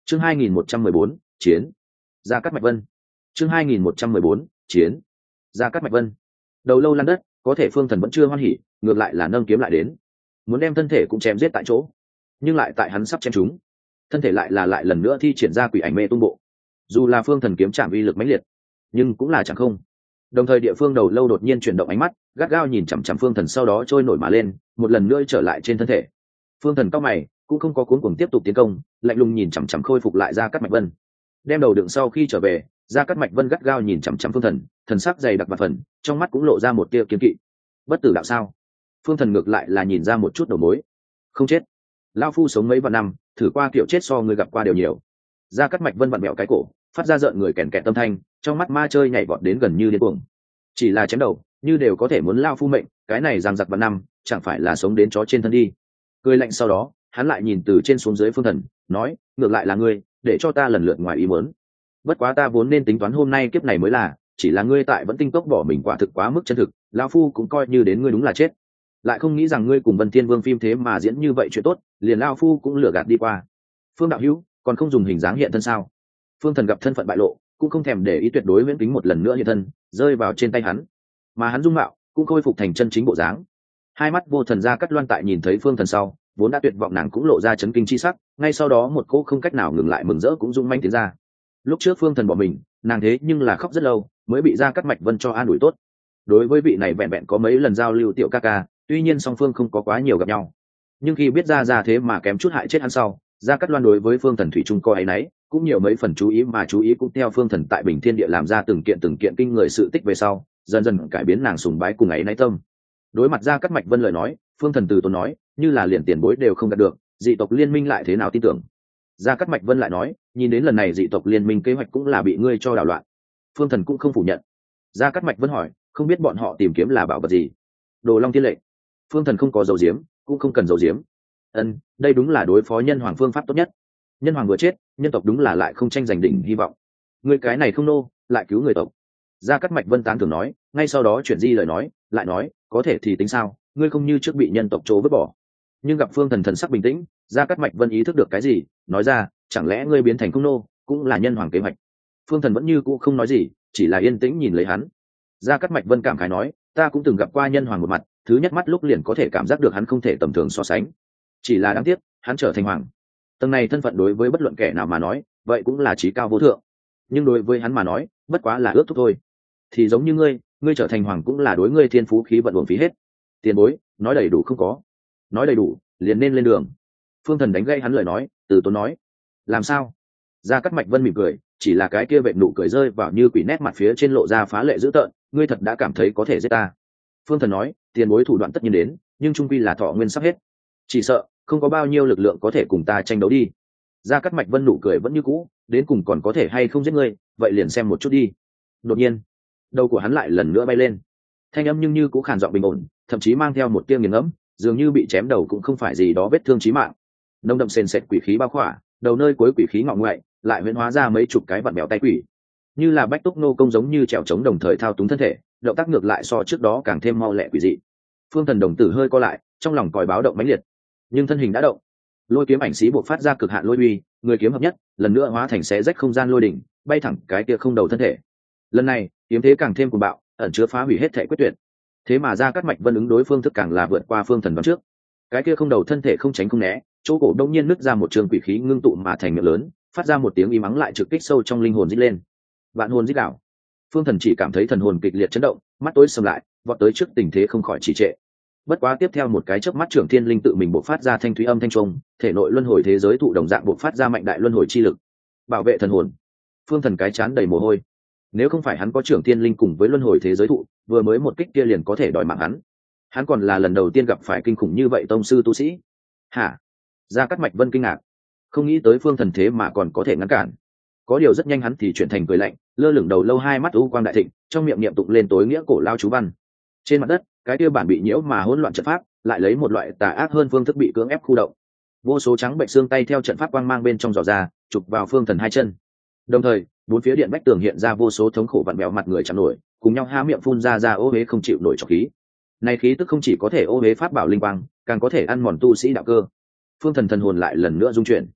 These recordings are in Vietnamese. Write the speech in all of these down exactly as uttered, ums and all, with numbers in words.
chương hai nghìn một trăm mười bốn chiến gia cát mạch vân chương hai nghìn một trăm mười bốn chiến gia cát mạch vân. Đầu lâu lăn đất, có thể Phương Thần vẫn chưa hoan hỉ, ngược lại là nâng kiếm lại đến, muốn đem thân thể cũng chém giết tại chỗ. Nhưng lại tại hắn sắp chém chúng, thân thể lại là lại lần nữa thi triển ra quỷ ảnh mê tung bộ. Dù là Phương Thần kiếm chạm uy lực mãnh liệt, nhưng cũng là chẳng không. Đồng thời địa phương đầu lâu đột nhiên chuyển động ánh mắt, gắt gao nhìn chằm chằm Phương Thần, sau đó trôi nổi mà lên, một lần nữa trở lại trên thân thể. Phương Thần cau mày, cũng không có cuống cuồng tiếp tục tiến công, lạnh lùng nhìn chằm chằm khôi phục lại Gia Cát Mạch Vân. Đem đầu đựng sau khi trở về, Gia Cát Mạch Vân gắt gao nhìn chằm chằm Phương Thần, thần sắc dày đặc và phần, trong mắt cũng lộ ra một tia kiên kỵ. Bất tử đạo sao? Phương Thần ngược lại là nhìn ra một chút đầu mối. Không chết, lão phu sống mấy vạn năm, thử qua kiểu chết so người gặp qua đều nhiều. Gia Cát Mạch Vân vặn mẹo cái cổ, phát ra rợn người kèn kẹt tâm thanh, trong mắt ma chơi nhảy vọt đến gần như điên cuồng. Chỉ là chém đầu, như đều có thể muốn lao phu mệnh, cái này giằng giặc vạn năm, chẳng phải là sống đến chó trên thân đi. Cười lạnh sau đó, hắn lại nhìn từ trên xuống dưới Phương Thần, nói, ngược lại là ngươi, để cho ta lần lượt ngoài ý muốn. Bất quá ta vốn nên tính toán hôm nay kiếp này mới là, chỉ là ngươi tại vẫn tinh tốc bỏ mình quả thực quá mức chân thực, lão phu cũng coi như đến ngươi đúng là chết. Lại không nghĩ rằng ngươi cùng Vân Thiên Vương phim thế mà diễn như vậy chuyện tốt, liền lão phu cũng lừa gạt đi qua. Phương đạo hữu, còn không dùng hình dáng hiện thân sao? Phương Thần gặp thân phận bại lộ, cũng không thèm để ý, tuyệt đối miễn kính một lần nữa hiện thân, rơi vào trên tay hắn. Mà hắn dung mạo cũng khôi phục thành chân chính bộ dáng. Hai mắt vô thần Gia Cát Loan tại nhìn thấy Phương Thần sau, vốn đã tuyệt vọng nàng cũng lộ ra chấn kinh chi sắc, ngay sau đó một cỗ không cách nào ngừng lại mừng rỡ cũng rung manh tiến ra. Lúc trước Phương Thần bỏ mình, nàng thế nhưng là khóc rất lâu, mới bị Gia Cát Mạch Vân cho an ủi tốt. Đối với vị này vẹn vẹn có mấy lần giao lưu tiểu ca ca, tuy nhiên song phương không có quá nhiều gặp nhau, nhưng khi biết ra ra thế mà kém chút hại chết hắn sau, Gia Cát Loan đối với Phương Thần thủy chung coi ấy nấy, cũng nhiều mấy phần chú ý, mà chú ý cũng theo Phương Thần tại Bình Thiên Địa làm ra từng kiện từng kiện kinh người sự tích về sau, dần dần cải biến nàng sùng bái cùng ấy nấy tâm. Đối mặt Gia Cát Mạch Vân lời nói, Phương Thần từ tốn nói, như là liền tiền bối đều không đạt được, dị tộc liên minh lại thế nào tin tưởng? Gia Cát Mạch Vân lại nói, nhìn đến lần này dị tộc liên minh kế hoạch cũng là bị ngươi cho đảo loạn. Phương Thần cũng không phủ nhận. Gia Cát Mạch Vân hỏi, không biết bọn họ tìm kiếm là bảo vật gì? Đồ Long Thiên Lệnh. Phương Thần không có dấu diếm, cũng không cần dấu diếm. Ân, đây đúng là đối phó nhân hoàng phương pháp tốt nhất. Nhân hoàng vừa chết, nhân tộc đúng là lại không tranh giành đỉnh hy vọng. Ngươi cái này không nô, lại cứu người tộc. Gia Cát Mạch Vân tán thưởng nói, ngay sau đó chuyển di lời nói, lại nói, có thể thì tính sao, ngươi không như trước bị nhân tộc trố vứt bỏ. Nhưng gặp Phương Thần thần sắc bình tĩnh, Gia Cát Mạch Vân ý thức được cái gì, nói ra, chẳng lẽ ngươi biến thành không nô, cũng là nhân hoàng kế hoạch? Phương Thần vẫn như cũ không nói gì, chỉ là yên tĩnh nhìn lấy hắn. Gia Cát Mạch Vân cảm khái nói, ta cũng từng gặp qua nhân hoàng một mặt, thứ nhất mắt lúc liền có thể cảm giác được hắn không thể tầm thường so sánh. Chỉ là đáng tiếc, hắn trở thành hoàng. Tầng này thân phận đối với bất luận kẻ nào mà nói, vậy cũng là chí cao vô thượng. Nhưng đối với hắn mà nói, bất quá là ước thúc thôi. Thì giống như ngươi, ngươi trở thành hoàng cũng là đối ngươi thiên phú khí vận uổng phí hết. Tiền bối, nói đầy đủ không có? Nói đầy đủ, liền nên lên đường. Phương Thần đánh gây hắn lời nói, từ tốn nói, làm sao? Gia Cát Mạch Vân mỉm cười, chỉ là cái kia vệt nụ cười rơi vào như quỷ, nét mặt phía trên lộ ra phá lệ dữ tợn, ngươi thật đã cảm thấy có thể giết ta? Phương Thần nói, tiền bối thủ đoạn tất nhiên đến, nhưng trung quy là thọ nguyên sắp hết, chỉ sợ không có bao nhiêu lực lượng có thể cùng ta tranh đấu đi. Gia Cát Mạch Vân nụ cười vẫn như cũ, đến cùng còn có thể hay không giết ngươi, vậy liền xem một chút đi. Đột nhiên, đầu của hắn lại lần nữa bay lên, thanh âm nhưng như cũ khàn giọng bình ổn, thậm chí mang theo một tia nghiền ngẫm, dường như bị chém đầu cũng không phải gì đó vết thương chí mạng. Nông đậm sền sệt quỷ khí bao khỏa, đầu nơi cuối quỷ khí ngọ ngoại, lại huyễn hóa ra mấy chục cái vặn bèo tay quỷ, như là bách túc nô công giống như trèo trống đồng thời thao túng thân thể, động tác ngược lại so trước đó càng thêm mau lẹ quỷ dị. Phương Thần đồng tử hơi co lại, trong lòng còi báo động mãnh liệt, nhưng thân hình đã động. Lôi kiếm ảnh xí buộc phát ra cực hạn lôi uy, người kiếm hợp nhất, lần nữa hóa thành xé rách không gian lôi đỉnh, bay thẳng cái kia không đầu thân thể. Lần này, kiếm thế càng thêm cuồng bạo, ẩn chứa phá hủy hết thể quyết tuyệt. Thế mà Gia Cát Mạch Vân ứng đối phương thức càng là vượt qua Phương Thần đoán trước. Cái kia không đầu thân thể không tránh không né, chỗ cổ đông nhiên nứt ra một trường quỷ khí ngưng tụ mà thành miệng lớn, phát ra một tiếng im ắng lại trực kích sâu trong linh hồn rít lên. Vạn hồn rít đảo. Phương Thần chỉ cảm thấy thần hồn kịch liệt chấn động, mắt tối sầm lại, vọt tới trước tình thế không khỏi trì trệ. Bất quá tiếp theo một cái chớp mắt, Trưởng Thiên Linh tự mình bộc phát ra thanh thúy âm thanh trung, thể nội luân hồi thế giới thụ đồng dạng bộc phát ra mạnh đại luân hồi chi lực, bảo vệ thần hồn. Phương Thần cái chán đầy mồ hôi. Nếu không phải hắn có Trưởng Thiên Linh cùng với luân hồi thế giới thụ, vừa mới một kích kia liền có thể đòi mạng hắn. Hắn còn là lần đầu tiên gặp phải kinh khủng như vậy tông sư tu sĩ. Hả? Gia Cát Mạch Vân kinh ngạc, không nghĩ tới Phương Thần thế mà còn có thể ngăn cản. Có điều rất nhanh hắn thì chuyển thành cười lạnh, lơ lửng đầu lâu, hai mắt u quang đại thịnh, trong miệng niệm tụng lên tối nghĩa cổ lao chú văn. Trên mặt đất, cái kia bản bị nhiễu mà hỗn loạn trận pháp, lại lấy một loại tà ác hơn phương thức bị cưỡng ép khu động. Vô số trắng bệnh xương tay theo trận pháp quang mang bên trong dò ra, chụp vào Phương Thần hai chân. Đồng thời, bốn phía điện bách tường hiện ra vô số thống khổ vặn bèo mặt người chạm nổi, cùng nhau há miệng phun ra ra ô uế không chịu nổi trọc khí. Này khí tức không chỉ có thể ô uế pháp bảo linh quang, càng có thể ăn mòn tu sĩ đạo cơ. Phương Thần thần hồn lại lần nữa dung chuyển.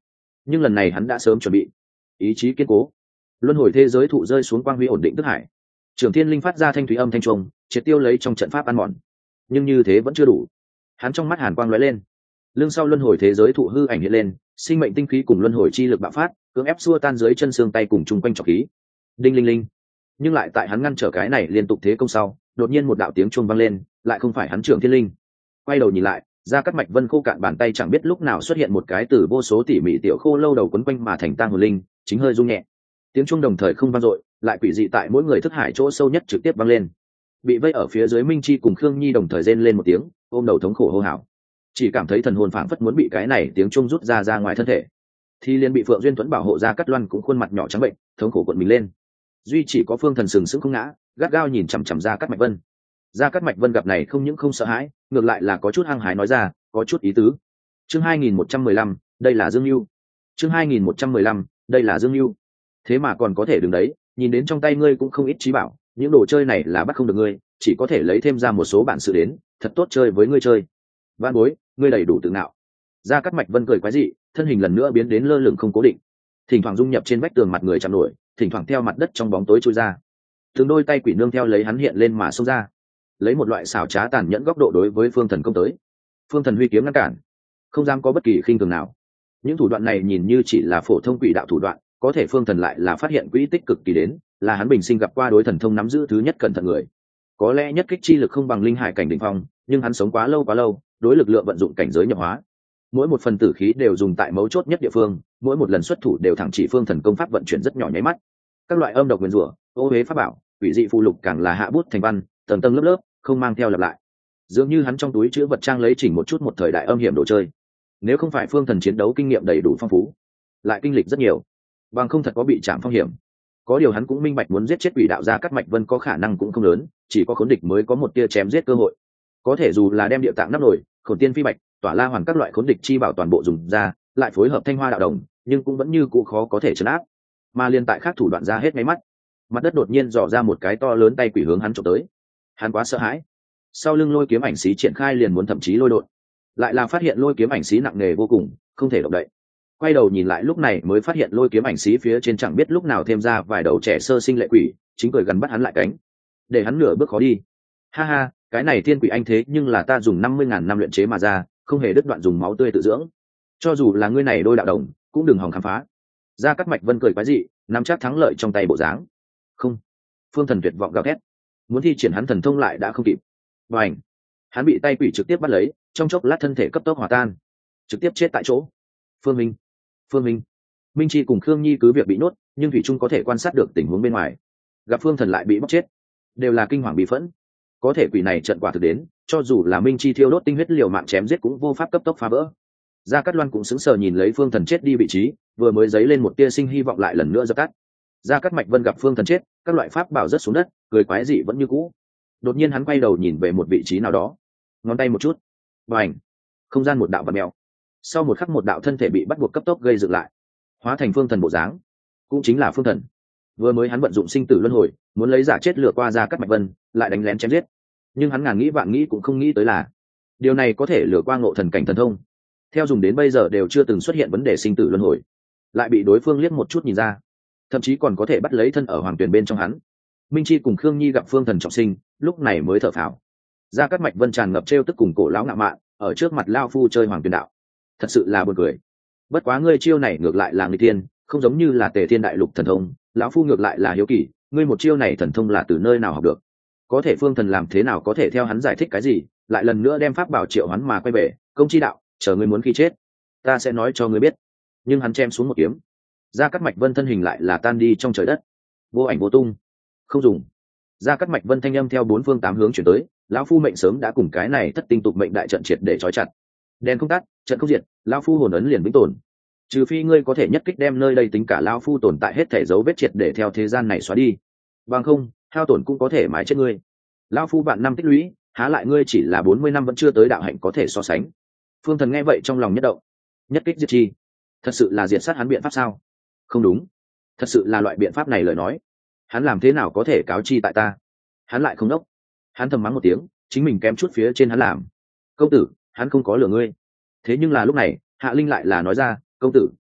nhưng lần này hắn đã sớm chuẩn bị, ý chí kiên cố. Luân hồi thế giới thụ rơi xuống quang huy ổn định tức hải, Trường Thiên Linh phát ra thanh thúy âm thanh trung, triệt tiêu lấy trong trận pháp ăn mòn. Nhưng như thế vẫn chưa đủ. Hắn trong mắt hàn quang lóe lên, lưng sau luân hồi thế giới thụ hư ảnh hiện lên, sinh mệnh tinh khí cùng luân hồi chi lực bạo phát, cưỡng ép xua tan dưới chân xương tay cùng chung quanh trọc khí. Đinh linh linh. Nhưng lại tại hắn ngăn trở cái này liên tục thế công sau, đột nhiên một đạo tiếng chuông vang lên, lại không phải hắn Trường Thiên Linh. Quay đầu nhìn lại, Gia Cát Mạch Vân khô cạn bàn tay chẳng biết lúc nào xuất hiện một cái từ vô số tỉ mỉ tiểu khô lâu đầu quấn quanh mà thành tang hồn linh, chính hơi rung nhẹ. Tiếng chuông đồng thời không vang dội, lại quỷ dị tại mỗi người thức hải chỗ sâu nhất trực tiếp vang lên. Bị vây ở phía dưới Minh Chi cùng Khương Nhi đồng thời rên lên một tiếng, ôm đầu thống khổ hô hào, chỉ cảm thấy thần hồn phảng phất muốn bị cái này tiếng chuông rút ra ra ngoài thân thể. Thì liền bị Phượng Duyên Tuấn bảo hộ Gia Cát Loan cũng khuôn mặt nhỏ trắng bệnh, thống khổ cuộn mình lên. Duy chỉ có Phương Thần sừng sững không ngã, gắt gao nhìn chằm chằm Gia Cát Mạch Vân. Gia Cát Mạch Vân gặp này không những không sợ hãi, ngược lại là có chút hăng hái nói ra, có chút ý tứ. Chương hai nghìn một trăm mười lăm, đây là Dương Nưu. Chương hai nghìn một trăm mười lăm, đây là Dương Nưu. Thế mà còn có thể đứng đấy, nhìn đến trong tay ngươi cũng không ít trí bảo, những đồ chơi này là bắt không được ngươi, chỉ có thể lấy thêm ra một số bản sự đến, thật tốt chơi với ngươi chơi. Vạn bối, ngươi đầy đủ tự ngạo. Gia Cát Mạch Vân cười quái dị, thân hình lần nữa biến đến lơ lửng không cố định, thỉnh thoảng dung nhập trên vách tường mặt người chạm nổi, thỉnh thoảng theo mặt đất trong bóng tối trôi ra. Từng đôi tay quỷ nương theo lấy hắn hiện lên mà xông ra, lấy một loại xảo trá tàn nhẫn góc độ đối với Phương Thần công tới. Phương Thần huy kiếm ngăn cản, không dám có bất kỳ khinh thường nào. Những thủ đoạn này nhìn như chỉ là phổ thông quỷ đạo thủ đoạn, có thể Phương Thần lại là phát hiện quỹ tích cực kỳ đến, là hắn bình sinh gặp qua đối thần thông nắm giữ thứ nhất cẩn thận người. Có lẽ nhất kích chi lực không bằng linh hải cảnh đỉnh phong, nhưng hắn sống quá lâu quá lâu, đối lực lượng vận dụng cảnh giới nhập hóa. Mỗi một phần tử khí đều dùng tại mấu chốt nhất địa phương, mỗi một lần xuất thủ đều thẳng chỉ Phương Thần công pháp vận chuyển rất nhỏ nháy mắt. Các loại âm độc nguyên rủa, ô uế pháp bảo, quỷ dị phù lục càng là hạ bút thành văn, tầng tầng lớp lớp, không mang theo lặp lại. Dường như hắn trong túi chứa vật trang lấy chỉnh một chút một thời đại âm hiểm đồ chơi. Nếu không phải Phương Thần chiến đấu kinh nghiệm đầy đủ phong phú, lại kinh lịch rất nhiều, bằng không thật có bị chạm phong hiểm. Có điều hắn cũng minh bạch muốn giết chết quỷ đạo Gia Cát Mạch Vân có khả năng cũng không lớn, chỉ có khốn địch mới có một tia chém giết cơ hội. Có thể dù là đem địa tạng nắp nổi, khổn tiên phi bạch, tỏa la hoàn các loại khốn địch chi bảo toàn bộ dùng ra, lại phối hợp thanh hoa đạo đồng, nhưng cũng vẫn như cũ khó có thể trấn áp. Mà liên tại khác thủ đoạn ra hết mấy mắt, mặt đất đột nhiên dò ra một cái to lớn tay quỷ hướng hắn chụp tới. Hắn quá sợ hãi, sau lưng lôi kiếm ảnh xí triển khai liền muốn thậm chí lôi đột, lại là phát hiện lôi kiếm ảnh xí nặng nề vô cùng, không thể động đậy. Quay đầu nhìn lại lúc này mới phát hiện lôi kiếm ảnh xí phía trên chẳng biết lúc nào thêm ra vài đầu trẻ sơ sinh lệ quỷ, chính cười gần bắt hắn lại cánh, để hắn nửa bước khó đi. Ha ha, cái này thiên quỷ anh thế nhưng là ta dùng năm mươi ngàn năm luyện chế mà ra, không hề đứt đoạn dùng máu tươi tự dưỡng. Cho dù là ngươi này đôi đạo đồng, cũng đừng hòng khám phá. Gia Cát Mạch Vân cười quái dị, nắm chắc thắng lợi trong tay bộ dáng. Không, Phương Thần tuyệt vọng gào thét, muốn thi triển hắn thần thông lại đã không kịp. Bành, hắn bị tay quỷ trực tiếp bắt lấy, trong chốc lát thân thể cấp tốc hòa tan, trực tiếp chết tại chỗ. Phương Minh, Phương Minh, Minh Chi cùng Khương Nhi cứ việc bị nuốt, nhưng thủy trung có thể quan sát được tình huống bên ngoài. Gặp Phương Thần lại bị bóc chết, đều là kinh hoàng bị phẫn. Có thể quỷ này trận quả thực đến, cho dù là Minh Chi thiêu đốt tinh huyết liều mạng chém giết cũng vô pháp cấp tốc phá vỡ. Gia Cát Loan cũng sững sờ nhìn lấy Phương Thần chết đi vị trí, vừa mới dấy lên một tia sinh hy vọng lại lần nữa dập tắt. Gia Cát Mạch Vân gặp Phương Thần chết, các loại pháp bảo rớt xuống đất, cười quái dị vẫn như cũ. Đột nhiên hắn quay đầu nhìn về một vị trí nào đó, ngón tay một chút, bành, không gian một đạo vặn mèo. Sau một khắc một đạo thân thể bị bắt buộc cấp tốc gây dựng lại, hóa thành Phương Thần bộ dáng, cũng chính là Phương Thần. Vừa mới hắn vận dụng sinh tử luân hồi, muốn lấy giả chết lừa qua Gia Cát Mạch Vân, lại đánh lén chém giết. Nhưng hắn ngàn nghĩ vạn nghĩ cũng không nghĩ tới là điều này có thể lừa qua ngộ thần cảnh thần thông. Theo dùng đến bây giờ đều chưa từng xuất hiện vấn đề sinh tử luân hồi, lại bị đối phương liếc một chút nhìn ra, thậm chí còn có thể bắt lấy thân ở hoàng tuyển bên trong hắn. Minh Chi cùng Khương Nhi gặp Phương Thần trọng sinh, lúc này mới thở phào. Gia Cát Mạch Vân tràn ngập trêu tức cùng cổ lão ngạo mạn, ở trước mặt lao phu chơi hoàng tuyển đạo, thật sự là buồn cười. Bất quá ngươi chiêu này ngược lại là người tiên, không giống như là Tề Thiên Đại Lục thần thông, lão phu ngược lại là hiếu kỳ, ngươi một chiêu này thần thông là từ nơi nào học được? Có thể Phương Thần làm thế nào có thể theo hắn giải thích cái gì, lại lần nữa đem pháp bảo triệu hắn mà quay về, công chi đạo, chờ ngươi muốn khi chết, ta sẽ nói cho ngươi biết. Nhưng hắn chém xuống một kiếm, Gia Cát Mạch Vân thân hình lại là tan đi trong trời đất, vô ảnh vô tung. Không dùng. Gia Cát Mạch Vân thanh âm theo bốn phương tám hướng chuyển tới, lão phu mệnh sớm đã cùng cái này thất tinh tục mệnh đại trận triệt để trói chặt. Đèn không tắt, trận không diệt, lão phu hồn ấn liền vĩnh tồn. Trừ phi ngươi có thể nhất kích đem nơi đây tính cả lão phu tồn tại hết thể dấu vết triệt để theo thế gian này xóa đi. Bằng không, hao tổn cũng có thể mãi chết ngươi. Lão phu vạn năm tích lũy, há lại ngươi chỉ là bốn mươi năm vẫn chưa tới đạo hạnh có thể so sánh. Phương Thần nghe vậy trong lòng nhất động, nhất kích diệt chi, thật sự là diệt sát hắn biện pháp sao? Không đúng, thật sự là loại biện pháp này lời nói, hắn làm thế nào có thể cáo chi tại ta? Hắn lại không đốc. Hắn thầm mắng một tiếng, chính mình kém chút phía trên hắn làm. Công tử, hắn không có lừa ngươi. Thế nhưng là lúc này, Hạ Linh lại là nói ra, công tử,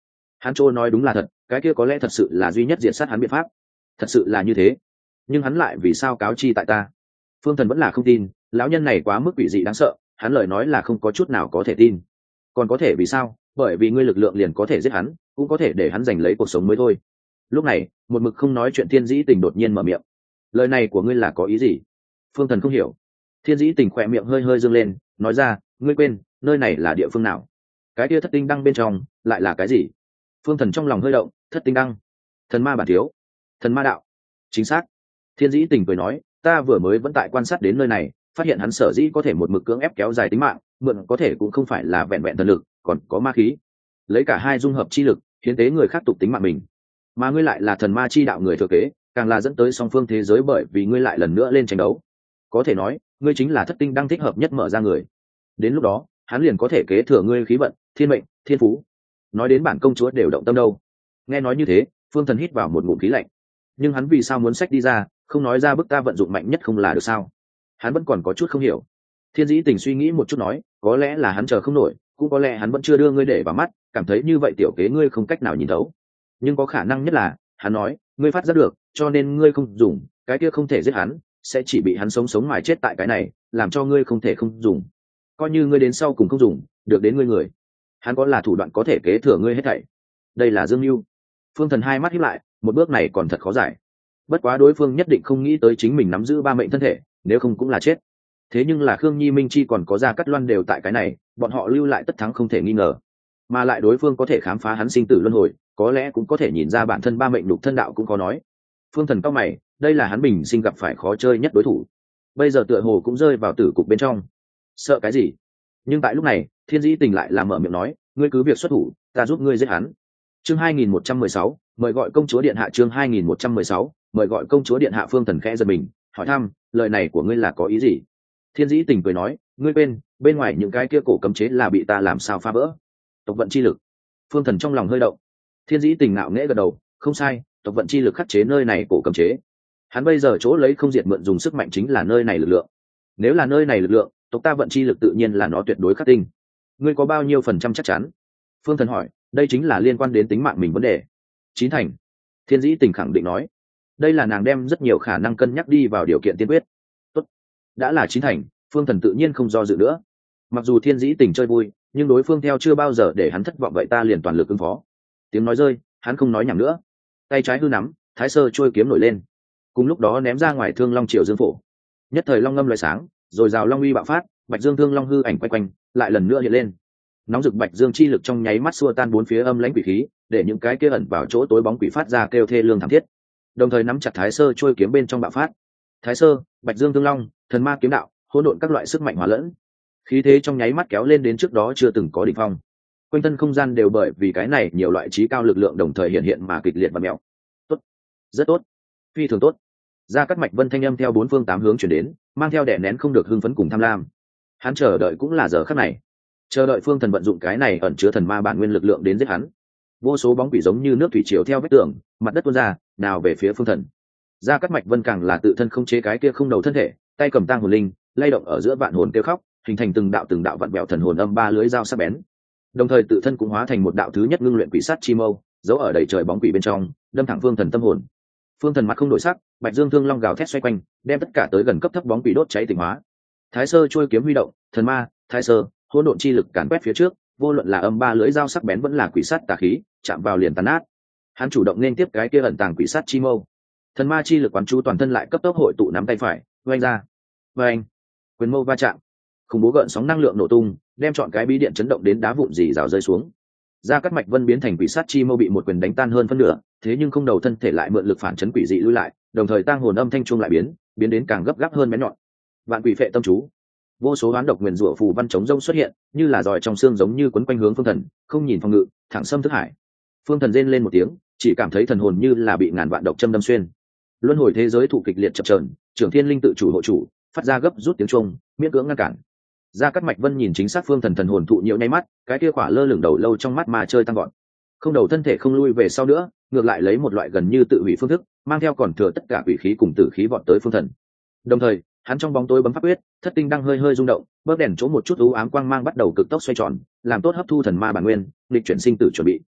hắn trôi nói đúng là thật, cái kia có lẽ thật sự là duy nhất diện sát hắn biện pháp. Thật sự là như thế, nhưng hắn lại vì sao cáo chi tại ta? Phương Thần vẫn là không tin, lão nhân này quá mức quỷ dị đáng sợ, hắn lời nói là không có chút nào có thể tin. Còn có thể vì sao? Bởi vì ngươi lực lượng liền có thể giết hắn, cũng có thể để hắn giành lấy cuộc sống mới thôi. Lúc này, một mực không nói chuyện Thiên Dĩ Tình đột nhiên mở miệng. Lời này của ngươi là có ý gì? Phương Thần không hiểu. Thiên Dĩ Tình khỏe miệng hơi hơi dương lên, nói ra, ngươi quên, nơi này là địa phương nào? Cái kia thất tinh đăng bên trong lại là cái gì? Phương Thần trong lòng hơi động, thất tinh đăng, thần ma bản thiếu, thần ma đạo. Chính xác. Thiên Dĩ Tình cười nói, ta vừa mới vẫn tại quan sát đến nơi này, phát hiện hắn sở dĩ có thể một mực cưỡng ép kéo dài tính mạng, mượn có thể cũng không phải là vẹn vẹn thần lực, còn có ma khí. Lấy cả hai dung hợp chi lực, hiến tế người khác tục tính mạng mình. Mà ngươi lại là thần ma chi đạo người thừa kế, càng là dẫn tới song phương thế giới, bởi vì ngươi lại lần nữa lên tranh đấu. Có thể nói, ngươi chính là thất tinh đăng thích hợp nhất mở ra người. Đến lúc đó, hắn liền có thể kế thừa ngươi khí vận, thiên mệnh, thiên phú. Nói đến bản công chúa đều động tâm đâu. Nghe nói như thế, Phương Thần hít vào một ngụm khí lạnh. Nhưng hắn vì sao muốn xách đi ra, không nói ra bức ta vận dụng mạnh nhất không là được sao? Hắn vẫn còn có chút không hiểu. Thiên Dĩ Tình suy nghĩ một chút nói, có lẽ là hắn chờ không nổi, cũng có lẽ hắn vẫn chưa đưa ngươi để vào mắt, cảm thấy như vậy tiểu kế ngươi không cách nào nhìn thấu. Nhưng có khả năng nhất là, hắn nói, ngươi phát giác được, cho nên ngươi không dùng, cái kia không thể giết hắn, sẽ chỉ bị hắn sống sống mài chết tại cái này, làm cho ngươi không thể không dùng. Coi như ngươi đến sau cùng không dùng, được đến ngươi người, hắn có là thủ đoạn có thể kế thừa ngươi hết thảy. Đây là Dương Mưu. Phương Thần hai mắt híp lại, một bước này còn thật khó giải. Bất quá đối phương nhất định không nghĩ tới chính mình nắm giữ ba mệnh thân thể, nếu không cũng là chết. Thế nhưng là Khương Nhi Minh Chi còn có Gia Cát Loan đều tại cái này, bọn họ lưu lại tất thắng không thể nghi ngờ. Mà lại đối phương có thể khám phá hắn sinh tử luân hồi, có lẽ cũng có thể nhìn ra bản thân ba mệnh lục thân đạo cũng có nói. Phương Thần cao mày, đây là hắn bình sinh gặp phải khó chơi nhất đối thủ. Bây giờ tựa hồ cũng rơi vào tử cục bên trong. Sợ cái gì? Nhưng tại lúc này, Thiên Dĩ Tình lại làm mở miệng nói, ngươi cứ việc xuất thủ, ta giúp ngươi giết hắn. Chương hai nghìn một trăm mười sáu, mời gọi công chúa điện hạ. Chương hai nghìn một trăm mười sáu, mời gọi công chúa điện hạ. Phương Thần khẽ giật mình, hỏi thăm, lời này của ngươi là có ý gì? Thiên Dĩ Tình cười nói, ngươi bên bên ngoài những cái kia cổ cấm chế là bị ta làm sao phá vỡ? Tộc vận chi lực. Phương Thần trong lòng hơi động. Thiên Dĩ Tình ngạo nghễ gật đầu, không sai, tộc vận chi lực khắc chế nơi này cổ cấm chế. Hắn bây giờ chỗ lấy không diệt mượn dùng sức mạnh chính là nơi này lực lượng. Nếu là nơi này lực lượng, tộc ta vận chi lực tự nhiên là nó tuyệt đối khắc tinh. Ngươi có bao nhiêu phần trăm chắc chắn? Phương Thần hỏi, đây chính là liên quan đến tính mạng mình vấn đề. Chín thành. Thiên Dĩ Tình khẳng định nói, đây là nàng đem rất nhiều khả năng cân nhắc đi vào điều kiện tiên quyết. Tốt, đã là chín thành, Phương Thần tự nhiên không do dự nữa. Mặc dù Thiên Dĩ Tình chơi vui, nhưng đối phương theo chưa bao giờ để hắn thất vọng, vậy ta liền toàn lực ứng phó. Tiếng nói rơi, hắn không nói nhảm nữa, tay trái hư nắm, thái sơ trôi kiếm nổi lên, cùng lúc đó ném ra ngoài Thương Long Triều Dương Phổ. Nhất thời long ngâm loại sáng, rồi rào long uy bạo phát, Bạch Dương Thương Long hư ảnh quay quanh, lại lần nữa hiện lên. Nóng rực Bạch Dương chi lực trong nháy mắt xua tan bốn phía âm lãnh quỷ khí, để những cái kia ẩn vào chỗ tối bóng quỷ phát ra kêu thê lương thảm thiết. Đồng thời nắm chặt thái sơ trôi kiếm bên trong bạo phát. Thái sơ, Bạch Dương Thương Long, thần ma kiếm đạo, hỗn độn các loại sức mạnh hòa lẫn. Khí thế trong nháy mắt kéo lên đến trước đó chưa từng có đỉnh phong. Quanh thân không gian đều bởi vì cái này nhiều loại trí cao lực lượng đồng thời hiện hiện mà kịch liệt và mèo. Tốt, rất tốt, phi thường tốt. Gia Cát Mạch Vân thanh âm theo bốn phương tám hướng truyền đến, mang theo đè nén không được hưng phấn cùng tham lam. Hắn chờ đợi cũng là giờ khắc này, chờ đợi Phương Thần vận dụng cái này ẩn chứa thần ma bản nguyên lực lượng đến giết hắn. Vô số bóng quỷ giống như nước thủy triều theo vết tường, mặt đất tuôn ra, nào về phía Phương Thần. Gia Cát Mạch Vân càng là tự thân không chế cái kia không đầu thân thể, tay cầm tang hồn linh, lay động ở giữa vạn hồn kêu khóc, hình thành từng đạo từng đạo vặn bẹo thần hồn âm ba lưới dao sắc bén. Đồng thời tự thân cũng hóa thành một đạo thứ nhất ngưng luyện quỷ sát chi mâu, giấu ở đầy trời bóng quỷ bên trong, đâm thẳng Phương Thần tâm hồn. Phương Thần mặt không đổi sắc, Bạch Dương Thương Long gào thét xoay quanh, đem tất cả tới gần cấp thấp bóng quỷ đốt cháy tỉnh hóa. Thái sơ trôi kiếm huy động, thần ma, thái sơ, hỗn độn chi lực càn quét phía trước, vô luận là âm ba lưỡi dao sắc bén vẫn là quỷ sát tà khí, chạm vào liền tàn nát. Hắn chủ động nên tiếp cái kia ẩn tàng quỷ sát chi mâu. Thần ma chi lực quán chú toàn thân lại cấp tốc hội tụ nắm tay phải, vung ra. Vâng, quyền mâu va chạm, khủng bố gợn sóng năng lượng nổ tung, đem chọn cái bí điện chấn động đến đá vụn rỉ rào rơi xuống. Gia Cát Mạch Vân biến thành quỷ sát chi mâu bị một quyền đánh tan hơn phân nửa, thế nhưng không đầu thân thể lại mượn lực phản chấn quỷ dị lui lại, đồng thời tang hồn âm thanh chuông lại biến, biến đến càng gấp gáp hơn bén nhọn. Vạn quỷ phệ tâm chú, vô số đoán độc nguyền rủa phù văn chống rông xuất hiện, như là giỏi trong xương giống như quấn quanh hướng Phương Thần, không nhìn phòng ngự, thẳng xâm thức hải. Phương Thần rên lên một tiếng, chỉ cảm thấy thần hồn như là bị ngàn vạn độc châm đâm xuyên. Luân hồi thế giới thụ kịch liệt chập chờn, Trưởng Thiên Linh tự chủ hộ chủ, phát ra gấp rút tiếng chuông, miễn cưỡng ngăn cản. Gia Cát Mạch Vân nhìn chính xác Phương Thần thần hồn thụ nhiễu nháy mắt, cái kia khỏa lơ lửng đầu lâu trong mắt mà chơi tăng gọn. Không đầu thân thể không lui về sau nữa, ngược lại lấy một loại gần như tự hủy phương thức, mang theo còn thừa tất cả quỷ khí cùng tử khí vọt tới Phương Thần. Đồng thời, hắn trong bóng tối bấm pháp quyết, thất tinh đang hơi hơi rung động, bớt đèn chỗ một chút u ám quang mang bắt đầu cực tốc xoay tròn, làm tốt hấp thu thần ma bản nguyên, nghịch chuyển sinh tử chuẩn bị.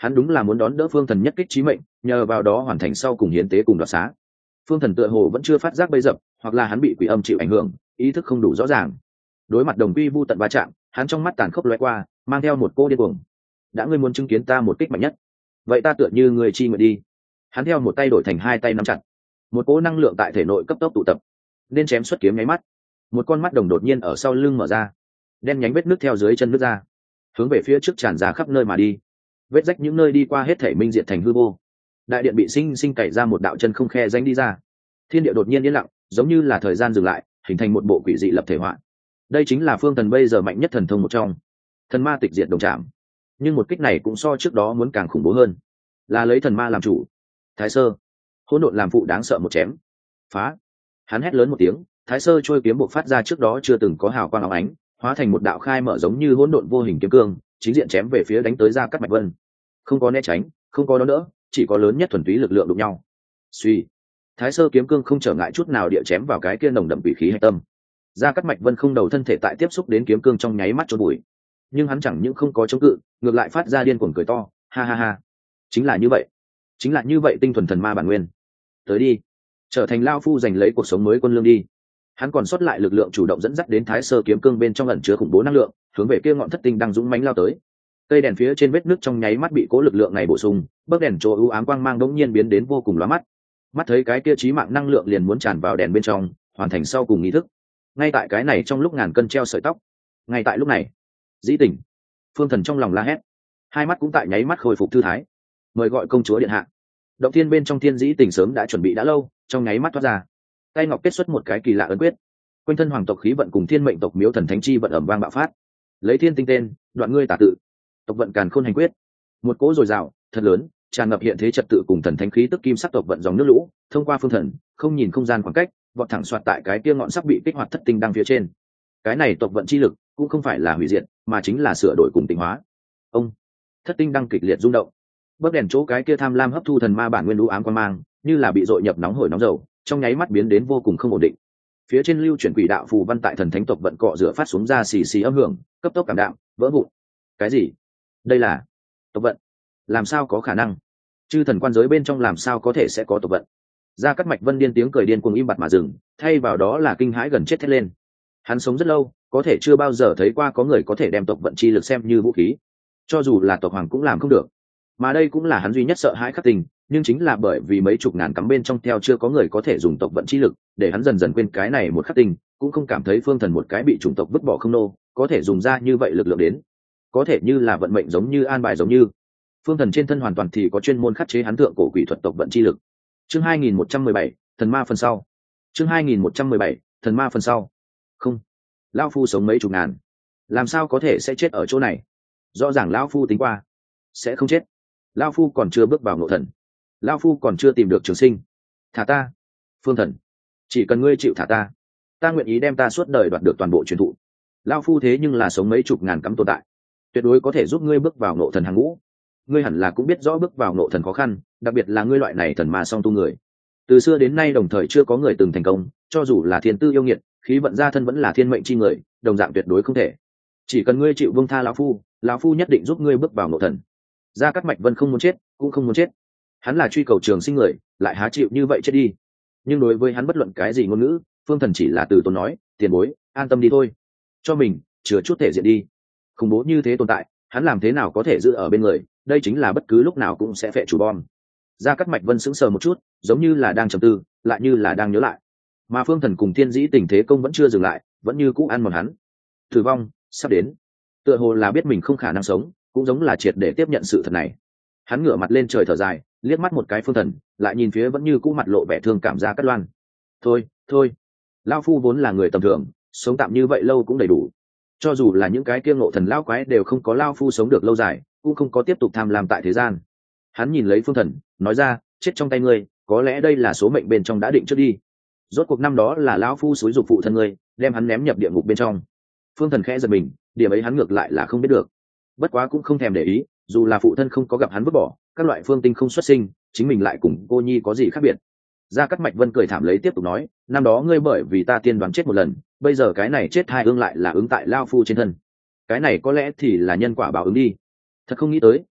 hắn đúng là muốn đón đỡ phương thần nhất kích chí mệnh, nhờ vào đó hoàn thành sau cùng hiến tế cùng đoạt xá. Phương thần tựa hồ vẫn chưa phát giác bấy dập, hoặc là hắn bị quỷ âm chịu ảnh hưởng, ý thức không đủ rõ ràng. Đối mặt đồng quy vu tận va chạm, hắn trong mắt tàn khốc lóe qua, mang theo một cô điên cuồng. Đã ngươi muốn chứng kiến ta một kích mạnh nhất, vậy ta tựa như người chi nguyện đi. Hắn theo một tay đổi thành hai tay nắm chặt, một cỗ năng lượng tại thể nội cấp tốc tụ tập, nên chém xuất kiếm nháy mắt, một con mắt đồng đột nhiên ở sau lưng mở ra, đen nhánh vết nước theo dưới chân nước ra, hướng về phía trước tràn ra khắp nơi mà đi. Vết rách những nơi đi qua hết thể minh diện thành hư vô. Đại điện bị sinh sinh cày ra một đạo chân không khe danh đi ra. Thiên địa đột nhiên yên lặng, giống như là thời gian dừng lại, hình thành một bộ quỷ dị lập thể họa. Đây chính là phương thần bây giờ mạnh nhất thần thông một trong, thần ma tịch diệt đồng trảm. Nhưng một kích này cũng so trước đó muốn càng khủng bố hơn, là lấy thần ma làm chủ. Thái sơ, hỗn độn làm phụ, đáng sợ một chém. Phá! Hắn hét lớn một tiếng, thái sơ trôi kiếm bộc phát ra trước đó chưa từng có hào quang óng ánh, hóa thành một đạo khai mở giống như hỗn độn vô hình kiếm cương, chính diện chém về phía đánh tới Gia Cát Mạch Vân. Không có né tránh, không có đón đỡ, chỉ có lớn nhất thuần túy lực lượng đụng nhau. Suy, thái sơ kiếm cương không trở ngại chút nào địa chém vào cái kia nồng đậm quỷ khí hạch tâm. Gia Cát Mạch Vân không đầu thân thể tại tiếp xúc đến kiếm cương trong nháy mắt chôn bụi, nhưng hắn chẳng những không có chống cự, ngược lại phát ra điên cuồng cười to, ha ha ha, chính là như vậy, chính là như vậy, tinh thuần thần ma bản nguyên. Tới đi, trở thành lao phu giành lấy cuộc sống mới quân lương đi. Hắn còn sót lại lực lượng chủ động dẫn dắt đến thái sơ kiếm cương bên trong ẩn chứa khủng bố năng lượng, hướng về kia ngọn thất tinh đang dũng mãnh lao tới. Cây đèn phía trên vết nước trong nháy mắt bị cố lực lượng này bổ sung, bấc đèn chỗ ưu ám quang mang đống nhiên biến đến vô cùng lóa mắt. Mắt thấy cái kia chí mạng năng lượng liền muốn tràn vào đèn bên trong, hoàn thành sau cùng nghi thức. Ngay tại cái này, trong lúc ngàn cân treo sợi tóc, ngay tại lúc này, dĩ tỉnh, phương thần trong lòng la hét, hai mắt cũng tại nháy mắt khôi phục thư thái. Mời gọi công chúa điện hạ. Động thiên bên trong thiên dĩ tỉnh sớm đã chuẩn bị đã lâu, trong nháy mắt thoát ra, tay ngọc kết xuất một cái kỳ lạ ấn quyết, quanh thân hoàng tộc khí vận cùng thiên mệnh tộc miếu thần thánh chi vận ẩm vang bạo phát. Lấy thiên tinh tên, đoạn ngươi tả tự, tộc vận càn khôn hành quyết. Một cỗ dồi dào thật lớn, tràn ngập hiện thế trật tự cùng thần thánh khí tức kim sắc tộc vận dòng nước lũ, thông qua phương thần, không nhìn không gian khoảng cách, vọt thẳng xoạt tại cái kia ngọn sắp bị kích hoạt thất tinh đang phía trên. Cái này tộc vận chi lực cũng không phải là hủy diệt, mà chính là sửa đổi cùng tịnh hóa. Ông, thất tinh đang kịch liệt rung động, bấc đèn chỗ cái kia tham lam hấp thu thần ma bản nguyên u ám quan mang, như là bị dội nhập nóng hổi nóng dầu, trong nháy mắt biến đến vô cùng không ổn định. Phía trên lưu chuyển quỷ đạo phù văn tại thần thánh tộc vận cọ rửa phát xuống ra xì xì âm hưởng, cấp tốc cảm đạm, vỡ vụn. Cái gì? Đây là tộc vận? Làm sao có khả năng? Chư thần quan giới bên trong làm sao có thể sẽ có tộc vận? Gia Cát Mạch Vân điên tiếng cười điên cuồng im bặt mà dừng, thay vào đó là kinh hãi gần chết thét lên. Hắn sống rất lâu, có thể chưa bao giờ thấy qua có người có thể đem tộc vận chi lực xem như vũ khí, cho dù là tộc hoàng cũng làm không được. Mà đây cũng là hắn duy nhất sợ hãi khắc tình, nhưng chính là bởi vì mấy chục ngàn cắm bên trong theo chưa có người có thể dùng tộc vận chi lực, để hắn dần dần quên cái này một khắc tình, cũng không cảm thấy phương thần một cái bị chủng tộc vứt bỏ không nô, có thể dùng ra như vậy lực lượng đến, có thể như là vận mệnh giống như an bài giống như. Phương thần trên thân hoàn toàn thì có chuyên môn khắc chế hắn thượng cổ quỷ thuật tộc vận chi lực. Chương hai nghìn một trăm mười bảy, thần ma phần sau. Chương hai nghìn một trăm mười bảy, thần ma phần sau. Không, lão phu sống mấy chục ngàn, làm sao có thể sẽ chết ở chỗ này? Rõ ràng lão phu tính qua, sẽ không chết. Lão phu còn chưa bước vào ngộ thần, lão phu còn chưa tìm được trường sinh. Thả ta, phương thần, chỉ cần ngươi chịu thả ta, ta nguyện ý đem ta suốt đời đoạt được toàn bộ truyền thụ. Lão phu thế nhưng là sống mấy chục ngàn cắm tồn tại, tuyệt đối có thể giúp ngươi bước vào ngộ thần hàng ngũ. Ngươi hẳn là cũng biết rõ bước vào ngộ thần khó khăn, đặc biệt là ngươi loại này thần ma song tu người, từ xưa đến nay đồng thời chưa có người từng thành công, cho dù là thiên tư yêu nghiệt, khí vận gia thân vẫn là thiên mệnh chi người, đồng dạng tuyệt đối không thể. Chỉ cần ngươi chịu buông tha lão phu, lão phu nhất định giúp ngươi bước vào ngộ thần. Gia Cát Mạch Vân không muốn chết, cũng không muốn chết. Hắn là truy cầu trường sinh người, lại há chịu như vậy chết đi. Nhưng đối với hắn bất luận cái gì ngôn ngữ, phương thần chỉ là từ tốn nói, tiền bối, an tâm đi thôi, cho mình chứa chút thể diện đi. Khủng bố như thế tồn tại, hắn làm thế nào có thể giữ ở bên người? Đây chính là bất cứ lúc nào cũng sẽ phệ chủ bom. Gia Cát Mạch Vân sững sờ một chút, giống như là đang trầm tư, lại như là đang nhớ lại. Mà phương thần cùng thiên dĩ tình thế công vẫn chưa dừng lại, vẫn như cũ ăn mòn hắn. Tử vong sắp đến, tựa hồ là biết mình không khả năng sống, cũng giống là triệt để tiếp nhận sự thật này. Hắn ngửa mặt lên trời thở dài, liếc mắt một cái phương thần, lại nhìn phía vẫn như cũ mặt lộ vẻ thương cảm Gia Cát Loan. Thôi, thôi, lão phu vốn là người tầm thường, sống tạm như vậy lâu cũng đầy đủ. Cho dù là những cái kia ngộ thần lão quái đều không có lão phu sống được lâu dài, cũng không có tiếp tục tham lam tại thế gian. Hắn nhìn lấy phương thần, nói ra, chết trong tay ngươi, có lẽ đây là số mệnh bên trong đã định trước đi. Rốt cuộc năm đó là lão phu xúi giục phụ thân ngươi, đem hắn ném nhập địa ngục bên trong. Phương thần khẽ giật mình, điểm ấy hắn ngược lại là không biết được. Bất quá cũng không thèm để ý, dù là phụ thân không có gặp hắn vứt bỏ, các loại phương tinh không xuất sinh, chính mình lại cùng cô nhi có gì khác biệt. Gia Cát Mạch Vân cười thảm lấy tiếp tục nói, năm đó ngươi bởi vì ta tiên đoán chết một lần, bây giờ cái này chết hai ương lại là ứng tại lão phu trên thân. Cái này có lẽ thì là nhân quả báo ứng đi. Thật không nghĩ tới,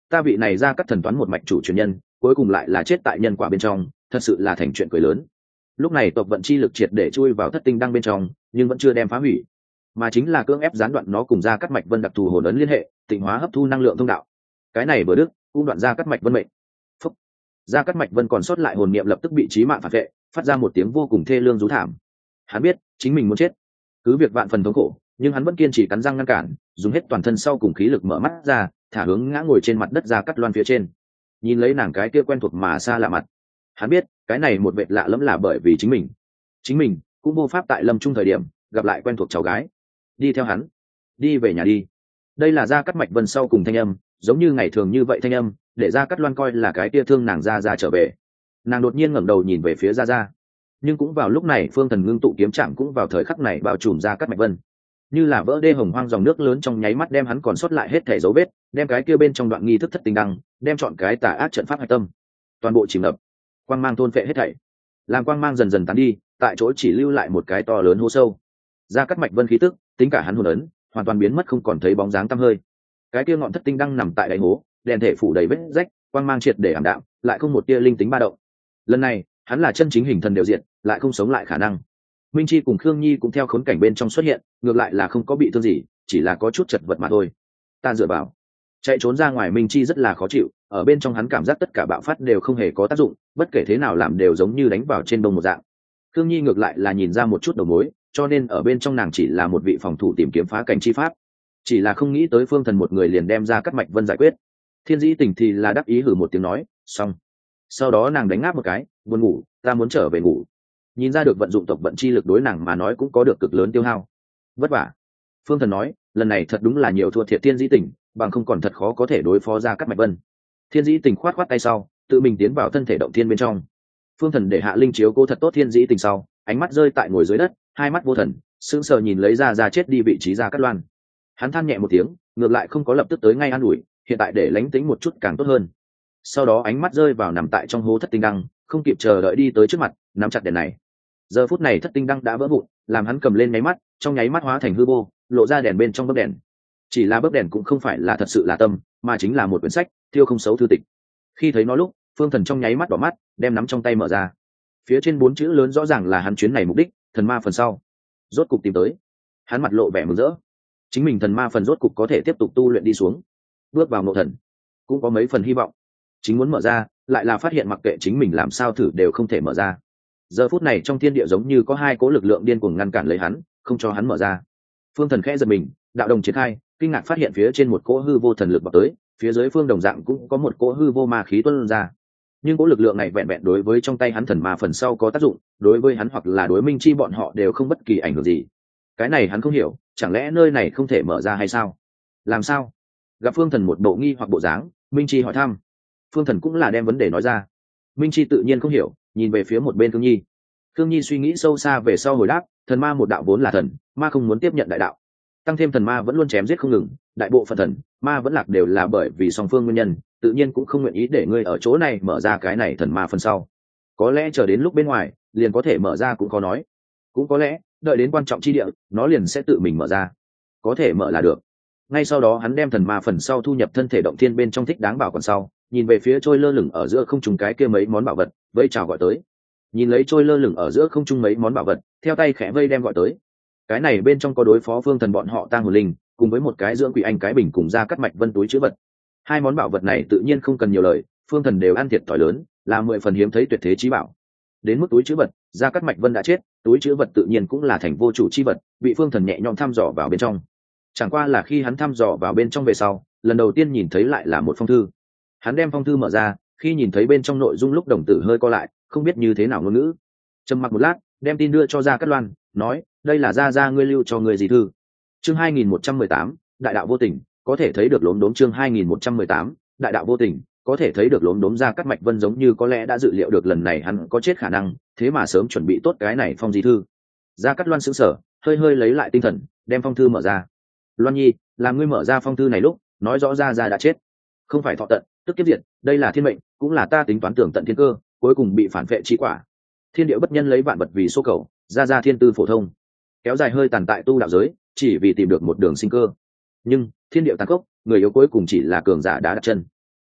ta vị này ra các thần toán một mạch chủ truyền nhân cuối cùng lại là chết tại nhân quả bên trong, thật sự là thành chuyện cười lớn. Lúc này tộc vận chi lực triệt để chui vào thất tinh đăng bên trong, nhưng vẫn chưa đem phá hủy, mà chính là cưỡng ép gián đoạn nó cùng ra cắt mạch vân đặc thù hồn ấn liên hệ, tịnh hóa hấp thu năng lượng thông đạo. Cái này vừa đức cũng đoạn ra cắt mạch vân mệnh. Phúc. Ra cắt mạch vân còn sót lại hồn niệm lập tức bị chí mạng phản vệ, phát ra một tiếng vô cùng thê lương rú thảm. Hắn biết chính mình muốn chết, cứ việc vạn phần thống khổ, nhưng hắn vẫn kiên trì cắn răng ngăn cản, dùng hết toàn thân sau cùng khí lực mở mắt ra, thả hướng ngã ngồi trên mặt đất ra cắt loan phía trên. Nhìn lấy nàng cái kia quen thuộc mà xa lạ mặt, hắn biết cái này một vệt lạ lẫm là bởi vì chính mình chính mình cũng vô pháp tại lâm trung thời điểm gặp lại quen thuộc cháu gái. Đi theo hắn, đi về nhà đi. Đây là Gia Cát Mạch Vân sau cùng thanh âm, giống như ngày thường như vậy thanh âm, để Gia Cát Loan coi là cái tia thương nàng ra ra trở về. Nàng đột nhiên ngẩng đầu nhìn về phía Gia Gia, nhưng cũng vào lúc này phương thần ngưng tụ kiếm chạm cũng vào thời khắc này bao trùm Gia Cát Mạch Vân, như là vỡ đê hồng hoang dòng nước lớn trong nháy mắt đem hắn còn sót lại hết thể dấu vết, đem cái kia bên trong đoạn nghi thức thất tinh đăng, đem chọn cái tà ác trận pháp hạch tâm, toàn bộ chìm ngập. Quang mang thôn phệ hết thảy, làm quang mang dần dần tán đi, tại chỗ chỉ lưu lại một cái to lớn hố sâu. Gia Cát Mạch Vân khí tức, tính cả hắn hồn ấn, hoàn toàn biến mất không còn thấy bóng dáng tăm hơi. Cái kia ngọn thất tinh đăng nằm tại đáy hố, đèn thể phủ đầy vết rách, quang mang triệt để ảm đạm, lại không một tia linh tính ba động. Lần này, hắn là chân chính hình thần đều diện, lại không sống lại khả năng. Minh Chi cùng Khương Nhi cũng theo khốn cảnh bên trong xuất hiện, ngược lại là không có bị thương gì, chỉ là có chút chật vật mà thôi. Ta dựa vào, chạy trốn ra ngoài Minh Chi rất là khó chịu, ở bên trong hắn cảm giác tất cả bạo phát đều không hề có tác dụng, bất kể thế nào làm đều giống như đánh vào trên đông một dạng. Khương Nhi ngược lại là nhìn ra một chút đầu mối, cho nên ở bên trong nàng chỉ là một vị phòng thủ tìm kiếm phá cảnh chi pháp, chỉ là không nghĩ tới phương thần một người liền đem ra Cát Mạch Vân giải quyết. Thiên Dĩ Tình thì là đắc ý hử một tiếng nói, xong. Sau đó nàng đánh ngáp một cái, buồn ngủ, ta muốn trở về ngủ. Nhìn ra được vận dụng tộc vận chi lực đối nàng mà nói cũng có được cực lớn tiêu hao, vất vả. Phương thần nói, lần này thật đúng là nhiều thua thiệt Thiên Dĩ Tình, bằng không còn thật khó có thể đối phó ra Cát Mạch Vân. Thiên Dĩ Tình khoát khoát tay sau, tự mình tiến vào thân thể động thiên bên trong. Phương thần để hạ linh chiếu cố thật tốt Thiên Dĩ Tình sau, ánh mắt rơi tại ngồi dưới đất, hai mắt vô thần, sững sờ nhìn lấy ra ra chết đi vị trí ra Cát Loan. Hắn than nhẹ một tiếng, ngược lại không có lập tức tới ngay an ủi, hiện tại để lánh tính một chút càng tốt hơn. Sau đó ánh mắt rơi vào nằm tại trong hố thất tinh đăng, không kịp chờ đợi đi tới trước mặt, nắm chặt đèn này. Giờ phút này thất tinh đăng đã vỡ vụn, làm hắn cầm lên nháy mắt, trong nháy mắt hóa thành hư vô, lộ ra đèn bên trong bấc đèn. Chỉ là bấc đèn cũng không phải là thật sự là tâm, mà chính là một quyển sách, thiêu không xấu thư tịch. Khi thấy nó lúc, phương thần trong nháy mắt đỏ mắt, đem nắm trong tay mở ra. Phía trên bốn chữ lớn rõ ràng là hắn chuyến này mục đích, thần ma phần sau. Rốt cục tìm tới. Hắn mặt lộ vẻ mừng rỡ. Chính mình thần ma phần rốt cục có thể tiếp tục tu luyện đi xuống, bước vào ngộ thần, cũng có mấy phần hy vọng. Chính muốn mở ra, lại là phát hiện mặc kệ chính mình làm sao thử đều không thể mở ra. Giờ phút này trong thiên địa giống như có hai cỗ lực lượng điên cuồng ngăn cản lấy hắn, không cho hắn mở ra. Phương thần khẽ giật mình, đạo đồng triển khai, kinh ngạc phát hiện phía trên một cỗ hư vô thần lực bọc tới, phía dưới phương đồng dạng cũng có một cỗ hư vô ma khí tuôn ra. Nhưng cỗ lực lượng này vẹn vẹn đối với trong tay hắn thần ma phần sau có tác dụng, đối với hắn hoặc là đối Minh Chi bọn họ đều không bất kỳ ảnh hưởng gì. Cái này hắn không hiểu, chẳng lẽ nơi này không thể mở ra hay sao? Làm sao? Gặp phương thần một bộ nghi hoặc bộ dáng, Minh Chi hỏi thăm. Phương thần cũng là đem vấn đề nói ra. Minh Chi tự nhiên không hiểu, nhìn về phía một bên Khương Nhi. Khương Nhi suy nghĩ sâu xa về sau hồi đáp, thần ma một đạo vốn là thần, ma không muốn tiếp nhận đại đạo, tăng thêm thần ma vẫn luôn chém giết không ngừng, đại bộ phận thần ma vẫn lạc đều là bởi vì song phương nguyên nhân, tự nhiên cũng không nguyện ý để ngươi ở chỗ này mở ra cái này thần ma phần sau. Có lẽ chờ đến lúc bên ngoài liền có thể mở ra cũng khó nói, cũng có lẽ đợi đến quan trọng chi địa nó liền sẽ tự mình mở ra, có thể mở là được. Ngay sau đó hắn đem thần ma phần sau thu nhập thân thể động thiên bên trong thích đáng bảo còn sau, nhìn về phía trôi lơ lửng ở giữa không trung cái kia mấy món bảo vật, vẫy chào gọi tới. Nhìn lấy trôi lơ lửng ở giữa không trung mấy món bảo vật, theo tay khẽ vây đem gọi tới. Cái này bên trong có đối phó phương thần bọn họ tang hồn linh, cùng với một cái dưỡng quỷ anh cái bình cùng ra cắt mạch vân túi chữ vật. Hai món bảo vật này tự nhiên không cần nhiều lời, phương thần đều ăn thiệt thòi lớn, là mười phần hiếm thấy tuyệt thế chí bảo. Đến mức túi chữ vật, ra cắt mạch vân đã chết, túi chữ vật tự nhiên cũng là thành vô chủ chi vật, bị phương thần nhẹ nhõm thăm dò vào bên trong. Chẳng qua là khi hắn thăm dò vào bên trong về sau, lần đầu tiên nhìn thấy lại là một phong thư. Hắn đem phong thư mở ra, khi nhìn thấy bên trong nội dung lúc đồng tử hơi co lại, không biết như thế nào ngôn ngữ. Trầm mặc một lát, đem tin đưa cho Gia Cát Loan, nói, đây là gia gia ngươi lưu cho ngươi gì thư. Chương hai nghìn một trăm mười tám, đại đạo vô tình, có thể thấy được lốm đốm. Chương hai nghìn một trăm mười tám, đại đạo vô tình, có thể thấy được lốm đốm. Gia Cát Mạch Vân giống như có lẽ đã dự liệu được lần này hắn có chết khả năng, thế mà sớm chuẩn bị tốt cái này phong di thư. Gia Cát Loan sững sờ, hơi hơi lấy lại tinh thần, đem phong thư mở ra. Loan Nhi, làm ngươi mở ra phong thư này lúc, nói rõ gia gia đã chết, không phải thọ tận, tức kiếp diệt, đây là thiên mệnh, cũng là ta tính toán tưởng tận thiên cơ, cuối cùng bị phản vệ chi quả. Thiên địa bất nhân lấy vạn vật vì số cầu, gia gia thiên tư phổ thông, kéo dài hơi tàn tại tu đạo giới, chỉ vì tìm được một đường sinh cơ. Nhưng thiên địa tàn khốc, người yếu cuối cùng chỉ là cường giả đã đặt chân.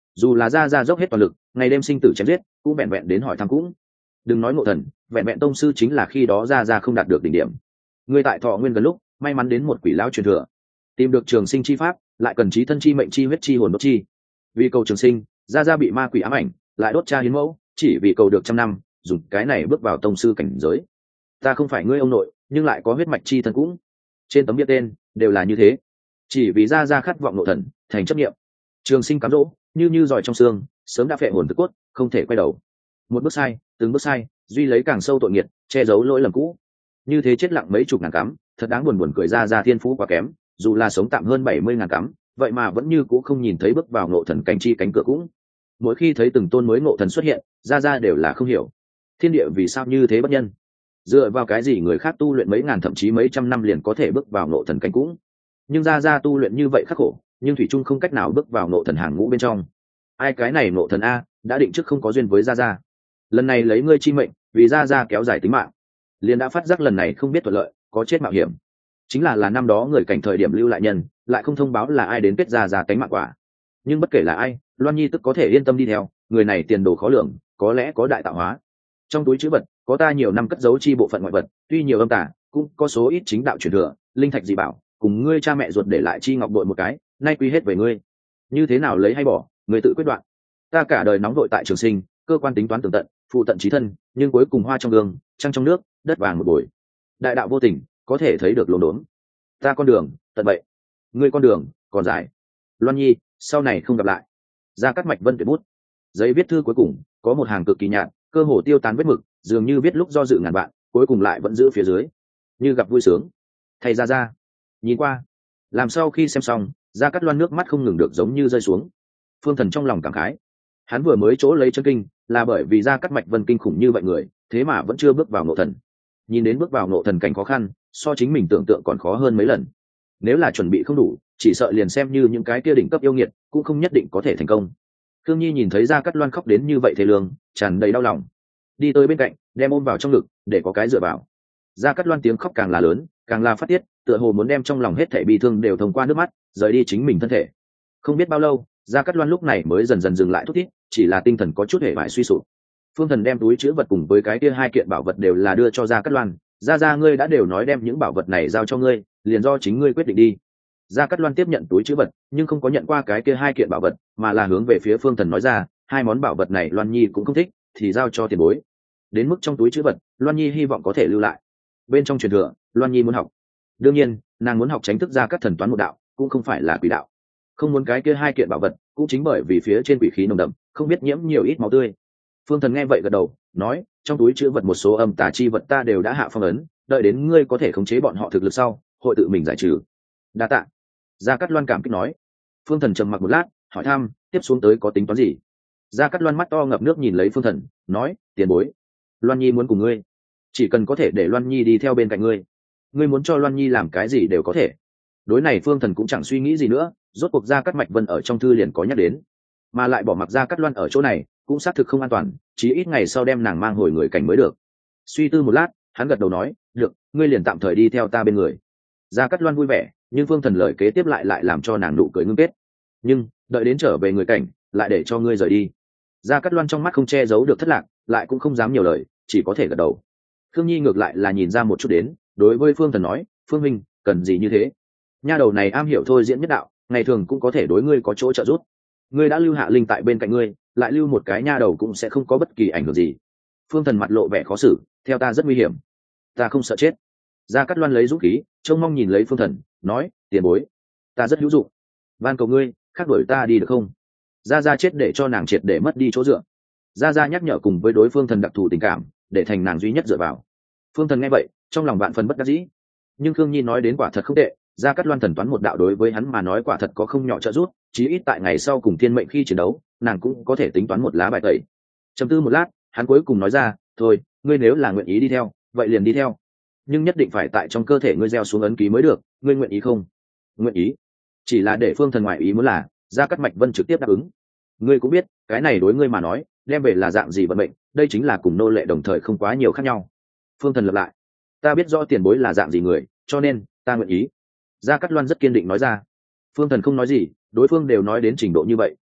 dù là ra ra dốc hết toàn lực ngày đêm sinh tử chém giết cũng vẹn vẹn đến hỏi thăm cũng đừng nói ngộ thần, vẹn vẹn tông sư chính là khi đó ra ra không đạt được đỉnh điểm. Ngươi tại thọ nguyên gần lúc may mắn đến một quỷ lão truyền thừa, tìm được trường sinh chi pháp, lại cần trí thân chi mệnh chi huyết chi hồn đốt chi. Vì cầu trường sinh, ra ra bị ma quỷ ám ảnh, lại đốt cha hiến mẫu, chỉ vì cầu được trăm năm, dùng cái này bước vào tông sư cảnh giới. Ta không phải ngươi ông nội, nhưng lại có huyết mạch chi thân cũng. Trên tấm bia tên đều là như thế, chỉ vì ra ra khát vọng nội thần, thành chấp niệm. Trường sinh cám dỗ, như như giỏi trong xương, sớm đã phệ hồn thức cốt, không thể quay đầu. Một bước sai, từng bước sai, duy lấy càng sâu tội nghiệt, che giấu lỗi lầm cũ. Như thế chết lặng mấy chục ngàn cắm, thật đáng buồn buồn cười ra ra thiên phú quá kém, dù là sống tạm hơn bảy mươi ngàn cắm, vậy mà vẫn như cũ không nhìn thấy bước vào ngộ thần cảnh chi cánh cửa cũng. Mỗi khi thấy từng tôn mới ngộ thần xuất hiện, ra ra đều là không hiểu. Thiên địa vì sao như thế bất nhân? Dựa vào cái gì người khác tu luyện mấy ngàn thậm chí mấy trăm năm liền có thể bước vào ngộ thần cảnh cũng? Nhưng ra ra tu luyện như vậy khắc khổ, nhưng thủy trung không cách nào bước vào ngộ thần hàng ngũ bên trong. Ai cái này ngộ thần a, đã định trước không có duyên với ra ra. Lần này lấy ngươi chi mệnh, vì ra ra kéo dài tính mạng. Liền đã phát giác lần này không biết thuận lợi, có chết mạo hiểm. Chính là là năm đó người cảnh thời điểm lưu lại nhân, lại không thông báo là ai đến kết ra ra cánh mạng quả. Nhưng bất kể là ai, Loan Nhi tức có thể yên tâm đi theo, người này tiền đồ khó lường, có lẽ có đại tạo hóa. Trong túi trữ vật, có ta nhiều năm cất giấu chi bộ phận ngoại vật, tuy nhiều âm tà, cũng có số ít chính đạo truyền thừa, linh thạch dị bảo, cùng ngươi cha mẹ ruột để lại chi ngọc bội một cái, nay quy hết về ngươi. Như thế nào lấy hay bỏ, ngươi tự quyết đoạn. Ta cả đời nóng vội tại trường sinh, cơ quan tính toán tường tận, phụ tận chí thân, nhưng cuối cùng hoa trong gương, trăng trong nước, đất vàng một buổi. Đại đạo vô tình, có thể thấy được lồn đốn. Ta con đường, tận vậy. Ngươi con đường, còn dài. Loan Nhi, sau này không gặp lại. Ra cắt mạch vân tuyệt bút. Giấy viết thư cuối cùng, có một hàng cực kỳ nhạt, cơ hồ tiêu tán vết mực, dường như viết lúc do dự ngàn vạn, cuối cùng lại vẫn giữ phía dưới. Như gặp vui sướng. Thầy ra ra. Nhìn qua. Làm sau khi xem xong, Ra Cát Loan nước mắt không ngừng được giống như rơi xuống. Phương Thần trong lòng cảm khái. Hắn vừa mới chỗ lấy chân kinh, là bởi vì Ra Cát Mạch Vân kinh khủng như vậy người, thế mà vẫn chưa bước vào ngộ thần. Nhìn đến bước vào ngộ thần cảnh khó khăn, so chính mình tưởng tượng còn khó hơn mấy lần. Nếu là chuẩn bị không đủ, chỉ sợ liền xem như những cái kia đỉnh cấp yêu nghiệt, cũng không nhất định có thể thành công. Khương Nhi nhìn thấy Ra Cát Loan khóc đến như vậy thế lương, tràn đầy đau lòng. Đi tới bên cạnh, đem ôm vào trong ngực, để có cái dựa vào. Ra Cát Loan tiếng khóc càng là lớn, càng là phát tiết, tựa hồ muốn đem trong lòng hết thảy bi thương đều thông qua nước mắt, rời đi chính mình thân thể. Không biết bao lâu, Ra Cát Loan lúc này mới dần dần dừng lại thút thít, chỉ là tinh thần có chút hề bại suy sụp. Phương Thần đem túi chứa vật cùng với cái kia hai kiện bảo vật đều là đưa cho Ra Cát Loan. Ra ra ngươi đã đều nói đem những bảo vật này giao cho ngươi, liền do chính ngươi quyết định đi. Ra Cát Loan tiếp nhận túi chứa vật, nhưng không có nhận qua cái kia hai kiện bảo vật, mà là hướng về phía Phương Thần nói ra, hai món bảo vật này Loan Nhi cũng không thích, thì giao cho tiền bối. Đến mức trong túi chứa vật, Loan Nhi hy vọng có thể lưu lại. Bên trong truyền thừa, Loan Nhi muốn học. Đương nhiên, nàng muốn học tránh thức ra các thần toán một đạo, cũng không phải là quỷ đạo. Không muốn cái kia hai kiện bảo vật, cũng chính bởi vì phía trên quỷ khí nồng đậm, không biết nhiễm nhiều ít máu tươi. Phương Thần nghe vậy gật đầu, nói, trong túi chứa vật một số âm tà chi vật ta đều đã hạ phong ấn, đợi đến ngươi có thể khống chế bọn họ thực lực sau, hội tự mình giải trừ. Đa tạ. Gia Cát Loan cảm kích nói. Phương Thần trầm mặc một lát, hỏi thăm, tiếp xuống tới có tính toán gì? Gia Cát Loan mắt to ngập nước nhìn lấy Phương Thần, nói, tiền bối, Loan Nhi muốn cùng ngươi, chỉ cần có thể để Loan Nhi đi theo bên cạnh ngươi, ngươi muốn cho Loan Nhi làm cái gì đều có thể. Đối này Phương Thần cũng chẳng suy nghĩ gì nữa, rốt cuộc Gia Cát Mạch Vân ở trong thư liền có nhắc đến, mà lại bỏ mặc Gia Cát Loan ở chỗ này, cũng xác thực không an toàn, chí ít ngày sau đem nàng mang hồi người cảnh mới được. Suy tư một lát, hắn gật đầu nói, được, ngươi liền tạm thời đi theo ta bên người. Gia Cát Loan vui vẻ, nhưng Phương Thần lời kế tiếp lại lại làm cho nàng nụ cười ngưng kết. Nhưng đợi đến trở về người cảnh, lại để cho ngươi rời đi. Gia Cát Loan trong mắt không che giấu được thất lạc, lại cũng không dám nhiều lời, chỉ có thể gật đầu. Khương Nhi ngược lại là nhìn ra một chút đến, đối với Phương Thần nói, Phương Minh, cần gì như thế? Nha đầu này am hiểu thôi diễn nhất đạo, ngày thường cũng có thể đối ngươi có chỗ trợ giúp. Ngươi đã lưu hạ linh tại bên cạnh ngươi, lại lưu một cái nha đầu cũng sẽ không có bất kỳ ảnh hưởng gì. Phương Thần mặt lộ vẻ khó xử, theo ta rất nguy hiểm, ta không sợ chết. Gia Cát Loan lấy dũng khí, trông mong nhìn lấy Phương Thần, nói, tiền bối, ta rất hữu dụng, van cầu ngươi, khác đuổi ta đi được không? Gia Gia chết để cho nàng triệt để mất đi chỗ dựa. Gia Gia nhắc nhở cùng với đối Phương Thần đặc thù tình cảm, để thành nàng duy nhất dựa vào. Phương Thần nghe vậy, trong lòng vạn phần bất đắc dĩ. Nhưng Khương Nhi nói đến quả thật không tệ, Gia Cát Loan thần toán một đạo đối với hắn mà nói quả thật có không nhỏ trợ giúp, chí ít tại ngày sau cùng thiên mệnh khi chiến đấu, nàng cũng có thể tính toán một lá bài tẩy. Trầm tư một lát, hắn cuối cùng nói ra, thôi, ngươi nếu là nguyện ý đi theo, vậy liền đi theo, nhưng nhất định phải tại trong cơ thể ngươi gieo xuống ấn ký mới được, ngươi nguyện ý không? Nguyện ý. Chỉ là để Phương Thần ngoại ý muốn là, Gia Cát Mạch Vân trực tiếp đáp ứng. Ngươi cũng biết, cái này đối ngươi mà nói, đem về là dạng gì vận mệnh, đây chính là cùng nô lệ đồng thời không quá nhiều khác nhau. Phương Thần lặp lại, ta biết rõ tiền bối là dạng gì người, cho nên ta nguyện ý. Gia Cát Loan rất kiên định nói ra. Phương Thần không nói gì, đối phương đều nói đến trình độ như vậy,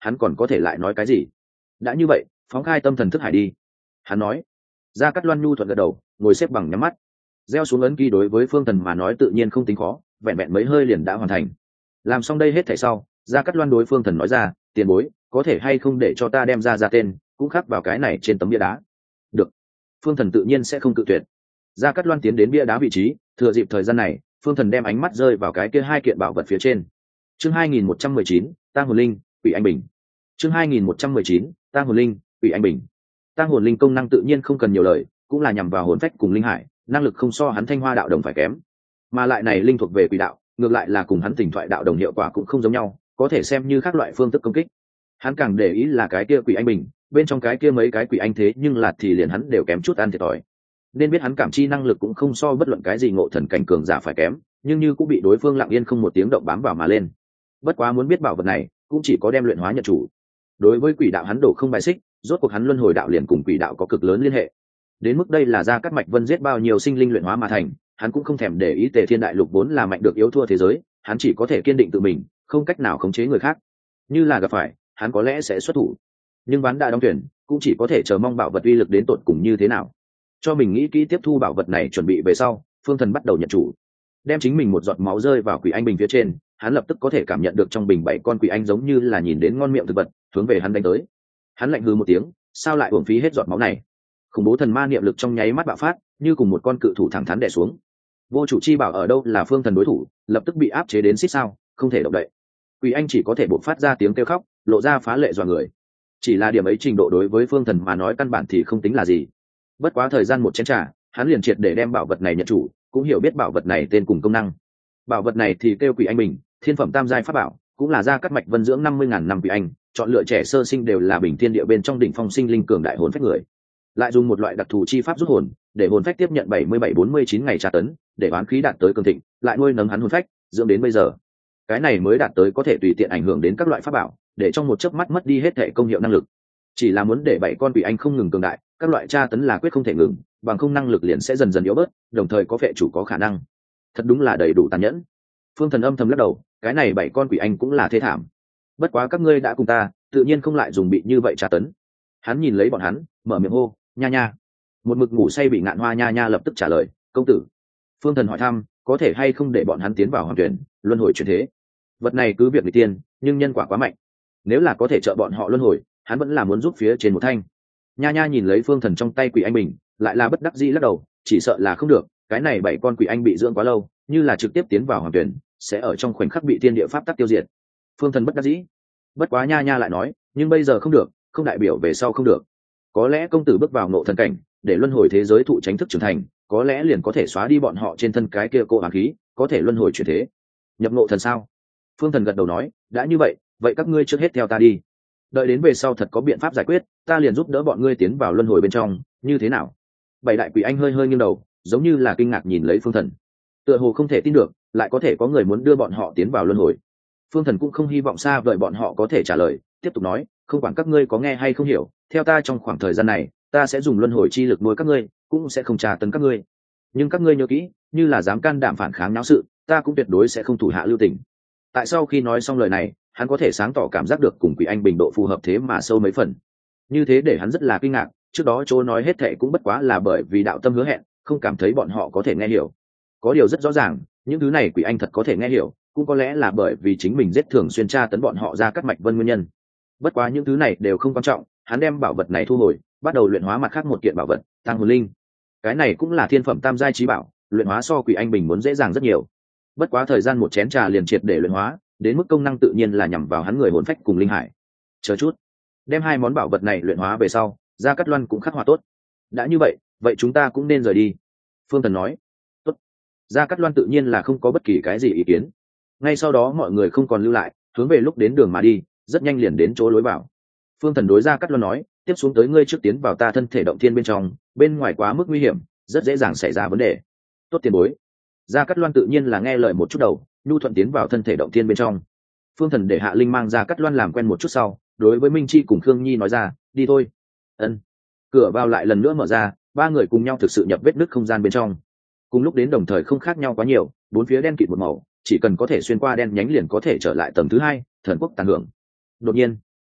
hắn còn có thể lại nói cái gì. Đã như vậy, phóng khai tâm thần thức hải đi, hắn nói. Gia Cát Loan nhu thuận gật đầu, ngồi xếp bằng nhắm mắt. Gieo xuống ấn ký đối với Phương Thần mà nói tự nhiên không tính khó, vẹn vẹn mấy hơi liền đã hoàn thành. Làm xong đây hết thảy sau, Gia Cát Loan đối Phương Thần nói ra, tiền bối, có thể hay không để cho ta đem ra ra tên cũng khắc vào cái này trên tấm bia đá. Được. Phương Thần tự nhiên sẽ không cự tuyệt. Gia Cát Loan tiến đến bia đá vị trí, thừa dịp thời gian này, Phương Thần đem ánh mắt rơi vào cái kia hai kiện bảo vật phía trên. Chương hai nghìn một trăm mười chín, Tang hồn linh, Quỷ Anh Bình. Chương hai nghìn một trăm mười chín, Tang hồn linh, Quỷ Anh Bình. Tang hồn linh công năng tự nhiên không cần nhiều lời, cũng là nhằm vào hồn phách cùng linh hải, năng lực không so hắn Thanh Hoa đạo đồng phải kém. Mà lại này linh thuộc về quỷ đạo, ngược lại là cùng hắn Tỉnh Thoại đạo đồng hiệu quả cũng không giống nhau, có thể xem như các loại phương thức công kích. Hắn càng để ý là cái kia Quỷ Anh Bình, bên trong cái kia mấy cái quỷ anh thế nhưng là thì liền hắn đều kém chút ăn thiệt thòi. Nên biết hắn cảm chi năng lực cũng không so bất luận cái gì ngộ thần cảnh cường giả phải kém, nhưng như cũng bị đối phương lặng yên không một tiếng động bám vào mà lên. Bất quá muốn biết bảo vật này, cũng chỉ có đem luyện hóa nhận chủ. Đối với quỷ đạo hắn đổ không bài xích, rốt cuộc hắn luân hồi đạo liền cùng quỷ đạo có cực lớn liên hệ. Đến mức đây là Gia Cát Mạch Vân giết bao nhiêu sinh linh luyện hóa mà thành, hắn cũng không thèm để ý. Tề Thiên Đại Lục vốn là mạnh được yếu thua thế giới, hắn chỉ có thể kiên định tự mình, không cách nào khống chế người khác. Như là gặp phải, hắn có lẽ sẽ xuất thủ, nhưng ván đã đóng tuyển, cũng chỉ có thể chờ mong bảo vật uy lực đến tột cùng như thế nào. Cho mình nghĩ kỹ tiếp thu bảo vật này chuẩn bị về sau, Phương Thần bắt đầu nhận chủ, đem chính mình một giọt máu rơi vào Quỷ Anh Bình phía trên, hắn lập tức có thể cảm nhận được trong bình bảy con quỷ anh giống như là nhìn đến ngon miệng thực vật, hướng về hắn đánh tới. Hắn lạnh hừ một tiếng, sao lại uổng phí hết giọt máu này? Khủng bố thần ma niệm lực trong nháy mắt bạo phát, như cùng một con cự thủ thẳng thắn đè xuống. Vô chủ chi bảo ở đâu là Phương Thần đối thủ, lập tức bị áp chế đến xích sao, không thể động đậy. Quỷ anh chỉ có thể bộc phát ra tiếng kêu khóc, lộ ra phá lệ dọa người. Chỉ là điểm ấy trình độ đối với Phương Thần mà nói căn bản thì không tính là gì. Bất quá thời gian một chén trà, hắn liền triệt để đem bảo vật này nhận chủ, cũng hiểu biết bảo vật này tên cùng công năng. Bảo vật này thì kêu Quỷ Anh Bình, thiên phẩm tam giai pháp bảo, cũng là Gia Cát Mạch Vân dưỡng năm mươi ngàn năm quỷ anh, chọn lựa trẻ sơ sinh đều là bình thiên địa bên trong đỉnh phong sinh linh cường đại hồn phách người. Lại dùng một loại đặc thù chi pháp rút hồn, để hồn phách tiếp nhận bảy mươi bảy bốn mươi chín ngày tra tấn, để oán khí đạt tới cường thịnh, lại nuôi nấng hắn hồn phách, dưỡng đến bây giờ. Cái này mới đạt tới có thể tùy tiện ảnh hưởng đến các loại pháp bảo, để trong một chớp mắt mất đi hết thể công hiệu năng lực. Chỉ là muốn để bảy con quỷ anh không ngừng cường đại, các loại tra tấn là quyết không thể ngừng, bằng không năng lực liền sẽ dần dần yếu bớt, đồng thời có phệ chủ có khả năng. Thật đúng là đầy đủ tàn nhẫn. Phương Thần âm thầm lắc đầu, cái này bảy con quỷ anh cũng là thê thảm. Bất quá các ngươi đã cùng ta, tự nhiên không lại dùng bị như vậy tra tấn. Hắn nhìn lấy bọn hắn, mở miệng hô, nha nha. Một mực ngủ say bị Ngạn Hoa nha nha lập tức trả lời, công tử. Phương Thần hỏi thăm, có thể hay không để bọn hắn tiến vào hoàng tuyển, luân hồi chuyển thế. Vật này cứ việc bị tiên, nhưng nhân quả quá mạnh. Nếu là có thể trợ bọn họ luân hồi, hắn vẫn là muốn giúp phía trên một thanh. Nha nha nhìn lấy Phương Thần trong tay quỷ anh bình, lại là bất đắc dĩ lắc đầu, chỉ sợ là không được, cái này bảy con quỷ anh bị dưỡng quá lâu, như là trực tiếp tiến vào hoàng tuyển, sẽ ở trong khoảnh khắc bị thiên địa pháp tắc tiêu diệt. Phương Thần bất đắc dĩ. Bất quá nha nha lại nói, nhưng bây giờ không được, không đại biểu về sau không được. Có lẽ công tử bước vào ngộ thần cảnh, để luân hồi thế giới thụ tránh thức trưởng thành, có lẽ liền có thể xóa đi bọn họ trên thân cái kia cô ám khí, có thể luân hồi chuyển thế. Nhập ngộ thần sao? Phương Thần gật đầu nói, đã như vậy, vậy các ngươi trước hết theo ta đi. Đợi đến về sau thật có biện pháp giải quyết, ta liền giúp đỡ bọn ngươi tiến vào luân hồi bên trong, như thế nào? Bảy đại quỷ anh hơi hơi nghiêng đầu, giống như là kinh ngạc nhìn lấy Phương Thần. Tựa hồ không thể tin được, lại có thể có người muốn đưa bọn họ tiến vào luân hồi. Phương Thần cũng không hy vọng xa vời bọn họ có thể trả lời, tiếp tục nói, không quản các ngươi có nghe hay không hiểu, theo ta trong khoảng thời gian này, ta sẽ dùng luân hồi chi lực nuôi các ngươi, cũng sẽ không tra tấn các ngươi. Nhưng các ngươi nhớ kỹ, như là dám can đảm phản kháng náo sự, ta cũng tuyệt đối sẽ không thủ hạ lưu tình. Tại sau khi nói xong lời này, hắn có thể sáng tỏ cảm giác được cùng quỷ anh bình độ phù hợp thế mà sâu mấy phần. Như thế để hắn rất là kinh ngạc, trước đó chỗ nói hết thệ cũng bất quá là bởi vì đạo tâm hứa hẹn, không cảm thấy bọn họ có thể nghe hiểu. Có điều rất rõ ràng, những thứ này quỷ anh thật có thể nghe hiểu, cũng có lẽ là bởi vì chính mình giết thường xuyên tra tấn bọn họ ra cắt mạch vân nguyên nhân. Bất quá những thứ này đều không quan trọng, hắn đem bảo vật này thu hồi, bắt đầu luyện hóa mặt khác một kiện bảo vật, Tang hồn linh. Cái này cũng là thiên phẩm tam giai chí bảo, luyện hóa so quỷ anh bình muốn dễ dàng rất nhiều. Bất quá thời gian một chén trà liền triệt để luyện hóa, đến mức công năng tự nhiên là nhằm vào hắn người hồn phách cùng linh hải. Chờ chút, đem hai món bảo vật này luyện hóa về sau, Gia Cát Loan cũng khắc họa tốt. Đã như vậy, vậy chúng ta cũng nên rời đi. Phương Thần nói. Tốt. Gia Cát Loan tự nhiên là không có bất kỳ cái gì ý kiến. Ngay sau đó mọi người không còn lưu lại, hướng về lúc đến đường mà đi, rất nhanh liền đến chỗ lối vào. Phương Thần đối Gia Cát Loan nói, tiếp xuống tới ngươi trước tiến vào ta thân thể động thiên bên trong, bên ngoài quá mức nguy hiểm, rất dễ dàng xảy ra vấn đề. Tốt tiền bối. Gia Cát Loan tự nhiên là nghe lời một chút đầu, nhu thuận tiến vào thân thể động thiên bên trong. Phương Thần để Hạ Linh mang Gia Cát Loan làm quen một chút sau, đối với Minh Chi cùng Khương Nhi nói ra, đi thôi. Ân. Cửa vào lại lần nữa mở ra, ba người cùng nhau thực sự nhập vết nứt không gian bên trong. Cùng lúc đến đồng thời không khác nhau quá nhiều, bốn phía đen kịt một màu, chỉ cần có thể xuyên qua đen nhánh liền có thể trở lại tầng thứ hai, thần quốc tàn hưởng. Đột nhiên,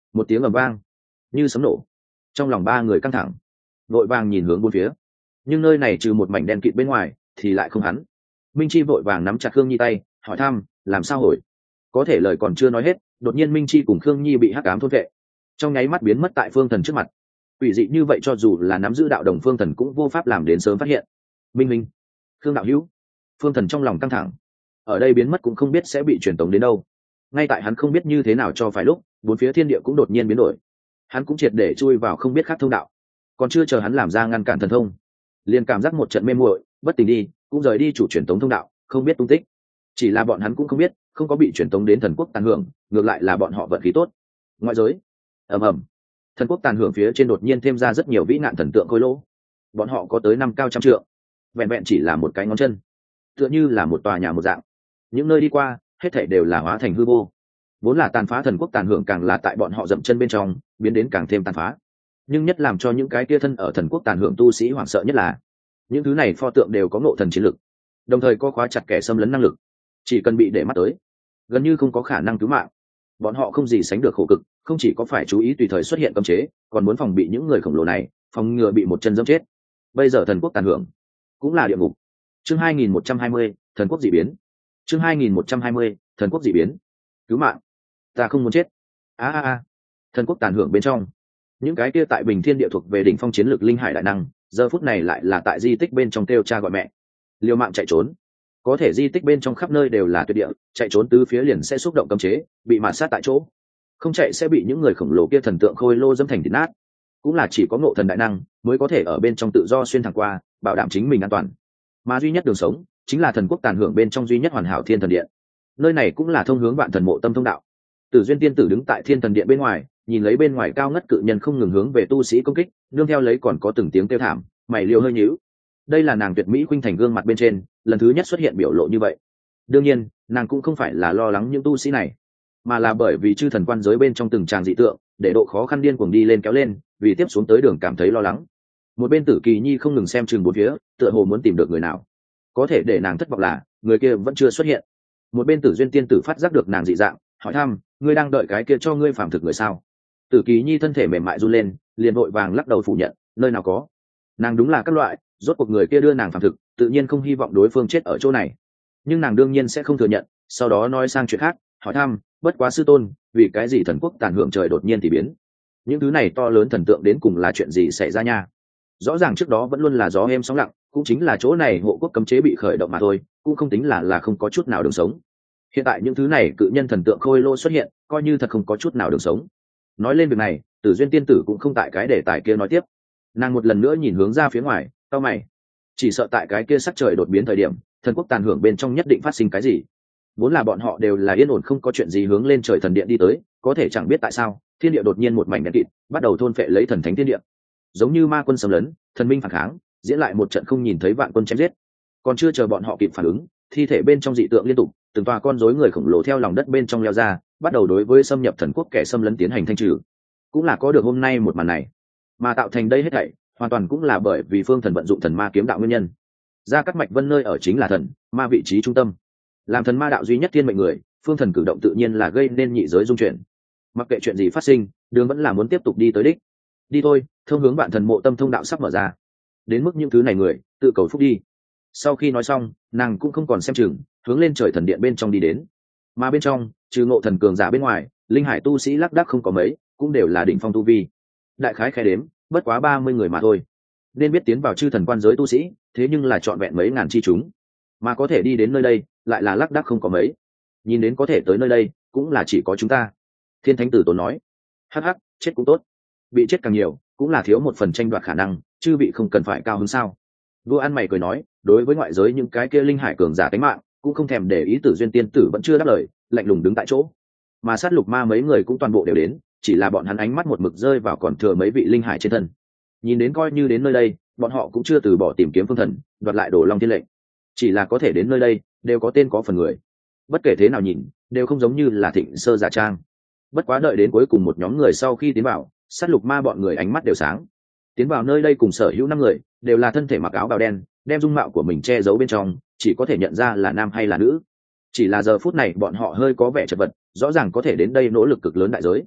Một tiếng ầm vang như sấm nổ, trong lòng ba người căng thẳng, vội vàng nhìn hướng bốn phía, nhưng nơi này trừ một mảnh đen kịt bên ngoài thì lại không hắn. Minh Chi vội vàng nắm chặt Khương Nhi tay hỏi thăm làm sao hồi. Có thể lời còn chưa nói hết, đột nhiên Minh Chi cùng Khương Nhi bị hắc ám thôn vệ, trong nháy mắt biến mất tại Phương Thần trước mặt. Quỷ dị như vậy cho dù là nắm giữ đạo đồng Phương Thần cũng vô pháp làm đến sớm phát hiện. Minh Minh, Khương đạo hữu. Phương Thần trong lòng căng thẳng, ở đây biến mất cũng không biết sẽ bị truyền tống đến đâu. Ngay tại hắn không biết như thế nào cho phải lúc, bốn phía thiên địa cũng đột nhiên biến đổi, hắn cũng triệt để chui vào không biết khác thông đạo. Còn chưa chờ hắn làm ra ngăn cản thần thông, liền cảm giác một trận mê muội, bất tỉnh đi cũng rời đi chủ truyền tống thông đạo, không biết tung tích. Chỉ là bọn hắn cũng không biết, không có bị truyền tống đến thần quốc tàn hưởng, ngược lại là bọn họ vận khí tốt. Ngoại giới ầm ầm, thần quốc tàn hưởng phía trên đột nhiên thêm ra rất nhiều vĩ nạn thần tượng khôi lỗ, bọn họ có tới năm cao trăm trượng, vẹn vẹn chỉ là một cái ngón chân, tựa như là một tòa nhà một dạng. Những nơi đi qua hết thảy đều là hóa thành hư vô, vốn là tàn phá thần quốc tàn hưởng càng là tại bọn họ dậm chân bên trong biến đến càng thêm tàn phá. Nhưng nhất làm cho những cái kia thân ở thần quốc tàn hưởng tu sĩ hoảng sợ nhất là những thứ này pho tượng đều có ngộ thần chiến lực, đồng thời có khóa chặt kẻ xâm lấn năng lực, chỉ cần bị để mắt tới gần như không có khả năng cứu mạng. Bọn họ không gì sánh được khổ cực, không chỉ có phải chú ý tùy thời xuất hiện cấm chế, còn muốn phòng bị những người khổng lồ này, phòng ngừa bị một chân dẫm chết. Bây giờ thần quốc tàn hưởng cũng là địa ngục. Chương hai nghìn một trăm hai mươi, thần quốc dị biến. Chương hai nghìn một trăm hai mươi, thần quốc dị biến. Cứu mạng, ta không muốn chết. A a a. Thần quốc tàn hưởng bên trong, những cái kia tại Bình Thiên địa thuộc về đỉnh phong chiến lược linh hải đại năng, giờ phút này lại là tại di tích bên trong kêu cha gọi mẹ, liều mạng chạy trốn. Có thể di tích bên trong khắp nơi đều là tuyệt địa, chạy trốn tứ phía liền sẽ xúc động cấm chế, bị mạt sát tại chỗ. Không chạy sẽ bị những người khổng lồ kia thần tượng khôi lô dẫm thành thịt nát. Cũng là chỉ có ngộ thần đại năng mới có thể ở bên trong tự do xuyên thẳng qua, bảo đảm chính mình an toàn. Mà duy nhất đường sống chính là thần quốc tàn hưởng bên trong duy nhất hoàn hảo Thiên Thần Điện. Nơi này cũng là thông hướng Vạn Thần Mộ Tâm thông đạo. Tử Duyên tiên tử đứng tại Thiên Thần Điện bên ngoài, nhìn lấy bên ngoài cao ngất cự nhân không ngừng hướng về tu sĩ công kích, nương theo lấy còn có từng tiếng kêu thảm, mày liều hơi nhíu. Đây là nàng tuyệt mỹ khuynh thành gương mặt bên trên lần thứ nhất xuất hiện biểu lộ như vậy. Đương nhiên nàng cũng không phải là lo lắng những tu sĩ này, mà là bởi vì chư thần quan giới bên trong từng tràng dị tượng để độ khó khăn điên cuồng đi lên kéo lên, vì tiếp xuống tới đường cảm thấy lo lắng. Một bên Tử Kỳ Nhi không ngừng xem chừng bốn phía, tựa hồ muốn tìm được người nào. Có thể để nàng thất vọng là người kia vẫn chưa xuất hiện. Một bên Tử Duyên tiên tử phát giác được nàng dị dạng, hỏi thăm ngươi đang đợi cái kia cho ngươi phàm thực người sao. Tử Kỳ Nhi thân thể mềm mại run lên, liền vội vàng lắc đầu phủ nhận, nơi nào có, nàng đúng là các loại, rốt cuộc người kia đưa nàng phàm thực, tự nhiên không hy vọng đối phương chết ở chỗ này. Nhưng nàng đương nhiên sẽ không thừa nhận, sau đó nói sang chuyện khác, hỏi thăm bất quá sư tôn, vì cái gì thần quốc tàn hưởng trời đột nhiên thì biến, những thứ này to lớn thần tượng đến cùng là chuyện gì xảy ra nha. Rõ ràng trước đó vẫn luôn là gió êm sóng lặng, cũng chính là chỗ này hộ quốc cấm chế bị khởi động mà thôi, cũng không tính là là không có chút nào đường sống. Hiện tại những thứ này cự nhân thần tượng khôi lô xuất hiện, coi như thật không có chút nào đường sống. Nói lên việc này, Tử Duyên tiên tử cũng không tại cái đề tài kia nói tiếp, nàng một lần nữa nhìn hướng ra phía ngoài, cau mày, chỉ sợ tại cái kia sắc trời đột biến thời điểm thần quốc tàn hưởng bên trong nhất định phát sinh cái gì. Vốn là bọn họ đều là yên ổn không có chuyện gì hướng lên trời thần điện đi tới, có thể chẳng biết tại sao thiên địa đột nhiên một mảnh đen kịt, bắt đầu thôn phệ lấy thần thánh thiên địa, giống như ma quân xâm lấn, thần minh phản kháng, diễn lại một trận không nhìn thấy vạn quân chém giết. Còn chưa chờ bọn họ kịp phản ứng, thi thể bên trong dị tượng liên tục, từng tòa con rối người khổng lồ theo lòng đất bên trong leo ra, bắt đầu đối với xâm nhập thần quốc kẻ xâm lấn tiến hành thanh trừ. Cũng là có được hôm nay một màn này, mà tạo thành đây hết thảy hoàn toàn cũng là bởi vì Phương Thần vận dụng thần ma kiếm đạo nguyên nhân. Gia Cát Mạch Vân nơi ở chính là thần ma vị trí trung tâm, làm thần ma đạo duy nhất thiên mệnh người, Phương Thần cử động tự nhiên là gây nên nhị giới dung chuyển. Mặc kệ chuyện gì phát sinh, đường vẫn là muốn tiếp tục đi tới đích. Đi thôi, thông hướng Vạn Thần Mộ Tâm thông đạo sắp mở ra, đến mức những thứ này người tự cầu phúc đi. Sau khi nói xong, nàng cũng không còn xem chừng, hướng lên trời thần điện bên trong đi đến. Mà bên trong, trừ ngộ thần cường giả bên ngoài, linh hải tu sĩ lác đác không có mấy, cũng đều là đỉnh phong tu vi. Đại khái khẽ đếm, bất quá ba mươi người mà thôi. Nên biết tiến vào chư thần quan giới tu sĩ, thế nhưng là trọn vẹn mấy ngàn chi chúng, mà có thể đi đến nơi đây, lại là lác đác không có mấy. Nhìn đến có thể tới nơi đây, cũng là chỉ có chúng ta. Thiên Thánh Tử Tốn nói, hắc hắc, chết cũng tốt, bị chết càng nhiều, cũng là thiếu một phần tranh đoạt khả năng, chư vị không cần phải cao hứng sao. Vua ăn mày cười nói, đối với ngoại giới những cái kia linh hải cường giả cánh mạng, cũng không thèm để ý. Tử Duyên tiên tử vẫn chưa đáp lời, lạnh lùng đứng tại chỗ. Mà sát lục ma mấy người cũng toàn bộ đều đến, chỉ là bọn hắn ánh mắt một mực rơi vào còn thừa mấy vị linh hải trên thân. Nhìn đến coi như đến nơi đây, bọn họ cũng chưa từ bỏ tìm kiếm Phương Thần, đoạt lại Đồ Long Thiên lệnh. Chỉ là có thể đến nơi đây, đều có tên có phần người. Bất kể thế nào nhìn, đều không giống như là Thịnh Sơ giả trang. Bất quá đợi đến cuối cùng một nhóm người sau khi tiến vào, sát lục ma bọn người ánh mắt đều sáng. Tiến vào nơi đây cùng sở hữu năm người, đều là thân thể mặc áo bào đen, đem dung mạo của mình che giấu bên trong, chỉ có thể nhận ra là nam hay là nữ. Chỉ là giờ phút này bọn họ hơi có vẻ chật vật, rõ ràng có thể đến đây nỗ lực cực lớn đại giới.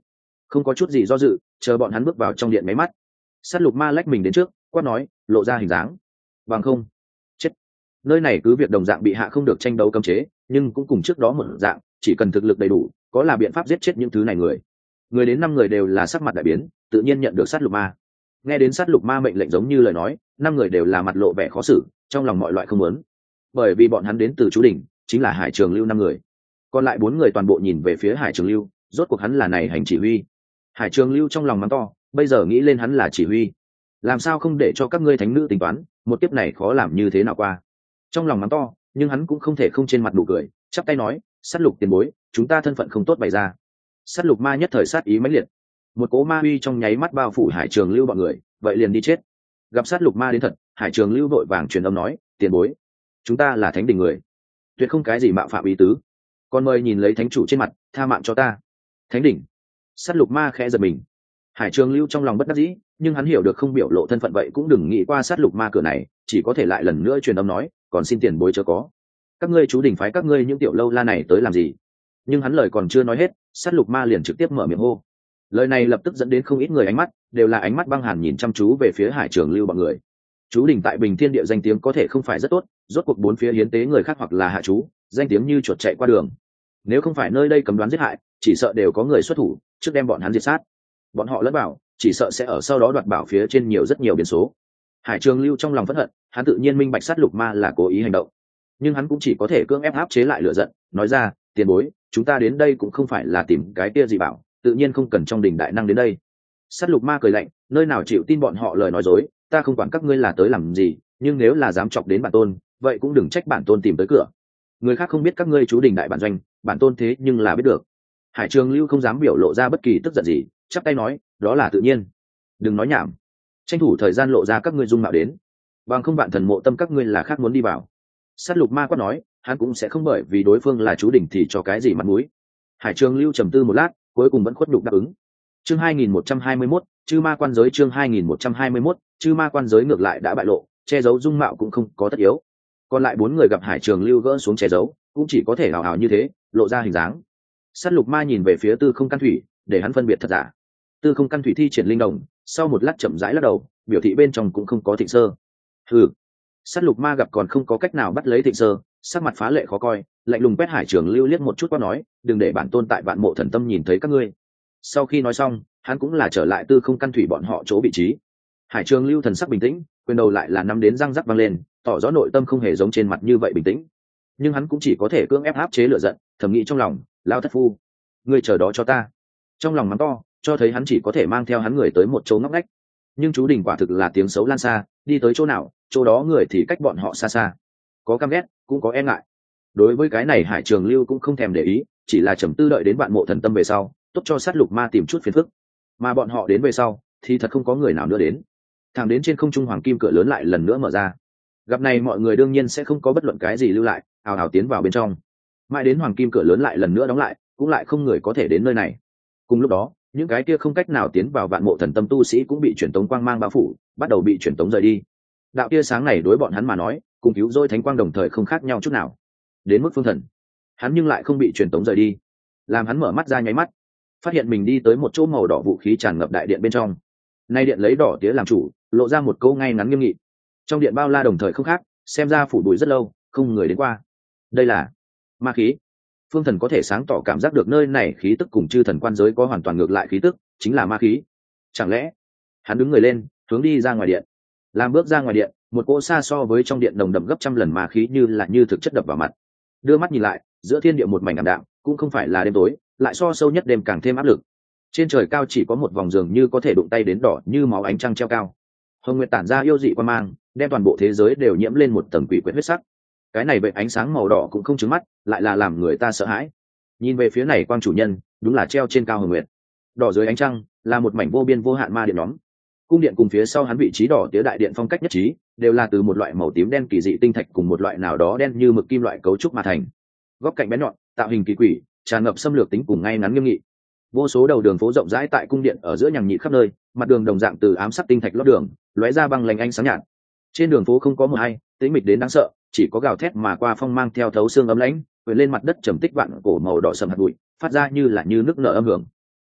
Không có chút gì do dự, chờ bọn hắn bước vào trong điện máy mắt. Sát lục ma lách mình đến trước, quát nói, lộ ra hình dáng. Bằng không, chết. Nơi này cứ việc đồng dạng bị hạ không được tranh đấu cấm chế, nhưng cũng cùng trước đó một dạng, chỉ cần thực lực đầy đủ, có là biện pháp giết chết những thứ này người. Người đến năm người đều là sắc mặt đại biến, tự nhiên nhận được sát lục ma. Nghe đến sát lục ma mệnh lệnh giống như lời nói, năm người đều là mặt lộ vẻ khó xử, trong lòng mọi loại không muốn. Bởi vì bọn hắn đến từ chú đỉnh, chính là Hải Trường Lưu năm người. Còn lại bốn người toàn bộ nhìn về phía Hải Trường Lưu, rốt cuộc hắn là này hành chỉ huy. Hải Trường Lưu trong lòng mắng to, bây giờ nghĩ lên hắn là chỉ huy, làm sao không để cho các ngươi thánh nữ tính toán, một kiếp này khó làm như thế nào qua. Trong lòng mắng to, nhưng hắn cũng không thể không trên mặt nụ cười, chắp tay nói, sát lục tiền bối, chúng ta thân phận không tốt bày ra. Sát lục ma nhất thời sát ý mãnh liệt, một cỗ ma uy trong nháy mắt bao phủ Hải Trường Lưu bọn người, vậy liền đi chết. Gặp sát lục ma đến thật, Hải Trường Lưu vội vàng truyền âm nói, tiền bối, chúng ta là thánh đình người, tuyệt không cái gì mạo phạm ý tứ, còn mời nhìn lấy thánh chủ trên mặt, tha mạng cho ta. Thánh đỉnh. Sát lục ma khẽ giật mình. Hải Trường Lưu trong lòng bất đắc dĩ, nhưng hắn hiểu được không biểu lộ thân phận vậy cũng đừng nghĩ qua sát lục ma cửa này, chỉ có thể lại lần nữa truyền âm nói, còn xin tiền bối chớ có. Các ngươi chú đình phái các ngươi những tiểu lâu la này tới làm gì? Nhưng hắn lời còn chưa nói hết, sát lục ma liền trực tiếp mở miệng hô. Lời này lập tức dẫn đến không ít người ánh mắt, đều là ánh mắt băng hàn nhìn chăm chú về phía Hải Trường Lưu bọn người. Chú đình tại Bình Thiên Địa danh tiếng có thể không phải rất tốt, rốt cuộc bốn phía hiến tế người khác hoặc là hạ chú, danh tiếng như chuột chạy qua đường. Nếu không phải nơi đây cấm đoán giết hại, chỉ sợ đều có người xuất thủ, trước đem bọn hắn diệt sát. Bọn họ lẫn bảo, chỉ sợ sẽ ở sau đó đoạt bảo phía trên nhiều rất nhiều biến số. Hải Trường Lưu trong lòng phẫn hận, hắn tự nhiên minh bạch sát lục ma là cố ý hành động, nhưng hắn cũng chỉ có thể cưỡng ép áp chế lại lửa giận, nói ra, tiền bối, chúng ta đến đây cũng không phải là tìm cái kia gì bảo, tự nhiên không cần trong đình đại năng đến đây. Sát lục ma cười lạnh, nơi nào chịu tin bọn họ lời nói dối, ta không quản các ngươi là tới làm gì, nhưng nếu là dám chọc đến bản tôn, vậy cũng đừng trách bản tôn tìm tới cửa. Người khác không biết các ngươi chú đình đại bản doanh, bản tôn thế nhưng là biết được. Hải Trường Lưu không dám biểu lộ ra bất kỳ tức giận gì, chắp tay nói, đó là tự nhiên, đừng nói nhảm, tranh thủ thời gian lộ ra các ngươi dung mạo đến, bằng không bạn thần mộ tâm các ngươi là khác muốn đi vào. Sát lục ma quát nói, hắn cũng sẽ không bởi vì đối phương là chú đình thì cho cái gì mặt mũi. Hải Trường Lưu trầm tư một lát, cuối cùng vẫn khuất nhục đáp ứng. Chương hai nghìn một trăm hai mươi mốt, chư ma quan giới. Chương hai nghìn một trăm hai mươi mốt, chư ma quan giới ngược lại đã bại lộ, che giấu dung mạo cũng không có tất yếu. Còn lại bốn người gặp Hải Trường Lưu gỡ xuống che giấu, cũng chỉ có thể hào hào như thế, lộ ra hình dáng. Sát lục ma nhìn về phía Tư Không Căn Thủy, để hắn phân biệt thật giả. Tư Không Căn Thủy thi triển linh đồng, sau một lát chậm rãi lắc đầu, biểu thị bên trong cũng không có Thịnh Sơ. Hừ. Sát lục ma gặp còn không có cách nào bắt lấy Thịnh Sơ, sắc mặt phá lệ khó coi, lạnh lùng quét Hải Trường Lưu liếc một chút qua nói, đừng để bản tôn tại Vạn Mộ Thần Tâm nhìn thấy các ngươi. Sau khi nói xong, hắn cũng là trở lại Tư Không Căn Thủy bọn họ chỗ vị trí. Hải Trường Lưu thần sắc bình tĩnh, quyền đầu lại là nắm đến răng rắc văng lên, tỏ rõ nội tâm không hề giống trên mặt như vậy bình tĩnh. Nhưng hắn cũng chỉ có thể cưỡng ép áp chế lửa giận, thầm nghĩ trong lòng, lao thất phu, ngươi chờ đó cho ta. Trong lòng mắng to, cho thấy hắn chỉ có thể mang theo hắn người tới một chỗ ngóc ngách. Nhưng chú đình quả thực là tiếng xấu lan xa, đi tới chỗ nào, chỗ đó người thì cách bọn họ xa xa. Có căm ghét, cũng có e ngại. Đối với cái này Hải Trường Lưu cũng không thèm để ý, chỉ là trầm tư đợi đến Vạn Mộ Thần Tâm về sau, tốt cho sát lục ma tìm chút phiền phức. Mà bọn họ đến về sau, thì thật không có người nào nữa đến. Thẳng đến trên không trung hoàng kim cửa lớn lại lần nữa mở ra. Gặp này mọi người đương nhiên sẽ không có bất luận cái gì lưu lại, ào ào tiến vào bên trong. Mãi đến hoàng kim cửa lớn lại lần nữa đóng lại, cũng lại không người có thể đến nơi này. Cùng lúc đó, những cái kia không cách nào tiến vào Vạn Mộ Thần Tâm tu sĩ cũng bị truyền tống quang mang bao phủ, bắt đầu bị truyền tống rời đi. Đạo tia sáng này đối bọn hắn mà nói, cùng cứu rỗi thánh quang đồng thời không khác nhau chút nào. Đến mức Phương Thần, hắn nhưng lại không bị truyền tống rời đi. Làm hắn mở mắt ra nháy mắt, phát hiện mình đi tới một chỗ màu đỏ vũ khí tràn ngập đại điện bên trong. Nay điện lấy đỏ tía làm chủ, lộ ra một câu ngay ngắn nghiêm nghị. Trong điện bao la đồng thời không khác, xem ra phủ bụi rất lâu, không người đến qua. Đây là ma khí. Phương Thần có thể sáng tỏ cảm giác được nơi này khí tức cùng chư thần quan giới có hoàn toàn ngược lại khí tức, chính là ma khí. Chẳng lẽ? Hắn đứng người lên, hướng đi ra ngoài điện. Làm bước ra ngoài điện, một cỗ xa so với trong điện nồng đậm gấp trăm lần ma khí như là như thực chất đập vào mặt. Đưa mắt nhìn lại, giữa thiên địa một mảnh ảm đạm, cũng không phải là đêm tối, lại so sâu nhất đêm càng thêm áp lực. Trên trời cao chỉ có một vòng giường như có thể đụng tay đến đỏ như máu ánh trăng treo cao. Hồng nguyệt tản ra yêu dị quan mang, đem toàn bộ thế giới đều nhiễm lên một tầng quỷ quyệt huyết sắc. Cái này vậy ánh sáng màu đỏ cũng không trứng mắt, lại là làm người ta sợ hãi. Nhìn về phía này quang chủ nhân, đúng là treo trên cao hồng nguyệt. Đỏ dưới ánh trăng là một mảnh vô biên vô hạn ma điện nhóm. Cung điện cùng phía sau hắn vị trí đỏ tía đại điện phong cách nhất trí, đều là từ một loại màu tím đen kỳ dị tinh thạch cùng một loại nào đó đen như mực kim loại cấu trúc mà thành. Góc cạnh bén nhọn, tạo hình kỳ quỷ, tràn ngập xâm lược tính cùng ngay ngắn nghiêm nghị. Vô số đầu đường phố rộng rãi tại cung điện ở giữa nhằng nhị khắp nơi, mặt đường đồng dạng từ ám sắc tinh thạch lót đường, lóe ra băng lạnh ánh sáng nhạt. Trên đường phố không có một ai, tĩnh mịch đến đáng sợ, chỉ có gào thét mà qua phong mang theo thấu xương ấm lãnh, vươn lên mặt đất trầm tích vạn cổ màu đỏ sầm hạt bụi, phát ra như là như nước nở âm hưởng.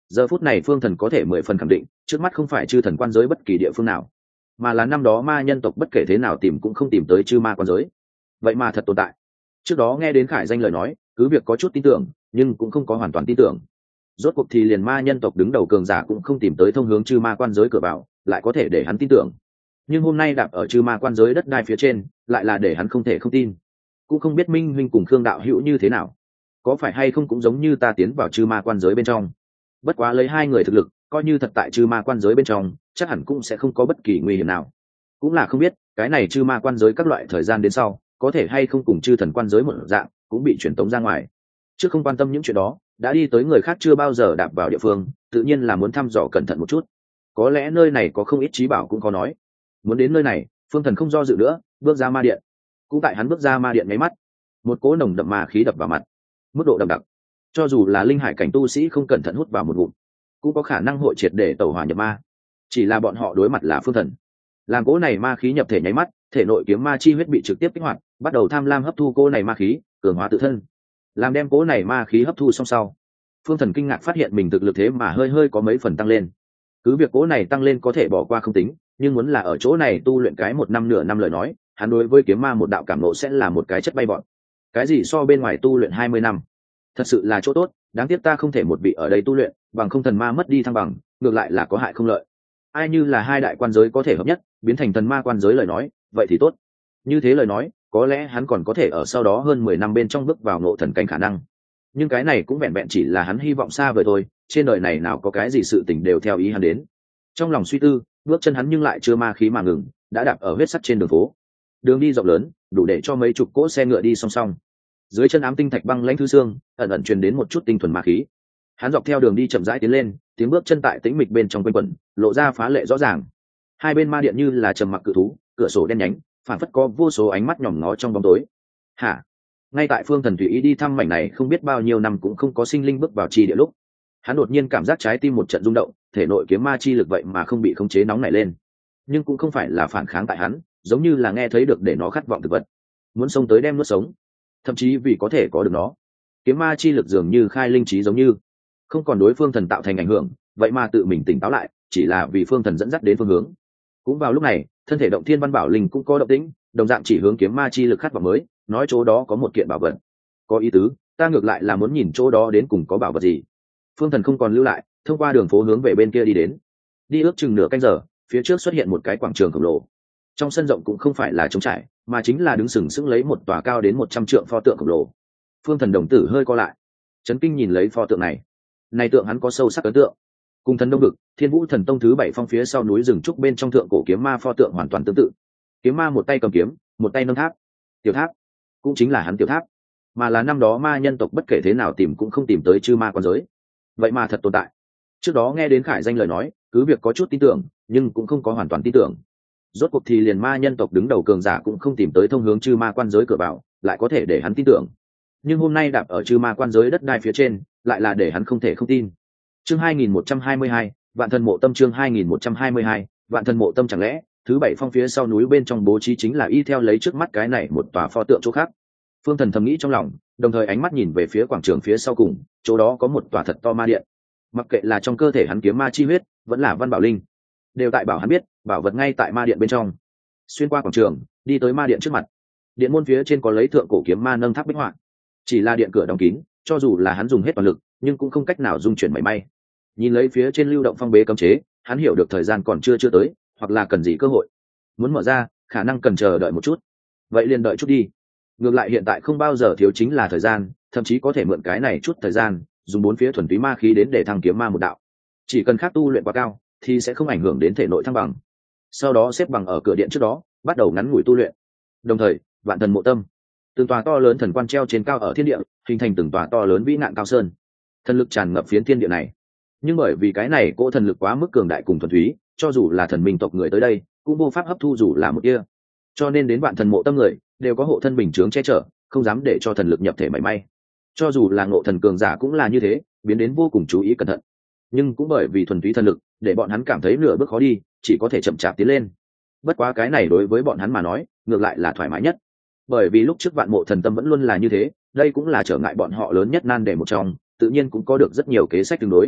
Giờ phút này phương thần có thể mười phần khẳng định trước mắt không phải chư thần quan giới bất kỳ địa phương nào, mà là năm đó ma nhân tộc bất kể thế nào tìm cũng không tìm tới chư ma quan giới, vậy mà thật tồn tại. Trước đó nghe đến Khải Danh lời nói, cứ việc có chút tin tưởng nhưng cũng không có hoàn toàn tin tưởng. Rốt cuộc thì liền ma nhân tộc đứng đầu cường giả cũng không tìm tới thông hướng chư ma quan giới cửa vào, lại có thể để hắn tin tưởng. Nhưng hôm nay đạp ở chư ma quan giới đất đai phía trên, lại là để hắn không thể không tin. Cũng không biết Minh huynh cùng Khương đạo hữu như thế nào, có phải hay không cũng giống như ta tiến vào chư ma quan giới bên trong. Bất quá lấy hai người thực lực, coi như thật tại chư ma quan giới bên trong, chắc hẳn cũng sẽ không có bất kỳ nguy hiểm nào. Cũng là không biết cái này chư ma quan giới các loại thời gian đến sau, có thể hay không cùng chư thần quan giới một dạng cũng bị truyền tống ra ngoài. Chứ không quan tâm những chuyện đó, đã đi tới người khác chưa bao giờ đạp vào địa phương, tự nhiên là muốn thăm dò cẩn thận một chút. Có lẽ nơi này có không ít trí bảo cũng có nói. Muốn đến nơi này, phương thần không do dự nữa, bước ra ma điện. Cũng tại hắn bước ra ma điện nháy mắt, một cỗ nồng đậm ma khí đập vào mặt, mức độ đậm đặc, cho dù là linh hải cảnh tu sĩ không cẩn thận hút vào một ngụm, cũng có khả năng hội triệt để tẩu hỏa nhập ma. Chỉ là bọn họ đối mặt là phương thần, làm cỗ này ma khí nhập thể nháy mắt, thể nội kiếm ma chi huyết bị trực tiếp kích hoạt, bắt đầu tham lam hấp thu cỗ này ma khí, cường hóa tự thân. Làm đem cỗ này ma khí hấp thu xong sau, phương thần kinh ngạc phát hiện mình thực lực thế mà hơi hơi có mấy phần tăng lên. Cứ việc cỗ này tăng lên có thể bỏ qua không tính, nhưng muốn là ở chỗ này tu luyện cái một năm nửa năm lời nói, hắn đối với kiếm ma một đạo cảm nộ sẽ là một cái chất bay bọn. Cái gì so bên ngoài tu luyện hai mươi năm, thật sự là chỗ tốt. Đáng tiếc ta không thể một vị ở đây tu luyện, bằng không thần ma mất đi thăng bằng, ngược lại là có hại không lợi. Ai như là hai đại quan giới có thể hợp nhất, biến thành thần ma quan giới lời nói, vậy thì tốt. Như thế lời nói, có lẽ hắn còn có thể ở sau đó hơn mười năm bên trong bước vào ngộ thần cảnh khả năng. Nhưng cái này cũng vẹn vẹn chỉ là hắn hy vọng xa vời thôi, trên đời này nào có cái gì sự tình đều theo ý hắn đến. Trong lòng suy tư, bước chân hắn nhưng lại chưa ma khí mà ngừng, đã đạp ở huyết sắt trên đường phố. Đường đi rộng lớn, đủ để cho mấy chục cỗ xe ngựa đi song song. Dưới chân ám tinh thạch băng lãnh thư xương, ẩn ẩn truyền đến một chút tinh thuần ma khí. Hắn dọc theo đường đi chậm rãi tiến lên, tiếng bước chân tại tĩnh mịch bên trong quanh quẩn, lộ ra phá lệ rõ ràng. Hai bên ma điện như là trầm mặc cự thú, cửa sổ đen nhánh, phản phất có vô số ánh mắt nhòm ngó trong bóng tối. Hả? Ngay tại phương thần tùy ý đi thăm mảnh này không biết bao nhiêu năm cũng không có sinh linh bước vào chi địa lúc, hắn đột nhiên cảm giác trái tim một trận rung động, thể nội kiếm ma chi lực vậy mà không bị khống chế nóng nảy lên. Nhưng cũng không phải là phản kháng tại hắn, giống như là nghe thấy được để nó khát vọng thực vật, muốn xông tới đem nuốt sống. Thậm chí vì có thể có được nó, kiếm ma chi lực dường như khai linh trí giống như không còn đối phương thần tạo thành ảnh hưởng, vậy mà tự mình tỉnh táo lại, chỉ là vì phương thần dẫn dắt đến phương hướng. Cũng vào lúc này, thân thể động thiên văn bảo linh cũng có động tĩnh, đồng dạng chỉ hướng kiếm ma chi lực khát vọng mới, nói chỗ đó có một kiện bảo vật. Có ý tứ, ta ngược lại là muốn nhìn chỗ đó đến cùng có bảo vật gì. Phương thần không còn lưu lại, thông qua đường phố hướng về bên kia đi đến. Đi ước chừng nửa canh giờ, phía trước xuất hiện một cái quảng trường khổng lồ. Trong sân rộng cũng không phải là trống trải, mà chính là đứng sừng sững lấy một tòa cao đến một trăm trượng pho tượng khổng lồ. Phương thần đồng tử hơi co lại, chấn kinh nhìn lấy pho tượng này. Này tượng hắn có sâu sắc ấn tượng, cùng thần đông vực Thiên Vũ Thần Tông thứ bảy phong phía sau núi rừng trúc bên trong thượng cổ kiếm ma pho tượng hoàn toàn tương tự. Kiếm ma một tay cầm kiếm, một tay nâng tháp. Tiểu tháp cũng chính là hắn tiểu tháp, mà là năm đó ma nhân tộc bất kể thế nào tìm cũng không tìm tới chư ma quan giới, vậy mà thật tồn tại. Trước đó nghe đến Khải Danh lời nói, cứ việc có chút tin tưởng nhưng cũng không có hoàn toàn tin tưởng. Rốt cuộc thì liền ma nhân tộc đứng đầu cường giả cũng không tìm tới thông hướng chư ma quan giới cửa vào, lại có thể để hắn tin tưởng. Nhưng hôm nay đạp ở chư ma quan giới đất đai phía trên, lại là để hắn không thể không tin. Chương hai nghìn một trăm hai mươi hai, Vạn Thần Mộ Tâm. Chương hai nghìn một trăm hai mươi hai, Vạn Thần Mộ Tâm. Chẳng lẽ thứ bảy phong phía sau núi bên trong bố trí chính là y theo lấy trước mắt cái này một tòa pho tượng chỗ khác? Phương thần thầm nghĩ trong lòng, đồng thời ánh mắt nhìn về phía quảng trường phía sau cùng, chỗ đó có một tòa thật to ma điện. Mặc kệ là trong cơ thể hắn kiếm ma chi huyết, vẫn là văn bảo linh, đều tại bảo hắn biết bảo vật ngay tại ma điện bên trong. Xuyên qua quảng trường, đi tới ma điện trước mặt. Điện môn phía trên có lấy thượng cổ kiếm ma nâng tháp bích họa. Chỉ là điện cửa đóng kín, cho dù là hắn dùng hết toàn lực, nhưng cũng không cách nào dung chuyển mảy may. Nhìn lấy phía trên lưu động phong bế cấm chế, hắn hiểu được thời gian còn chưa chưa tới, hoặc là cần gì cơ hội. Muốn mở ra, khả năng cần chờ đợi một chút. Vậy liền đợi chút đi. Ngược lại hiện tại không bao giờ thiếu chính là thời gian, thậm chí có thể mượn cái này chút thời gian, dùng bốn phía thuần túy ma khí đến để thăng kiếm ma một đạo. Chỉ cần khác tu luyện quá cao, thì sẽ không ảnh hưởng đến thể nội thăng bằng. Sau đó xếp bằng ở cửa điện trước đó, bắt đầu ngắn ngủi tu luyện. Đồng thời, Vạn Thần Mộ Tâm, từng tòa to lớn thần quan treo trên cao ở thiên địa, hình thành từng tòa to lớn vĩ nạn cao sơn. Thần lực tràn ngập phiến thiên địa này. Nhưng bởi vì cái này cỗ thần lực quá mức cường đại cùng thuần túy, cho dù là thần minh tộc người tới đây, cũng vô pháp hấp thu dù là một tia. Cho nên đến Vạn Thần Mộ Tâm người, đều có hộ thân bình chướng che chở, không dám để cho thần lực nhập thể mảy may. Cho dù là ngộ thần cường giả cũng là như thế, biến đến vô cùng chú ý cẩn thận. Nhưng cũng bởi vì thuần túy thần lực, để bọn hắn cảm thấy nửa bước khó đi, chỉ có thể chậm chạp tiến lên. Bất quá cái này đối với bọn hắn mà nói, ngược lại là thoải mái nhất. Bởi vì lúc trước Vạn Mộ Thần Tâm vẫn luôn là như thế, đây cũng là trở ngại bọn họ lớn nhất nan đề một trong, tự nhiên cũng có được rất nhiều kế sách tương đối.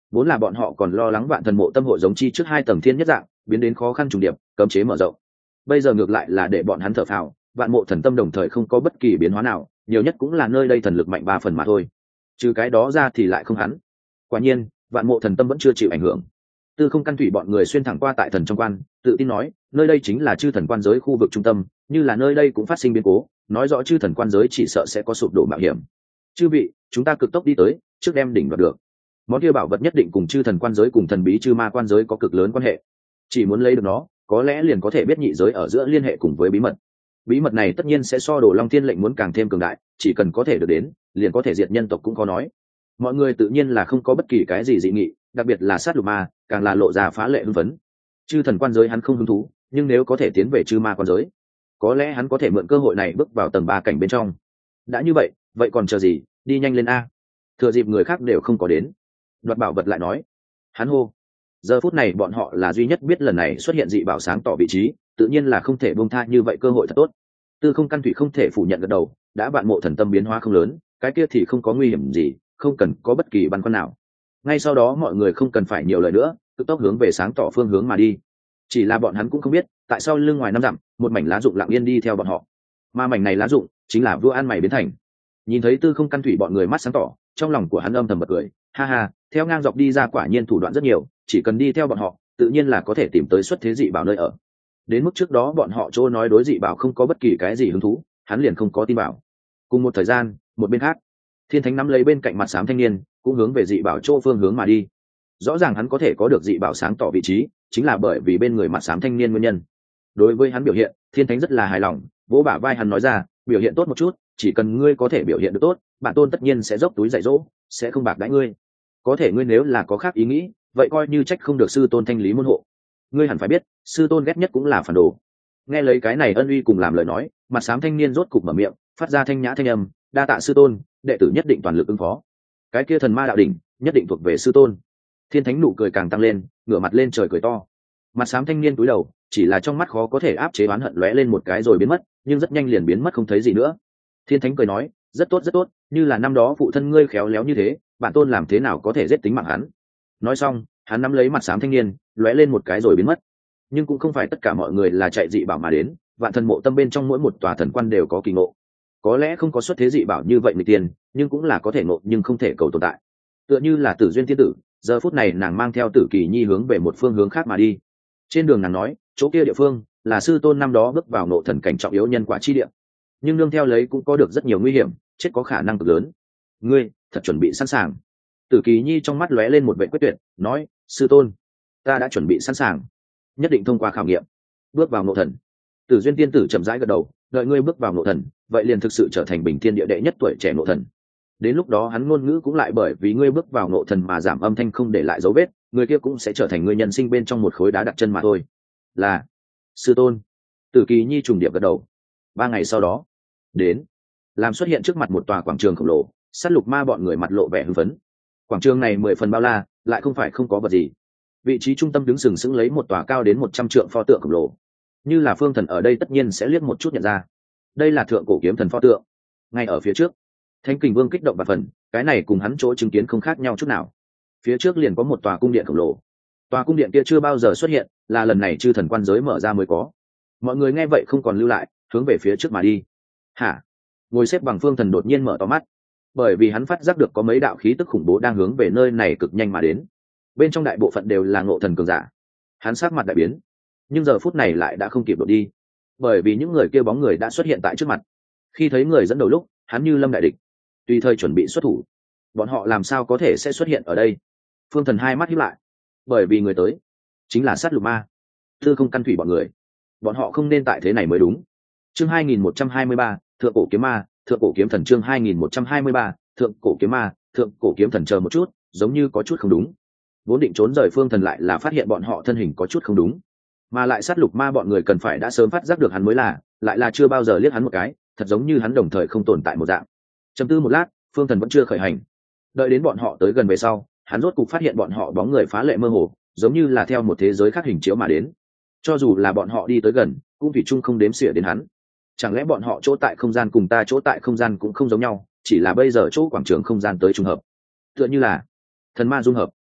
vốn là bọn họ còn lo lắng vạn thần mộ tâm hội giống chi trước hai tầng thiên nhất dạng biến đến khó khăn trùng điệp cấm chế mở rộng. Bây giờ ngược lại là để bọn hắn thở phào, vạn mộ thần tâm đồng thời không có bất kỳ biến hóa nào, nhiều nhất cũng là nơi đây thần lực mạnh ba phần mà thôi, trừ cái đó ra thì lại không hắn. Quả nhiên vạn mộ thần tâm vẫn chưa chịu ảnh hưởng. Tư Không Căn Thủy bọn người xuyên thẳng qua tại thần trong quan, tự tin nói nơi đây chính là chư thần quan giới khu vực trung tâm, như là nơi đây cũng phát sinh biến cố, nói rõ chư thần quan giới chỉ sợ sẽ có sụp đổ mạo hiểm. Chư vị, chúng ta cực tốc đi tới, trước đem đỉnh đoạt được. Món kia bảo vật nhất định cùng chư thần quan giới cùng thần bí chư ma quan giới có cực lớn quan hệ. Chỉ muốn lấy được nó, có lẽ liền có thể biết nhị giới ở giữa liên hệ cùng với bí mật. Bí mật này tất nhiên sẽ so Đồ Long Thiên lệnh muốn càng thêm cường đại, chỉ cần có thể được đến, liền có thể diệt nhân tộc cũng có nói. Mọi người tự nhiên là không có bất kỳ cái gì dị nghị, đặc biệt là sát lục ma, càng là lộ ra phá lệ hưng phấn. Chư thần quan giới hắn không hứng thú, nhưng nếu có thể tiến về chư ma quan giới, có lẽ hắn có thể mượn cơ hội này bước vào tầng ba cảnh bên trong. Đã như vậy, vậy còn chờ gì, đi nhanh lên a. Thừa dịp người khác đều không có đến. Đoạt bảo vật lại nói, hắn hô. Giờ phút này bọn họ là duy nhất biết lần này xuất hiện dị bảo sáng tỏ vị trí, tự nhiên là không thể buông tha như vậy cơ hội thật tốt. Tư Không Căn Thủy không thể phủ nhận gật đầu, đã vạn mộ thần tâm biến hóa không lớn, cái kia thì không có nguy hiểm gì, không cần có bất kỳ băn khoăn nào. Ngay sau đó mọi người không cần phải nhiều lời nữa, cực tốc hướng về sáng tỏ phương hướng mà đi. Chỉ là bọn hắn cũng không biết, tại sao lưng ngoài năm dặm, một mảnh lá rụng lặng yên đi theo bọn họ. Mà mảnh này lá rụng chính là vua An Mày biến thành. Nhìn thấy Tư Không Căn Thủy bọn người mắt sáng tỏ, trong lòng của hắn âm thầm bật cười, ha ha, theo ngang dọc đi ra quả nhiên thủ đoạn rất nhiều, chỉ cần đi theo bọn họ, tự nhiên là có thể tìm tới xuất thế dị bảo nơi ở. Đến mức trước đó bọn họ chỗ nói đối dị bảo không có bất kỳ cái gì hứng thú, hắn liền không có tin bảo. Cùng một thời gian, một bên khác, Thiên Thánh nắm lấy bên cạnh mặt xám thanh niên, cũng hướng về dị bảo chỗ phương hướng mà đi. Rõ ràng hắn có thể có được dị bảo sáng tỏ vị trí, chính là bởi vì bên người mặt xám thanh niên nguyên nhân. Đối với hắn biểu hiện, Thiên Thánh rất là hài lòng, vỗ bả vai hắn nói ra, biểu hiện tốt một chút, chỉ cần ngươi có thể biểu hiện được tốt, bản tôn tất nhiên sẽ dốc túi dạy dỗ, sẽ không bạc đãi ngươi. Có thể ngươi nếu là có khác ý nghĩ, vậy coi như trách không được sư tôn thanh lý môn hộ. Ngươi hẳn phải biết, sư tôn ghét nhất cũng là phản đồ. Nghe lấy cái này ân uy cùng làm lời nói, mặt xám thanh niên rốt cục mở miệng, phát ra thanh nhã thanh âm, đa tạ sư tôn, đệ tử nhất định toàn lực ứng phó. Cái kia thần ma đạo đỉnh nhất định thuộc về sư tôn. Thiên Thánh nụ cười càng tăng lên, ngửa mặt lên trời cười to. Mặt xám thanh niên cúi đầu, chỉ là trong mắt khó có thể áp chế oán hận lóe lên một cái rồi biến mất, nhưng rất nhanh liền biến mất không thấy gì nữa. Thiên Thánh cười nói, rất tốt rất tốt, như là năm đó phụ thân ngươi khéo léo như thế, bản tôn làm thế nào có thể giết tính mạng hắn. Nói xong, hắn nắm lấy mặt xám thanh niên, lóe lên một cái rồi biến mất. Nhưng cũng không phải tất cả mọi người là chạy dị bảo mà đến, vạn thần mộ tâm bên trong mỗi một tòa thần quan đều có kỳ ngộ. Có lẽ không có xuất thế dị bảo như vậy người tiền, nhưng cũng là có thể ngộ nhưng không thể cầu tồn tại. Tựa như là Tử Duyên tiên tử, giờ phút này nàng mang theo Tử Kỳ Nhi hướng về một phương hướng khác mà đi. Trên đường nàng nói, chỗ kia địa phương là sư tôn năm đó bước vào nộ thần cảnh trọng yếu nhân quả chi địa, nhưng nương theo lấy cũng có được rất nhiều nguy hiểm, chết có khả năng cực lớn. Ngươi thật chuẩn bị sẵn sàng? Tử Kỳ Nhi trong mắt lóe lên một vẻ quyết tuyệt, nói, sư tôn, ta đã chuẩn bị sẵn sàng, nhất định thông qua khảo nghiệm, bước vào nộ thần. Tử Duyên tiên tử chậm rãi gật đầu, đợi ngươi bước vào nộ thần, vậy liền thực sự trở thành bình thiên địa đệ nhất tuổi trẻ nộ thần. Đến lúc đó hắn ngôn ngữ cũng lại bởi vì ngươi bước vào nộ thần mà giảm âm thanh không để lại dấu vết, người kia cũng sẽ trở thành ngươi nhân sinh bên trong một khối đá đặt chân mà thôi. Là sư tôn. Tử Kỳ Nhi trùng điệp gật đầu. Ba ngày sau đó, đến làm xuất hiện trước mặt một tòa quảng trường khổng lồ, sát lục ma bọn người mặt lộ vẻ hưng phấn. Quảng trường này mười phần bao la, lại không phải không có vật gì. Vị trí trung tâm đứng sừng sững lấy một tòa cao đến một trăm trượng pho tượng khổng lồ, như là phương thần ở đây tất nhiên sẽ liếc một chút nhận ra, đây là thượng cổ kiếm thần pho tượng. Ngay ở phía trước, Thánh Kình Vương kích động và phần, cái này cùng hắn chỗ chứng kiến không khác nhau chút nào. Phía trước liền có một tòa cung điện khổng lồ, tòa cung điện kia chưa bao giờ xuất hiện, là lần này chư thần quan giới mở ra mới có. Mọi người nghe vậy không còn lưu lại, hướng về phía trước mà đi. Hả? Ngồi xếp bằng phương thần đột nhiên mở to mắt, bởi vì hắn phát giác được có mấy đạo khí tức khủng bố đang hướng về nơi này cực nhanh mà đến. Bên trong đại bộ phận đều là ngộ thần cường giả. Hắn sắc mặt đại biến, nhưng giờ phút này lại đã không kịp đột đi, bởi vì những người kia bóng người đã xuất hiện tại trước mặt. Khi thấy người dẫn đầu lúc, hắn như lâm đại địch, tùy thời chuẩn bị xuất thủ. Bọn họ làm sao có thể sẽ xuất hiện ở đây? Phương thần hai mắt híp lại, bởi vì người tới chính là sát lục ma, Tư Không Căn Thủy bọn người. Bọn họ không nên tại thế này mới đúng. Chương hai nghìn một trăm hai mươi ba, thượng cổ kiếm ma, thượng cổ kiếm thần. Chương hai nghìn một trăm hai mươi ba, thượng cổ kiếm ma, thượng cổ kiếm thần. Chờ một chút, giống như có chút không đúng. Vốn định trốn rời phương thần lại là phát hiện bọn họ thân hình có chút không đúng, mà lại sát lục ma bọn người cần phải đã sớm phát giác được hắn mới là, lại là chưa bao giờ liếc hắn một cái, thật giống như hắn đồng thời không tồn tại một dạng. Chầm tư một lát, phương thần vẫn chưa khởi hành. Đợi đến bọn họ tới gần về sau, hắn rốt cục phát hiện bọn họ bóng người phá lệ mơ hồ, giống như là theo một thế giới khác hình chiếu mà đến. Cho dù là bọn họ đi tới gần, cũng thủy chung không đếm xỉa đến hắn. Chẳng lẽ bọn họ chỗ tại không gian cùng ta chỗ tại không gian cũng không giống nhau, chỉ là bây giờ chỗ quảng trường không gian tới trùng hợp, tựa như là thần ma dung hợp.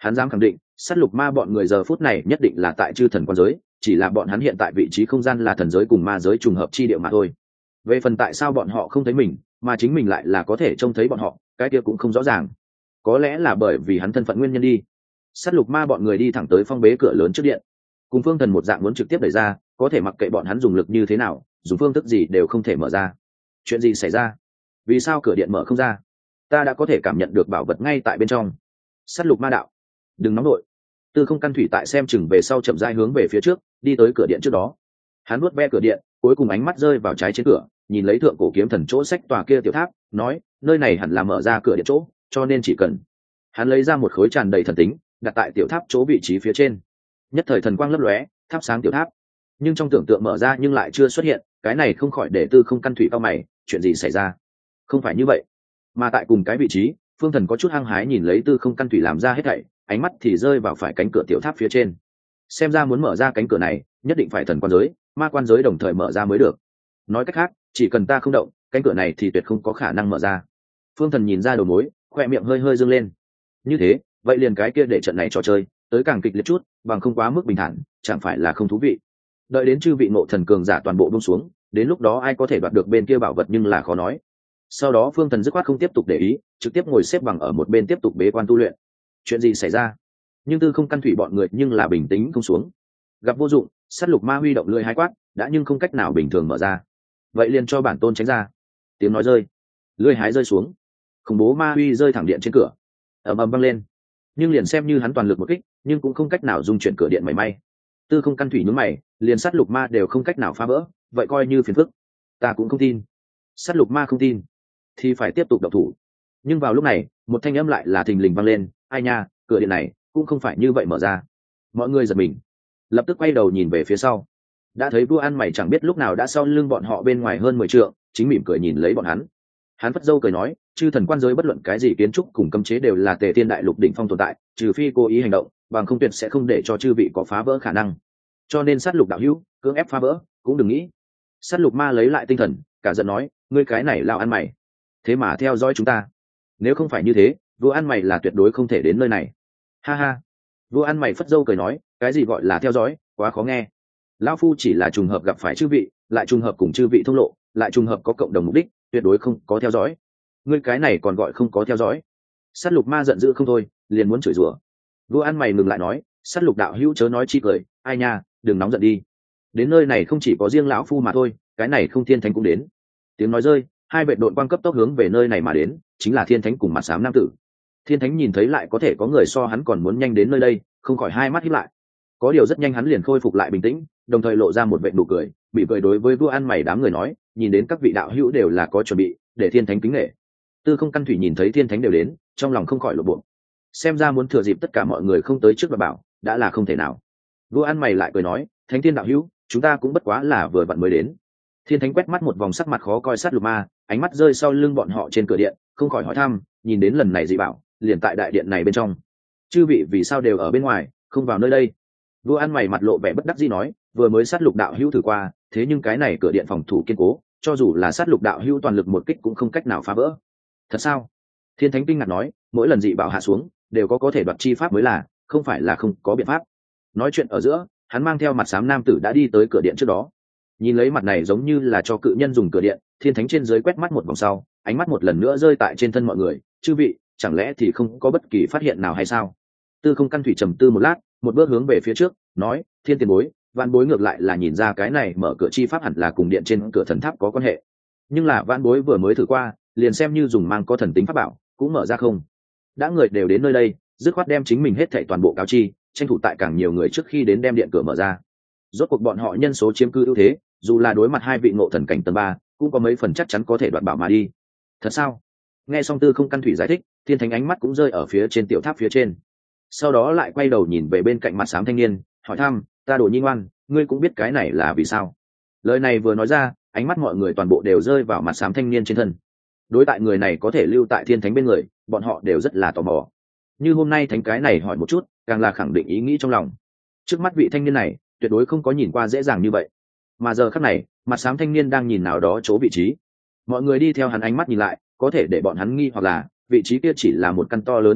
Hắn dám khẳng định sát lục ma bọn người giờ phút này nhất định là tại chư thần quan giới, chỉ là bọn hắn hiện tại vị trí không gian là thần giới cùng ma giới trùng hợp chi địa mà thôi. Về phần tại sao bọn họ không thấy mình mà chính mình lại là có thể trông thấy bọn họ, cái kia cũng không rõ ràng. Có lẽ là bởi vì hắn thân phận nguyên nhân đi. Sát lục ma bọn người đi thẳng tới phong bế cửa lớn trước điện, cùng phương thần một dạng muốn trực tiếp đẩy ra, có thể mặc kệ bọn hắn dùng lực như thế nào, dùng phương thức gì đều không thể mở ra. Chuyện gì xảy ra? Vì sao cửa điện mở không ra? Ta đã có thể cảm nhận được bảo vật ngay tại bên trong. Sát lục ma đạo, đừng nóng nổi. Tư Không Căn Thủy tại xem chừng về sau chậm rãi hướng về phía trước, đi tới cửa điện trước đó. Hắn nuốt ve cửa điện, cuối cùng ánh mắt rơi vào trái trên cửa, nhìn lấy thượng cổ kiếm thần chỗ sách tòa kia tiểu tháp, nói, nơi này hẳn là mở ra cửa điện chỗ, cho nên chỉ cần. Hắn lấy ra một khối tràn đầy thần tính, đặt tại tiểu tháp chỗ vị trí phía trên. Nhất thời thần quang lấp lóe, thắp sáng tiểu tháp. Nhưng trong tưởng tượng mở ra nhưng lại chưa xuất hiện, cái này không khỏi để Tư Không Căn Thủy cau mày, chuyện gì xảy ra? Không phải như vậy. Mà tại cùng cái vị trí, Phương Thần có chút hăng hái nhìn lấy Tư Không Căn Thủy làm ra hết thảy, ánh mắt thì rơi vào phải cánh cửa tiểu tháp phía trên. Xem ra muốn mở ra cánh cửa này, nhất định phải thần quan giới, ma quan giới đồng thời mở ra mới được. Nói cách khác, chỉ cần ta không động, cánh cửa này thì tuyệt không có khả năng mở ra. Phương Thần nhìn ra đầu mối, khoe miệng hơi hơi dương lên. Như thế, vậy liền cái kia để trận này trò chơi tới càng kịch liệt chút, bằng không quá mức bình thản, chẳng phải là không thú vị. Đợi đến chư vị ngộ thần cường giả toàn bộ buông xuống, đến lúc đó ai có thể đoạt được bên kia bảo vật nhưng là khó nói. Sau đó Phương Thần dứt khoát không tiếp tục để ý, trực tiếp ngồi xếp bằng ở một bên tiếp tục bế quan tu luyện. Chuyện gì xảy ra? Nhưng Tư Không Căn Thủy bọn người nhưng là bình tĩnh không xuống. Gặp vô dụng, sát lục ma huy động lưỡi hái quát, đã nhưng không cách nào bình thường mở ra. Vậy liền cho bản tôn tránh ra. Tiếng nói rơi, lưỡi hái rơi xuống, khủng bố ma huy rơi thẳng điện trên cửa, ầm ầm vang lên. Nhưng liền xem như hắn toàn lực một kích, nhưng cũng không cách nào dung chuyển cửa điện mảy may. Tư Không Căn Thủy nhướng mày, liền sát lục ma đều không cách nào phá vỡ, vậy coi như phiền phức. Ta cũng không tin. Sát lục ma không tin, thì phải tiếp tục động thủ. Nhưng vào lúc này, một thanh âm lại là thình lình vang lên, ai nha, cửa điện này cũng không phải như vậy mở ra. Mọi người giật mình, lập tức quay đầu nhìn về phía sau, đã thấy vua ăn mày chẳng biết lúc nào đã sau lưng bọn họ bên ngoài hơn mười trượng, chính mỉm cười nhìn lấy bọn hắn. Hắn phất dâu cười nói, chư thần quan giới bất luận cái gì kiến trúc cùng cấm chế đều là Tề Thiên đại lục đỉnh phong tồn tại, trừ phi cố ý hành động, bằng không tuyệt sẽ không để cho chư vị có phá vỡ khả năng. Cho nên sát lục đạo hữu, cưỡng ép phá vỡ cũng đừng nghĩ. Sát lục ma lấy lại tinh thần, cả giận nói, ngươi cái này lao ăn mày, thế mà theo dõi chúng ta. Nếu không phải như thế, vua ăn mày là tuyệt đối không thể đến nơi này. Ha ha. Vua ăn mày phất dâu cười nói, cái gì gọi là theo dõi, quá khó nghe. Lão phu chỉ là trùng hợp gặp phải chư vị, lại trùng hợp cùng chư vị thông lộ, lại trùng hợp có cộng đồng mục đích, tuyệt đối không có theo dõi. Ngươi cái này còn gọi không có theo dõi? Sát lục ma giận dữ không thôi, liền muốn chửi rủa. Vua ăn mày ngừng lại nói, sát lục đạo hữu chớ nói chi cười, ai nha, đừng nóng giận đi. Đến nơi này không chỉ có riêng lão phu mà thôi, cái này không thiên thánh cũng đến. Tiếng nói rơi, hai vệ đội quang cấp tốc hướng về nơi này mà đến, chính là thiên thánh cùng mặt xám nam tử. Thiên thánh nhìn thấy lại có thể có người so hắn còn muốn nhanh đến nơi đây, không khỏi hai mắt híp lại. Có điều rất nhanh hắn liền khôi phục lại bình tĩnh, đồng thời lộ ra một vệ nụ cười, bị cười đối với vua ăn mày đám người nói, nhìn đến các vị đạo hữu đều là có chuẩn bị, để thiên thánh kính nể. Tư Không Căn Thủy nhìn thấy thiên thánh đều đến, trong lòng không khỏi lộ bộ. Xem ra muốn thừa dịp tất cả mọi người không tới trước và bảo, đã là không thể nào. Vua ăn mày lại cười nói, thánh thiên đạo hữu, chúng ta cũng bất quá là vừa vặn mới đến. Thiên thánh quét mắt một vòng sắc mặt khó coi sát lục ma, ánh mắt rơi sau lưng bọn họ trên cửa điện, không khỏi hỏi thăm, nhìn đến lần này dị bảo, liền tại đại điện này bên trong. Chư vị vì sao đều ở bên ngoài, không vào nơi đây? Vua ăn mày mặt lộ vẻ bất đắc dĩ nói, vừa mới sát lục đạo hữu thử qua, thế nhưng cái này cửa điện phòng thủ kiên cố, cho dù là sát lục đạo hữu toàn lực một kích cũng không cách nào phá vỡ. Thật sao? Thiên thánh kinh ngạc nói, mỗi lần dị bảo hạ xuống, đều có có thể đoạt chi pháp mới là, không phải là không có biện pháp. Nói chuyện ở giữa, hắn mang theo mặt xám nam tử đã đi tới cửa điện trước đó. Nhìn lấy mặt này giống như là cho cự nhân dùng cửa điện, thiên thánh trên dưới quét mắt một vòng sau, ánh mắt một lần nữa rơi tại trên thân mọi người, chư vị, chẳng lẽ thì không có bất kỳ phát hiện nào hay sao? Tư Không Căn Thủy trầm tư một lát, một bước hướng về phía trước, nói, thiên tiền bối, vạn bối ngược lại là nhìn ra cái này mở cửa chi pháp hẳn là cùng điện trên cửa thần tháp có quan hệ. Nhưng là vạn bối vừa mới thử qua, liền xem như dùng mang có thần tính pháp bảo, cũng mở ra không. Đã người đều đến nơi đây, dứt khoát đem chính mình hết thảy toàn bộ cáo chi, tranh thủ tại càng nhiều người trước khi đến đem điện cửa mở ra. Rốt cuộc bọn họ nhân số chiếm cư ưu thế, dù là đối mặt hai vị ngộ thần cảnh tầng ba, cũng có mấy phần chắc chắn có thể đoạt bảo mà đi. Thật sao? Nghe xong Tư Không Căn Thủy giải thích, thiên thánh ánh mắt cũng rơi ở phía trên tiểu tháp phía trên. Sau đó lại quay đầu nhìn về bên cạnh mặt xám thanh niên, hỏi thăm, ta Đồ Nhi ngoan, ngươi cũng biết cái này là vì sao? Lời này vừa nói ra, ánh mắt mọi người toàn bộ đều rơi vào mặt xám thanh niên trên thân. Đối tại người này có thể lưu tại thiên thánh bên người, bọn họ đều rất là tò mò. Như hôm nay thánh cái này hỏi một chút, càng là khẳng định ý nghĩ trong lòng. Trước mắt vị thanh niên này, tuyệt đối không có nhìn qua dễ dàng như vậy. Mà giờ khắc này, mặt xám thanh niên đang nhìn nào đó chỗ vị trí. Mọi người đi theo hắn ánh mắt nhìn lại, có thể để bọn hắn nghi hoặc là vị trí kia chỉ là một căn to lớn cây cột,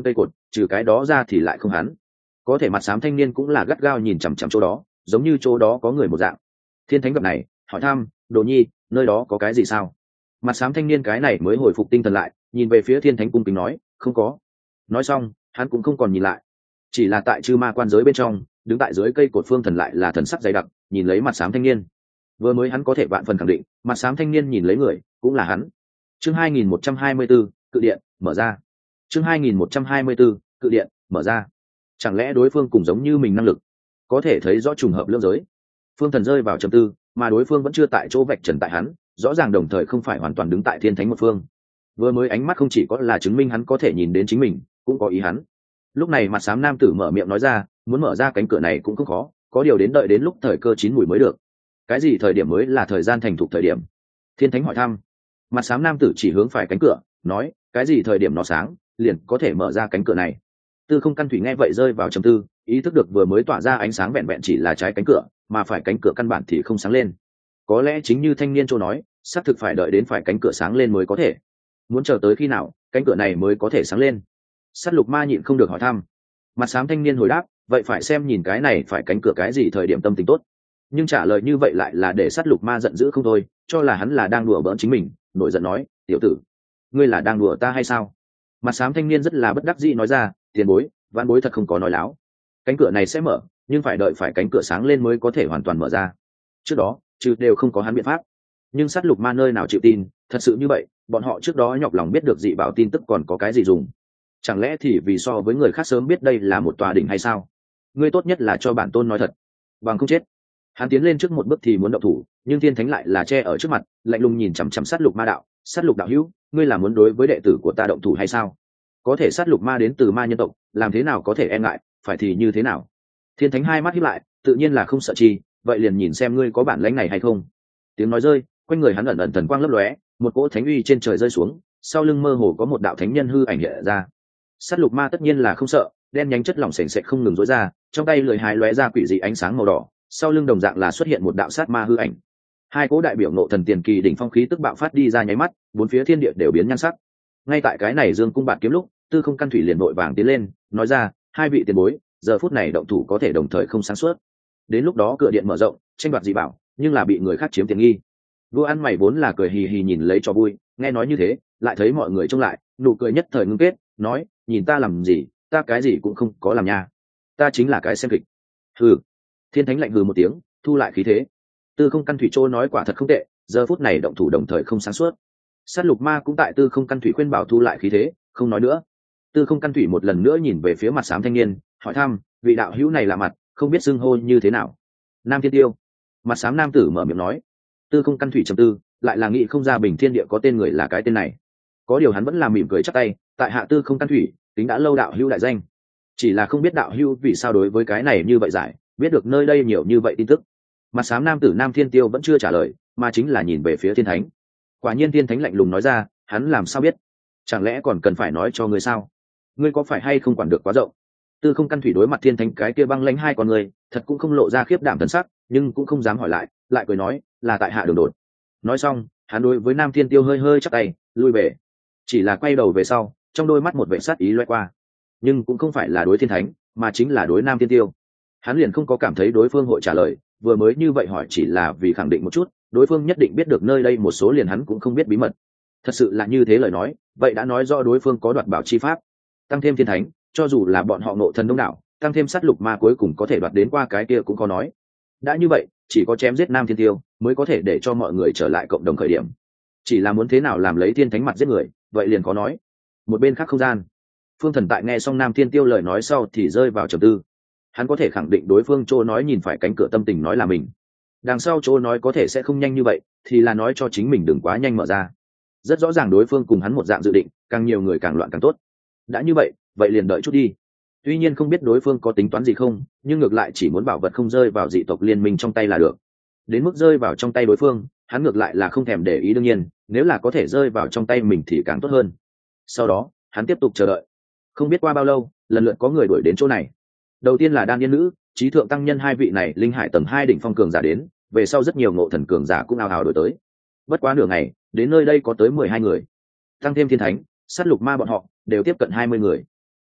trừ cái đó ra thì lại không hắn. Có thể mặt xám thanh niên cũng là gắt gao nhìn chằm chằm chỗ đó, giống như chỗ đó có người một dạng. Thiên thánh gặp này hỏi thăm, đồ nhi, nơi đó có cái gì sao? Mặt xám thanh niên cái này mới hồi phục tinh thần lại, nhìn về phía thiên thánh cung kính nói, không có. Nói xong hắn cũng không còn nhìn lại, chỉ là tại chư ma quan giới bên trong đứng tại dưới cây cột phương thần lại là thần sắc dày đặc nhìn lấy mặt xám thanh niên. Vừa mới hắn có thể vạn phần khẳng định mặt xám thanh niên nhìn lấy người cũng là hắn. Chương hai nghìn một trăm hai mươi 124, cự điện mở ra. Chương hai nghìn một trăm hai mươi 124, cự điện mở ra. Chẳng lẽ đối phương cùng giống như mình năng lực, có thể thấy rõ trùng hợp lưỡng giới. Phương thần rơi vào trầm tư, mà đối phương vẫn chưa tại chỗ vạch trần tại hắn, rõ ràng đồng thời không phải hoàn toàn đứng tại thiên thánh một phương. Vừa mới ánh mắt không chỉ có là chứng minh hắn có thể nhìn đến chính mình, cũng có ý hắn. Lúc này mặt xám nam tử mở miệng nói ra, muốn mở ra cánh cửa này cũng không khó, có điều đến đợi đến lúc thời cơ chín mùi mới được. Cái gì thời điểm mới là thời gian thành thục thời điểm? Thiên thánh hỏi thăm. Mặt xám nam tử chỉ hướng phải cánh cửa, nói, cái gì thời điểm nó sáng liền có thể mở ra cánh cửa này. Tư không căn thủy nghe vậy rơi vào trầm tư, ý thức được vừa mới tỏa ra ánh sáng vẹn vẹn chỉ là trái cánh cửa, mà phải cánh cửa căn bản thì không sáng lên. Có lẽ chính như thanh niên châu nói, xác thực phải đợi đến phải cánh cửa sáng lên mới có thể. Muốn chờ tới khi nào cánh cửa này mới có thể sáng lên? Sát lục ma nhịn không được hỏi thăm. Mặt xám thanh niên hồi đáp, vậy phải xem nhìn cái này phải cánh cửa cái gì thời điểm tâm tình tốt. Nhưng trả lời như vậy lại là để sát lục ma giận dữ không thôi, cho là hắn là đang đùa bỡn chính mình, nổi giận nói, tiểu tử, ngươi là đang đùa ta hay sao? Mặt xám thanh niên rất là bất đắc dĩ nói ra, tiền bối, vãn bối thật không có nói láo. Cánh cửa này sẽ mở, nhưng phải đợi phải cánh cửa sáng lên mới có thể hoàn toàn mở ra. Trước đó trừ đều không có hắn biện pháp. Nhưng sát lục ma nơi nào chịu tin, thật sự như vậy, bọn họ trước đó nhọc lòng biết được dị bảo tin tức còn có cái gì dùng? Chẳng lẽ thì vì so với người khác sớm biết đây là một tòa đỉnh hay sao? Ngươi tốt nhất là cho bản tôn nói thật, bằng không chết. Hắn tiến lên trước một bước thì muốn động thủ, nhưng thiên thánh lại là che ở trước mặt, lạnh lùng nhìn chằm chằm sát lục ma đạo. Sát lục đạo hữu, ngươi là muốn đối với đệ tử của ta động thủ hay sao? Có thể sát lục ma đến từ ma nhân tộc, làm thế nào có thể e ngại, phải thì như thế nào? Thiên thánh hai mắt híp lại, tự nhiên là không sợ chi, vậy liền nhìn xem ngươi có bản lĩnh này hay không. Tiếng nói rơi, quanh người hắn ẩn ẩn thần quang lấp lóe, một cỗ thánh uy trên trời rơi xuống, sau lưng mơ hồ có một đạo thánh nhân hư ảnh hiện ra. Sát lục ma tất nhiên là không sợ, đen nhánh chất lỏng sền sệt không ngừng rối ra, trong tay lưỡi hái lóe ra quỷ dị ánh sáng màu đỏ, sau lưng đồng dạng là xuất hiện một đạo sát ma hư ảnh. Hai cỗ đại biểu nộ thần tiền kỳ đỉnh phong khí tức bạo phát đi ra nháy mắt, bốn phía thiên địa đều biến nhan sắc. Ngay tại cái này dương cung bạt kiếm lúc, Tư Không Căn Thủy liền vội vàng tiến lên, nói ra, hai vị tiền bối, giờ phút này động thủ có thể đồng thời không sáng suốt. Đến lúc đó cửa điện mở rộng, tranh đoạt dị bảo, nhưng là bị người khác chiếm tiện nghi. Vua ăn mày vốn là cười hì hì nhìn lấy cho vui, nghe nói như thế, lại thấy mọi người trông lại, nụ cười nhất thời ngưng kết, nói, nhìn ta làm gì, ta cái gì cũng không có làm nha, ta chính là cái xem kịch. Hừ. Thiên thánh lạnh hừ một tiếng, thu lại khí thế. Tư Không Căn Thủy Trô nói quả thật không tệ, giờ phút này động thủ đồng thời không sáng suốt. Sát lục ma cũng tại Tư Không Căn Thủy khuyên bảo thu lại khí thế, không nói nữa. Tư Không Căn Thủy một lần nữa nhìn về phía mặt xám thanh niên, hỏi thăm, vị đạo hữu này là mặt, không biết xưng hô như thế nào? Nam Thiên Tiêu. Mặt xám nam tử mở miệng nói. Tư Không Căn Thủy trầm tư, lại là nghĩ không ra Bình Thiên Địa có tên người là cái tên này. Có điều hắn vẫn làm mỉm cười chắp tay, tại hạ Tư Không Căn Thủy, tính đã lâu đạo hữu đại danh, chỉ là không biết đạo hữu vì sao đối với cái này như vậy giải, biết được nơi đây nhiều như vậy tin tức. Mặt xám nam tử Nam Thiên Tiêu vẫn chưa trả lời, mà chính là nhìn về phía Thiên Thánh. Quả nhiên Thiên Thánh lạnh lùng nói ra, hắn làm sao biết? Chẳng lẽ còn cần phải nói cho ngươi sao? Ngươi có phải hay không quản được quá rộng? Tư Không Căn Thủy đối mặt Thiên Thánh cái kia băng lãnh hai con người, thật cũng không lộ ra khiếp đảm thần sắc, nhưng cũng không dám hỏi lại, lại cười nói, là tại hạ đường đột. Nói xong, hắn đối với Nam Thiên Tiêu hơi hơi chắp tay, lui về. Chỉ là quay đầu về sau, trong đôi mắt một vẻ sát ý lóe qua, nhưng cũng không phải là đối Thiên Thánh, mà chính là đối Nam Thiên Tiêu. Hắn liền không có cảm thấy đối phương hội trả lời, vừa mới như vậy hỏi chỉ là vì khẳng định một chút, đối phương nhất định biết được nơi đây một số liền hắn cũng không biết bí mật. Thật sự là như thế lời nói, vậy đã nói rõ đối phương có đoạt bảo chi pháp. Tăng thêm Thiên Thánh, cho dù là bọn họ nộ thần đông đảo, tăng thêm sát lục ma cuối cùng có thể đoạt đến qua cái kia cũng có nói. Đã như vậy, chỉ có chém giết Nam Thiên Tiêu mới có thể để cho mọi người trở lại cộng đồng khởi điểm. Chỉ là muốn thế nào làm lấy Thiên Thánh mặt giết người, vậy liền có nói. Một bên khác không gian, Phương Thần tại nghe xong Nam Thiên Tiêu lời nói sau thì rơi vào trầm tư. Hắn có thể khẳng định đối phương Chỗ nói nhìn phải cánh cửa tâm tình nói là mình. Đằng sau Chỗ nói có thể sẽ không nhanh như vậy, thì là nói cho chính mình đừng quá nhanh mở ra. Rất rõ ràng đối phương cùng hắn một dạng dự định, càng nhiều người càng loạn càng tốt. Đã như vậy, vậy liền đợi chút đi. Tuy nhiên không biết đối phương có tính toán gì không, nhưng ngược lại chỉ muốn bảo vật không rơi vào dị tộc liên minh trong tay là được. Đến mức rơi vào trong tay đối phương, hắn ngược lại là không thèm để ý, đương nhiên, nếu là có thể rơi vào trong tay mình thì càng tốt hơn. Sau đó, hắn tiếp tục chờ đợi. Không biết qua bao lâu, lần lượt có người đuổi đến chỗ này. Đầu tiên là Đan Yên Nữ, Trí Thượng Tăng Nhân hai vị này linh hải tầng hai đỉnh phong cường giả đến, về sau rất nhiều ngộ thần cường giả cũng ào ào đuổi tới. Bất quá nửa ngày, đến nơi đây có tới mười hai người. Tăng thêm Thiên Thánh, sát lục ma bọn họ, đều tiếp cận hai mươi người.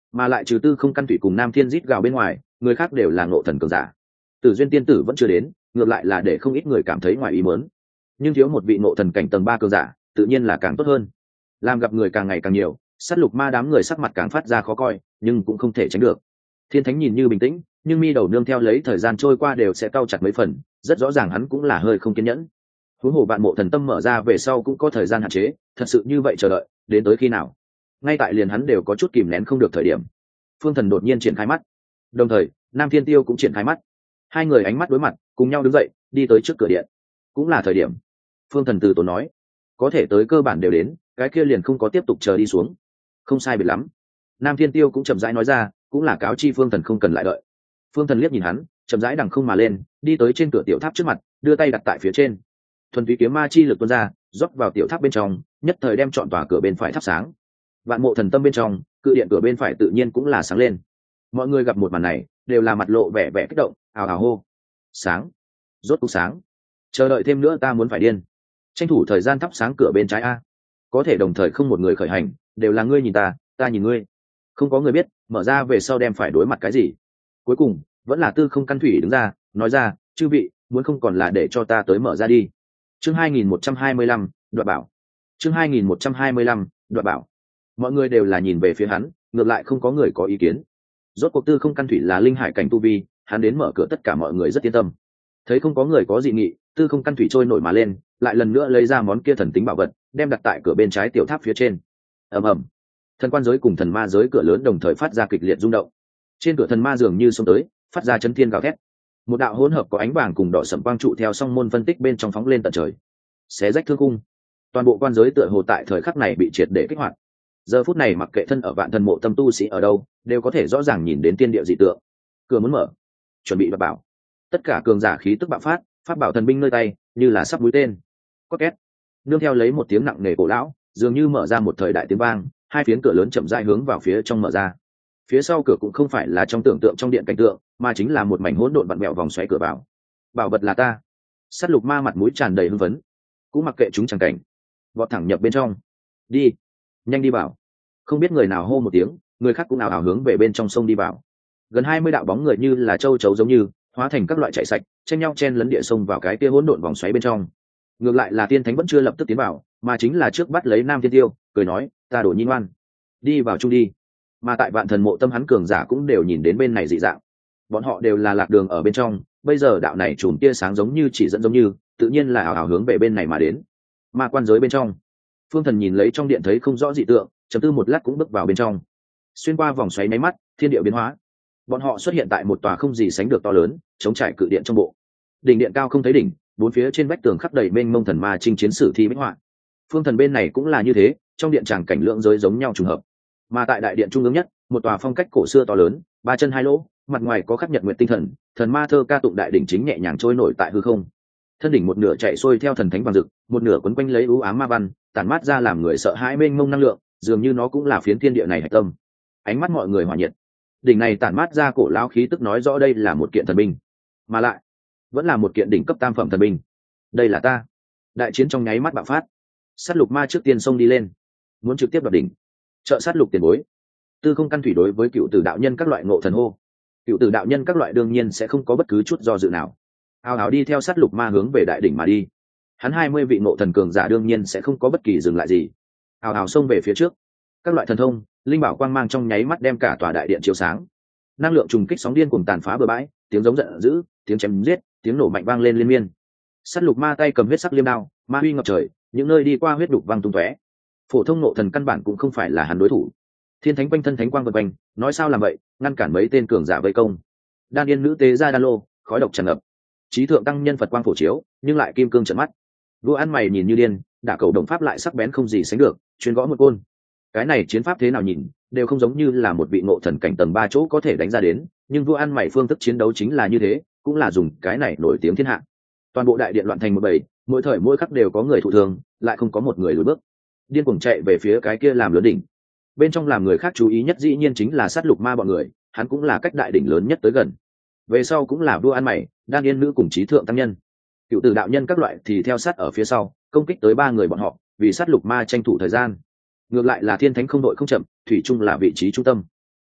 mà lại trừ tư không căn thủy cùng nam thiên rít gào bên ngoài, người khác đều là ngộ thần cường giả. Tử duyên tiên tử vẫn chưa đến, ngược lại là để không ít người cảm thấy ngoài ý muốn. Nhưng thiếu một vị ngộ thần cảnh tầng ba cường giả tự nhiên là càng tốt hơn. Làm gặp người càng ngày càng nhiều, sát lục ma đám người sắc mặt càng phát ra khó coi, nhưng cũng không thể tránh được. Thiên thánh nhìn như bình tĩnh, nhưng mi đầu nương theo lấy thời gian trôi qua đều sẽ cau chặt mấy phần, rất rõ ràng hắn cũng là hơi không kiên nhẫn. Huống hồ vạn mộ thần tâm mở ra về sau cũng có thời gian hạn chế, thật sự như vậy chờ đợi đến tới khi nào? Ngay tại liền hắn đều có chút kìm nén không được thời điểm, phương thần đột nhiên triển khai mắt, đồng thời nam thiên tiêu cũng triển khai mắt. Hai người ánh mắt đối mặt, cùng nhau đứng dậy đi tới trước cửa điện. Cũng là thời điểm, phương thần từ tốn nói, có thể tới cơ bản đều đến, cái kia liền không có tiếp tục chờ đi xuống. Không sai biệt lắm, nam thiên tiêu cũng chậm rãi nói ra, cũng là cáo chi phương thần không cần lại đợi. Phương thần liếc nhìn hắn, chậm rãi đằng không mà lên, đi tới trên cửa tiểu tháp trước mặt, đưa tay đặt tại phía trên. Thuần túy kiếm ma chi lực tuôn ra, rót vào tiểu tháp bên trong, nhất thời đem trọn tòa cửa bên phải thắp sáng. Vạn mộ thần tâm bên trong, cự điện cửa bên phải tự nhiên cũng là sáng lên. Mọi người gặp một màn này, đều là mặt lộ vẻ vẻ kích động, ào ào hô: sáng, rốt cục sáng, chờ đợi thêm nữa ta muốn phải điên. Tranh thủ thời gian thắp sáng cửa bên trái a. Có thể đồng thời không một người khởi hành, đều là ngươi nhìn ta, ta nhìn ngươi. Không có người biết mở ra về sau đem phải đối mặt cái gì. Cuối cùng vẫn là tư không căn thủy đứng ra, nói ra: chư vị, muốn không còn là để cho ta tới mở ra đi. Chương hai nghìn một trăm hai mươi lăm, đoạt bảo. Chương hai nghìn một trăm hai mươi lăm, đoạt bảo. Mọi người đều là nhìn về phía hắn, ngược lại không có người có ý kiến. Rốt cuộc tư không căn thủy là linh hải cảnh tu vi, hắn đến mở cửa tất cả mọi người rất yên tâm. Thấy không có người có dị nghị, tư không căn thủy trôi nổi mà lên, lại lần nữa lấy ra món kia thần tính bảo vật, đem đặt tại cửa bên trái tiểu tháp phía trên. Ầm ầm, thần quan giới cùng thần ma giới cửa lớn đồng thời phát ra kịch liệt rung động. Trên cửa thần ma dường như xông tới, phát ra chấn thiên gào thét. Một đạo hỗn hợp có ánh vàng cùng đỏ sẫm quang trụ theo song môn phân tích bên trong phóng lên tận trời, xé rách thương cung. Toàn bộ quan giới tựa hồ tại thời khắc này bị triệt để kích hoạt. Giờ phút này mặc kệ thân ở vạn thần mộ tâm tu sĩ ở đâu, đều có thể rõ ràng nhìn đến tiên địa dị tượng. Cửa muốn mở, chuẩn bị đoạt bảo. Tất cả cường giả khí tức bạo phát, pháp bảo thần binh nơi tay như là sắp mũi tên. Có két, nương theo lấy một tiếng nặng nề cổ lão, dường như mở ra một thời đại tiếng vang, hai phiến cửa lớn chậm rãi hướng vào phía trong mở ra. Phía sau cửa cũng không phải là trong tưởng tượng trong điện cảnh tượng, mà chính là một mảnh hỗn độn vặn vẹo vòng xoáy cửa vào. Bảo vật là ta. Sát lục ma mặt mũi tràn đầy hưng phấn, cũng mặc kệ chúng chẳng cảnh, vọt thẳng nhập bên trong. Đi, nhanh đi vào. Không biết người nào hô một tiếng, người khác cũng ảo ảo hướng về bên trong sông đi vào. Gần hai mươi đạo bóng người như là châu chấu giống như hóa thành các loại chạy sạch, tranh nhau chen lấn địa sông vào cái kia hỗn độn vòng xoáy bên trong. Ngược lại là tiên thánh vẫn chưa lập tức tiến vào, mà chính là trước bắt lấy nam thiên tiêu, cười nói: ta đổ nhi ngoan, đi vào chung đi. Mà tại vạn thần mộ tâm hắn cường giả cũng đều nhìn đến bên này dị dạng. Bọn họ đều là lạc đường ở bên trong, bây giờ đạo này chùm tia sáng giống như chỉ dẫn giống như, tự nhiên là ảo ảo hướng về bên này mà đến. Mà quan giới bên trong, phương thần nhìn lấy trong điện thấy không rõ dị tượng, chấm tư một lát cũng bước vào bên trong. Xuyên qua vòng xoáy máy mắt, thiên địa biến hóa. Bọn họ xuất hiện tại một tòa không gì sánh được to lớn, chống trải cự điện trong bộ. Đỉnh điện cao không thấy đỉnh, bốn phía trên vách tường khắc đầy mênh mông thần ma chinh chiến sử thi bích họa. Phương thần bên này cũng là như thế, trong điện tràng cảnh lượng giới giống nhau trùng hợp. Mà tại đại điện trung ương nhất, một tòa phong cách cổ xưa to lớn, ba chân hai lỗ, mặt ngoài có khắc nhật nguyện tinh thần, thần ma thơ ca tụng đại đỉnh chính nhẹ nhàng trôi nổi tại hư không. Thân đỉnh một nửa chạy xuôi theo thần thánh vàng rực, một nửa quấn quanh lấy ưu ám ma văn, tản mát ra làm người sợ hãi mênh mông năng lượng, dường như nó cũng là phiến thiên địa này hạch tâm. Ánh mắt mọi người hòa nhiệt. Đỉnh này tản mát ra cổ lão khí tức nói rõ đây là một kiện thần binh, mà lại vẫn là một kiện đỉnh cấp tam phẩm thần binh. Đây là ta. Đại chiến trong nháy mắt bạo phát. Sát lục ma trước tiên xông đi lên, muốn trực tiếp đoạt đỉnh. Trợ sát lục tiền bối. Tư không căn thủy đối với cựu tử đạo nhân các loại ngộ thần hô. Cựu tử đạo nhân các loại đương nhiên sẽ không có bất cứ chút do dự nào, hào hào đi theo sát lục ma hướng về đại đỉnh mà đi. Hắn hai mươi vị ngộ thần cường giả đương nhiên sẽ không có bất kỳ dừng lại gì, hào hào xông về phía trước. Các loại thần thông, linh bảo quang mang trong nháy mắt đem cả tòa đại điện chiếu sáng. Năng lượng trùng kích sóng điên cuồng tàn phá bừa bãi, tiếng giống giận dữ, tiếng chém giết, tiếng nổ mạnh vang lên liên miên. Sát lục ma tay cầm huyết sắc liêm đao, ma uy ngập trời, những nơi đi qua huyết đục văng tung tóe. Phổ thông ngộ thần căn bản cũng không phải là hắn đối thủ. Thiên thánh quanh thân thánh quang vần quanh, nói sao làm vậy, ngăn cản mấy tên cường giả vây công. Đan yên nữ tế ra đan lô, khói độc tràn ngập. Trí thượng tăng nhân Phật quang phổ chiếu, nhưng lại kim cương trợn mắt. Vua ăn mày nhìn như điên, đả cầu đồng pháp lại sắc bén không gì sánh được, chuyên gõ một côn. Cái này chiến pháp thế nào nhìn đều không giống như là một vị ngộ thần cảnh tầng ba chỗ có thể đánh ra đến, nhưng vua ăn mày phương thức chiến đấu chính là như thế, cũng là dùng cái này nổi tiếng thiên hạ. Toàn bộ đại điện loạn thành một bầy, mỗi thời mỗi khắc đều có người thụ thương, lại không có một người lùi bước, điên cuồng chạy về phía cái kia làm lớn đỉnh. Bên trong làm người khác chú ý nhất dĩ nhiên chính là sát lục ma bọn người, hắn cũng là cách đại đỉnh lớn nhất tới gần. Về sau cũng là vua ăn mày, đan yên nữ cùng trí thượng tăng nhân, cựu tử đạo nhân các loại thì theo sát ở phía sau, công kích tới ba người bọn họ, vì sát lục ma tranh thủ thời gian. Ngược lại là thiên thánh không đội không chậm, thủy chung là vị trí trung tâm.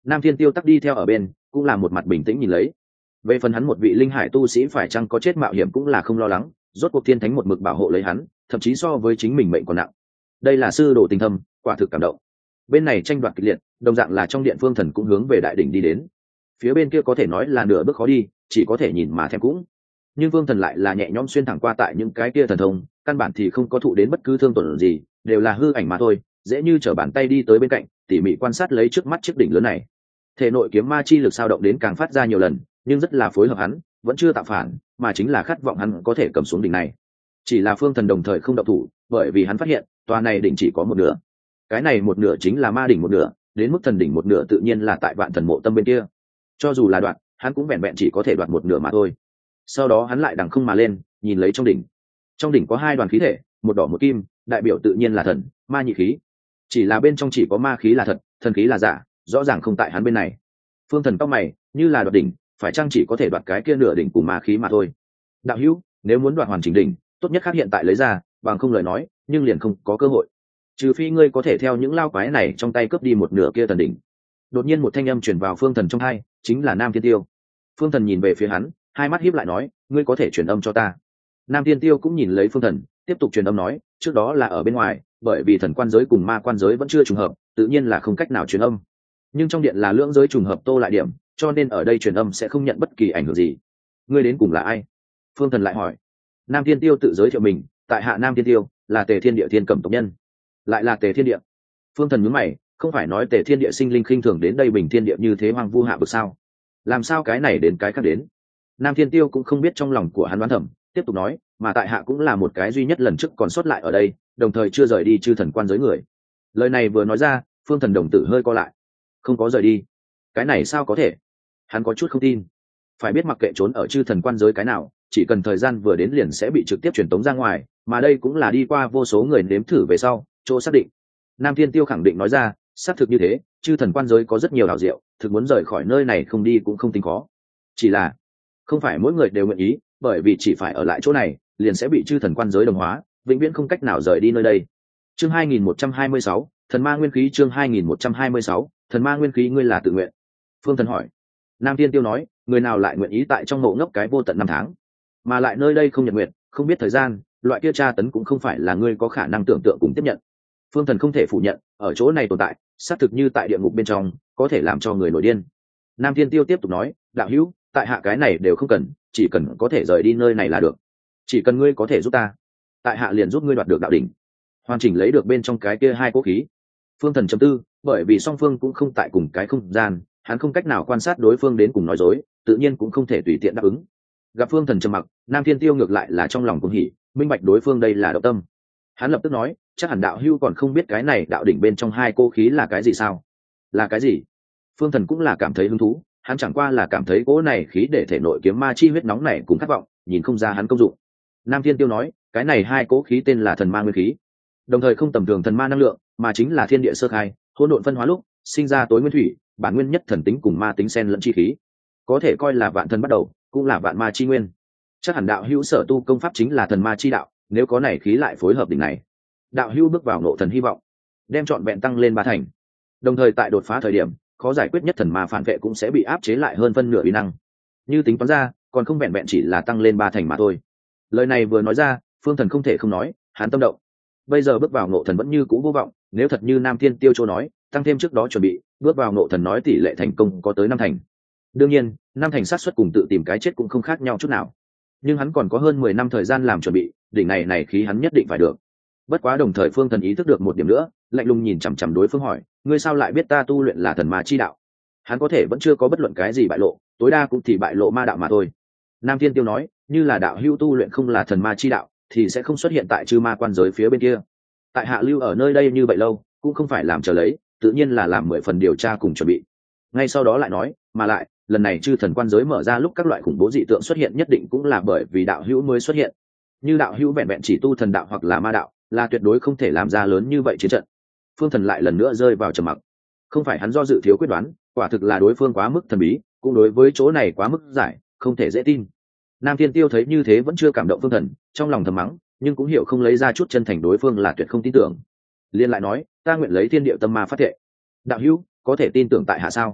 Nam Thiên Tiêu tắc đi theo ở bên, cũng là một mặt bình tĩnh nhìn lấy. Về phần hắn một vị linh hải tu sĩ phải chăng có chết mạo hiểm cũng là không lo lắng, rốt cuộc thiên thánh một mực bảo hộ lấy hắn, thậm chí so với chính mình mệnh còn nặng. Đây là sư đồ tình thâm, quả thực cảm động. Bên này tranh đoạt kịch liệt, đồng dạng là trong điện phương thần cũng hướng về đại đỉnh đi đến. Phía bên kia có thể nói là nửa bước khó đi, chỉ có thể nhìn mà thèm cũng. Nhưng phương thần lại là nhẹ nhõm xuyên thẳng qua tại những cái kia thần thông, căn bản thì không có thụ đến bất cứ thương tổn gì, đều là hư ảnh mà thôi, dễ như trở bàn tay đi tới bên cạnh, tỉ mỉ quan sát lấy trước mắt chiếc đỉnh lớn này. Thể nội kiếm ma chi lực sao động đến càng phát ra nhiều lần, nhưng rất là phối hợp hắn, vẫn chưa tạo phản, mà chính là khát vọng hắn có thể cầm xuống đỉnh này. Chỉ là phương thần đồng thời không động thủ, bởi vì hắn phát hiện tòa này đỉnh chỉ có một nửa. Cái này một nửa chính là ma đỉnh một nửa, đến mức thần đỉnh một nửa tự nhiên là tại vạn thần mộ tâm bên kia. Cho dù là đoạt, hắn cũng vẹn vẹn chỉ có thể đoạt một nửa mà thôi. Sau đó hắn lại đằng không mà lên, nhìn lấy trong đỉnh. Trong đỉnh có hai đoàn khí thể, một đỏ một kim, đại biểu tự nhiên là thần, ma nhị khí. Chỉ là bên trong chỉ có ma khí là thật, thần khí là giả, rõ ràng không tại hắn bên này. Phương thần tóc mày, như là đoạt đỉnh, phải chăng chỉ có thể đoạt cái kia nửa đỉnh cùng ma khí mà thôi. Đạo hữu, nếu muốn đoạt hoàn chỉnh đỉnh, tốt nhất khác hiện tại lấy ra, bằng không lời nói, nhưng liền không có cơ hội. Trừ phi ngươi có thể theo những lao quái này trong tay cướp đi một nửa kia thần đỉnh. Đột nhiên một thanh âm truyền vào phương thần trong tai, chính là Nam Thiên Tiêu. Phương thần nhìn về phía hắn, hai mắt híp lại nói, ngươi có thể truyền âm cho ta. Nam Thiên Tiêu cũng nhìn lấy phương thần, tiếp tục truyền âm nói, trước đó là ở bên ngoài, bởi vì thần quan giới cùng ma quan giới vẫn chưa trùng hợp, tự nhiên là không cách nào truyền âm. Nhưng trong điện là lưỡng giới trùng hợp tô lại điểm, cho nên ở đây truyền âm sẽ không nhận bất kỳ ảnh hưởng gì. Ngươi đến cùng là ai? Phương thần lại hỏi. Nam Thiên Tiêu tự giới thiệu mình, tại hạ Nam Thiên Tiêu, là Tề Thiên Địa Thiên Cẩm tộc nhân. Lại là Tề Thiên Địa. Phương thần nhướng mày, không phải nói Tề Thiên Địa sinh linh khinh thường đến đây bình thiên địa như thế hoang vu hạ bực sao? Làm sao cái này đến cái khác đến? Nam Thiên Tiêu cũng không biết trong lòng của hắn đoán thầm, tiếp tục nói, mà tại hạ cũng là một cái duy nhất lần trước còn sót lại ở đây, đồng thời chưa rời đi chư thần quan giới người. Lời này vừa nói ra, phương thần đồng tử hơi co lại. Không có rời đi? Cái này sao có thể? Hắn có chút không tin. Phải biết mặc kệ trốn ở chư thần quan giới cái nào, chỉ cần thời gian vừa đến liền sẽ bị trực tiếp truyền tống ra ngoài, mà đây cũng là đi qua vô số người nếm thử về sau, chỗ xác định. Nam Thiên Tiêu khẳng định nói ra, xác thực như thế, chư thần quan giới có rất nhiều đạo diệu, thực muốn rời khỏi nơi này không đi cũng không tính khó. Chỉ là không phải mỗi người đều nguyện ý, bởi vì chỉ phải ở lại chỗ này, liền sẽ bị chư thần quan giới đồng hóa, vĩnh viễn không cách nào rời đi nơi đây. Chương hai nghìn một trăm hai mươi sáu, thần ma nguyên khí. Chương hai nghìn một trăm hai mươi sáu, thần ma nguyên khí. Ngươi là tự nguyện? Phương thần hỏi. Nam Thiên Tiêu nói, người nào lại nguyện ý tại trong mộ ngốc cái vô tận năm tháng, mà lại nơi đây không nhật nguyện, không biết thời gian, loại kia tra tấn cũng không phải là ngươi có khả năng tưởng tượng cùng tiếp nhận. Phương thần không thể phủ nhận, ở chỗ này tồn tại, xác thực như tại địa ngục bên trong, có thể làm cho người nổi điên. Nam Thiên Tiêu tiếp tục nói, đạo hữu, tại hạ cái này đều không cần, chỉ cần có thể rời đi nơi này là được. Chỉ cần ngươi có thể giúp ta, tại hạ liền giúp ngươi đoạt được đạo đỉnh, hoàn chỉnh lấy được bên trong cái kia hai cố khí. Phương thần chấm tư, bởi vì song phương cũng không tại cùng cái không gian, hắn không cách nào quan sát đối phương đến cùng nói dối, tự nhiên cũng không thể tùy tiện đáp ứng. Gặp phương thần trầm mặc, Nam Thiên Tiêu ngược lại là trong lòng cũng hỉ, minh bạch đối phương đây là động tâm. Hắn lập tức nói, chắc hẳn đạo hữu còn không biết cái này đạo đỉnh bên trong hai cô khí là cái gì sao? Là cái gì? Phương thần cũng là cảm thấy hứng thú, hắn chẳng qua là cảm thấy cỗ này khí để thể nội kiếm ma chi huyết nóng này cũng khát vọng, nhìn không ra hắn công dụng. Nam Thiên Tiêu nói, cái này hai cỗ khí tên là thần ma nguyên khí, đồng thời không tầm thường thần ma năng lượng, mà chính là thiên địa sơ khai, hỗn độn phân hóa lúc sinh ra tối nguyên thủy, bản nguyên nhất thần tính cùng ma tính xen lẫn chi khí, có thể coi là vạn thần bắt đầu, cũng là vạn ma chi nguyên. Chắc hẳn đạo hữu sở tu công pháp chính là thần ma chi đạo, nếu có này khí lại phối hợp đỉnh này, đạo hữu bước vào ngộ thần hy vọng đem trọn vẹn tăng lên ba thành, đồng thời tại đột phá thời điểm khó giải quyết nhất thần ma phản vệ cũng sẽ bị áp chế lại hơn phân nửa uy năng. Như tính toán ra, còn không vẹn vẹn chỉ là tăng lên ba thành mà thôi. Lời này vừa nói ra, phương thần không thể không nói, hắn tâm động. Bây giờ bước vào ngộ thần vẫn như cũ vô vọng, nếu thật như Nam Thiên Tiêu châu nói, tăng thêm trước đó chuẩn bị, bước vào ngộ thần nói tỷ lệ thành công có tới năm thành. Đương nhiên, năm thành xác suất cùng tự tìm cái chết cũng không khác nhau chút nào. Nhưng hắn còn có hơn mười năm thời gian làm chuẩn bị, đỉnh này này khí hắn nhất định phải được. Bất quá đồng thời phương thần ý thức được một điểm nữa, lạnh lùng nhìn chằm chằm đối phương hỏi, ngươi sao lại biết ta tu luyện là thần ma chi đạo? Hắn có thể vẫn chưa có bất luận cái gì bại lộ, tối đa cũng thì bại lộ ma đạo mà thôi. Nam Thiên Tiêu nói, như là đạo hữu tu luyện không là thần ma chi đạo, thì sẽ không xuất hiện tại chư ma quan giới phía bên kia. Tại hạ lưu ở nơi đây như vậy lâu, cũng không phải làm chờ lấy, tự nhiên là làm mười phần điều tra cùng chuẩn bị. Ngay sau đó lại nói, mà lại lần này chư thần quan giới mở ra lúc các loại khủng bố dị tượng xuất hiện nhất định cũng là bởi vì đạo hữu mới xuất hiện. Như đạo hữu vẹn vẹn chỉ tu thần đạo hoặc là ma đạo, là tuyệt đối không thể làm ra lớn như vậy chiến trận. Phương thần lại lần nữa rơi vào trầm mặc. Không phải hắn do dự thiếu quyết đoán, quả thực là đối phương quá mức thần bí, cũng đối với chỗ này quá mức giải, không thể dễ tin. Nam Thiên Tiêu thấy như thế vẫn chưa cảm động phương thần, trong lòng thầm mắng, nhưng cũng hiểu không lấy ra chút chân thành đối phương là tuyệt không tin tưởng. Liên lại nói, ta nguyện lấy thiên địa tâm ma phát thệ. Đạo hữu có thể tin tưởng tại hạ sao?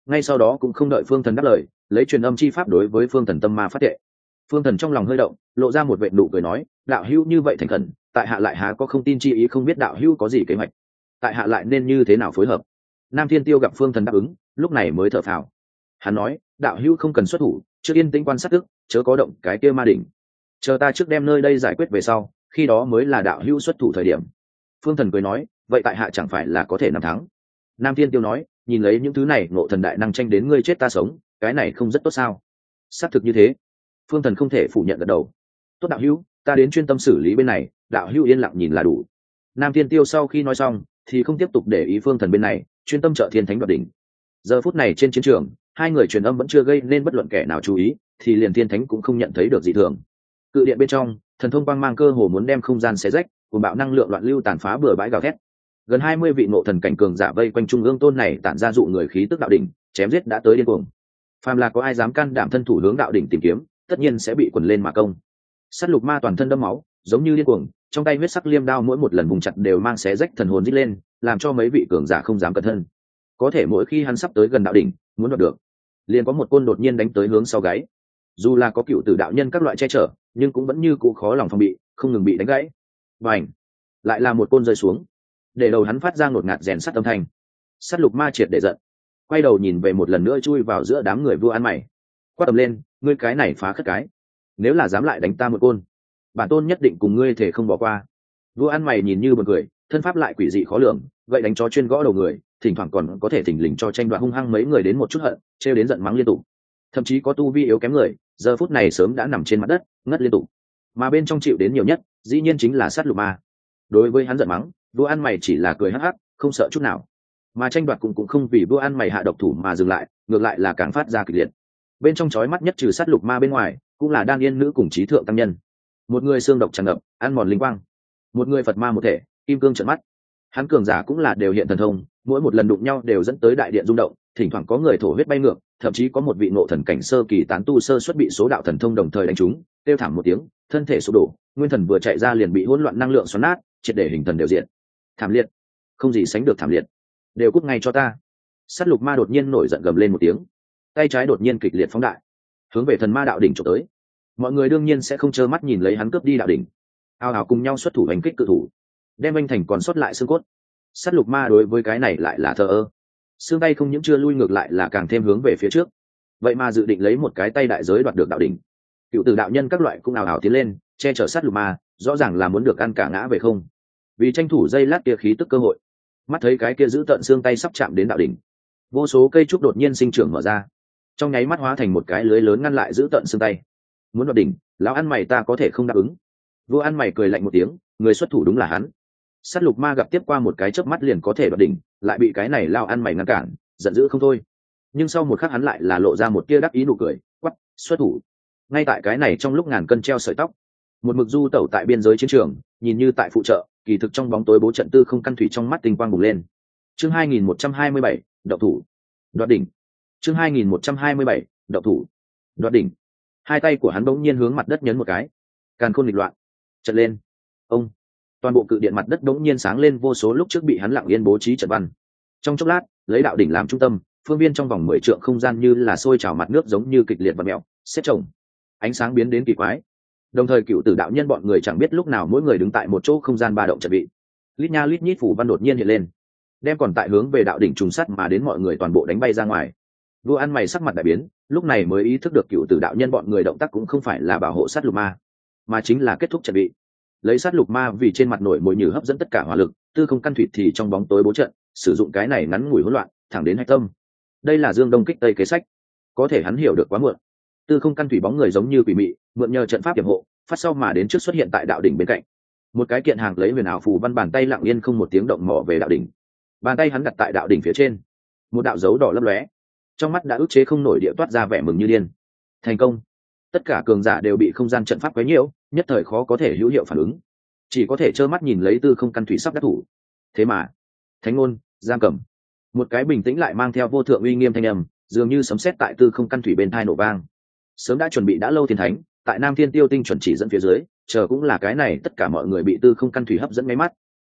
ngay sau đó cũng không đợi phương thần đáp lời, lấy truyền âm chi pháp đối với phương thần tâm ma phát tệ. Phương thần trong lòng hơi động, lộ ra một vệt nụ cười nói, đạo hữu như vậy thành khẩn, tại hạ lại há có không tin chi ý, không biết đạo hữu có gì kế hoạch, tại hạ lại nên như thế nào phối hợp. Nam Thiên Tiêu gặp phương thần đáp ứng, lúc này mới thở phào. Hắn nói, đạo hữu không cần xuất thủ, trước yên tĩnh quan sát tức, chớ có động cái kia ma đỉnh, chờ ta trước đem nơi đây giải quyết về sau, khi đó mới là đạo hữu xuất thủ thời điểm. Phương thần cười nói, vậy tại hạ chẳng phải là có thể nắm thắng. Nam Thiên Tiêu nói, nhìn lấy những thứ này ngộ thần đại năng tranh đến ngươi chết ta sống, cái này không rất tốt sao? Xác thực như thế. Phương thần không thể phủ nhận gật đầu. Tốt đạo hữu, ta đến chuyên tâm xử lý bên này, đạo hữu yên lặng nhìn là đủ. Nam Thiên Tiêu sau khi nói xong thì không tiếp tục để ý phương thần bên này, chuyên tâm trợ thiên thánh đoạt đỉnh. Giờ phút này trên chiến trường, hai người truyền âm vẫn chưa gây nên bất luận kẻ nào chú ý, thì liền thiên thánh cũng không nhận thấy được gì thường. Cự điện bên trong, thần thông quang mang cơ hồ muốn đem không gian xé rách, cùng bạo năng lượng loạn lưu tàn phá bừa bãi gào thét. Gần hai mươi vị ngộ thần cảnh cường giả vây quanh trung ương tôn này tản ra dụ người khí tức đạo đỉnh, chém giết đã tới điên cuồng. Phàm là có ai dám can đảm thân thủ hướng đạo đỉnh tìm kiếm, tất nhiên sẽ bị quần lên mà công. Sát lục ma toàn thân đẫm máu, giống như điên cuồng, trong tay huyết sắc liêm đao mỗi một lần vùng chặt đều mang xé rách thần hồn rít lên, làm cho mấy vị cường giả không dám cẩn thân. Có thể mỗi khi hắn sắp tới gần đạo đỉnh, muốn đoạt được, liền có một côn đột nhiên đánh tới hướng sau gáy. Dù là có cựu tử đạo nhân các loại che chở, nhưng cũng vẫn như cũ khó lòng phòng bị, không ngừng bị đánh gãy. Bành! Lại là một côn rơi xuống, để đầu hắn phát ra ngột ngạt rèn sắt âm thanh. Sát lục ma triệt để giận, quay đầu nhìn về một lần nữa chui vào giữa đám người vua ăn mày, quát tầm lên, ngươi cái này phá khất cái, nếu là dám lại đánh ta một côn, bản tôn nhất định cùng ngươi thể không bỏ qua. Vua ăn mày nhìn như buồn cười, thân pháp lại quỷ dị khó lường, vậy đánh cho chuyên gõ đầu người, thỉnh thoảng còn có thể thỉnh lình cho tranh đoạt hung hăng mấy người đến một chút hận, trêu đến giận mắng liên tục. Thậm chí có tu vi yếu kém người, giờ phút này sớm đã nằm trên mặt đất, ngất liên tục. Mà bên trong chịu đến nhiều nhất, dĩ nhiên chính là sát lục ma. Đối với hắn giận mắng, vua ăn mày chỉ là cười hắc hắc, không sợ chút nào. Mà tranh đoạt cũng cũng không vì vua ăn mày hạ độc thủ mà dừng lại, ngược lại là càng phát ra kịch liệt. Bên trong chói mắt nhất trừ sát lục ma bên ngoài, cũng là đan yên nữ cùng trí thượng tăng nhân. Một người xương độc tràn ngập, ăn mòn linh quang; một người Phật ma một thể, kim cương trợn mắt. Hắn cường giả cũng là đều hiện thần thông, mỗi một lần đụng nhau đều dẫn tới đại điện rung động, thỉnh thoảng có người thổ huyết bay ngược, thậm chí có một vị ngộ thần cảnh sơ kỳ tán tu sơ xuất bị số đạo thần thông đồng thời đánh trúng, kêu thảm một tiếng, thân thể sụp đổ, nguyên thần vừa chạy ra liền bị hỗn loạn năng lượng xoắn nát, triệt để hình thần đều diện. Thảm liệt, không gì sánh được thảm liệt. Đều cút ngay cho ta. Sát lục ma đột nhiên nổi giận gầm lên một tiếng, tay trái đột nhiên kịch liệt phóng đại, hướng về thần ma đạo đỉnh chụp tới. Mọi người đương nhiên sẽ không trơ mắt nhìn lấy hắn cướp đi đạo đỉnh, ao ào cùng nhau xuất thủ hành kích cự thủ, đem anh thành còn sót lại xương cốt. Sát lục ma đối với cái này lại là thờ ơ, xương tay không những chưa lui ngược lại là càng thêm hướng về phía trước, vậy mà dự định lấy một cái tay đại giới đoạt được đạo đỉnh. Cựu tử đạo nhân các loại cũng ào ào tiến lên che chở sát lục ma, rõ ràng là muốn được ăn cả ngã về không. Vì tranh thủ dây lát kia khí tức cơ hội, mắt thấy cái kia giữ tận xương tay sắp chạm đến đạo đỉnh, vô số cây trúc đột nhiên sinh trưởng mở ra, trong nháy mắt hóa thành một cái lưới lớn ngăn lại giữ tận xương tay. Muốn đoạt đỉnh, lão ăn mày ta có thể không đáp ứng. Vua ăn mày cười lạnh một tiếng, người xuất thủ đúng là hắn. Sát lục ma gặp tiếp qua một cái chớp mắt liền có thể đoạt đỉnh, lại bị cái này lao ăn mày ngăn cản, giận dữ không thôi. Nhưng sau một khắc hắn lại là lộ ra một tia đắc ý nụ cười, quắc, xuất thủ. Ngay tại cái này trong lúc ngàn cân treo sợi tóc, một mực du tẩu tại biên giới chiến trường, nhìn như tại phụ trợ, kỳ thực trong bóng tối bố trận tư không căn thủy trong mắt tinh quang bùng lên. Chương hai nghìn một trăm hai mươi bảy, động thủ, đoạt đỉnh. Chương hai nghìn một trăm hai mươi bảy, động thủ, đoạt đỉnh. Hai tay của hắn bỗng nhiên hướng mặt đất nhấn một cái, càn khôn nghịch loạn, trận lên. Ông, toàn bộ cự điện mặt đất bỗng nhiên sáng lên vô số lúc trước bị hắn lặng yên bố trí trận văn. Trong chốc lát, lấy đạo đỉnh làm trung tâm, phương viên trong vòng mười trượng không gian như là sôi trào mặt nước giống như kịch liệt và mèo, xếp chồng. Ánh sáng biến đến kỳ quái. Đồng thời cựu tử đạo nhân bọn người chẳng biết lúc nào mỗi người đứng tại một chỗ không gian ba động trận bị. Lít nha lít nhít phủ văn đột nhiên hiện lên, đem còn tại hướng về đạo đỉnh trùng sắt mà đến mọi người toàn bộ đánh bay ra ngoài. Vua ăn mày sắc mặt đại biến, lúc này mới ý thức được cựu tử đạo nhân bọn người động tác cũng không phải là bảo hộ sát lục ma, mà chính là kết thúc trận bị. Lấy sát lục ma vì trên mặt nổi mồi nhử hấp dẫn tất cả hỏa lực, tư không căn thủy thì trong bóng tối bố trận, sử dụng cái này ngắn ngủi hỗn loạn thẳng đến hạch tâm. Đây là dương đông kích tây kế sách, có thể hắn hiểu được quá muộn. Tư không căn thủy bóng người giống như quỷ mị, mượn nhờ trận pháp hiểm hộ, phát sau mà đến trước xuất hiện tại đạo đỉnh bên cạnh. Một cái kiện hàng lấy huyền ảo phù văn bàn tay lặng yên không một tiếng động mò về đạo đỉnh. Bàn tay hắn đặt tại đạo đỉnh phía trên, một đạo dấu đỏ lấp lóe, trong mắt đã ức chế không nổi địa toát ra vẻ mừng như điên. Thành công! Tất cả cường giả đều bị không gian trận pháp quấy nhiễu, nhất thời khó có thể hữu hiệu phản ứng, chỉ có thể trơ mắt nhìn lấy tư không căn thủy sắp đắc thủ. Thế mà, thánh ngôn, giang cầm, một cái bình tĩnh lại mang theo vô thượng uy nghiêm thanh âm, dường như sấm sét tại tư không căn thủy bên tai nổ vang. Sớm đã chuẩn bị đã lâu thiên thánh, tại Nam Thiên Tiêu tinh chuẩn chỉ dẫn phía dưới, chờ cũng là cái này tất cả mọi người bị tư không căn thủy hấp dẫn mấy mắt.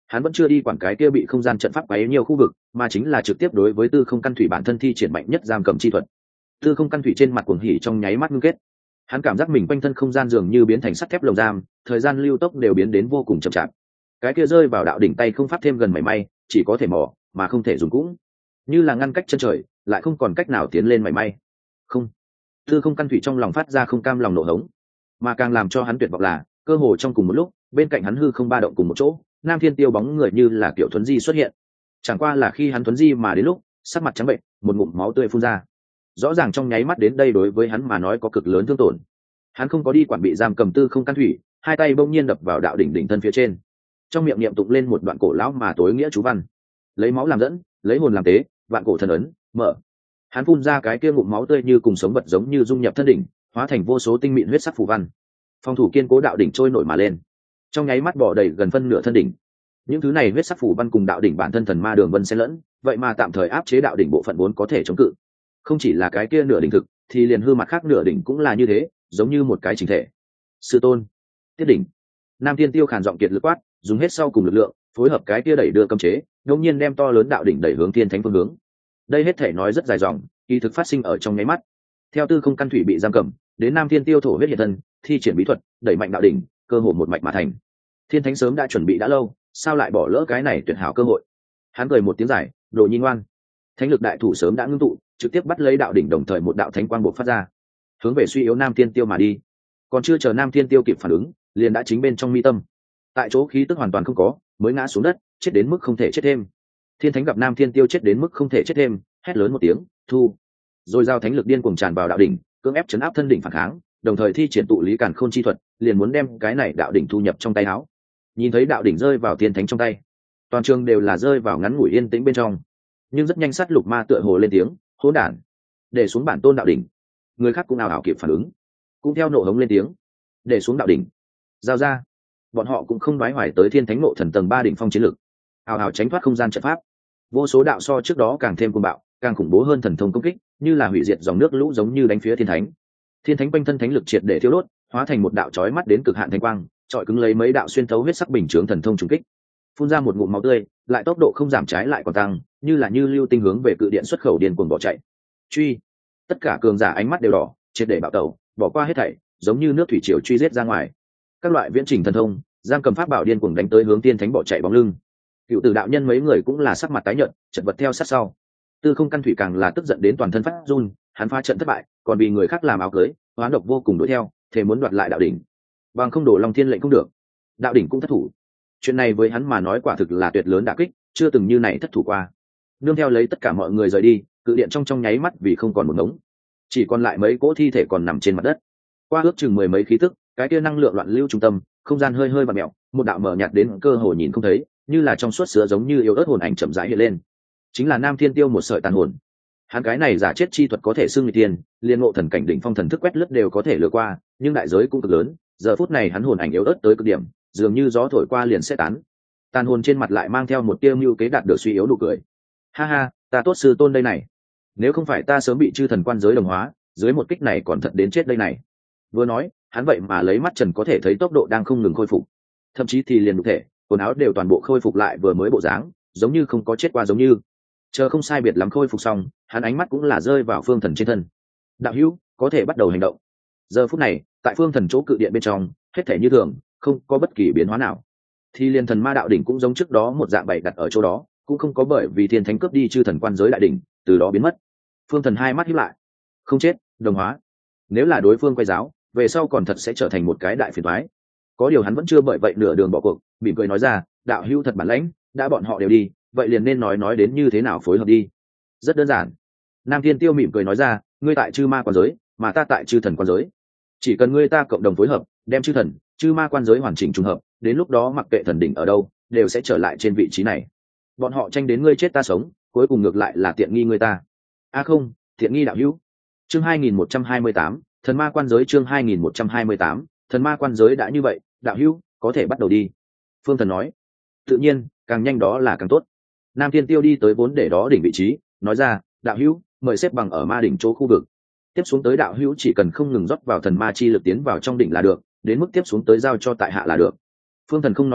hắn vẫn chưa đi quản cái kia bị không gian trận pháp quấy nhiều khu vực, mà chính là trực tiếp đối với tư không căn thủy bản thân thi triển mạnh nhất giam cầm chi thuật. Tư không căn thủy trên mặt cuồng hỉ trong nháy mắt ngưng kết, hắn cảm giác mình quanh thân không gian dường như biến thành sắt thép lồng giam, thời gian lưu tốc đều biến đến vô cùng chậm chạp. Cái kia rơi vào đạo đỉnh tay không pháp thêm gần mảy may, chỉ có thể mò mà không thể dùng cũng, như là ngăn cách chân trời, lại không còn cách nào tiến lên mảy may. Không, tư không căn thủy trong lòng phát ra không cam lòng nổ hống, mà càng làm cho hắn tuyệt vọng là cơ hồ trong cùng một lúc, bên cạnh hắn hư không ba động cùng một chỗ, Nam Thiên Tiêu bóng người như là kiểu thuấn di xuất hiện. Chẳng qua là khi hắn thuấn di mà đến lúc, sắc mặt trắng bệnh, một ngụm máu tươi phun ra. Rõ ràng trong nháy mắt đến đây đối với hắn mà nói có cực lớn thương tổn. Hắn không có đi quản bị giam cầm tư không căn thủy, hai tay bỗng nhiên đập vào đạo đỉnh đỉnh thân phía trên, trong miệng niệm tụng lên một đoạn cổ lão mà tối nghĩa chú văn, lấy máu làm dẫn, lấy hồn làm tế, vạn cổ thần ấn mở. Hắn phun ra cái kia ngụm máu tươi như cùng sống vật giống như dung nhập thân đỉnh, hóa thành vô số tinh mịn huyết sắc phù văn. Phòng thủ kiên cố đạo đỉnh trôi nổi mà lên, trong nháy mắt bỏ đầy gần phân nửa thân đỉnh. Những thứ này huyết sắc phù văn cùng đạo đỉnh bản thân thần ma đường vân xen lẫn, vậy mà tạm thời áp chế đạo đỉnh bộ phận vốn có thể chống cự. Không chỉ là cái kia nửa đỉnh thực, thì liền hư mặt khác nửa đỉnh cũng là như thế, giống như một cái chỉnh thể. Sư tôn, tiết đỉnh. Nam Thiên Tiêu khàn giọng kiệt lực quát, dùng hết sau cùng lực lượng, phối hợp cái kia đẩy đưa cấm chế, đột nhiên đem to lớn đạo đỉnh đẩy hướng thiên thánh phương hướng. Đây hết thể nói rất dài dòng, kỳ thực phát sinh ở trong nháy mắt. Theo tư không căn thủy bị giam cầm, đến Nam Thiên Tiêu thổ huyết hiện thân, thi triển bí thuật, đẩy mạnh đạo đỉnh, cơ hội một mạch mà thành. Thiên thánh sớm đã chuẩn bị đã lâu, sao lại bỏ lỡ cái này tuyệt hảo cơ hội? Hắn cười một tiếng giải, đồ nhi ngoan. Thánh lực đại thủ sớm đã ngưng tụ, trực tiếp bắt lấy đạo đỉnh, đồng thời một đạo thánh quang bộc phát ra, hướng về suy yếu Nam Thiên Tiêu mà đi. Còn chưa chờ Nam Thiên Tiêu kịp phản ứng, liền đã chính bên trong mi tâm, tại chỗ khí tức hoàn toàn không có, mới ngã xuống đất, chết đến mức không thể chết thêm. Thiên thánh gặp Nam Thiên Tiêu chết đến mức không thể chết thêm, hét lớn một tiếng, thu. Rồi giao thánh lực điên cuồng tràn vào đạo đỉnh, cưỡng ép chấn áp thân đỉnh phản kháng, đồng thời thi triển tụ lý càn khôn chi thuật, liền muốn đem cái này đạo đỉnh thu nhập trong tay áo. Nhìn thấy đạo đỉnh rơi vào thiên thánh trong tay, toàn trường đều là rơi vào ngắn ngủi yên tĩnh bên trong. Nhưng rất nhanh sát lục ma tựa hồ lên tiếng, hỗn đản, để xuống bản tôn đạo đỉnh. Người khác cũng nào ảo kịp phản ứng, cũng theo nộ hống lên tiếng, để xuống đạo đỉnh, giao ra. Bọn họ cũng không đoái hoài tới thiên thánh nộ thần tầng ba đỉnh phong chiến lực, ảo ảo tránh thoát không gian trận pháp. Vô số đạo so trước đó càng thêm cuồng bạo, càng khủng bố hơn thần thông công kích, như là hủy diệt dòng nước lũ giống như đánh phía thiên thánh. Thiên thánh quanh thân thánh lực triệt để thiêu đốt, hóa thành một đạo chói mắt đến cực hạn thanh quang, trọi cứng lấy mấy đạo xuyên thấu huyết sắc bình chướng thần thông trùng kích, phun ra một ngụm máu tươi, lại tốc độ không giảm trái lại còn tăng, như là như lưu tinh hướng về cự điện xuất khẩu điên cuồng bỏ chạy. Truy! Tất cả cường giả ánh mắt đều đỏ, triệt để bạo tẩu, bỏ qua hết thảy, giống như nước thủy triều truy giết ra ngoài. Các loại viễn trình thần thông, giam cầm pháp bảo điên cuồng đánh tới hướng tiên thánh bỏ chạy bóng lưng. Cựu tử đạo nhân mấy người cũng là sắc mặt tái nhợt, chật vật theo sát sau. Tư không căn thủy càng là tức giận đến toàn thân phát run, hắn phá trận thất bại, còn bị người khác làm áo cưới, hoán độc vô cùng đuổi theo, thề muốn đoạt lại đạo đỉnh. Bằng không đổ Long Thiên lệnh không được, đạo đỉnh cũng thất thủ. Chuyện này với hắn mà nói quả thực là tuyệt lớn đả kích, chưa từng như này thất thủ qua. Nương theo lấy tất cả mọi người rời đi, cự điện trong trong nháy mắt vì không còn một ngống, chỉ còn lại mấy cỗ thi thể còn nằm trên mặt đất. Qua ước chừng mười mấy khí tức, cái kia năng lượng loạn lưu trung tâm, không gian hơi hơi vặn mèo, một đạo mở nhạt đến cơ hồ nhìn không thấy, như là trong suốt sữa giống như yếu ớt hồn ảnh chậm rãi hiện lên. Chính là Nam Thiên Tiêu một sợi tàn hồn. Hắn cái này giả chết chi thuật có thể xưng người tiền, liên ngộ thần cảnh đỉnh phong thần thức quét lướt đều có thể lừa qua, nhưng đại giới cũng cực lớn. Giờ phút này hắn hồn ảnh yếu ớt tới cực điểm, dường như gió thổi qua liền sẽ tán. Tàn hồn trên mặt lại mang theo một tia mưu kế đạt được suy yếu nụ cười. Ha ha, ta tốt sư tôn đây này. Nếu không phải ta sớm bị chư thần quan giới đồng hóa, dưới một kích này còn thật đến chết đây này. Vừa nói, hắn vậy mà lấy mắt trần có thể thấy tốc độ đang không ngừng khôi phục, thậm chí thì liền đục thể, quần áo đều toàn bộ khôi phục lại vừa mới bộ dáng, giống như không có chết qua giống như. Chờ không sai biệt lắm khôi phục xong, hắn ánh mắt cũng là rơi vào phương thần trên thân. Đạo hữu, có thể bắt đầu hành động. Giờ phút này, tại phương thần chỗ cự điện bên trong, hết thể như thường, không có bất kỳ biến hóa nào. Thì liền thần ma đạo đỉnh cũng giống trước đó một dạng bày đặt ở chỗ đó, cũng không có bởi vì thiên thánh cướp đi chư thần quan giới đại đỉnh, từ đó biến mất. Phương thần hai mắt híp lại, không chết, đồng hóa. Nếu là đối phương quay giáo, về sau còn thật sẽ trở thành một cái đại phiền toái. Có điều hắn vẫn chưa bởi vậy nửa đường bỏ cuộc, mỉm cười nói ra, đạo hữu thật bản lãnh, đã bọn họ đều đi, vậy liền nên nói nói đến như thế nào phối hợp đi. Rất đơn giản. Nam Thiên Tiêu mỉm cười nói ra, ngươi tại chư ma quan giới, mà ta tại chư thần quan giới. Chỉ cần ngươi ta cộng đồng phối hợp, đem chư thần, chư ma quan giới hoàn chỉnh trùng hợp, đến lúc đó mặc kệ thần đỉnh ở đâu, đều sẽ trở lại trên vị trí này. Bọn họ tranh đến ngươi chết ta sống, cuối cùng ngược lại là tiện nghi ngươi ta. A à không, tiện nghi đạo hữu. Chương hai nghìn một trăm hai mươi tám, thần ma quan giới chương hai nghìn một trăm hai mươi tám, thần ma quan giới đã như vậy, đạo hữu, có thể bắt đầu đi. Phương Thần nói. Tự nhiên, càng nhanh đó là càng tốt. Nam Thiên Tiêu đi tới vốn để đó đỉnh vị trí, nói ra, đạo hữu, mời xếp bằng ở ma đỉnh chỗ khu vực. Tiếp xuống tới đạo hữu chỉ cần không ngừng rót vào thần ma chi lực tiến vào trong đỉnh là được, đến mức tiếp xuống tới giao cho tại hạ là được. Phương Thần không nói gì,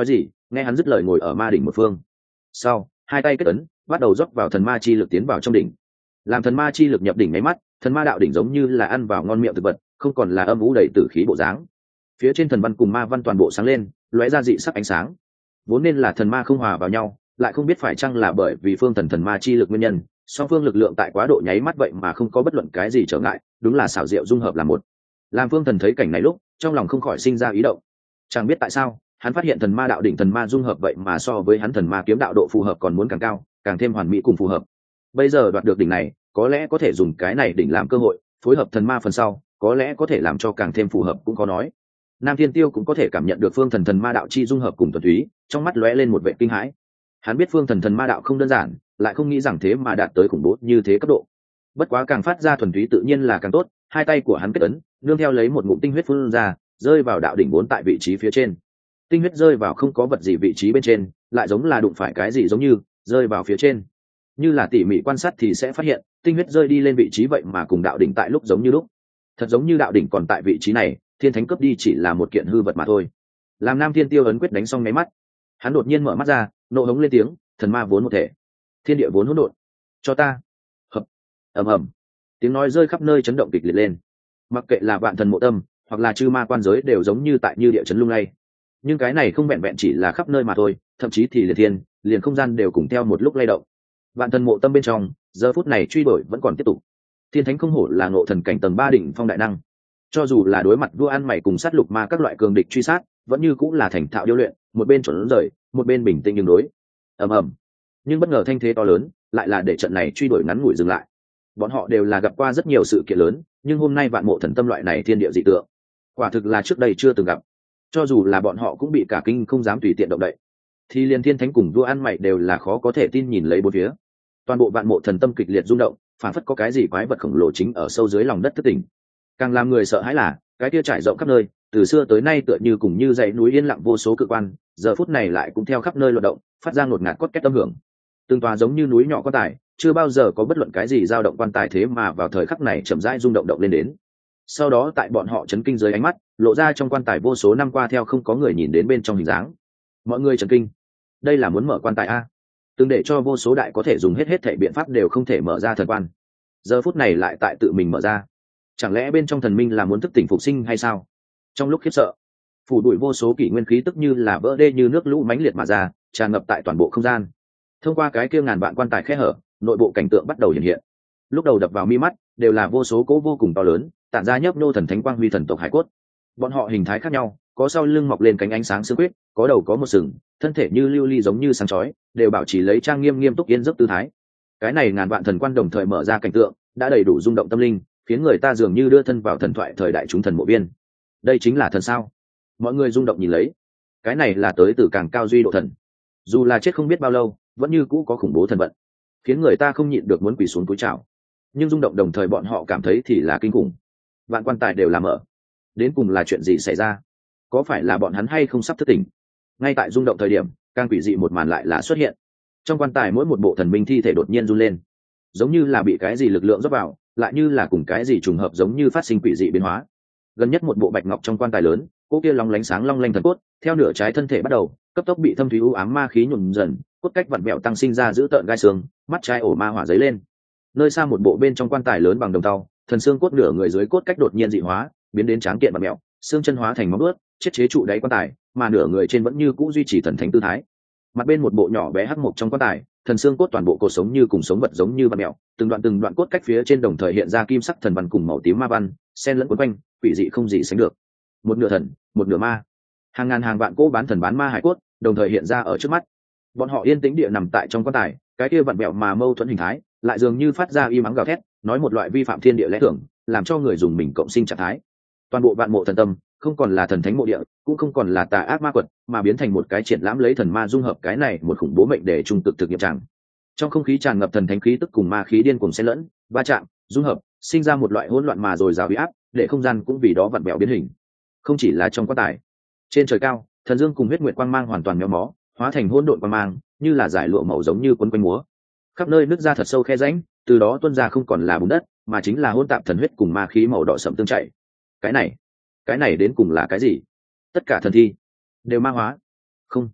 nghe hắn dứt lời ngồi ở ma đỉnh một phương. Sau hai tay kết ấn, bắt đầu rót vào thần ma chi lực tiến vào trong đỉnh. Làm thần ma chi lực nhập đỉnh mấy mắt, thần ma đạo đỉnh giống như là ăn vào ngon miệng thực vật, không còn là âm u đầy tử khí bộ dáng. Phía trên thần văn cùng ma văn toàn bộ sáng lên, lóe ra dị sắc ánh sáng. Vốn nên là thần ma không hòa vào nhau, lại không biết phải chăng là bởi vì phương thần thần ma chi lực nguyên nhân, song phương lực lượng tại quá độ nháy mắt vậy mà không có bất luận cái gì trở ngại, đúng là xảo diệu dung hợp là một. Làm phương thần thấy cảnh này lúc, trong lòng không khỏi sinh ra ý động. Chẳng biết tại sao, hắn phát hiện thần ma đạo đỉnh thần ma dung hợp vậy mà so với hắn thần ma kiếm đạo độ phù hợp còn muốn càng cao, càng thêm hoàn mỹ cùng phù hợp. Bây giờ đoạt được đỉnh này, có lẽ có thể dùng cái này đỉnh làm cơ hội phối hợp thần ma phần sau, có lẽ có thể làm cho càng thêm phù hợp cũng có nói. Nam Thiên Tiêu cũng có thể cảm nhận được phương thần thần ma đạo chi dung hợp cùng thuần túy, trong mắt lóe lên một vẻ kinh hãi. Hắn biết phương thần thần ma đạo không đơn giản, lại không nghĩ rằng thế mà đạt tới khủng bố như thế cấp độ. Bất quá càng phát ra thuần túy tự nhiên là càng tốt, hai tay của hắn kết ấn, nương theo lấy một ngụm tinh huyết phun ra, rơi vào đạo đỉnh vốn tại vị trí phía trên. Tinh huyết rơi vào không có vật gì vị trí bên trên, lại giống là đụng phải cái gì giống như rơi vào phía trên. Như là tỉ mỉ quan sát thì sẽ phát hiện, tinh huyết rơi đi lên vị trí vậy mà cùng đạo đỉnh tại lúc giống như lúc. Thật giống như đạo đỉnh còn tại vị trí này, thiên thánh cướp đi chỉ là một kiện hư vật mà thôi. Làm Nam Thiên Tiêu ấn quyết đánh xong mấy mắt, hắn đột nhiên mở mắt ra, nộ hống lên tiếng, thần ma vốn một thể, thiên địa vốn hỗn độn, cho ta hợp. Ầm ầm, tiếng nói rơi khắp nơi chấn động kịch liệt lên. Mặc kệ là vạn thần mộ tâm hoặc là chư ma quan giới đều giống như tại như địa chấn lung lay. Nhưng cái này không vẹn vẹn chỉ là khắp nơi mà thôi, thậm chí thì liệt thiên liền không gian đều cùng theo một lúc lay động. Vạn thần mộ tâm bên trong giờ phút này truy đuổi vẫn còn tiếp tục. Thiên thánh không hổ là ngộ thần cảnh tầng ba đỉnh phong đại năng, cho dù là đối mặt vua ăn mày cùng sát lục ma các loại cường địch truy sát, vẫn như cũng là thành thạo điêu luyện, một bên chuẩn rời, một bên bình tĩnh nhưng đối. Ầm ầm, nhưng bất ngờ thanh thế to lớn, lại là để trận này truy đuổi ngắn ngủi dừng lại. Bọn họ đều là gặp qua rất nhiều sự kiện lớn, nhưng hôm nay vạn mộ thần tâm loại này thiên địa dị tượng, quả thực là trước đây chưa từng gặp. Cho dù là bọn họ cũng bị cả kinh không dám tùy tiện động đậy. Thì liền thiên thánh cùng vua ăn mày đều là khó có thể tin nhìn lấy bốn phía. Toàn bộ vạn mộ thần tâm kịch liệt rung động, phản phất có cái gì quái vật khổng lồ chính ở sâu dưới lòng đất thức tỉnh. Càng làm người sợ hãi là cái kia trải rộng khắp nơi, từ xưa tới nay tựa như cùng như dãy núi yên lặng vô số cự quan, giờ phút này lại cũng theo khắp nơi loạn động, phát ra ngột ngạt cốt két âm hưởng. Từng tòa giống như núi nhỏ quan tài, chưa bao giờ có bất luận cái gì dao động quan tài, thế mà vào thời khắc này chậm rãi rung động động lên đến. Sau đó tại bọn họ chấn kinh dưới ánh mắt, lộ ra trong quan tài vô số năm qua theo không có người nhìn đến bên trong hình dáng. Mọi người chấn kinh, đây là muốn mở quan tài a? Từng để cho vô số đại có thể dùng hết hết thảy biện pháp đều không thể mở ra thần quan, giờ phút này lại tại tự mình mở ra. Chẳng lẽ bên trong thần minh là muốn thức tỉnh phục sinh hay sao? Trong lúc khiếp sợ, phủ đuổi vô số kỷ nguyên khí tức như là vỡ đê như nước lũ mãnh liệt mà ra, tràn ngập tại toàn bộ không gian. Thông qua cái kia ngàn vạn quan tài khe hở, nội bộ cảnh tượng bắt đầu hiện hiện. Lúc đầu đập vào mi mắt đều là vô số cỗ vô cùng to lớn, tản ra nhấp nô thần thánh quang huy thần tộc hải cốt. Bọn họ hình thái khác nhau, có sau lưng mọc lên cánh ánh sáng xương quyết, có đầu có một sừng, thân thể như lưu ly giống như sáng chói, đều bảo trì lấy trang nghiêm nghiêm túc yên giấc tư thái. Cái này ngàn vạn thần quan đồng thời mở ra cảnh tượng, đã đầy đủ rung động tâm linh, khiến người ta dường như đưa thân vào thần thoại thời đại chúng thần mộ viên. Đây chính là thần sao? Mọi người rung động nhìn lấy. Cái này là tới từ càng cao duy độ thần. Dù là chết không biết bao lâu, vẫn như cũ có khủng bố thần vận, khiến người ta không nhịn được muốn quỳ xuống cúi chào. Nhưng rung động đồng thời bọn họ cảm thấy thì là kinh khủng. Vạn quan tài đều là mở, đến cùng là chuyện gì xảy ra? Có phải là bọn hắn hay không sắp thức tỉnh? Ngay tại rung động thời điểm, càng quỷ dị một màn lại là xuất hiện. Trong quan tài mỗi một bộ thần minh thi thể đột nhiên run lên, giống như là bị cái gì lực lượng rót vào, lại như là cùng cái gì trùng hợp giống như phát sinh quỷ dị biến hóa. Gần nhất một bộ bạch ngọc trong quan tài lớn, cô kia long lánh sáng long lanh thần cốt, theo nửa trái thân thể bắt đầu, cấp tốc bị thâm thúy u ám ma khí nhuộm dần, cốt cách vặn vẹo tăng sinh ra giữ tợn gai xương, mắt trái ổ ma hỏa giấy lên. Nơi xa một bộ bên trong quan tài lớn bằng đồng tàu, thần xương cốt nửa người dưới cốt cách đột nhiên dị hóa, biến đến tráng kiện vặn vẹo, xương chân hóa thành móng vuốt, chết chế trụ đáy quan tài, mà nửa người trên vẫn như cũ duy trì thần thánh tư thái. Mặt bên một bộ nhỏ bé hắc mộc trong quan tài, thần xương cốt toàn bộ cột sống như cùng sống vật giống như vặn mèo, từng đoạn từng đoạn cốt cách phía trên đồng thời hiện ra kim sắc thần văn cùng màu tím ma văn, xen lẫn quấn quanh, quỷ dị không gì sánh được. Một nửa thần, một nửa ma, hàng ngàn hàng vạn cỗ bán thần bán ma hải cốt đồng thời hiện ra ở trước mắt. Bọn họ yên tĩnh địa nằm tại trong quan tài, cái kia vặn mèo mà mâu thuẫn hình thái, lại dường như phát ra y mắng gào thét, nói một loại vi phạm thiên địa lẽ thường, làm cho người dùng mình cộng sinh trạng thái. Toàn bộ vạn mộ thần tâm không còn là thần thánh mộ địa, cũng không còn là tà ác ma quật, mà biến thành một cái triển lãm lấy thần ma dung hợp cái này một khủng bố mệnh để trung cực thực nghiệm chẳng. Trong không khí tràn ngập thần thánh khí tức cùng ma khí điên cuồng xen lẫn, va chạm, dung hợp, sinh ra một loại hỗn loạn mà rồi rào uy áp, để không gian cũng vì đó vặn vẹo biến hình. Không chỉ là trong quan tài, trên trời cao, thần dương cùng huyết nguyệt quang mang hoàn toàn méo mó, hóa thành hỗn độn quang mang, như là giải lụa màu giống như quấn quanh múa. Khắp nơi nứt ra thật sâu khe rãnh, từ đó tuôn ra không còn là bùn đất, mà chính là hỗn tạp thần huyết cùng ma khí màu đỏ sẫm tương chảy. Cái này, cái này đến cùng là cái gì? Tất cả thần thi đều ma hóa. Không,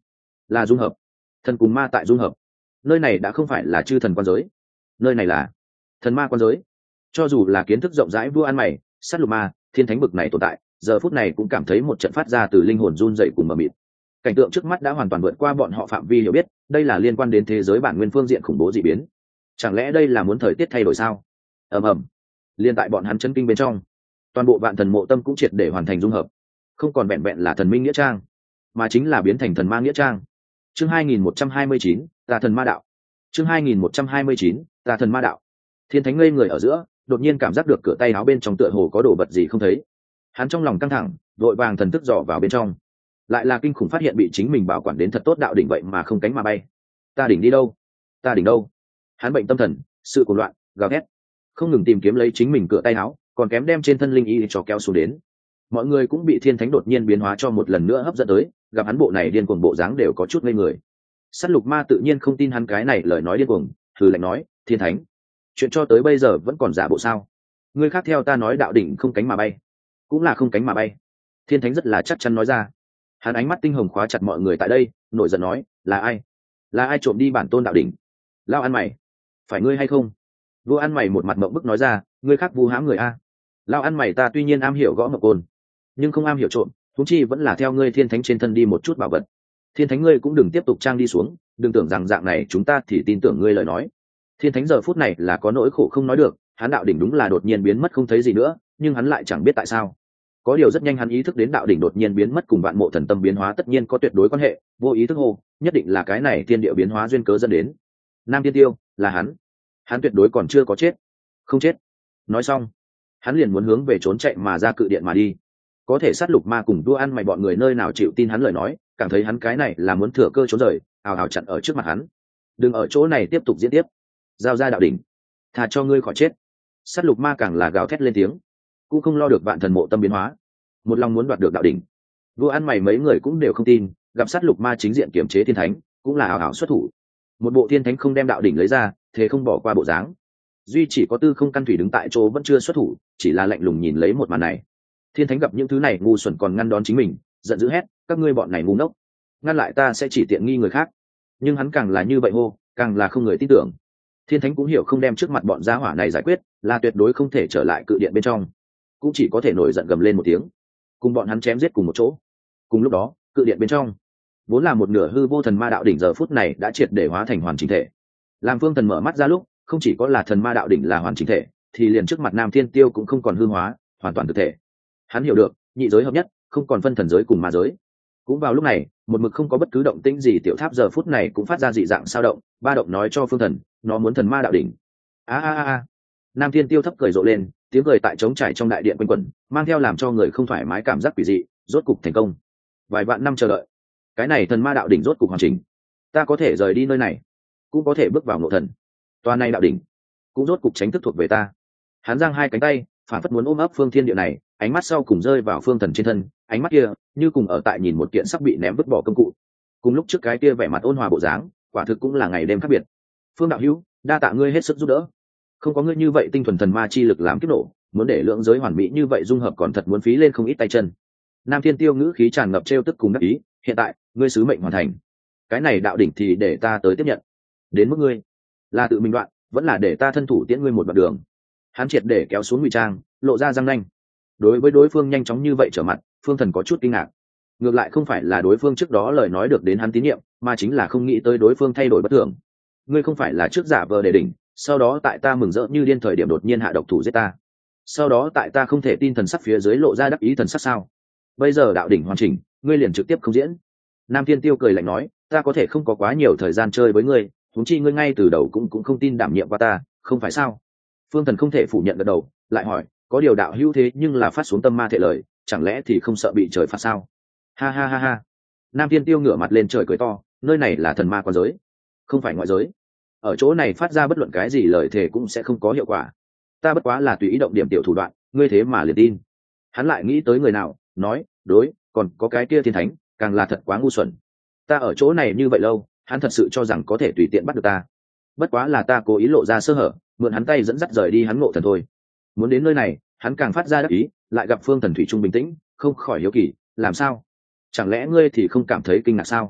là dung hợp. Thần cùng ma tại dung hợp. Nơi này đã không phải là chư thần quan giới, nơi này là thần ma quan giới. Cho dù là kiến thức rộng rãi vua ăn mày, sát lục ma, thiên thánh bực này tồn tại, giờ phút này cũng cảm thấy một trận phát ra từ linh hồn run dậy cùng mờ mịt. Cảnh tượng trước mắt đã hoàn toàn vượt qua bọn họ phạm vi hiểu biết, đây là liên quan đến thế giới bản nguyên phương diện khủng bố dị biến. Chẳng lẽ đây là muốn thời tiết thay đổi sao? Ầm ầm. Liên tại bọn hắn chấn kinh bên trong, toàn bộ vạn thần mộ tâm cũng triệt để hoàn thành dung hợp, không còn vẹn vẹn là thần minh nghĩa trang, mà chính là biến thành thần ma nghĩa trang. Chương hai nghìn một trăm hai mươi chín, ta thần ma đạo. Chương hai nghìn một trăm hai mươi chín, ta thần ma đạo. Thiên thánh ngây người ở giữa, đột nhiên cảm giác được cửa tay áo bên trong tựa hồ có đồ vật gì không thấy. Hắn trong lòng căng thẳng, vội vàng thần thức dò vào bên trong, lại là kinh khủng phát hiện bị chính mình bảo quản đến thật tốt đạo đỉnh vậy mà không cánh mà bay. Ta đỉnh đi đâu? Ta đỉnh đâu? Hắn bệnh tâm thần, sự cuồng loạn, gào thét, không ngừng tìm kiếm lấy chính mình cửa tay áo, còn kém đem trên thân linh y cho kéo xuống đến. Mọi người cũng bị thiên thánh đột nhiên biến hóa cho một lần nữa hấp dẫn tới, gặp hắn bộ này điên cuồng bộ dáng đều có chút ngây người. Sát lục ma tự nhiên không tin hắn cái này lời nói điên cuồng, thử lạnh nói, thiên thánh, chuyện cho tới bây giờ vẫn còn giả bộ sao? Ngươi khác theo ta nói đạo đỉnh không cánh mà bay, cũng là không cánh mà bay. Thiên thánh rất là chắc chắn nói ra. Hắn ánh mắt tinh hồng khóa chặt mọi người tại đây, nổi giận nói, là ai? Là ai trộm đi bản tôn đạo đỉnh? Lao ăn mày, phải ngươi hay không? Vua ăn mày một mặt mộng bức nói ra, ngươi khác vu hãm người a. Lao ăn mày ta tuy nhiên am hiểu gõ mộng côn, nhưng không am hiểu trộm, thúng chi vẫn là theo ngươi thiên thánh trên thân đi một chút bảo vật. Thiên thánh ngươi cũng đừng tiếp tục trang đi xuống, đừng tưởng rằng dạng này chúng ta thì tin tưởng ngươi lời nói. Thiên thánh giờ phút này là có nỗi khổ không nói được, hắn đạo đỉnh đúng là đột nhiên biến mất không thấy gì nữa, nhưng hắn lại chẳng biết tại sao. Có điều rất nhanh hắn ý thức đến đạo đỉnh đột nhiên biến mất cùng vạn mộ thần tâm biến hóa tất nhiên có tuyệt đối quan hệ, vô ý thức hô, nhất định là cái này thiên địa biến hóa duyên cớ dẫn đến. Nam Thiên Tiêu, là hắn. Hắn tuyệt đối còn chưa có chết. Không chết. Nói xong, hắn liền muốn hướng về trốn chạy mà ra cự điện mà đi. Có thể sát lục ma cùng đua ăn mày bọn người nơi nào chịu tin hắn lời nói, cảm thấy hắn cái này là muốn thừa cơ trốn rời, ào ào chặn ở trước mặt hắn. Đừng ở chỗ này tiếp tục diễn tiếp, giao ra đạo đỉnh, thà cho ngươi khỏi chết. Sát lục ma càng là gào thét lên tiếng, cũng không lo được vạn thần mộ tâm biến hóa, một lòng muốn đoạt được đạo đỉnh. Đua ăn mày mấy người cũng đều không tin, gặp sát lục ma chính diện kiểm chế thiên thánh, cũng là ào ào xuất thủ. Một bộ thiên thánh không đem đạo đỉnh lấy ra, thế không bỏ qua bộ dáng. Duy chỉ có tư không căn thủy đứng tại chỗ vẫn chưa xuất thủ, chỉ là lạnh lùng nhìn lấy một màn này. Thiên thánh gặp những thứ này ngu xuẩn còn ngăn đón chính mình, giận dữ hét, các ngươi bọn này ngu ngốc, ngăn lại ta sẽ chỉ tiện nghi người khác. Nhưng hắn càng là như vậy hô, càng là không người tin tưởng. Thiên thánh cũng hiểu không đem trước mặt bọn gia hỏa này giải quyết, là tuyệt đối không thể trở lại cự điện bên trong, cũng chỉ có thể nổi giận gầm lên một tiếng, cùng bọn hắn chém giết cùng một chỗ. Cùng lúc đó, cự điện bên trong vốn là một nửa hư vô thần ma đạo đỉnh giờ phút này đã triệt để hóa thành hoàn chỉnh thể. Làm Phương Thần mở mắt ra lúc, không chỉ có là thần ma đạo đỉnh là hoàn chỉnh thể, thì liền trước mặt Nam Thiên Tiêu cũng không còn hư hóa, hoàn toàn thực thể. Hắn hiểu được, nhị giới hợp nhất, không còn phân thần giới cùng ma giới. Cũng vào lúc này, một mực không có bất cứ động tĩnh gì tiểu tháp giờ phút này cũng phát ra dị dạng sao động, ba động nói cho Phương Thần, nó muốn thần ma đạo đỉnh. A a a a. Nam Thiên Tiêu thấp cười rộ lên, tiếng cười tại trống trải trong đại điện quanh quẩn, mang theo làm cho người không thoải mái cảm giác quỷ dị, rốt cục thành công. Vài vạn năm chờ đợi, cái này thần ma đạo đỉnh rốt cục hoàn chỉnh. Ta có thể rời đi nơi này, cũng có thể bước vào ngộ thần. Toàn này đạo đỉnh, cũng rốt cục tránh thức thuộc về ta. Hắn giang hai cánh tay, phản phất muốn ôm ấp phương thiên địa này, ánh mắt sau cùng rơi vào Phương Thần trên thân, ánh mắt kia như cùng ở tại nhìn một kiện sắp bị ném vứt bỏ công cụ. Cùng lúc trước cái kia vẻ mặt ôn hòa bộ dáng, quả thực cũng là ngày đêm khác biệt. Phương đạo hữu, đa tạ ngươi hết sức giúp đỡ. Không có ngươi như vậy tinh thuần thần ma chi lực làm kiếp nổ, muốn để lượng giới hoàn mỹ như vậy dung hợp còn thật muốn phí lên không ít tay chân. Nam Thiên Tiêu ngữ khí tràn ngập trêu tức cùng đắc ý, hiện tại ngươi sứ mệnh hoàn thành, cái này đạo đỉnh thì để ta tới tiếp nhận. Đến mức ngươi, là tự mình đoạn, vẫn là để ta thân thủ tiễn ngươi một đoạn đường. Hắn triệt để kéo xuống ngụy trang, lộ ra răng nanh. Đối với đối phương nhanh chóng như vậy trở mặt, Phương Thần có chút kinh ngạc. Ngược lại không phải là đối phương trước đó lời nói được đến hắn tín nhiệm, mà chính là không nghĩ tới đối phương thay đổi bất thường. Ngươi không phải là trước giả vờ để đỉnh, sau đó tại ta mừng rỡ như điên thời điểm đột nhiên hạ độc thủ giết ta, sau đó tại ta không thể tin thần sắc phía dưới lộ ra đắc ý thần sắc sao? Bây giờ đạo đỉnh hoàn chỉnh, ngươi liền trực tiếp không diễn. Nam Thiên Tiêu cười lạnh nói, ta có thể không có quá nhiều thời gian chơi với ngươi, huống chi ngươi ngay từ đầu cũng cũng không tin đảm nhiệm qua ta, không phải sao? Phương Thần không thể phủ nhận gật đầu, lại hỏi, có điều đạo hữu thế nhưng là phát xuống tâm ma thể lời, chẳng lẽ thì không sợ bị trời phạt sao? Ha ha ha ha. Nam Thiên Tiêu ngửa mặt lên trời cười to, nơi này là thần ma quan giới, không phải ngoại giới. Ở chỗ này phát ra bất luận cái gì lời thề cũng sẽ không có hiệu quả. Ta bất quá là tùy ý động điểm tiểu thủ đoạn, ngươi thế mà liền tin. Hắn lại nghĩ tới người nào, nói, đối, còn có cái kia thiên thánh, càng là thật quá ngu xuẩn. Ta ở chỗ này như vậy lâu, hắn thật sự cho rằng có thể tùy tiện bắt được ta. Bất quá là ta cố ý lộ ra sơ hở, mượn hắn tay dẫn dắt rời đi hắn ngộ thần thôi. Muốn đến nơi này, hắn càng phát ra đắc ý, lại gặp Phương Thần thủy trung bình tĩnh, không khỏi hiếu kỳ, làm sao? Chẳng lẽ ngươi thì không cảm thấy kinh ngạc sao?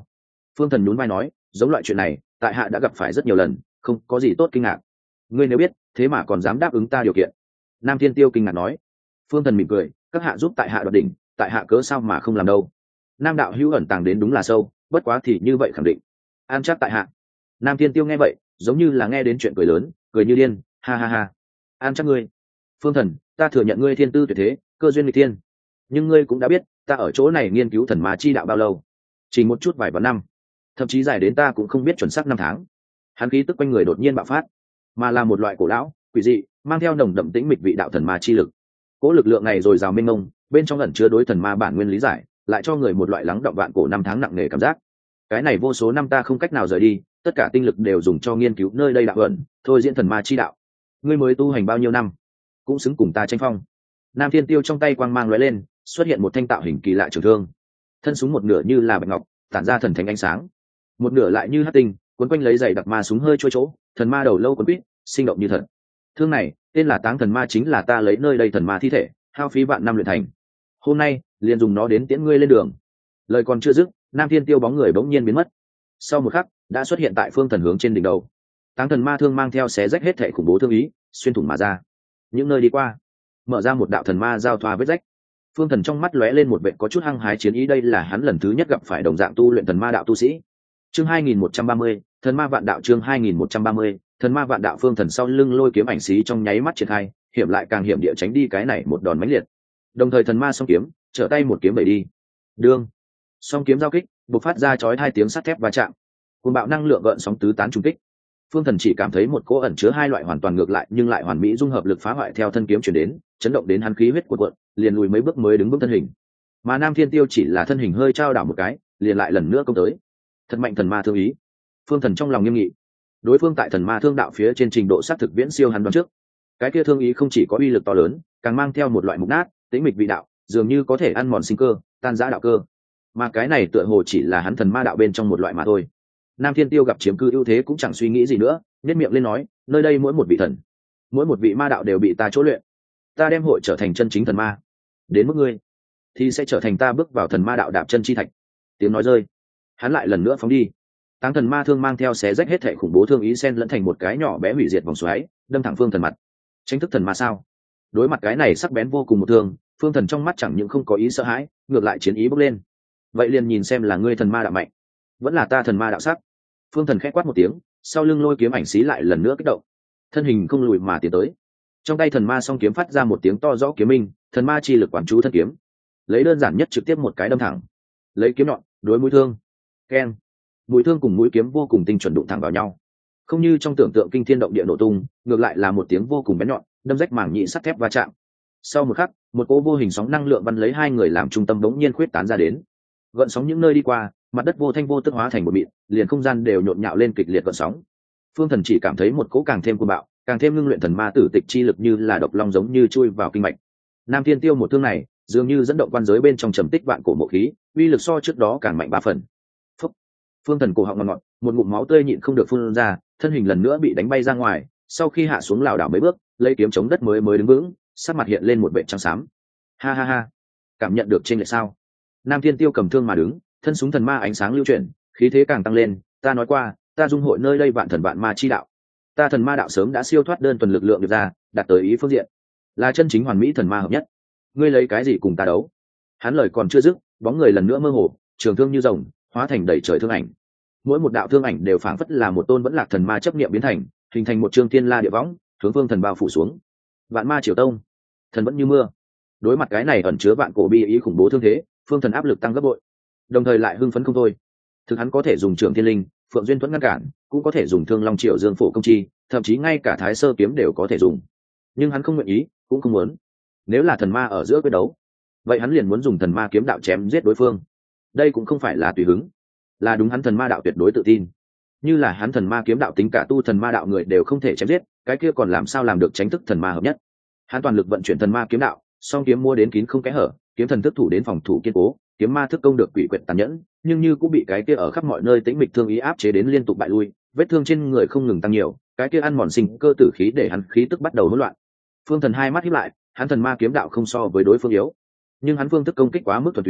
Phương Thần nhún vai nói, giống loại chuyện này tại hạ đã gặp phải rất nhiều lần, không có gì tốt kinh ngạc. Ngươi nếu biết thế mà còn dám đáp ứng ta điều kiện. Nam Thiên Tiêu kinh ngạc nói. Phương Thần mỉm cười, các hạ giúp tại hạ đoạt đỉnh, tại hạ cớ sao mà không làm đâu. Nam đạo hữu ẩn tàng đến đúng là sâu, bất quá thì như vậy khẳng định an chắc tại hạ. Nam Thiên Tiêu nghe vậy giống như là nghe đến chuyện cười lớn, cười như điên, ha ha ha. An chắc ngươi. Phương Thần, ta thừa nhận ngươi thiên tư tuyệt thế, cơ duyên nghịch thiên, nhưng ngươi cũng đã biết ta ở chỗ này nghiên cứu thần ma chi đạo bao lâu, chỉ một chút vài vạn năm, thậm chí dài đến ta cũng không biết chuẩn xác năm tháng. Hắn khí tức quanh người đột nhiên bạo phát, mà là một loại cổ lão quỷ dị mang theo nồng đậm tĩnh mịch vị đạo thần ma chi lực. Cỗ lực lượng này dồi dào mênh mông, bên trong ẩn chứa đối thần ma bản nguyên lý giải, lại cho người một loại lắng động vạn cổ năm tháng nặng nề cảm giác. Cái này vô số năm ta không cách nào rời đi, tất cả tinh lực đều dùng cho nghiên cứu nơi đây đạo ẩn, thôi diễn thần ma chi đạo. Ngươi mới tu hành bao nhiêu năm, cũng xứng cùng ta tranh phong. Nam Thiên Tiêu trong tay quang mang lóe lên, xuất hiện một thanh tạo hình kỳ lạ trường thương, thân súng một nửa như là bạch ngọc, tản ra thần thánh ánh sáng, một nửa lại như hắc tinh, quấn quanh lấy giày đặc ma súng hơi trôi chỗ, thần ma đầu lâu quấn quýt, sinh động như thật. Thương này tên là Táng Thần Ma, chính là ta lấy nơi đây thần ma thi thể, hao phí vạn năm luyện thành. Hôm nay liền dùng nó đến tiễn ngươi lên đường. Lời còn chưa dứt, Nam Thiên Tiêu bóng người bỗng nhiên biến mất. Sau một khắc, đã xuất hiện tại Phương Thần hướng trên đỉnh đầu. Táng Thần Ma thương mang theo xé rách hết thảy khủng bố thương ý, xuyên thủng mà ra. Những nơi đi qua, mở ra một đạo thần ma giao thoa vết rách. Phương Thần trong mắt lóe lên một vẻ có chút hăng hái chiến ý, đây là hắn lần thứ nhất gặp phải đồng dạng tu luyện thần ma đạo tu sĩ. Chương hai nghìn một trăm ba mươi, Thần Ma Vạn Đạo. Chương hai nghìn một trăm ba mươi, Thần Ma Vạn Đạo. Phương Thần sau lưng lôi kiếm ảnh xí trong nháy mắt triển khai, hiểm lại càng hiểm địa tránh đi cái này một đòn mãnh liệt. Đồng thời thần ma song kiếm, trở tay một kiếm bẩy đi. Đương, song kiếm giao kích, bộc phát ra chói hai tiếng sắt thép va chạm. Cuồng bạo năng lượng gợn sóng tứ tán trùng kích. Phương Thần chỉ cảm thấy một cỗ ẩn chứa hai loại hoàn toàn ngược lại nhưng lại hoàn mỹ dung hợp lực phá hoại theo thân kiếm truyền đến, chấn động đến hắn khí huyết cuộn cuộn, liền lùi mấy bước mới đứng bước thân hình. Mà Nam Thiên Tiêu chỉ là thân hình hơi trao đảo một cái, liền lại lần nữa công tới. Thật mạnh thần ma thương ý. Phương Thần trong lòng nghiêm nghị. Đối phương tại thần ma thương đạo phía trên trình độ sát thực viễn siêu hắn đoán trước. Cái kia thương ý không chỉ có uy lực to lớn, càng mang theo một loại mục nát, tĩnh mịch vị đạo, dường như có thể ăn mòn sinh cơ, tan rã đạo cơ. Mà cái này tựa hồ chỉ là hắn thần ma đạo bên trong một loại mà thôi. Nam Thiên Tiêu gặp chiếm cư ưu thế cũng chẳng suy nghĩ gì nữa, nhếch miệng lên nói, nơi đây mỗi một vị thần, mỗi một vị ma đạo đều bị ta chỗ luyện. Ta đem hội trở thành chân chính thần ma. Đến mức ngươi, thì sẽ trở thành ta bước vào thần ma đạo đạp chân chi thạch. Tiếng nói rơi, hắn lại lần nữa phóng đi. Táng Thần Ma thương mang theo xé rách hết thảy khủng bố thương ý xen lẫn thành một cái nhỏ bé hủy diệt vòng xoáy, đâm thẳng Phương Thần mặt. Tránh thức thần ma sao? Đối mặt cái này sắc bén vô cùng một thương, Phương Thần trong mắt chẳng những không có ý sợ hãi, ngược lại chiến ý bốc lên. Vậy liền nhìn xem là ngươi thần ma đạo mạnh, vẫn là ta thần ma đạo sắc. Phương Thần khẽ quát một tiếng, sau lưng lôi kiếm ảnh xí lại lần nữa kích động, thân hình không lùi mà tiến tới. Trong tay thần ma song kiếm phát ra một tiếng to rõ kiếm minh, thần ma chi lực quán chú thân kiếm, lấy đơn giản nhất trực tiếp một cái đâm thẳng, lấy kiếm nhọn đối mũi thương, keng, mũi thương cùng mũi kiếm vô cùng tinh chuẩn đụng thẳng vào nhau, không như trong tưởng tượng kinh thiên động địa nổ tung, ngược lại là một tiếng vô cùng bén nhọn, đâm rách mảng nhị sắt thép va chạm. Sau một khắc, một cỗ vô hình sóng năng lượng bắn lấy hai người làm trung tâm đống nhiên khuyết tán ra đến, gợn sóng những nơi đi qua, mặt đất vô thanh vô tức hóa thành một mịn, liền không gian đều nhộn nhạo lên kịch liệt gợn sóng. Phương Thần chỉ cảm thấy một cỗ càng thêm cuồng bạo, càng thêm ngưng luyện thần ma tử tịch chi lực như là độc long giống như chui vào kinh mạch. Nam Thiên Tiêu một thương này, dường như dẫn động quan giới bên trong trầm tích vạn cổ mộ khí, uy lực so trước đó càng mạnh ba phần. Phúc. Phương Thần cổ họng ngọt ngọt, một ngụm máu tươi nhịn không được phun ra, thân hình lần nữa bị đánh bay ra ngoài, sau khi hạ xuống lảo đảo mấy bước, lấy kiếm chống đất mới mới đứng vững, sắc mặt hiện lên một vẻ trắng xám. Ha ha ha, cảm nhận được chênh lệch sao? Nam Thiên Tiêu cầm thương mà đứng, thân súng thần ma ánh sáng lưu chuyển, khí thế càng tăng lên, ta nói qua, ta dung hội nơi đây vạn thần vạn ma chi đạo. Ta thần ma đạo sớm đã siêu thoát đơn thuần lực lượng được ra, đạt tới ý phương diện, là chân chính hoàn mỹ thần ma hợp nhất. Ngươi lấy cái gì cùng ta đấu? Hắn lời còn chưa dứt, bóng người lần nữa mơ hồ, trường thương như rồng, hóa thành đầy trời thương ảnh. Mỗi một đạo thương ảnh đều phảng phất là một tôn vẫn lạc thần ma chấp niệm biến thành, hình thành một chương thiên la địa võng, hướng Phương Thần bao phủ xuống. Vạn ma triều tông, thần vẫn như mưa. Đối mặt cái này ẩn chứa vạn cổ bi ý khủng bố thương thế, Phương Thần áp lực tăng gấp bội, đồng thời lại hưng phấn không thôi. Thực hắn có thể dùng Trường Thiên Linh, Phượng Duyên Thuẫn ngăn cản, cũng có thể dùng Thương Long Triệu Dương Phổ công chi, thậm chí ngay cả Thái Sơ kiếm đều có thể dùng. Nhưng hắn không nguyện ý, cũng không muốn. Nếu là thần ma ở giữa quyết đấu, vậy hắn liền muốn dùng thần ma kiếm đạo chém giết đối phương. Đây cũng không phải là tùy hứng, là đúng hắn thần ma đạo tuyệt đối tự tin. Như là hắn thần ma kiếm đạo tính cả tu thần ma đạo người đều không thể chém giết, cái kia còn làm sao làm được tránh thức thần ma hợp nhất. Hắn toàn lực vận chuyển thần ma kiếm đạo, song kiếm mua đến kín không kẽ hở, kiếm thần thức thủ đến phòng thủ kiên cố, kiếm ma thức công được quỷ quyệt tàn nhẫn, nhưng như cũng bị cái kia ở khắp mọi nơi tĩnh mịch thương ý áp chế đến liên tục bại lui, vết thương trên người không ngừng tăng nhiều, cái kia ăn mòn sinh cơ tử khí để hắn khí tức bắt đầu hỗn loạn. Phương Thần hai mắt híp lại, hắn thần ma kiếm đạo không so với đối phương yếu, nhưng hắn phương thức công kích quá mức thuần túy,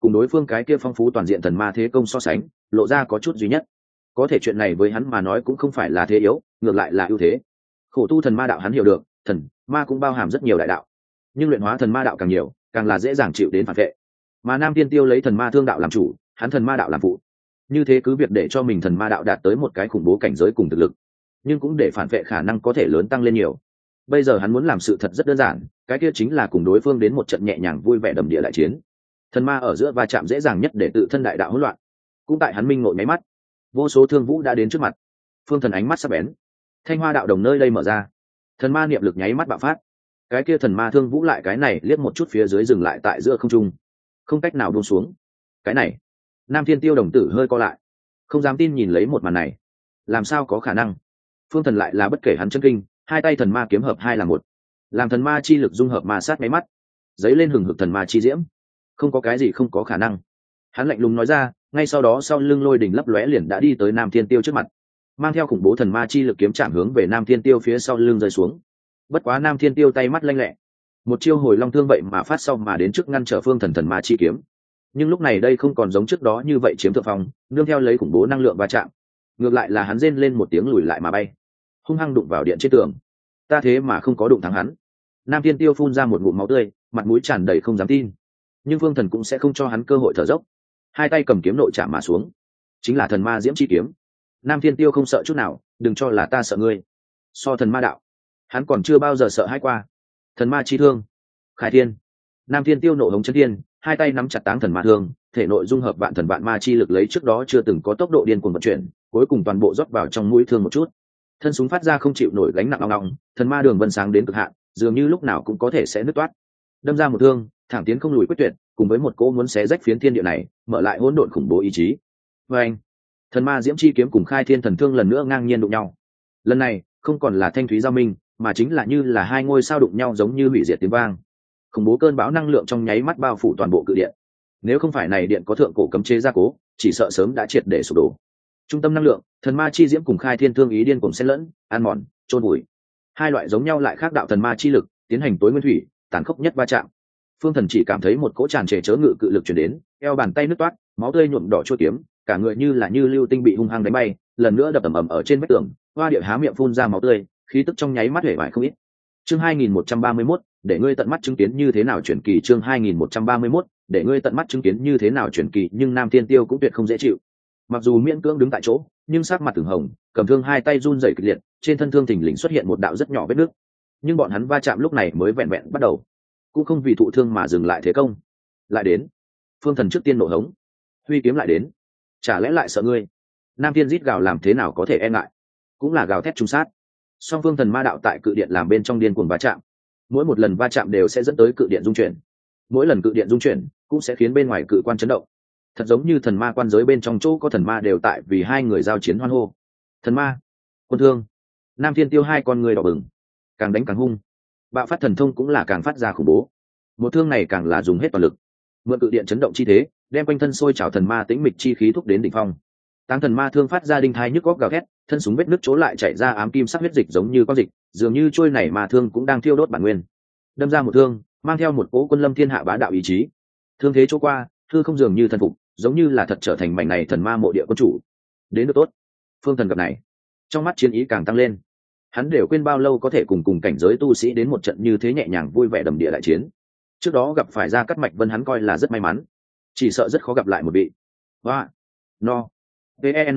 cùng đối phương cái kia phong phú toàn diện thần ma thế công so sánh lộ ra có chút duy nhất. Có thể chuyện này với hắn mà nói cũng không phải là thế yếu, ngược lại là ưu thế. Khổ tu thần ma đạo hắn hiểu được, thần ma cũng bao hàm rất nhiều đại đạo, nhưng luyện hóa thần ma đạo càng nhiều càng là dễ dàng chịu đến phản vệ. Mà Nam Thiên Tiêu lấy thần ma thương đạo làm chủ, hắn thần ma đạo làm phụ, như thế cứ việc để cho mình thần ma đạo đạt tới một cái khủng bố cảnh giới cùng thực lực, nhưng cũng để phản vệ khả năng có thể lớn tăng lên nhiều. Bây giờ hắn muốn làm sự thật rất đơn giản, cái kia chính là cùng đối phương đến một trận nhẹ nhàng vui vẻ đầm địa đại chiến. Thần ma ở giữa va chạm dễ dàng nhất để tự thân đại đạo hỗn loạn. Cũng tại hắn minh ngộ nháy mắt, vô số thương vũ đã đến trước mặt. Phương Thần ánh mắt sắc bén, thanh hoa đạo đồng nơi đây mở ra, thần ma niệm lực nháy mắt bạo phát. Cái kia thần ma thương vũ lại cái này liếc một chút phía dưới dừng lại tại giữa không trung, không cách nào buông xuống. Cái này, Nam Thiên Tiêu đồng tử hơi co lại, không dám tin nhìn lấy một màn này. Làm sao có khả năng? Phương Thần lại là bất kể hắn chân kinh, hai tay thần ma kiếm hợp hai là một, làm thần ma chi lực dung hợp ma sát máy mắt, giấy lên hừng hực thần ma chi diễm. Không có cái gì không có khả năng. Hắn lạnh lùng nói ra, ngay sau đó sau lưng lôi đỉnh lấp lóe liền đã đi tới Nam Thiên Tiêu trước mặt, mang theo khủng bố thần ma chi lực kiếm chạm hướng về Nam Thiên Tiêu phía sau lưng rơi xuống. Bất quá Nam Thiên Tiêu tay mắt lanh lẹ, một chiêu hồi long thương vậy mà phát sau mà đến trước ngăn trở Phương Thần thần ma chi kiếm. Nhưng lúc này đây không còn giống trước đó như vậy chiếm thượng phong, nương theo lấy khủng bố năng lượng va chạm, ngược lại là hắn rên lên một tiếng lùi lại mà bay, hung hăng đụng vào điện trên tường. Ta thế mà không có đụng thắng hắn. Nam Thiên Tiêu phun ra một ngụm máu tươi, mặt mũi tràn đầy không dám tin. Nhưng Phương Thần cũng sẽ không cho hắn cơ hội thở dốc, hai tay cầm kiếm nội chạm mà xuống, chính là thần ma diễm chi kiếm. Nam Thiên Tiêu không sợ chút nào, đừng cho là ta sợ ngươi. So thần ma đạo, hắn còn chưa bao giờ sợ hãi qua. Thần ma chi thương, khai thiên. Nam Thiên Tiêu nộ hống chân thiên, hai tay nắm chặt táng thần ma thương, thể nội dung hợp vạn thần vạn ma chi lực lấy trước đó chưa từng có tốc độ điên cuồng vận chuyển, cuối cùng toàn bộ rót vào trong mũi thương một chút. Thân súng phát ra không chịu nổi gánh nặng ong ong, thần ma đường vân sáng đến cực hạn, dường như lúc nào cũng có thể sẽ nứt toát. Đâm ra một thương, thẳng tiến không lùi quyết tuyệt, cùng với một cỗ muốn xé rách phiến thiên địa này, mở lại hỗn độn khủng bố ý chí. Và anh, thần ma diễm chi kiếm cùng khai thiên thần thương lần nữa ngang nhiên đụng nhau. Lần này không còn là thanh thúy giao minh, mà chính là như là hai ngôi sao đụng nhau giống như hủy diệt tiếng vang. Khủng bố cơn bão năng lượng trong nháy mắt bao phủ toàn bộ cự điện. Nếu không phải này điện có thượng cổ cấm chế gia cố, chỉ sợ sớm đã triệt để sụp đổ. Trung tâm năng lượng, thần ma chi diễm cùng khai thiên thương ý điên cùng xen lẫn, ăn mòn, trôn bụi. Hai loại giống nhau lại khác đạo thần ma chi lực, tiến hành tối nguyên thủy, tàn khốc nhất va chạm. Phương Thần chỉ cảm thấy một cỗ tràn trề chớ ngự cự lực truyền đến, eo bàn tay nứt toát, máu tươi nhuộm đỏ chuôi kiếm, cả người như là như lưu tinh bị hung hăng đánh bay, lần nữa đập ầm ầm ở trên vách tường, hoa địa há miệng phun ra máu tươi, khí tức trong nháy mắt hể bại không ít. Chương hai nghìn một trăm ba mươi mốt, để ngươi tận mắt chứng kiến như thế nào chuyển kỳ. Chương hai nghìn một trăm ba mươi mốt, để ngươi tận mắt chứng kiến như thế nào chuyển kỳ. Nhưng Nam Thiên Tiêu cũng tuyệt không dễ chịu. Mặc dù miễn cưỡng đứng tại chỗ, nhưng sắc mặt từng hồng, cầm thương hai tay run rẩy kịch liệt, trên thân thương thình lình xuất hiện một đạo rất nhỏ vết nứt. Nhưng bọn hắn va chạm lúc này mới vẹn vẹn bắt đầu, cũng không vì thụ thương mà dừng lại thế công. Lại đến. Phương Thần trước tiên nổ hống, huy kiếm lại đến. Chả lẽ lại sợ ngươi? Nam Thiên rít gào làm thế nào có thể e ngại, cũng là gào thét trùng sát. Song Phương Thần ma đạo tại cự điện làm bên trong điên cuồng va chạm, mỗi một lần va chạm đều sẽ dẫn tới cự điện dung chuyển, mỗi lần cự điện dung chuyển cũng sẽ khiến bên ngoài cự quan chấn động. Thật giống như thần ma quan giới bên trong chỗ có thần ma đều tại vì hai người giao chiến hoan hô. Thần ma, quân thương. Nam Thiên Tiêu hai con người đỏ bừng, càng đánh càng hung, bạo phát thần thông cũng là càng phát ra khủng bố. Một thương này càng là dùng hết toàn lực, mượn cự điện chấn động chi thế, đem quanh thân sôi trào thần ma tĩnh mịch chi khí thúc đến đỉnh phong. Táng thần ma thương phát ra đinh thai nhức góc gào thét, thân súng vết nứt chỗ lại chảy ra ám kim sắc huyết dịch giống như con dịch, dường như trôi này mà thương cũng đang thiêu đốt bản nguyên. Đâm ra một thương, mang theo một cỗ quân lâm thiên hạ bá đạo ý chí. Thương thế chỗ qua, thư không dường như thần phục, giống như là thật trở thành mảnh này thần ma mộ địa quân chủ. Đến được tốt. Phương Thần gặp này, trong mắt chiến ý càng tăng lên. Hắn đều quên bao lâu có thể cùng cùng cảnh giới tu sĩ đến một trận như thế nhẹ nhàng vui vẻ đầm địa đại chiến. Trước đó gặp phải Gia Cát Mạch Vân hắn coi là rất may mắn, chỉ sợ rất khó gặp lại một vị. Hoa, no, ven,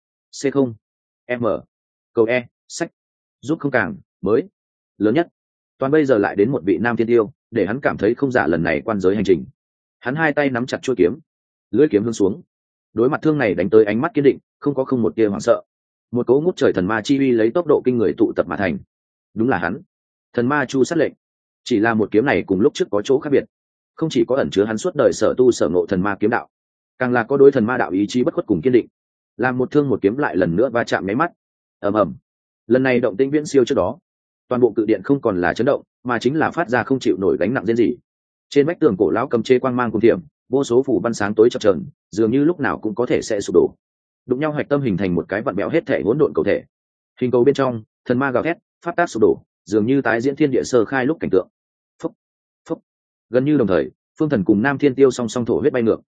c không, m, câu e, sách, giúp không càng mới lớn nhất. Toàn bây giờ lại đến một vị Nam Thiên Tiêu, để hắn cảm thấy không giả lần này quan giới hành trình. Hắn hai tay nắm chặt chuôi kiếm, lưỡi kiếm hướng xuống. Đối mặt thương này đánh tới ánh mắt kiên định, không có không một tia hoảng sợ. Một cỗ ngút trời thần ma chi uy lấy tốc độ kinh người tụ tập mà thành. Đúng là hắn, thần ma Chu Sát Lệnh. Chỉ là một kiếm này cùng lúc trước có chỗ khác biệt, không chỉ có ẩn chứa hắn suốt đời sở tu sở ngộ thần ma kiếm đạo, càng là có đối thần ma đạo ý chí bất khuất cùng kiên định. Làm một thương một kiếm lại lần nữa va chạm mấy mắt, ầm ầm. Lần này động tĩnh viễn siêu trước đó, toàn bộ cự điện không còn là chấn động, mà chính là phát ra không chịu nổi gánh nặng riêng gì. Trên vách tường cổ lão cầm chê quang mang cùng thiểm, vô số phủ văn sáng tối chập chờn, dường như lúc nào cũng có thể sẽ sụp đổ. Đụng nhau hạch tâm hình thành một cái vặn bẹo hết thể hỗn độn cầu thể. Hình cầu bên trong, thần ma gào thét, pháp tác sụp đổ, dường như tái diễn thiên địa sơ khai lúc cảnh tượng. Phúc, phúc. Gần như đồng thời, Phương Thần cùng Nam Thiên Tiêu song song thổ huyết bay ngược,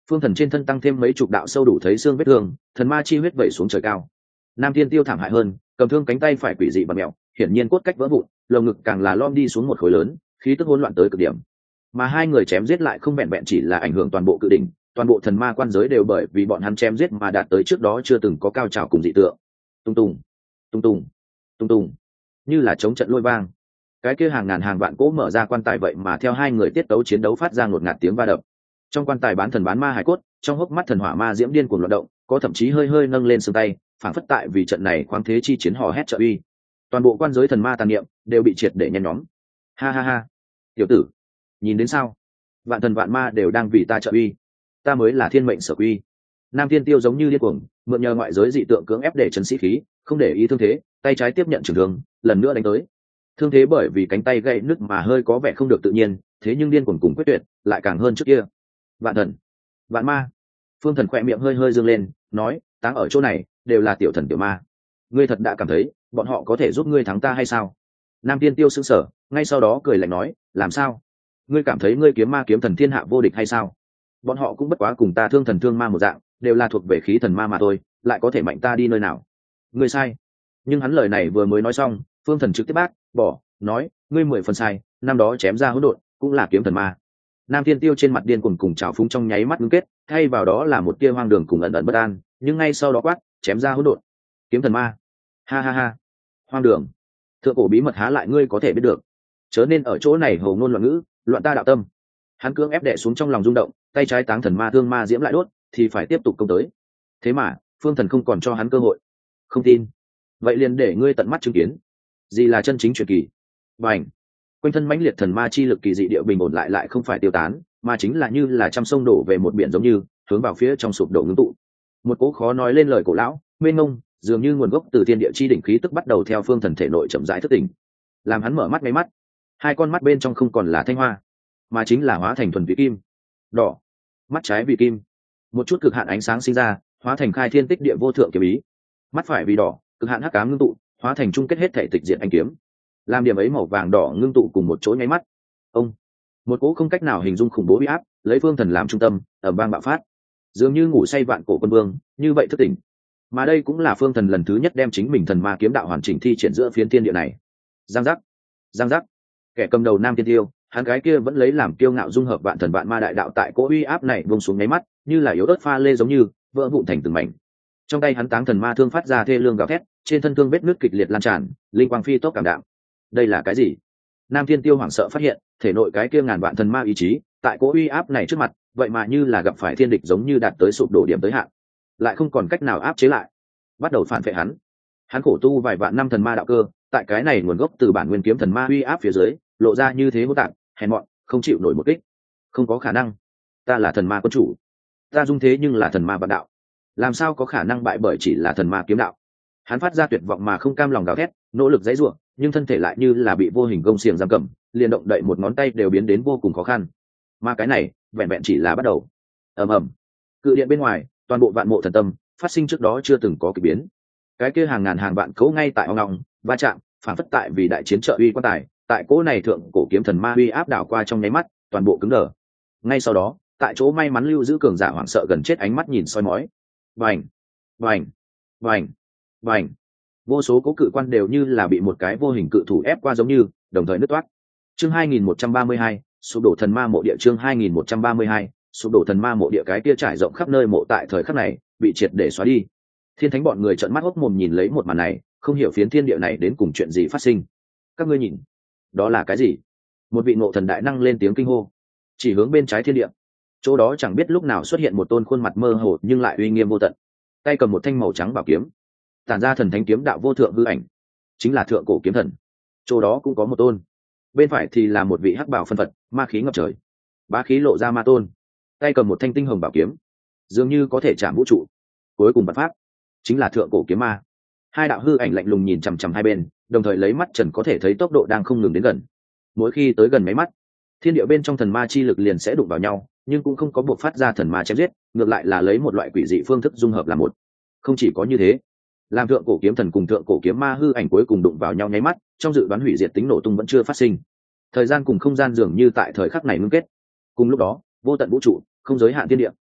Phương Thần trên thân tăng thêm mấy chục đạo sâu đủ thấy xương vết thương, thần ma chi huyết vẩy xuống trời cao. Nam Thiên Tiêu thảm hại hơn, cầm thương cánh tay phải quỷ dị và mèo, hiển nhiên cốt cách vỡ vụn, lồng ngực càng là lom đi xuống một khối lớn, khí tức hỗn loạn tới cực điểm. Mà hai người chém giết lại không vẹn vẹn chỉ là ảnh hưởng toàn bộ cự đỉnh, toàn bộ thần ma quan giới đều bởi vì bọn hắn chém giết mà đạt tới trước đó chưa từng có cao trào cùng dị tượng. Tung tùng, tung tùng, tung tùng, như là chống trận lôi vang. Cái kia hàng ngàn hàng vạn cỗ mở ra quan tài vậy mà theo hai người tiết tấu chiến đấu phát ra ngột ngạt tiếng va đập. Trong quan tài bán thần bán ma hải cốt, trong hốc mắt thần hỏa ma diễm điên cuồng loạn động, có thậm chí hơi hơi nâng lên sương tay, phản phất tại vì trận này khoáng thế chi chiến hò hét trợ uy. Toàn bộ quan giới thần ma tàn niệm đều bị triệt để nhen nhóm. Ha ha ha, tiểu tử, nhìn đến sao? Vạn thần vạn ma đều đang vì ta trợ uy, ta mới là thiên mệnh sở quy. Nam Thiên Tiêu giống như điên cuồng, mượn nhờ ngoại giới dị tượng cưỡng ép để trấn sĩ khí, không để ý thương thế, tay trái tiếp nhận trường thương, lần nữa đánh tới. Thương thế bởi vì cánh tay gãy nứt mà hơi có vẻ không được tự nhiên, thế nhưng điên cuồng cùng quyết tuyệt, lại càng hơn trước kia. Vạn thần, vạn ma. Phương Thần khỏe miệng hơi hơi dương lên, nói, táng ở chỗ này đều là tiểu thần tiểu ma. Ngươi thật đã cảm thấy bọn họ có thể giúp ngươi thắng ta hay sao? Nam Thiên Tiêu sững sờ, ngay sau đó cười lạnh nói, làm sao? Ngươi cảm thấy ngươi kiếm ma kiếm thần thiên hạ vô địch hay sao? Bọn họ cũng bất quá cùng ta thương thần thương ma một dạng, đều là thuộc về khí thần ma mà thôi, lại có thể mạnh ta đi nơi nào? Ngươi sai. Nhưng hắn lời này vừa mới nói xong, Phương Thần trực tiếp bác bỏ, nói, ngươi mười phần sai, năm đó chém ra hỗn độn cũng là kiếm thần ma. Nam Thiên Tiêu trên mặt điên cuồng cùng trào phúng trong nháy mắt ngưng kết, thay vào đó là một tia hoang đường cùng ẩn ẩn bất an, nhưng ngay sau đó quát, chém ra hỗn độn, kiếm thần ma. Ha ha ha, hoang đường. Thượng cổ bí mật há lại ngươi có thể biết được, chớ nên ở chỗ này hồ ngôn loạn ngữ, loạn ta đạo tâm. Hắn cưỡng ép đè xuống trong lòng rung động, tay trái táng thần ma thương ma diễm lại đốt, thì phải tiếp tục công tới. Thế mà Phương Thần không còn cho hắn cơ hội. Không tin, vậy liền để ngươi tận mắt chứng kiến gì là chân chính truyền kỳ. Bành! Quanh thân mãnh liệt thần ma chi lực kỳ dị địa bình ổn lại lại không phải tiêu tán, mà chính là như là trăm sông đổ về một biển, giống như hướng vào phía trong sụp đổ ngưng tụ. Một cỗ khó nói lên lời cổ lão mênh mông, dường như nguồn gốc từ thiên địa chi đỉnh khí tức bắt đầu theo Phương Thần thể nội chậm rãi thức tỉnh, làm hắn mở mắt ngay mắt. Hai con mắt bên trong không còn là thanh hoa, mà chính là hóa thành thuần vị kim đỏ. Mắt trái vì kim, một chút cực hạn ánh sáng sinh ra, hóa thành khai thiên tích địa vô thượng kiếm ý. Mắt phải vì đỏ, cực hạn hắc ám ngưng tụ, hóa thành chung kết hết thể tịch diện anh kiếm. Làm điểm ấy màu vàng đỏ ngưng tụ cùng một chỗ nháy mắt, ông một cỗ không cách nào hình dung khủng bố uy áp lấy Phương Thần làm trung tâm ầm vang bạo phát, dường như ngủ say vạn cổ quân vương như vậy thức tỉnh. Mà đây cũng là Phương Thần lần thứ nhất đem chính mình thần ma kiếm đạo hoàn chỉnh thi triển giữa phiến thiên địa này. Giang giác, giang giác. Kẻ cầm đầu Nam Thiên Tiêu, hắn gái kia vẫn lấy làm kiêu ngạo dung hợp vạn thần vạn ma đại đạo tại cỗ uy áp này buông xuống nháy mắt, như là yếu ớt pha lê giống như vỡ vụn thành từng mảnh. Trong tay hắn táng thần ma thương phát ra thê lương gào thét, trên thân thương vết nứt kịch liệt lan tràn, linh quang phi tốc cảm đạm. Đây là cái gì? Nam Thiên Tiêu hoảng sợ phát hiện, thể nội cái kia ngàn vạn thần ma ý chí, tại cỗ uy áp này trước mặt, vậy mà như là gặp phải thiên địch, giống như đạt tới sụp đổ điểm tới hạn, lại không còn cách nào áp chế lại, bắt đầu phản vệ hắn. Hắn khổ tu vài vạn năm thần ma đạo cơ, tại cái này nguồn gốc từ bản nguyên kiếm thần ma uy áp phía dưới, lộ ra như thế hỗn tạp, hèn mọn, không chịu nổi một kích. Không có khả năng, ta là thần ma quân chủ, ta dung thế nhưng là thần ma vạn đạo, làm sao có khả năng bại bởi chỉ là thần ma kiếm đạo? Hắn phát ra tuyệt vọng mà không cam lòng gào thét, nỗ lực giãy giụa, nhưng thân thể lại như là bị vô hình gông xiềng giam cầm, liền động đậy một ngón tay đều biến đến vô cùng khó khăn. Mà cái này vẹn vẹn chỉ là bắt đầu. Ầm ầm. Cự điện bên ngoài, toàn bộ vạn mộ thần tâm phát sinh trước đó chưa từng có kỳ biến. Cái kia hàng ngàn hàng vạn cấu ngay tại ong ong va chạm, phản phất tại vì đại chiến trợ uy quan tài, tại cỗ này thượng cổ kiếm thần ma uy áp đảo qua trong nháy mắt, toàn bộ cứng đờ. Ngay sau đó, tại chỗ may mắn lưu giữ cường giả hoảng sợ gần chết ánh mắt nhìn soi mói. Vành, vành, vành, vành. Vô số cố cự quan đều như là bị một cái vô hình cự thủ ép qua giống như, đồng thời nứt toát. Chương hai nghìn một trăm ba mươi hai, sụp đổ thần ma mộ địa. Chương hai nghìn một trăm ba mươi hai, sụp đổ thần ma mộ địa. Cái kia trải rộng khắp nơi mộ tại thời khắc này bị triệt để xóa đi. Thiên thánh bọn người trợn mắt hốc mồm nhìn lấy một màn này, không hiểu phiến thiên địa này đến cùng chuyện gì phát sinh. Các ngươi nhìn, đó là cái gì? Một vị ngộ thần đại năng lên tiếng kinh hô, chỉ hướng bên trái thiên địa. Chỗ đó chẳng biết lúc nào xuất hiện một tôn khuôn mặt mơ hồ nhưng lại uy nghiêm vô tận, tay cầm một thanh màu trắng bảo kiếm, tản ra thần thánh kiếm đạo vô thượng hư ảnh, chính là thượng cổ kiếm thần. Chỗ đó cũng có một tôn, bên phải thì là một vị hắc bảo phân phật, ma khí ngập trời, bá khí lộ ra ma tôn, tay cầm một thanh tinh hồng bảo kiếm, dường như có thể chạm vũ trụ. Cuối cùng bật pháp, chính là thượng cổ kiếm ma. Hai đạo hư ảnh lạnh lùng nhìn chằm chằm hai bên, đồng thời lấy mắt trần có thể thấy tốc độ đang không ngừng đến gần. Mỗi khi tới gần mấy mắt, thiên địa bên trong thần ma chi lực liền sẽ đụng vào nhau, nhưng cũng không có buộc phát ra thần ma chém giết, ngược lại là lấy một loại quỷ dị phương thức dung hợp làm một. Không chỉ có như thế, làm thượng cổ kiếm thần cùng thượng cổ kiếm ma hư ảnh cuối cùng đụng vào nhau nháy mắt, trong dự đoán hủy diệt tính nổ tung vẫn chưa phát sinh. Thời gian cùng không gian dường như tại thời khắc này ngưng kết. Cùng lúc đó, vô tận vũ trụ, không giới hạn thiên địa,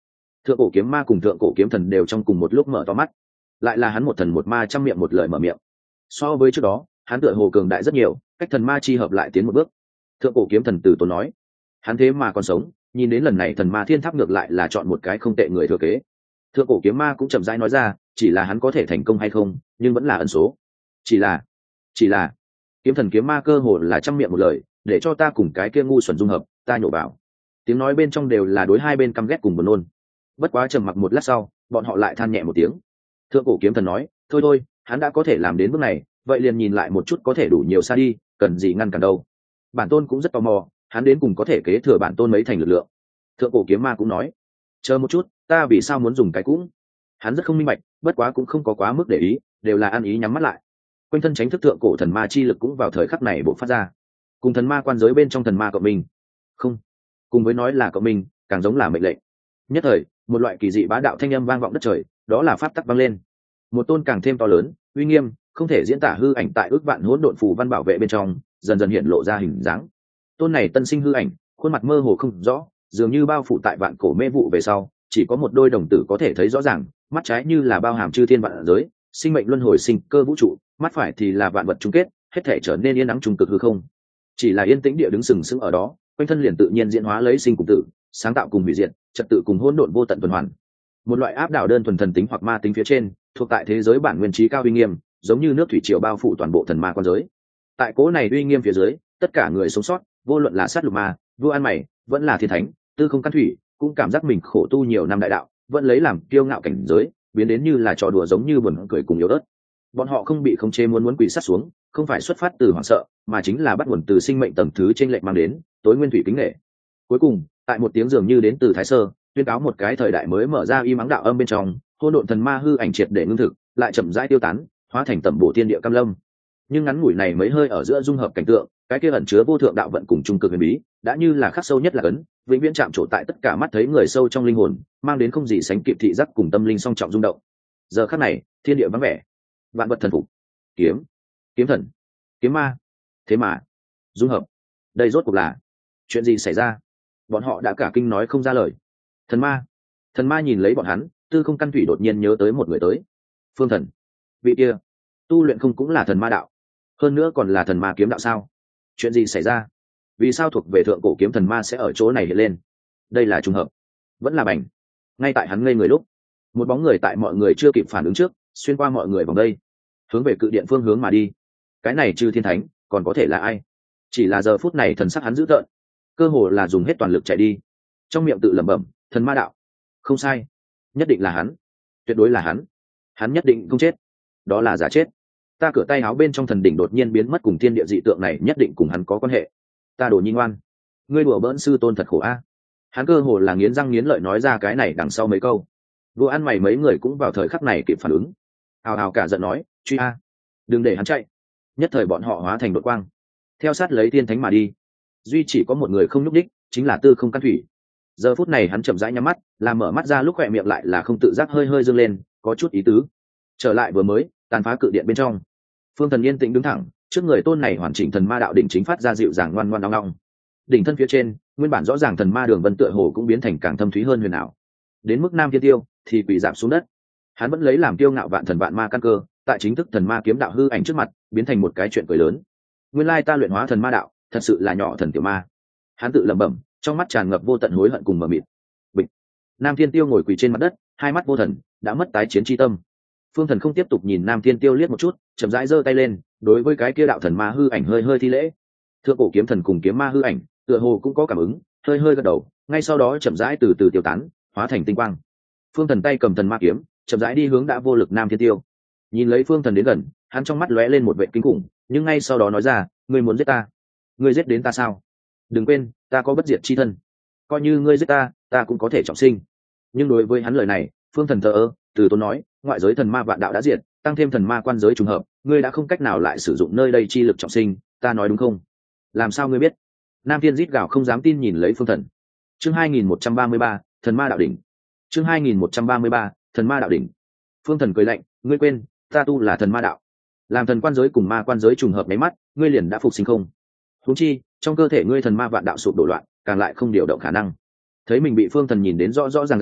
thượng cổ kiếm ma cùng thượng cổ kiếm thần đều trong cùng một lúc mở to mắt. Lại là hắn một thần một ma trăm miệng một lời mở miệng. So với trước đó, hắn tựa hồ cường đại rất nhiều, cách thần ma chi hợp lại tiến một bước. Thượng cổ kiếm thần từ tốn nói, hắn thế mà còn sống, nhìn đến lần này thần ma thiên tháp ngược lại là chọn một cái không tệ người thừa kế. Thượng cổ kiếm ma cũng chậm rãi nói ra, chỉ là hắn có thể thành công hay không, nhưng vẫn là ẩn số. Chỉ là, chỉ là, kiếm thần kiếm ma cơ hồ là trăm miệng một lời, để cho ta cùng cái kia ngu xuẩn dung hợp, ta nhổ vào. Tiếng nói bên trong đều là đối hai bên căm ghét cùng buồn nôn. Bất quá trầm mặc một lát sau, bọn họ lại than nhẹ một tiếng. Thượng cổ kiếm thần nói, thôi thôi, hắn đã có thể làm đến bước này, vậy liền nhìn lại một chút có thể đủ nhiều xa đi, cần gì ngăn cản đâu. Bản tôn cũng rất tò mò, hắn đến cùng có thể kế thừa bản tôn mấy thành lực lượng. Thượng cổ kiếm ma cũng nói, chờ một chút, ta vì sao muốn dùng cái cũng. Hắn rất không minh bạch, bất quá cũng không có quá mức để ý, đều là ăn ý nhắm mắt lại. Quanh thân tránh thức thượng cổ thần ma chi lực cũng vào thời khắc này bộc phát ra, cùng thần ma quan giới bên trong thần ma cộng minh. Không, cùng với nói là cộng minh, càng giống là mệnh lệnh. Nhất thời, một loại kỳ dị bá đạo thanh âm vang vọng đất trời, đó là pháp tắc vang lên. Một tôn càng thêm to lớn, uy nghiêm, không thể diễn tả hư ảnh tại ước vạn hỗn độn phù văn bảo vệ bên trong, dần dần hiện lộ ra hình dáng. Tôn này tân sinh hư ảnh, khuôn mặt mơ hồ không rõ, dường như bao phủ tại vạn cổ mê vụ về sau, chỉ có một đôi đồng tử có thể thấy rõ ràng, mắt trái như là bao hàm chư thiên vạn giới, sinh mệnh luân hồi sinh cơ vũ trụ, mắt phải thì là vạn vật chung kết, hết thể trở nên yên ắng trung cực hư không. Chỉ là yên tĩnh địa đứng sừng sững ở đó, quanh thân liền tự nhiên diễn hóa lấy sinh cùng tử, sáng tạo cùng hủy diệt, trật tự cùng hỗn độn vô tận tuần hoàn. Một loại áp đảo đơn thuần thần tính hoặc ma tính phía trên, thuộc tại thế giới bản nguyên trí cao uy nghiêm, giống như nước thủy triều bao phủ toàn bộ thần ma quan giới. Tại cố này uy nghiêm phía dưới, tất cả người sống sót, vô luận là sát lục ma, vua ăn mày, vẫn là thiên thánh, tư không căn thủy, cũng cảm giác mình khổ tu nhiều năm đại đạo, vẫn lấy làm kiêu ngạo cảnh giới, biến đến như là trò đùa giống như buồn cười cùng yếu ớt. Bọn họ không bị khống chế muốn muốn quỳ sát xuống, không phải xuất phát từ hoảng sợ, mà chính là bắt nguồn từ sinh mệnh tầng thứ trên lệnh mang đến tối nguyên thủy kính nghệ. Cuối cùng, tại một tiếng dường như đến từ thái sơ, tuyên cáo một cái thời đại mới mở ra y mắng đạo âm bên trong, hỗn độn thần ma hư ảnh triệt để ngưng thực, lại chậm rãi tiêu tán, hóa thành tẩm bổ thiên địa cam lâm. Nhưng ngắn ngủi này mấy hơi ở giữa dung hợp cảnh tượng, cái kia ẩn chứa vô thượng đạo vận cùng trung cực huyền bí, đã như là khắc sâu nhất là cấn, vĩnh viễn chạm trổ tại tất cả mắt thấy người sâu trong linh hồn, mang đến không gì sánh kịp thị giác cùng tâm linh song trọng rung động. Giờ khắc này, thiên địa vắng vẻ, vạn vật thần phục, kiếm, kiếm thần, kiếm ma, thế mà dung hợp, đây rốt cuộc là chuyện gì xảy ra? Bọn họ đã cả kinh nói không ra lời. Thần ma, thần ma nhìn lấy bọn hắn, tư không căn thủy đột nhiên nhớ tới một người tới. Phương Thần, vị kia tu luyện không cũng là thần ma đạo, hơn nữa còn là thần ma kiếm đạo sao? Chuyện gì xảy ra? Vì sao thuộc về thượng cổ kiếm thần ma sẽ ở chỗ này hiện lên? Đây là trùng hợp, vẫn là bành. Ngay tại hắn ngây người lúc, một bóng người tại mọi người chưa kịp phản ứng trước, xuyên qua mọi người vòng đây, hướng về cự điện phương hướng mà đi. Cái này trừ thiên thánh, còn có thể là ai? Chỉ là giờ phút này thần sắc hắn dữ tợn, cơ hồ là dùng hết toàn lực chạy đi, trong miệng tự lẩm bẩm, thần ma đạo, không sai, nhất định là hắn, tuyệt đối là hắn, hắn nhất định không chết, đó là giả chết. Ta cửa tay áo bên trong thần đỉnh đột nhiên biến mất, cùng thiên địa dị tượng này nhất định cùng hắn có quan hệ. Ta đồ nhi ngoan, ngươi đùa bỡn sư tôn thật khổ a. Hắn cơ hồ là nghiến răng nghiến lợi nói ra cái này đằng sau mấy câu. Đùa ăn mày mấy người cũng vào thời khắc này kịp phản ứng, ào ào cả giận nói, truy a, đừng để hắn chạy. Nhất thời bọn họ hóa thành đội quang, theo sát lấy thiên thánh mà đi. Duy chỉ có một người không nhúc đích, chính là tư không căn thủy. Giờ phút này hắn chậm rãi nhắm mắt, làm mở mắt ra lúc khỏe miệng lại là không tự giác hơi hơi dương lên, có chút ý tứ. Trở lại vừa mới tàn phá cự điện bên trong, Phương Thần yên tĩnh đứng thẳng, trước người tôn này hoàn chỉnh thần ma đạo đỉnh chính phát ra dịu dàng ngoan ngoan đong đong. Đỉnh thân phía trên, nguyên bản rõ ràng thần ma đường vân tựa hồ cũng biến thành càng thâm thúy hơn huyền ảo. Đến mức Nam Thiên Tiêu thì quỳ giảm xuống đất. Hắn vẫn lấy làm kiêu ngạo vạn thần vạn ma căn cơ, tại chính thức thần ma kiếm đạo hư ảnh trước mặt, biến thành một cái chuyện cười lớn. Nguyên lai ta luyện hóa thần ma đạo, thật sự là nhỏ thần tiểu ma. Hắn tự lẩm bẩm, trong mắt tràn ngập vô tận hối hận cùng mờ mịt. Bịch. Nam Thiên Tiêu ngồi quỳ trên mặt đất, hai mắt vô thần, đã mất tái chiến chi tâm. Phương Thần không tiếp tục nhìn Nam Thiên Tiêu liếc một chút, chậm rãi giơ tay lên, đối với cái kia đạo thần ma hư ảnh hơi hơi thi lễ. Thượng cổ kiếm thần cùng kiếm ma hư ảnh, tựa hồ cũng có cảm ứng, hơi hơi gật đầu, ngay sau đó chậm rãi từ từ tiêu tán, hóa thành tinh quang. Phương Thần tay cầm thần ma kiếm, chậm rãi đi hướng đã vô lực Nam Thiên Tiêu. Nhìn lấy Phương Thần đến gần, hắn trong mắt lóe lên một vẻ kinh khủng, nhưng ngay sau đó nói ra, ngươi muốn giết ta? Ngươi giết đến ta sao? Đừng quên, ta có bất diệt chi thân, coi như ngươi giết ta, ta cũng có thể trọng sinh. Nhưng đối với hắn lời này, Phương Thần thờ ơ, từ tốn nói, ngoại giới thần ma vạn đạo đã diệt, tăng thêm thần ma quan giới trùng hợp, ngươi đã không cách nào lại sử dụng nơi đây chi lực trọng sinh, ta nói đúng không? Làm sao ngươi biết? Nam Thiên rít gào không dám tin nhìn lấy Phương Thần. Chương hai nghìn một trăm ba mươi ba, thần ma đạo đỉnh. Chương hai nghìn một trăm ba mươi ba, thần ma đạo đỉnh. Phương Thần cười lạnh, ngươi quên, ta tu là thần ma đạo, làm thần quan giới cùng ma quan giới trùng hợp mấy mắt, ngươi liền đã phục sinh không? Huống chi, trong cơ thể ngươi thần ma vạn đạo sụp đổ loạn, càng lại không điều động khả năng. Thấy mình bị Phương Thần nhìn đến rõ rõ ràng ràng,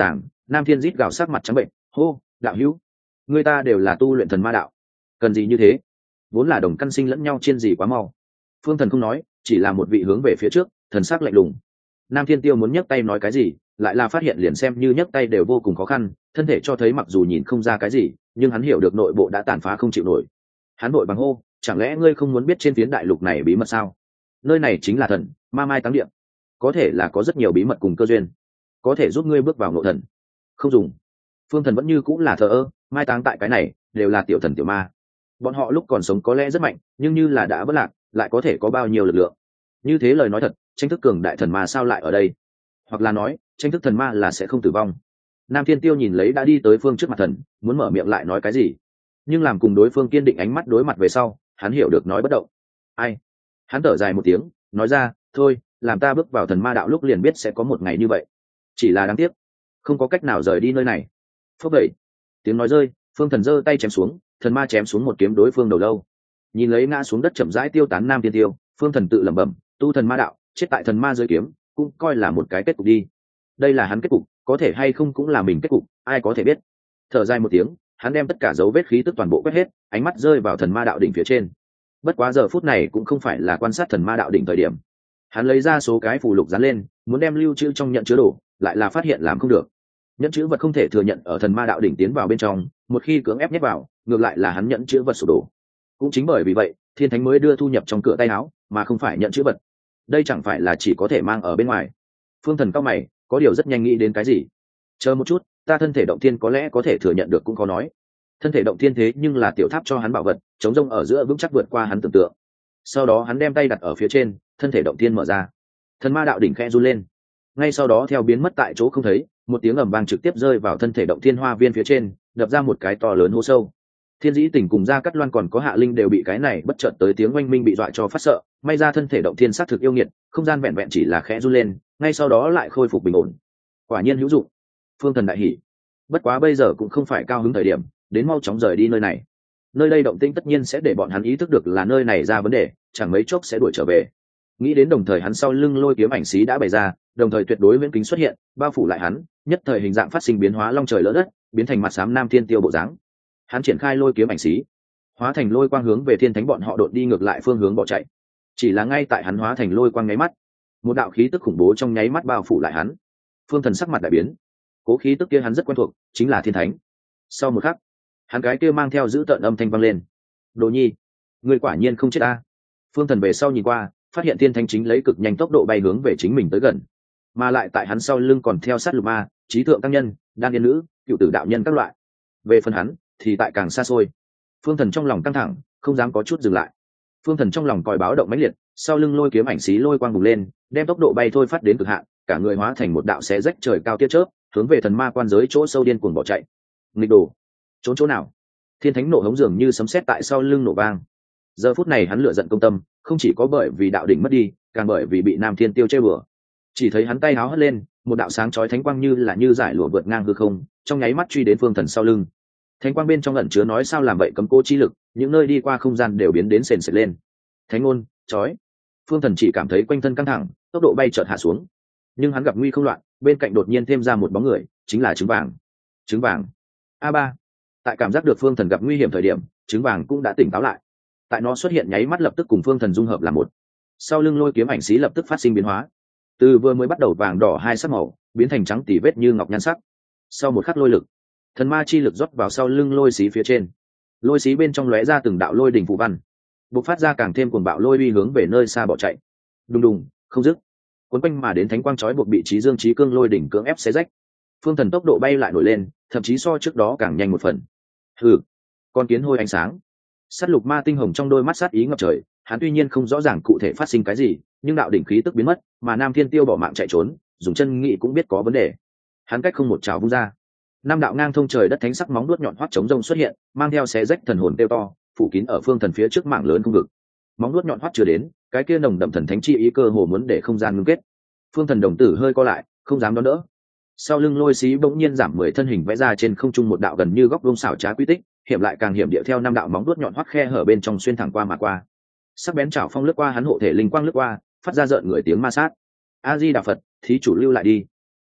Nam Thiên rít gào sắc mặt trắng bệnh, hô, đạo hữu, người ta đều là tu luyện thần ma đạo, cần gì như thế? Vốn là đồng căn sinh lẫn nhau chiên gì quá mau. Phương Thần không nói, chỉ là một vị hướng về phía trước, thần sắc lạnh lùng. Nam Thiên Tiêu muốn nhấc tay nói cái gì, lại là phát hiện liền xem như nhấc tay đều vô cùng khó khăn, thân thể cho thấy mặc dù nhìn không ra cái gì, nhưng hắn hiểu được nội bộ đã tàn phá không chịu nổi. Hắn vội bằng hô, chẳng lẽ ngươi không muốn biết trên phiến đại lục này bí mật sao? Nơi này chính là thần ma mai táng địa, có thể là có rất nhiều bí mật cùng cơ duyên, có thể giúp ngươi bước vào nội thần. Không dùng. Phương Thần vẫn như cũng là thờ ơ, mai táng tại cái này đều là tiểu thần tiểu ma, bọn họ lúc còn sống có lẽ rất mạnh, nhưng như là đã vất lạc, lại có thể có bao nhiêu lực lượng? Như thế lời nói thật, tranh thức cường đại thần ma sao lại ở đây? Hoặc là nói, tranh thức thần ma là sẽ không tử vong? Nam Thiên Tiêu nhìn lấy đã đi tới phương trước mặt thần, muốn mở miệng lại nói cái gì, nhưng làm cùng đối phương kiên định ánh mắt đối mặt về sau, hắn hiểu được nói bất động. Ai? Hắn thở dài một tiếng, nói ra, thôi, làm ta bước vào thần ma đạo lúc liền biết sẽ có một ngày như vậy. Chỉ là đáng tiếc, không có cách nào rời đi nơi này. Phốc vậy. Tiếng nói rơi, Phương Thần giơ tay chém xuống, thần ma chém xuống một kiếm đối phương đầu lâu. Nhìn lấy ngã xuống đất chậm rãi tiêu tán Nam Thiên Tiêu, Phương Thần tự lẩm bẩm, tu thần ma đạo, chết tại thần ma dưới kiếm, cũng coi là một cái kết cục đi. Đây là hắn kết cục, có thể hay không cũng là mình kết cục, ai có thể biết. Thở dài một tiếng, hắn đem tất cả dấu vết khí tức toàn bộ quét hết, ánh mắt rơi vào thần ma đạo đỉnh phía trên. Bất quá giờ phút này cũng không phải là quan sát thần ma đạo đỉnh thời điểm. Hắn lấy ra số cái phù lục dán lên, muốn đem lưu trữ trong nhận chứa đồ, lại là phát hiện làm không được. Nhận chữ vật không thể thừa nhận ở thần ma đạo đỉnh tiến vào bên trong, một khi cưỡng ép nhét vào, ngược lại là hắn nhận chữ vật sụp đổ. Cũng chính bởi vì vậy, thiên thánh mới đưa thu nhập trong cửa tay áo, mà không phải nhận chữ vật. Đây chẳng phải là chỉ có thể mang ở bên ngoài. Phương Thần cao mày, có điều rất nhanh nghĩ đến cái gì. Chờ một chút, ta thân thể động thiên có lẽ có thể thừa nhận được cũng có nói. Thân thể động thiên thế nhưng là tiểu tháp cho hắn bảo vật, chống rông ở giữa vững chắc vượt qua hắn tưởng tượng. Sau đó hắn đem tay đặt ở phía trên, thân thể động thiên mở ra. Thần ma đạo đỉnh khẽ run lên. Ngay sau đó theo biến mất tại chỗ không thấy, một tiếng ầm vang trực tiếp rơi vào thân thể động thiên hoa viên phía trên, đập ra một cái to lớn hố sâu. Thiên Dĩ Tình cùng Gia Cát Loan còn có Hạ Linh đều bị cái này bất chợt tới tiếng oanh minh bị dọa cho phát sợ, may ra thân thể động thiên sát thực yêu nghiệt, không gian vẹn vẹn chỉ là khẽ run lên, ngay sau đó lại khôi phục bình ổn. Quả nhiên hữu dụng. Phương Thần đại hỉ. Bất quá bây giờ cũng không phải cao hứng thời điểm, đến mau chóng rời đi nơi này. Nơi đây động tĩnh tất nhiên sẽ để bọn hắn ý thức được là nơi này ra vấn đề, chẳng mấy chốc sẽ đuổi trở về. Nghĩ đến đồng thời hắn sau lưng lôi kiếm ảnh xí đã bày ra, đồng thời tuyệt đối viễn kính xuất hiện, bao phủ lại hắn, nhất thời hình dạng phát sinh biến hóa long trời lỡ đất, biến thành mặt xám Nam Thiên Tiêu bộ dáng. Hắn triển khai lôi kiếm ảnh xí, hóa thành lôi quang hướng về thiên thánh bọn họ đột đi ngược lại phương hướng bỏ chạy. Chỉ là ngay tại hắn hóa thành lôi quang nháy mắt, một đạo khí tức khủng bố trong nháy mắt bao phủ lại hắn. Phương Thần sắc mặt đại biến, cố khí tức kia hắn rất quen thuộc, chính là thiên thánh. Sau một khắc, hắn cái kia mang theo giữ tợn âm thanh vang lên, Đồ Nhi, người quả nhiên không chết ta. Phương Thần về sau nhìn qua, phát hiện thiên thánh chính lấy cực nhanh tốc độ bay hướng về chính mình tới gần, mà lại tại hắn sau lưng còn theo sát lục ma, trí thượng tăng nhân, đan yên nữ, cựu tử đạo nhân các loại. Về phần hắn thì tại càng xa xôi. Phương Thần trong lòng căng thẳng, không dám có chút dừng lại. Phương Thần trong lòng còi báo động mãnh liệt, sau lưng lôi kiếm ảnh xí lôi quang bùng lên, đem tốc độ bay thôi phát đến cực hạn, cả người hóa thành một đạo xé rách trời cao tia chớp, hướng về thần ma quan giới chỗ sâu điên cuồng bỏ chạy. Nghịch đồ, trốn chỗ nào? Thiên thánh nộ hống dường như sấm sét tại sau lưng nổ vang. Giờ phút này hắn lựa giận công tâm, không chỉ có bởi vì đạo đỉnh mất đi, càng bởi vì bị Nam Thiên Tiêu chơi bừa. Chỉ thấy hắn tay háo hất lên, một đạo sáng chói thánh quang như là như giải lụa vượt ngang hư không, trong nháy mắt truy đến Phương Thần sau lưng. Thánh quang bên trong ẩn chứa nói sao làm vậy cấm cố chi lực, những nơi đi qua không gian đều biến đến sền sệt lên. Thánh ngôn, chói. Phương Thần chỉ cảm thấy quanh thân căng thẳng, tốc độ bay chợt hạ xuống. Nhưng hắn gặp nguy không loạn, bên cạnh đột nhiên thêm ra một bóng người, chính là trứng vàng. Trứng vàng. A ba. Tại cảm giác được Phương Thần gặp nguy hiểm thời điểm, trứng vàng cũng đã tỉnh táo lại. Tại nó xuất hiện nháy mắt lập tức cùng Phương Thần dung hợp là một. Sau lưng lôi kiếm ảnh xí lập tức phát sinh biến hóa, từ vừa mới bắt đầu vàng đỏ hai sắc màu biến thành trắng tỉ vết như ngọc nhan sắc. Sau một khắc lôi lực, thần ma chi lực rót vào sau lưng lôi xí phía trên, lôi xí bên trong lóe ra từng đạo lôi đỉnh phù văn, bộc phát ra càng thêm cuồng bạo lôi uy hướng về nơi xa bỏ chạy. Đùng đùng, không dứt, cuốn quanh mà đến thánh quang chói buộc bị trí dương trí cương lôi đỉnh cưỡng ép xé rách. Phương Thần tốc độ bay lại nổi lên, thậm chí so trước đó càng nhanh một phần. Hừ, con kiến hôi ánh sáng. Sát lục ma tinh hồng trong đôi mắt sát ý ngập trời, hắn tuy nhiên không rõ ràng cụ thể phát sinh cái gì, nhưng đạo đỉnh khí tức biến mất, mà Nam Thiên Tiêu bỏ mạng chạy trốn, dùng chân nghĩ cũng biết có vấn đề. Hắn cách không một trào vung ra, năm đạo ngang thông trời đất thánh sắc móng đuốt nhọn hoắt chống rông xuất hiện, mang theo xé rách thần hồn tiêu to, phủ kín ở Phương Thần phía trước mảng lớn không vực. Móng đuốt nhọn hoắt chưa đến, cái kia nồng đậm thần thánh chi ý cơ hồ muốn để không gian ngưng kết. Phương Thần đồng tử hơi co lại, không dám đón đỡ. Sau lưng lôi xí bỗng nhiên giảm mười thân hình vẽ ra trên không trung một đạo gần như góc vuông xảo trá quy tích, hiểm lại càng hiểm địa theo năm đạo móng đuốt nhọn hoắt khe hở bên trong xuyên thẳng qua mà qua. Sắc bén chảo phong lướt qua hắn hộ thể linh quang lướt qua, phát ra rợn người tiếng ma sát. A Di Đà Phật, thí chủ lưu lại đi.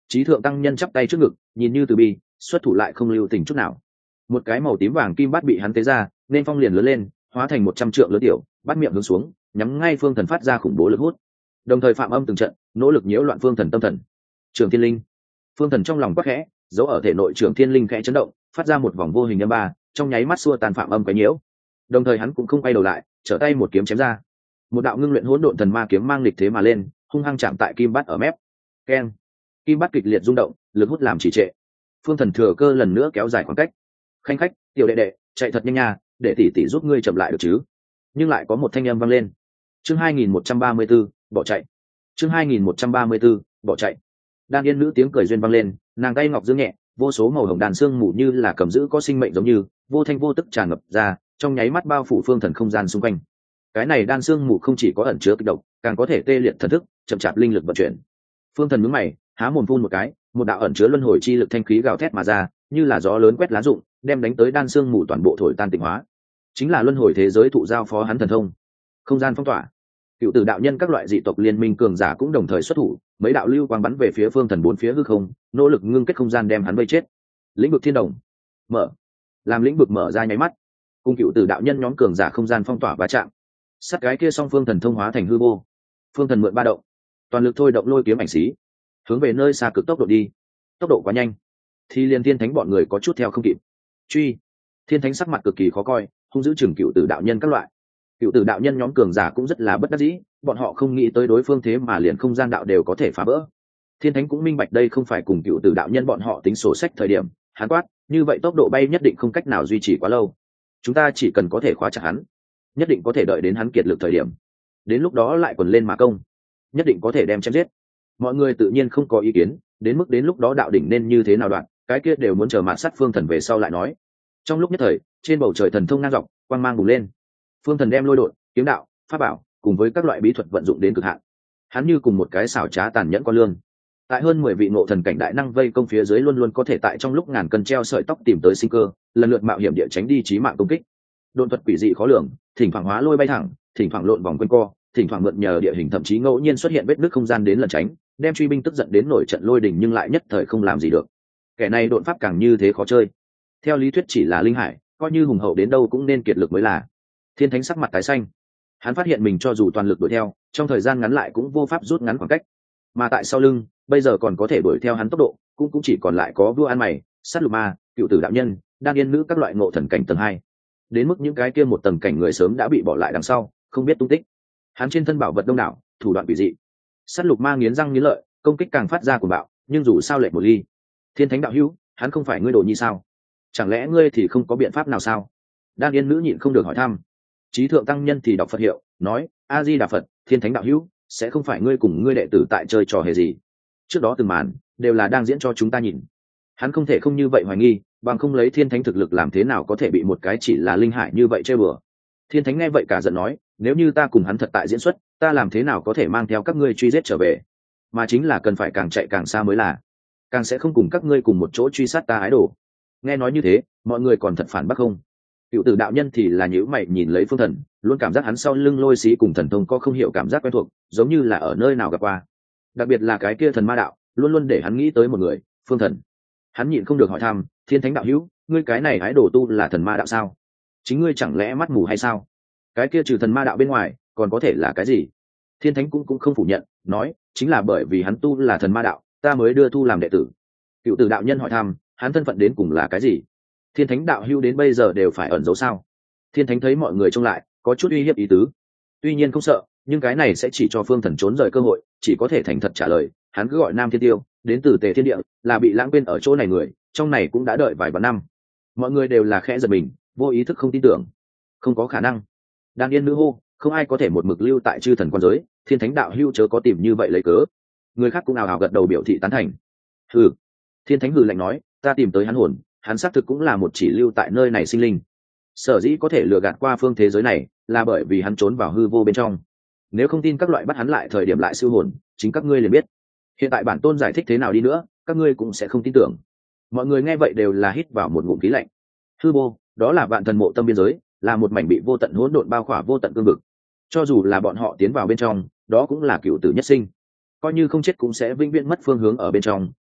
Trí thượng tăng nhân chắp tay trước ngực, nhìn như từ bi, xuất thủ lại không lưu tình chút nào. Một cái màu tím vàng kim bát bị hắn tế ra, nên phong liền lớn lên, hóa thành một trăm trượng lớn tiểu, bắt miệng hướng xuống, nhắm ngay phương thần phát ra khủng bố lực hút. Đồng thời phạm âm từng trận, nỗ lực nhiễu loạn phương thần tâm thần. Trường Thiên Linh, phương thần trong lòng quắc khẽ, giấu ở thể nội Trường Thiên Linh khẽ chấn động, phát ra một vòng vô hình âm ba, trong nháy mắt xua tàn phạm âm quấy nhiễu. Đồng thời hắn cũng không quay đầu lại, trở tay một kiếm chém ra. Một đạo ngưng luyện hỗn độn thần ma kiếm mang lịch thế mà lên, hung hăng chạm tại kim bát ở mép. Keng! Kim bát kịch liệt rung động, lực hút làm trì trệ. Phương thần thừa cơ lần nữa kéo dài khoảng cách. Khanh khách, tiểu đệ đệ, chạy thật nhanh nha, để tỷ tỷ giúp ngươi chậm lại được chứ? Nhưng lại có một thanh âm vang lên. Chương hai nghìn một trăm ba mươi 134, bỏ chạy. Chương hai nghìn một trăm ba mươi 134, bỏ chạy. Đan Yên nữ tiếng cười duyên vang lên, nàng tay ngọc dương nhẹ, vô số màu hồng đàn xương mù như là cầm giữ có sinh mệnh giống như, vô thanh vô tức tràn ngập ra, trong nháy mắt bao phủ phương thần không gian xung quanh. Cái này đan xương mù không chỉ có ẩn chứa kịch độc, càng có thể tê liệt thần thức, chậm chạp linh lực vận chuyển. Phương thần nhướng mày, há mồm phun một cái, một đạo ẩn chứa luân hồi chi lực thanh khí gào thét mà ra, như là gió lớn quét lá rụng, đem đánh tới đan xương mù toàn bộ thổi tan tịnh hóa. Chính là luân hồi thế giới thụ giao phó hắn thần thông. Không gian phong tỏa. Cựu tử đạo nhân các loại dị tộc liên minh cường giả cũng đồng thời xuất thủ, mấy đạo lưu quang bắn về phía phương thần bốn phía hư không, nỗ lực ngưng kết không gian đem hắn vây chết. Lĩnh vực thiên đồng mở, làm lĩnh vực mở ra nháy mắt, cùng cựu tử đạo nhân nhóm cường giả không gian phong tỏa va chạm. Sát cái kia song phương thần thông hóa thành hư vô. Phương thần mượn ba động, toàn lực thôi động lôi kiếm ảnh xí, hướng về nơi xa cực tốc độ đi. Tốc độ quá nhanh, thì liên thiên thánh bọn người có chút theo không kịp. Truy! Thiên thánh sắc mặt cực kỳ khó coi, hung dữ chừng cựu tử đạo nhân các loại. Cựu tử đạo nhân nhóm cường giả cũng rất là bất đắc dĩ, bọn họ không nghĩ tới đối phương thế mà liền không gian đạo đều có thể phá vỡ. Thiên thánh cũng minh bạch đây không phải cùng cựu tử đạo nhân bọn họ tính sổ sách thời điểm. Hắn quát, như vậy tốc độ bay nhất định không cách nào duy trì quá lâu, chúng ta chỉ cần có thể khóa chặt hắn, nhất định có thể đợi đến hắn kiệt lực thời điểm, đến lúc đó lại quần lên mà công, nhất định có thể đem chém giết. Mọi người tự nhiên không có ý kiến, đến mức đến lúc đó đạo đỉnh nên như thế nào đoạn, cái kia đều muốn chờ mạt sát phương thần về sau lại nói. Trong lúc nhất thời, trên bầu trời thần thông ngang dọc, quang mang bùng lên. Phương thần đem lôi đột, kiếm đạo, pháp bảo cùng với các loại bí thuật vận dụng đến cực hạn. Hắn như cùng một cái xảo trá tàn nhẫn con lương. Tại hơn mười vị ngộ thần cảnh đại năng vây công phía dưới, luôn luôn có thể tại trong lúc ngàn cân treo sợi tóc tìm tới sinh cơ, lần lượt mạo hiểm địa tránh đi chí mạng công kích. Độn thuật quỷ dị khó lường, thỉnh thoảng hóa lôi bay thẳng, thỉnh thoảng lộn vòng quanh co, thỉnh thoảng mượn nhờ địa hình thậm chí ngẫu nhiên xuất hiện vết nứt không gian đến lần tránh, đem truy binh tức giận đến nổi trận lôi đình nhưng lại nhất thời không làm gì được. Kẻ này độn pháp càng như thế khó chơi. Theo lý thuyết chỉ là linh hải, coi như hùng hậu đến đâu cũng nên kiệt lực mới là. Thiên thánh sắc mặt tái xanh, hắn phát hiện mình cho dù toàn lực đuổi theo, trong thời gian ngắn lại cũng vô pháp rút ngắn khoảng cách, mà tại sau lưng bây giờ còn có thể đuổi theo hắn tốc độ cũng cũng chỉ còn lại có vua an mày, sát lục ma, cựu tử đạo nhân, đan yên nữ các loại ngộ thần cảnh tầng hai. Đến mức những cái kia một tầng cảnh người sớm đã bị bỏ lại đằng sau, không biết tung tích. Hắn trên thân bảo vật đông đảo, thủ đoạn quỷ dị. Sát lục ma nghiến răng nghiến lợi, công kích càng phát ra cuồng bạo, nhưng dù sao lệch một ly. Thiên thánh đạo hữu, hắn không phải ngươi đồ nhi sao? Chẳng lẽ ngươi thì không có biện pháp nào sao? Đan yên nữ nhịn không được hỏi thăm. Trí thượng tăng nhân thì đọc Phật hiệu, nói: A Di Đà Phật, Thiên thánh đạo hữu, sẽ không phải ngươi cùng ngươi đệ tử tại chơi trò hề gì? Trước đó từng màn đều là đang diễn cho chúng ta nhìn. Hắn không thể không như vậy hoài nghi, bằng không lấy thiên thánh thực lực làm thế nào có thể bị một cái chỉ là linh hải như vậy chơi bừa. Thiên thánh nghe vậy cả giận nói: nếu như ta cùng hắn thật tại diễn xuất, ta làm thế nào có thể mang theo các ngươi truy giết trở về? Mà chính là cần phải càng chạy càng xa mới là, càng sẽ không cùng các ngươi cùng một chỗ truy sát ta ái đồ. Nghe nói như thế, mọi người còn thật phản bác không? Cựu tử đạo nhân thì là nhíu mày nhìn lấy phương thần, luôn cảm giác hắn sau lưng lôi xí cùng thần thông có không hiểu cảm giác quen thuộc, giống như là ở nơi nào gặp qua. Đặc biệt là cái kia thần ma đạo, luôn luôn để hắn nghĩ tới một người, phương thần. Hắn nhịn không được hỏi thăm: Thiên thánh đạo hữu, ngươi cái này ái đồ tu là thần ma đạo sao? Chính ngươi chẳng lẽ mắt mù hay sao? Cái kia trừ thần ma đạo bên ngoài, còn có thể là cái gì? Thiên thánh cũng cũng không phủ nhận, nói: chính là bởi vì hắn tu là thần ma đạo, ta mới đưa thu làm đệ tử. Cựu tử đạo nhân hỏi thăm: hắn thân phận đến cùng là cái gì? Thiên thánh đạo hữu đến bây giờ đều phải ẩn giấu sao? Thiên thánh thấy mọi người trông lại, có chút uy hiếp ý tứ. Tuy nhiên không sợ, nhưng cái này sẽ chỉ cho phương thần trốn rời cơ hội, chỉ có thể thành thật trả lời. Hắn cứ gọi Nam Thiên Tiêu, đến từ Tề Thiên Địa, là bị lãng quên ở chỗ này người, trong này cũng đã đợi vài vạn năm. Mọi người đều là khẽ giật mình, vô ý thức không tin tưởng. Không có khả năng. Đan yên nữ hô, không ai có thể một mực lưu tại chư thần quan giới, Thiên thánh đạo hữu chớ có tìm như vậy lấy cớ. Người khác cũng ào ào gật đầu biểu thị tán thành. Hừ. Thiên thánh hừ lạnh nói: ta tìm tới hắn hồn, hắn xác thực cũng là một chỉ lưu tại nơi này sinh linh. Sở dĩ có thể lừa gạt qua phương thế giới này, là bởi vì hắn trốn vào hư vô bên trong. Nếu không tin các loại bắt hắn lại thời điểm lại siêu hồn, chính các ngươi liền biết. Hiện tại bản tôn giải thích thế nào đi nữa, các ngươi cũng sẽ không tin tưởng. Mọi người nghe vậy đều là hít vào một ngụm khí lạnh. Hư vô, đó là vạn thần mộ tâm biên giới, là một mảnh bị vô tận hỗn độn bao khỏa vô tận cương vực. Cho dù là bọn họ tiến vào bên trong, đó cũng là cựu tử nhất sinh. Coi như không chết cũng sẽ vĩnh viễn mất phương hướng ở bên trong,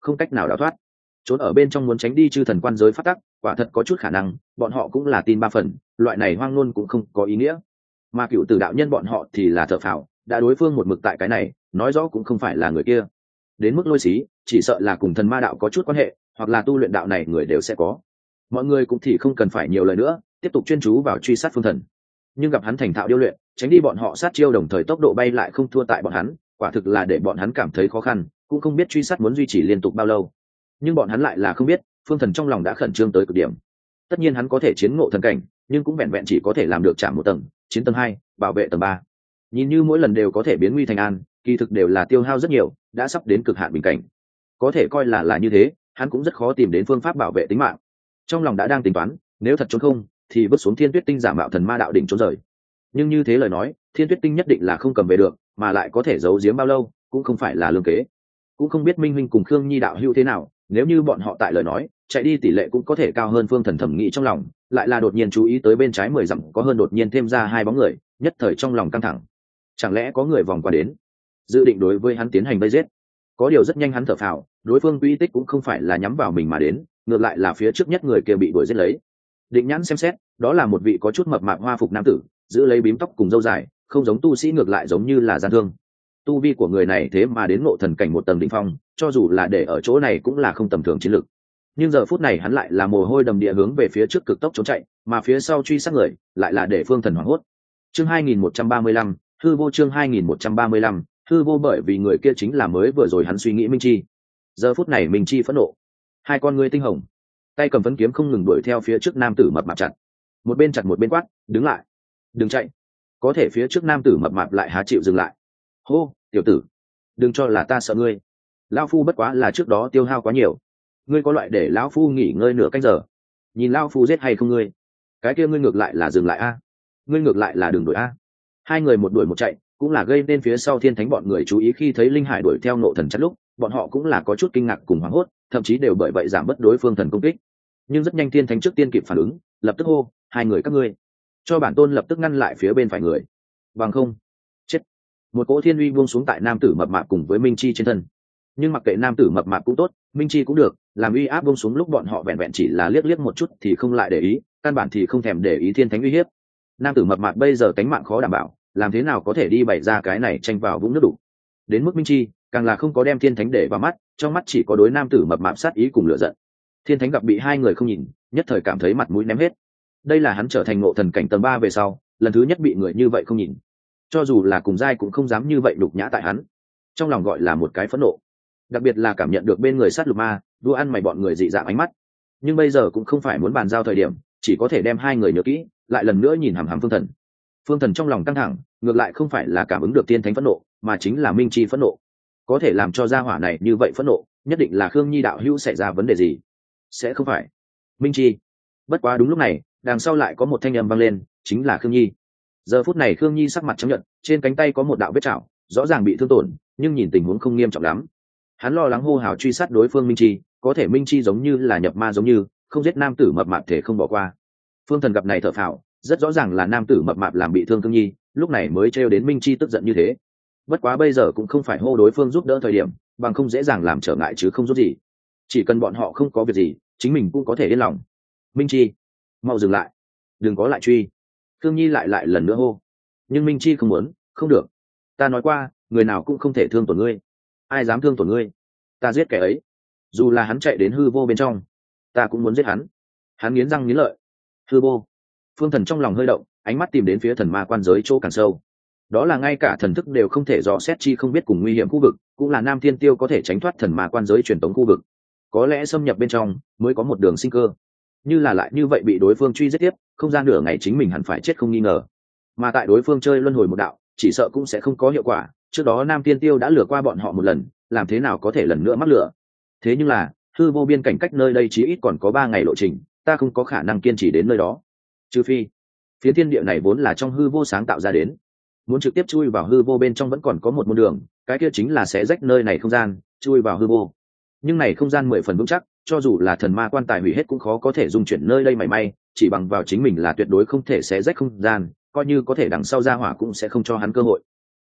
không cách nào đào thoát. Trốn ở bên trong muốn tránh đi chư thần quan giới phát tắc, quả thật có chút khả năng, bọn họ cũng là tin ba phần, loại này hoang ngôn cũng không có ý nghĩa. Mà cựu tử đạo nhân bọn họ thì là thở phào, đã đối phương một mực tại cái này, nói rõ cũng không phải là người kia. Đến mức Lôi Xí, chỉ sợ là cùng thần ma đạo có chút quan hệ, hoặc là tu luyện đạo này người đều sẽ có. Mọi người cũng thì không cần phải nhiều lời nữa, tiếp tục chuyên chú vào truy sát Phương Thần. Nhưng gặp hắn thành thạo điêu luyện, tránh đi bọn họ sát chiêu, đồng thời tốc độ bay lại không thua tại bọn hắn, quả thực là để bọn hắn cảm thấy khó khăn, cũng không biết truy sát muốn duy trì liên tục bao lâu. Nhưng bọn hắn lại là không biết, Phương Thần trong lòng đã khẩn trương tới cực điểm. Tất nhiên hắn có thể chiến ngộ thần cảnh, nhưng cũng vẹn vẹn chỉ có thể làm được chạm một tầng, chiến tầng hai, bảo vệ tầng ba. Nhìn như mỗi lần đều có thể biến nguy thành an, kỳ thực đều là tiêu hao rất nhiều, đã sắp đến cực hạn bình cảnh. Có thể coi là là như thế, hắn cũng rất khó tìm đến phương pháp bảo vệ tính mạng. Trong lòng đã đang tính toán, nếu thật trốn không, thì vứt xuống Thiên Tuyết Tinh giả mạo thần ma đạo đỉnh trốn rời. Nhưng như thế lời nói, Thiên Tuyết Tinh nhất định là không cầm về được, mà lại có thể giấu giếm bao lâu, cũng không phải là lương kế. Cũng không biết Minh Huynh cùng Khương Nhi đạo hữu thế nào, nếu như bọn họ tại lời nói, chạy đi tỷ lệ cũng có thể cao hơn. Phương Thần thẩm nghĩ trong lòng, lại là đột nhiên chú ý tới bên trái mười dặm có hơn đột nhiên thêm ra hai bóng người, nhất thời trong lòng căng thẳng. Chẳng lẽ có người vòng qua đến, dự định đối với hắn tiến hành vây giết? Có điều rất nhanh hắn thở phào, đối phương uy tích cũng không phải là nhắm vào mình mà đến, ngược lại là phía trước nhất người kia bị đuổi giết lấy. Định nhãn xem xét, đó là một vị có chút mập mạp hoa phục nam tử, giữ lấy bím tóc cùng râu dài, không giống tu sĩ, ngược lại giống như là gian thương. Tu vi của người này thế mà đến ngộ thần cảnh một tầng đỉnh phong, cho dù là để ở chỗ này cũng là không tầm thường chiến lực. Nhưng giờ phút này hắn lại là mồ hôi đầm địa hướng về phía trước cực tốc trốn chạy, mà phía sau truy sát người lại là để Phương Thần hoảng hốt. Chương hai nghìn một trăm ba mươi lăm, hư vô. Chương hai nghìn một trăm ba mươi lăm, hư vô. Bởi vì người kia chính là mới vừa rồi hắn suy nghĩ Minh Chi. Giờ phút này Minh Chi phẫn nộ, hai con ngươi tinh hồng, tay cầm phấn kiếm không ngừng đuổi theo phía trước nam tử mập mạp chặt. Một bên chặt một bên quát, đứng lại, đừng chạy. Có thể phía trước nam tử mập mạp lại há chịu dừng lại. Hô, tiểu tử, đừng cho là ta sợ ngươi. Lão phu bất quá là trước đó tiêu hao quá nhiều, ngươi có loại để lão phu nghỉ ngơi nửa canh giờ, nhìn lão phu giết hay không ngươi? Cái kia ngươi ngược lại là dừng lại a, ngươi ngược lại là đừng đuổi a. Hai người một đuổi một chạy, cũng là gây nên phía sau Thiên Thánh bọn người chú ý. Khi thấy Linh Hải đuổi theo Ngộ Thần chặt lúc, bọn họ cũng là có chút kinh ngạc cùng hoảng hốt, thậm chí đều bởi vậy giảm bớt đối phương thần công kích. Nhưng rất nhanh Thiên Thánh trước tiên kịp phản ứng, lập tức hô, hai người các ngươi, cho bản tôn lập tức ngăn lại phía bên phải người, bằng không chết. Một cỗ thiên uy buông xuống tại nam tử mập mạp cùng với Minh Chi trên thân. Nhưng mặc kệ nam tử mập mạp cũng tốt, Minh Chi cũng được, làm uy áp buông xuống lúc bọn họ vẹn vẹn chỉ là liếc liếc một chút thì không lại để ý, căn bản thì không thèm để ý Thiên Thánh uy hiếp. Nam tử mập mạp bây giờ cánh mạng khó đảm bảo, làm thế nào có thể đi bày ra cái này tranh vào vũng nước đủ. Đến mức Minh Chi càng là không có đem Thiên Thánh để vào mắt, trong mắt chỉ có đối nam tử mập mạp sát ý cùng lửa giận. Thiên Thánh gặp bị hai người không nhìn, nhất thời cảm thấy mặt mũi ném hết. Đây là hắn trở thành ngộ thần cảnh tầng ba về sau, lần thứ nhất bị người như vậy không nhìn. Cho dù là cùng giai cũng không dám như vậy đục nhã tại hắn. Trong lòng gọi là một cái phẫn nộ. Đặc biệt là cảm nhận được bên người sát lục ma, đua ăn mày bọn người dị dạng ánh mắt. Nhưng bây giờ cũng không phải muốn bàn giao thời điểm, chỉ có thể đem hai người nhớ kỹ, lại lần nữa nhìn hằm hằm Phương Thần. Phương Thần trong lòng căng thẳng, ngược lại không phải là cảm ứng được Tiên Thánh phẫn nộ, mà chính là Minh Chi phẫn nộ. Có thể làm cho gia hỏa này như vậy phẫn nộ, nhất định là Khương Nhi đạo hữu xảy ra vấn đề gì. Sẽ không phải Minh Chi. Bất quá đúng lúc này, đằng sau lại có một thanh âm vang lên, chính là Khương Nhi. Giờ phút này Khương Nhi sắc mặt trắng nhợt, trên cánh tay có một đạo vết chảo, rõ ràng bị thương tổn, nhưng nhìn tình huống không nghiêm trọng lắm. Hắn lo lắng hô hào truy sát đối phương Minh Chi, có thể Minh Chi giống như là nhập ma giống như, không giết nam tử mập mạp thể không bỏ qua. Phương Thần gặp này thở phào, rất rõ ràng là nam tử mập mạp làm bị thương Khương Nhi, lúc này mới trêu đến Minh Chi tức giận như thế. Bất quá bây giờ cũng không phải hô đối phương giúp đỡ thời điểm, bằng không dễ dàng làm trở ngại chứ không giúp gì. Chỉ cần bọn họ không có việc gì, chính mình cũng có thể yên lòng. Minh Chi, mau dừng lại, đừng có lại truy. Khương Nhi lại lại lần nữa hô. Nhưng Minh Chi không muốn, không được. Ta nói qua, người nào cũng không thể thương tổn ngươi. Ai dám thương tổn ngươi, ta giết kẻ ấy. Dù là hắn chạy đến hư vô bên trong, ta cũng muốn giết hắn. Hắn nghiến răng nghiến lợi. Hư vô. Phương Thần trong lòng hơi động, ánh mắt tìm đến phía thần ma quan giới chỗ càng sâu. Đó là ngay cả thần thức đều không thể dò xét chi không biết cùng nguy hiểm khu vực, cũng là Nam Thiên Tiêu có thể tránh thoát thần ma quan giới truyền tống khu vực. Có lẽ xâm nhập bên trong mới có một đường sinh cơ. Như là lại như vậy bị đối phương truy giết tiếp, không gian nửa ngày chính mình hẳn phải chết không nghi ngờ. Mà tại đối phương chơi luân hồi một đạo, chỉ sợ cũng sẽ không có hiệu quả. Trước đó Nam Thiên Tiêu đã lừa qua bọn họ một lần, làm thế nào có thể lần nữa mắc lừa. Thế nhưng là hư vô biên cảnh cách nơi đây chí ít còn có ba ngày lộ trình, ta không có khả năng kiên trì đến nơi đó. Trừ phi phía thiên địa này vốn là trong hư vô sáng tạo ra đến, muốn trực tiếp chui vào hư vô bên trong vẫn còn có một môn đường, cái kia chính là sẽ rách nơi này không gian, chui vào hư vô. Nhưng này không gian mười phần vững chắc, cho dù là thần ma quan tài hủy hết cũng khó có thể dung chuyển nơi đây mảy may, chỉ bằng vào chính mình là tuyệt đối không thể xé rách không gian, coi như có thể đằng sau ra hỏa cũng sẽ không cho hắn cơ hội.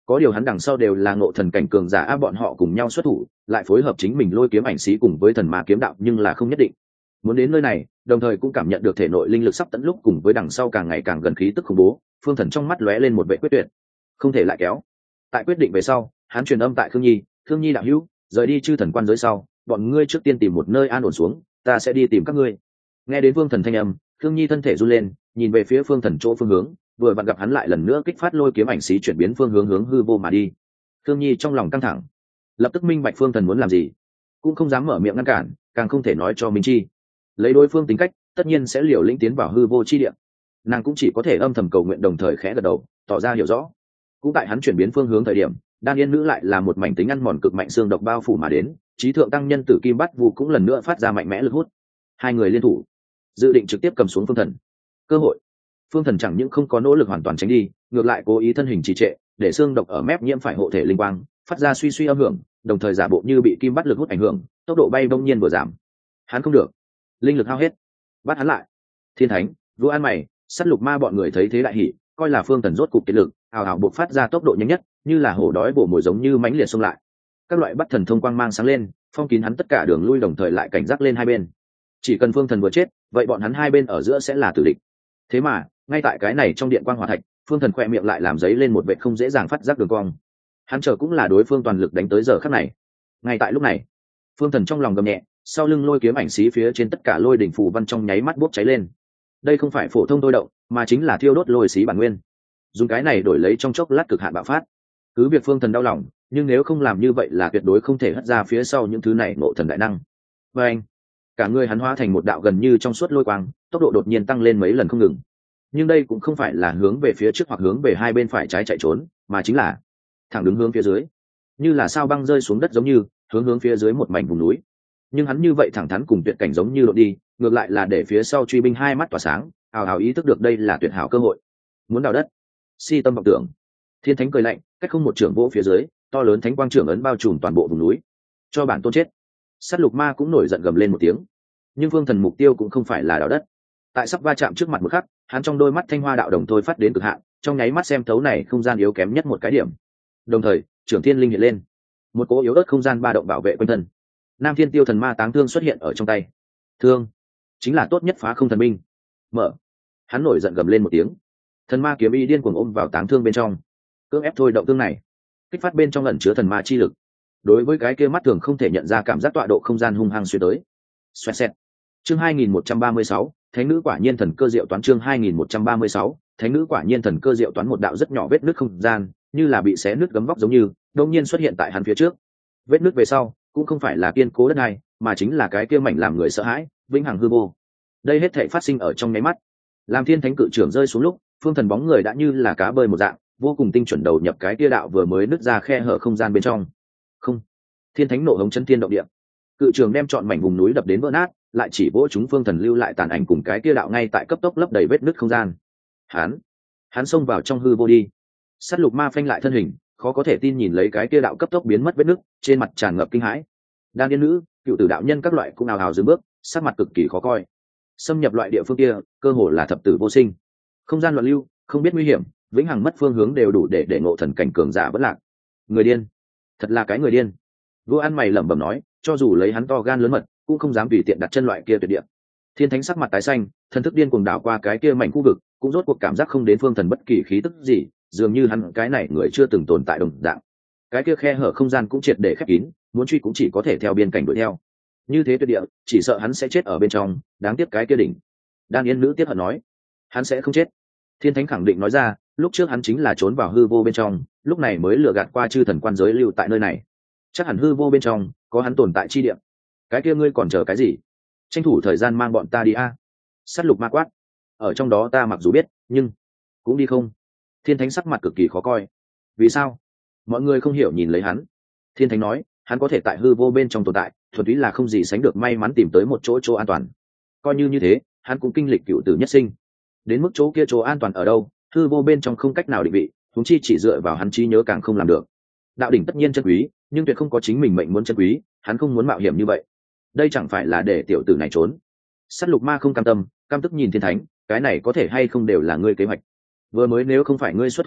có điều hắn đằng sau đều là ngộ thần cảnh cường giả, bọn họ cùng nhau xuất thủ lại phối hợp chính mình lôi kiếm ảnh sĩ cùng với thần ma kiếm đạo, nhưng là không nhất định. Muốn đến nơi này đồng thời cũng cảm nhận được thể nội linh lực sắp tận lúc cùng với đằng sau càng ngày càng gần khí tức khủng bố, Phương Thần trong mắt lóe lên một vẻ quyết tuyệt, không thể lại kéo. Tại quyết định về sau, hắn truyền âm tại Khương Nhi, Khương Nhi đạo hữu, rời đi chư thần quan giới sau, bọn ngươi trước tiên tìm một nơi an ổn xuống, ta sẽ đi tìm các ngươi. Nghe đến Phương Thần thanh âm, Khương Nhi thân thể run lên, nhìn về phía Phương Thần chỗ phương hướng, vừa vặn gặp hắn lại lần nữa kích phát lôi kiếm ảnh xí chuyển biến phương hướng hướng hư vô mà đi. Khương Nhi trong lòng căng thẳng, lập tức minh bạch Phương Thần muốn làm gì, cũng không dám mở miệng ngăn cản, càng không thể nói cho Minh Chi. Lấy đối phương tính cách, tất nhiên sẽ liều lĩnh tiến vào hư vô chi địa. Nàng cũng chỉ có thể âm thầm cầu nguyện, đồng thời khẽ gật đầu, tỏ ra hiểu rõ. Cũng tại hắn chuyển biến phương hướng thời điểm, Đan Yên nữ lại là một mảnh tính ăn mòn cực mạnh xương độc bao phủ mà đến, trí thượng tăng nhân tử kim bát vu cũng lần nữa phát ra mạnh mẽ lực hút. Hai người liên thủ, dự định trực tiếp cầm xuống Phương Thần. Cơ hội. Phương Thần chẳng những không có nỗ lực hoàn toàn tránh đi, ngược lại cố ý thân hình trì trệ, để xương độc ở mép nhiễm phải hộ thể linh quang, phát ra suy suy âm hưởng, đồng thời giả bộ như bị kim bắt lực hút ảnh hưởng, tốc độ bay bỗng nhiên vừa giảm. Hắn không được, linh lực hao hết, bắt hắn lại. Thiên Thánh, Vua An Mày, Sắt Lục Ma bọn người thấy thế đại hỉ, coi là Phương Thần rốt cục kiệt lực, ào ào bộc phát ra tốc độ nhanh nhất, như là hổ đói bổ mồi giống như mãnh liệt xông lại. Các loại bắt thần thông quang mang sáng lên, phong kín hắn tất cả đường lui, đồng thời lại cảnh giác lên hai bên. Chỉ cần Phương Thần vừa chết, vậy bọn hắn hai bên ở giữa sẽ là tử địch. Thế mà, ngay tại cái này trong điện quang hỏa thạch, Phương Thần khỏe miệng lại làm giấy lên một vệt không dễ dàng phát giác đường cong. Hắn chờ cũng là đối phương toàn lực đánh tới giờ khắc này. Ngay tại lúc này, Phương Thần trong lòng gầm nhẹ, sau lưng lôi kiếm ảnh xí phía trên tất cả lôi đỉnh phù văn trong nháy mắt bốc cháy lên. Đây không phải phổ thông tôi động, mà chính là thiêu đốt lôi xí bản nguyên. Dùng cái này đổi lấy trong chốc lát cực hạn bạo phát. Cứ việc Phương Thần đau lòng, nhưng nếu không làm như vậy là tuyệt đối không thể hất ra phía sau những thứ này ngộ thần đại năng. Và anh, cả người hắn hóa thành một đạo gần như trong suốt lôi quang, tốc độ đột nhiên tăng lên mấy lần không ngừng. Nhưng đây cũng không phải là hướng về phía trước hoặc hướng về hai bên phải trái chạy trốn, mà chính là thẳng đứng hướng phía dưới, như là sao băng rơi xuống đất giống như hướng hướng phía dưới một mảnh vùng núi. Nhưng hắn như vậy thẳng thắn cùng tuyệt cảnh giống như lộ đi, ngược lại là để phía sau truy binh hai mắt tỏa sáng, hào hào ý thức được đây là tuyệt hảo cơ hội, muốn đào đất. Si tâm vọng tưởng. Thiên Thánh cười lạnh, cách không một trưởng vỗ phía dưới, to lớn thánh quang trưởng ấn bao trùm toàn bộ vùng núi. Cho bản tôn chết. Sắt Lục Ma cũng nổi giận gầm lên một tiếng. Nhưng Phương Thần mục tiêu cũng không phải là đào đất. Tại sắp va chạm trước mặt một khắc, hắn trong đôi mắt thanh hoa đạo đồng thôi phát đến cực hạn, trong nháy mắt xem thấu này không gian yếu kém nhất một cái điểm. Đồng thời, trưởng thiên linh hiện lên, một cỗ yếu ớt không gian ba động bảo vệ quanh thân. Nam Thiên Tiêu thần ma táng thương xuất hiện ở trong tay. Thương chính là tốt nhất phá không thần binh. Mở. Hắn nổi giận gầm lên một tiếng. Thần ma kiếm y điên cuồng ôm vào táng thương bên trong, cưỡng ép thôi động thương này, kích phát bên trong ẩn chứa thần ma chi lực. Đối với cái kia mắt thường không thể nhận ra cảm giác tọa độ không gian hung hăng xuyên tới. Xoẹt xẹt. Chương hai nghìn một trăm ba mươi sáu, Thánh nữ quả nhiên thần cơ diệu toán. Chương hai nghìn một trăm ba mươi sáu, Thánh nữ quả nhiên thần cơ diệu toán. Một đạo rất nhỏ vết nứt không gian, như là bị xé nứt gấm vóc giống như, đột nhiên xuất hiện tại hắn phía trước. Vết nứt về sau, cũng không phải là kiên cố đất này, mà chính là cái kia mảnh làm người sợ hãi, vĩnh hằng hư vô. Đây hết thảy phát sinh ở trong nháy mắt. Làm Thiên Thánh cự trưởng rơi xuống lúc, Phương Thần bóng người đã như là cá bơi một dạng, vô cùng tinh chuẩn đầu nhập cái kia đạo vừa mới nứt ra khe hở không gian bên trong. Không. Thiên Thánh nộ hống chân thiên động địa. Cự trường đem trọn mảnh vùng núi đập đến vỡ nát, lại chỉ vỗ chúng Phương Thần lưu lại tàn ảnh cùng cái kia đạo ngay tại cấp tốc lấp đầy vết nứt không gian. Hắn, hắn xông vào trong hư vô đi. Sắt Lục Ma phanh lại thân hình, khó có thể tin nhìn lấy cái kia đạo cấp tốc biến mất vết nứt, trên mặt tràn ngập kinh hãi. Đan Yên nữ, Cựu Tử đạo nhân các loại cũng ào ào dừng bước, sắc mặt cực kỳ khó coi. Xâm nhập loại địa phương kia, cơ hồ là thập tử vô sinh. Không gian loạn lưu, không biết nguy hiểm, vĩnh hằng mất phương hướng đều đủ để để ngộ thần cảnh cường giả bất lạc. Người điên, thật là cái người điên. Vua Ăn Mày lẩm bẩm nói, cho dù lấy hắn to gan lớn mật, cũng không dám tùy tiện đặt chân loại kia tuyệt địa. Thiên Thánh sắc mặt tái xanh, thần thức điên cuồng đảo qua cái kia mảnh khu vực, cũng rốt cuộc cảm giác không đến Phương Thần bất kỳ khí tức gì, dường như hắn cái này người chưa từng tồn tại đồng dạng. Cái kia khe hở không gian cũng triệt để khép kín, muốn truy cũng chỉ có thể theo biên cảnh đuổi theo. Như thế tuyệt địa, chỉ sợ hắn sẽ chết ở bên trong, đáng tiếc cái kia đỉnh. Đan Yên nữ tiếc hận nói, hắn sẽ không chết. Thiên Thánh khẳng định nói ra, lúc trước hắn chính là trốn vào hư vô bên trong, lúc này mới lừa gạt qua chư thần quan giới lưu tại nơi này. Chắc hẳn hư vô bên trong có hắn tồn tại chi địa. Cái kia ngươi còn chờ cái gì? Tranh thủ thời gian mang bọn ta đi a. Sắt Lục Ma quát, ở trong đó ta mặc dù biết, nhưng cũng đi không. Thiên Thánh sắc mặt cực kỳ khó coi. Vì sao? Mọi người không hiểu nhìn lấy hắn. Thiên Thánh nói, hắn có thể tại hư vô bên trong tồn tại, thuần túy là không gì sánh được may mắn tìm tới một chỗ chỗ an toàn. Coi như như thế, hắn cũng kinh lịch cựu tử nhất sinh. Đến mức chỗ kia chỗ an toàn ở đâu, hư vô bên trong không cách nào định vị, huống chi chỉ dựa vào hắn trí nhớ càng không làm được. Đạo đỉnh tất nhiên chân quý, nhưng tuyệt không có chính mình mệnh muốn chân quý, hắn không muốn mạo hiểm như vậy. Đây chẳng phải là để tiểu tử này trốn. Sắt Lục Ma không cam tâm, cam tức nhìn Thiên Thánh, cái này có thể hay không đều là ngươi kế hoạch. Vừa mới nếu không phải ngươi xuất thủ,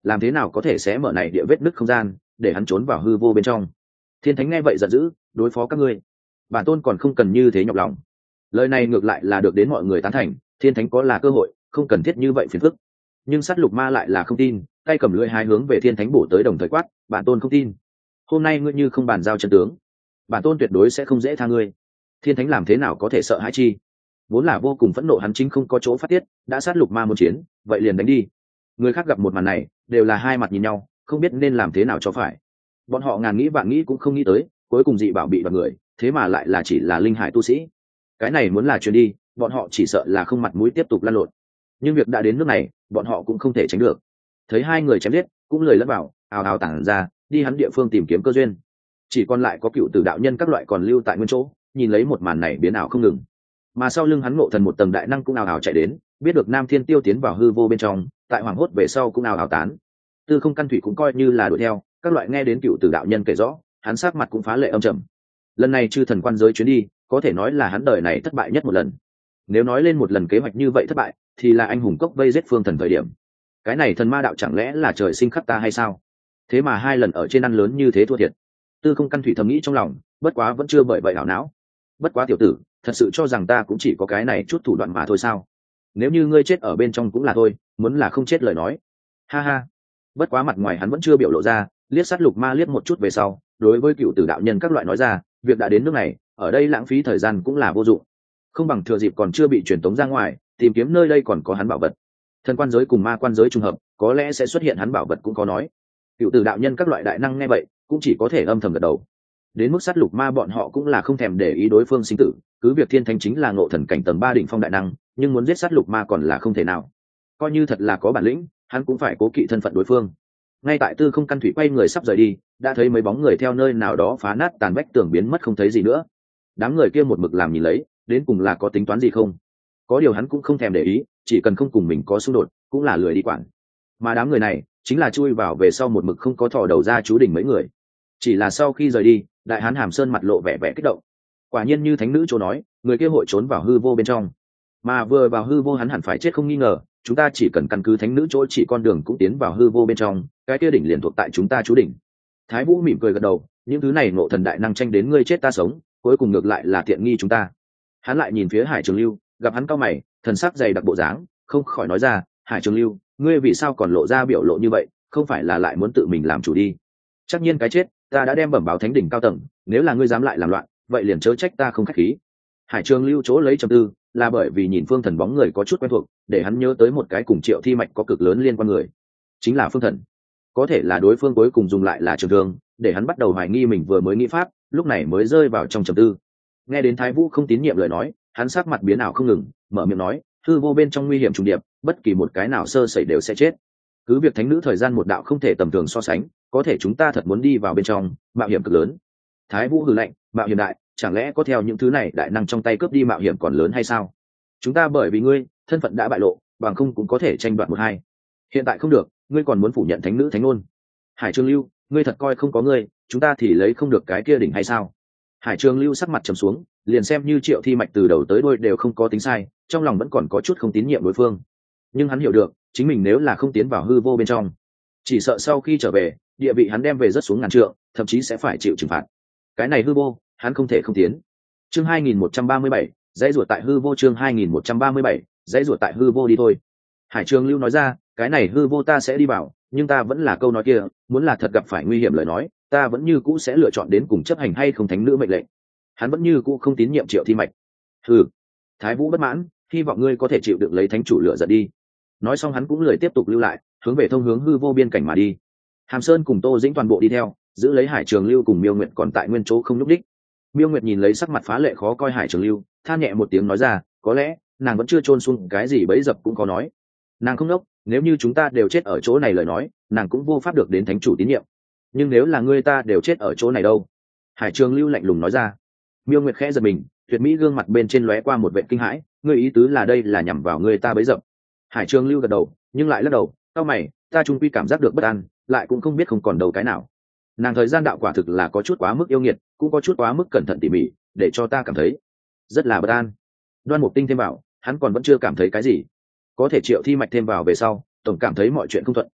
làm thế nào có thể xé mở này địa vết nứt không gian để hắn trốn vào hư vô bên trong. Thiên thánh nghe vậy giận dữ, đối phó các ngươi, bản tôn còn không cần như thế nhọc lòng. Lời này ngược lại là được đến mọi người tán thành, thiên thánh có là cơ hội, không cần thiết như vậy phiền phức. Nhưng sát lục ma lại là không tin, tay cầm lưỡi hai hướng về thiên thánh bổ tới, đồng thời quát, bản tôn không tin, hôm nay ngươi như không bàn giao chân tướng, bản tôn tuyệt đối sẽ không dễ tha ngươi. Thiên thánh làm thế nào có thể sợ hãi chi, vốn là vô cùng phẫn nộ, hắn chính không có chỗ phát tiết, đã sát lục ma muốn chiến vậy liền đánh đi. Người khác gặp một màn này đều là hai mặt nhìn nhau, không biết nên làm thế nào cho phải. Bọn họ ngàn nghĩ vạn nghĩ cũng không nghĩ tới, cuối cùng dị bảo bị đoạt người, thế mà lại là chỉ là linh hải tu sĩ. Cái này muốn là truyền đi, bọn họ chỉ sợ là không mặt mũi tiếp tục lăn lộn. Nhưng việc đã đến nước này, bọn họ cũng không thể tránh được. Thấy hai người chém giết, cũng lời lẫn vào, ào ào tản ra, đi hắn địa phương tìm kiếm cơ duyên. Chỉ còn lại có cựu tử đạo nhân các loại còn lưu tại nguyên chỗ, nhìn lấy một màn này biến ảo không ngừng. Mà sau lưng hắn ngộ thần một tầng đại năng cũng ào ào chạy đến, biết được Nam Thiên Tiêu tiến vào hư vô bên trong, tại hoàng hốt về sau cũng ào ào tán. Tư Không Căn Thủy cũng coi như là đuổi theo, các loại nghe đến cựu tử đạo nhân kể rõ, hắn sắc mặt cũng phá lệ âm trầm. Lần này chư thần quan giới chuyến đi, có thể nói là hắn đời này thất bại nhất một lần. Nếu nói lên một lần kế hoạch như vậy thất bại, thì là anh hùng cốc vây giết phương thần thời điểm. Cái này thần ma đạo chẳng lẽ là trời sinh khắc ta hay sao? Thế mà hai lần ở trên ăn lớn như thế thua thiệt. Tư Không Căn Thủy thầm nghĩ trong lòng, bất quá vẫn chưa bởi vậy ảo não. Bất quá tiểu tử, thật sự cho rằng ta cũng chỉ có cái này chút thủ đoạn mà thôi sao? Nếu như ngươi chết ở bên trong cũng là thôi, muốn là không chết lời nói. Ha ha. Bất quá mặt ngoài hắn vẫn chưa biểu lộ ra, liếc sát lục ma liếc một chút về sau, đối với cựu tử đạo nhân các loại nói ra, việc đã đến nước này, ở đây lãng phí thời gian cũng là vô dụng, không bằng thừa dịp còn chưa bị truyền tống ra ngoài, tìm kiếm nơi đây còn có hắn bảo vật. Thần quan giới cùng ma quan giới trùng hợp, có lẽ sẽ xuất hiện hắn bảo vật cũng có nói. Cựu tử đạo nhân các loại đại năng nghe vậy, cũng chỉ có thể âm thầm gật đầu. Đến mức sát lục ma bọn họ cũng là không thèm để ý đối phương sinh tử, cứ việc thiên thánh chính là ngộ thần cảnh tầng ba đỉnh phong đại năng, nhưng muốn giết sát lục ma còn là không thể nào. Coi như thật là có bản lĩnh, hắn cũng phải cố kỵ thân phận đối phương. Ngay tại Tư Không Căn Thủy quay người sắp rời đi, đã thấy mấy bóng người theo nơi nào đó phá nát tàn vách tường biến mất không thấy gì nữa. Đám người kia một mực làm nhìn lấy, đến cùng là có tính toán gì không? Có điều hắn cũng không thèm để ý, chỉ cần không cùng mình có xung đột, cũng là lười đi quản. Mà đám người này chính là chui vào về sau một mực không có thò đầu ra chú đỉnh mấy người. Chỉ là sau khi rời đi, đại hán Hàm Sơn mặt lộ vẻ vẻ kích động. Quả nhiên như thánh nữ chỗ nói, người kia hội trốn vào hư vô bên trong, mà vừa vào hư vô hắn hẳn phải chết không nghi ngờ. Chúng ta chỉ cần căn cứ thánh nữ chỗ chỉ con đường cũng tiến vào hư vô bên trong, cái kia đỉnh liền thuộc tại chúng ta chú đỉnh. Thái Vũ mỉm cười gật đầu, những thứ này ngộ thần đại năng tranh đến ngươi chết ta sống, cuối cùng ngược lại là tiện nghi chúng ta. Hắn lại nhìn phía Hải Trường Lưu, gặp hắn cau mày, thần sắc dày đặc bộ dáng, không khỏi nói ra, Hải Trường Lưu, ngươi vì sao còn lộ ra biểu lộ như vậy, không phải là lại muốn tự mình làm chủ đi? Chắc nhiên cái chết, ta đã đem bẩm báo thánh đỉnh cao tầng, nếu là ngươi dám lại làm loạn, vậy liền chớ trách ta không khách khí. Hải Trường Lưu chỗ lấy trầm tư, là bởi vì nhìn Phương Thần bóng người có chút quen thuộc, để hắn nhớ tới một cái cùng Triệu Thi Mạch có cực lớn liên quan người, chính là Phương Thần. Có thể là đối phương cuối cùng dùng lại là Trường Thương, để hắn bắt đầu hoài nghi mình vừa mới nghĩ pháp, lúc này mới rơi vào trong trầm tư. Nghe đến Thái Vũ không tín nhiệm lời nói, hắn sắc mặt biến ảo không ngừng, mở miệng nói, hư vô bên trong nguy hiểm trùng điệp, bất kỳ một cái nào sơ sẩy đều sẽ chết. Cứ việc thánh nữ thời gian một đạo không thể tầm thường so sánh, có thể chúng ta thật muốn đi vào bên trong, mạo hiểm cực lớn. Thái Vũ hừ lạnh, mạo hiểm đại, chẳng lẽ có theo những thứ này đại năng trong tay cướp đi mạo hiểm còn lớn hay sao? Chúng ta bởi vì ngươi thân phận đã bại lộ, bằng không cũng có thể tranh đoạt một hai. Hiện tại không được, ngươi còn muốn phủ nhận thánh nữ thánh ngôn. Hải Trường Lưu, ngươi thật coi không có ngươi, chúng ta thì lấy không được cái kia đỉnh hay sao? Hải Trường Lưu sắc mặt trầm xuống, liền xem như Triệu Thi Mạch từ đầu tới đuôi đều không có tính sai, trong lòng vẫn còn có chút không tín nhiệm đối phương. Nhưng hắn hiểu được, chính mình nếu là không tiến vào hư vô bên trong, chỉ sợ sau khi trở về, địa vị hắn đem về rất xuống ngàn trượng, thậm chí sẽ phải chịu trừng phạt. Cái này hư vô, hắn không thể không tiến. Chương hai nghìn một trăm ba mươi bảy, dãy ruột tại hư vô. Chương hai nghìn một trăm ba mươi bảy, dãy ruột tại hư vô đi thôi. Hải Trường Lưu nói ra, cái này hư vô ta sẽ đi vào, nhưng ta vẫn là câu nói kia, muốn là thật gặp phải nguy hiểm lời nói, ta vẫn như cũ sẽ lựa chọn đến cùng chấp hành hay không thánh nữ mệnh lệnh. Hắn vẫn như cũ không tín nhiệm Triệu Thi Mạch. Hừ. Thái Vũ bất mãn, hy vọng ngươi có thể chịu đựng lấy thánh chủ lựa giận đi. Nói xong hắn cũng lười tiếp tục lưu lại, hướng về thông hướng hư vô biên cảnh mà đi. Hàm Sơn cùng Tô Dĩnh toàn bộ đi theo, giữ lấy Hải Trường Lưu cùng Miêu Nguyệt còn tại nguyên chỗ không lúc đích. Miêu Nguyệt nhìn lấy sắc mặt phá lệ khó coi Hải Trường Lưu, than nhẹ một tiếng nói ra, có lẽ nàng vẫn chưa chôn xuống cái gì bẫy dập cũng có nói. Nàng không đốc, nếu như chúng ta đều chết ở chỗ này lời nói, nàng cũng vô pháp được đến thánh chủ tín nhiệm. Nhưng nếu là ngươi ta đều chết ở chỗ này đâu? Hải Trường Lưu lạnh lùng nói ra. Miêu Nguyệt khẽ giật mình, tuyệt mỹ gương mặt bên trên lóe qua một vẻ kinh hãi, ngươi ý tứ là đây là nhằm vào ngươi ta bấy dập? Hải Trường Lưu gật đầu, nhưng lại lắc đầu, cau mày, ta chung quy cảm giác được bất an, lại cũng không biết không còn đầu cái nào. Nàng thời gian đạo quả thực là có chút quá mức yêu nghiệt, cũng có chút quá mức cẩn thận tỉ mỉ, để cho ta cảm thấy rất là bất an. Đoan Mục Tinh thêm vào, hắn còn vẫn chưa cảm thấy cái gì, có thể Triệu Thi Mạch thêm vào về sau, tổng cảm thấy mọi chuyện không thuận,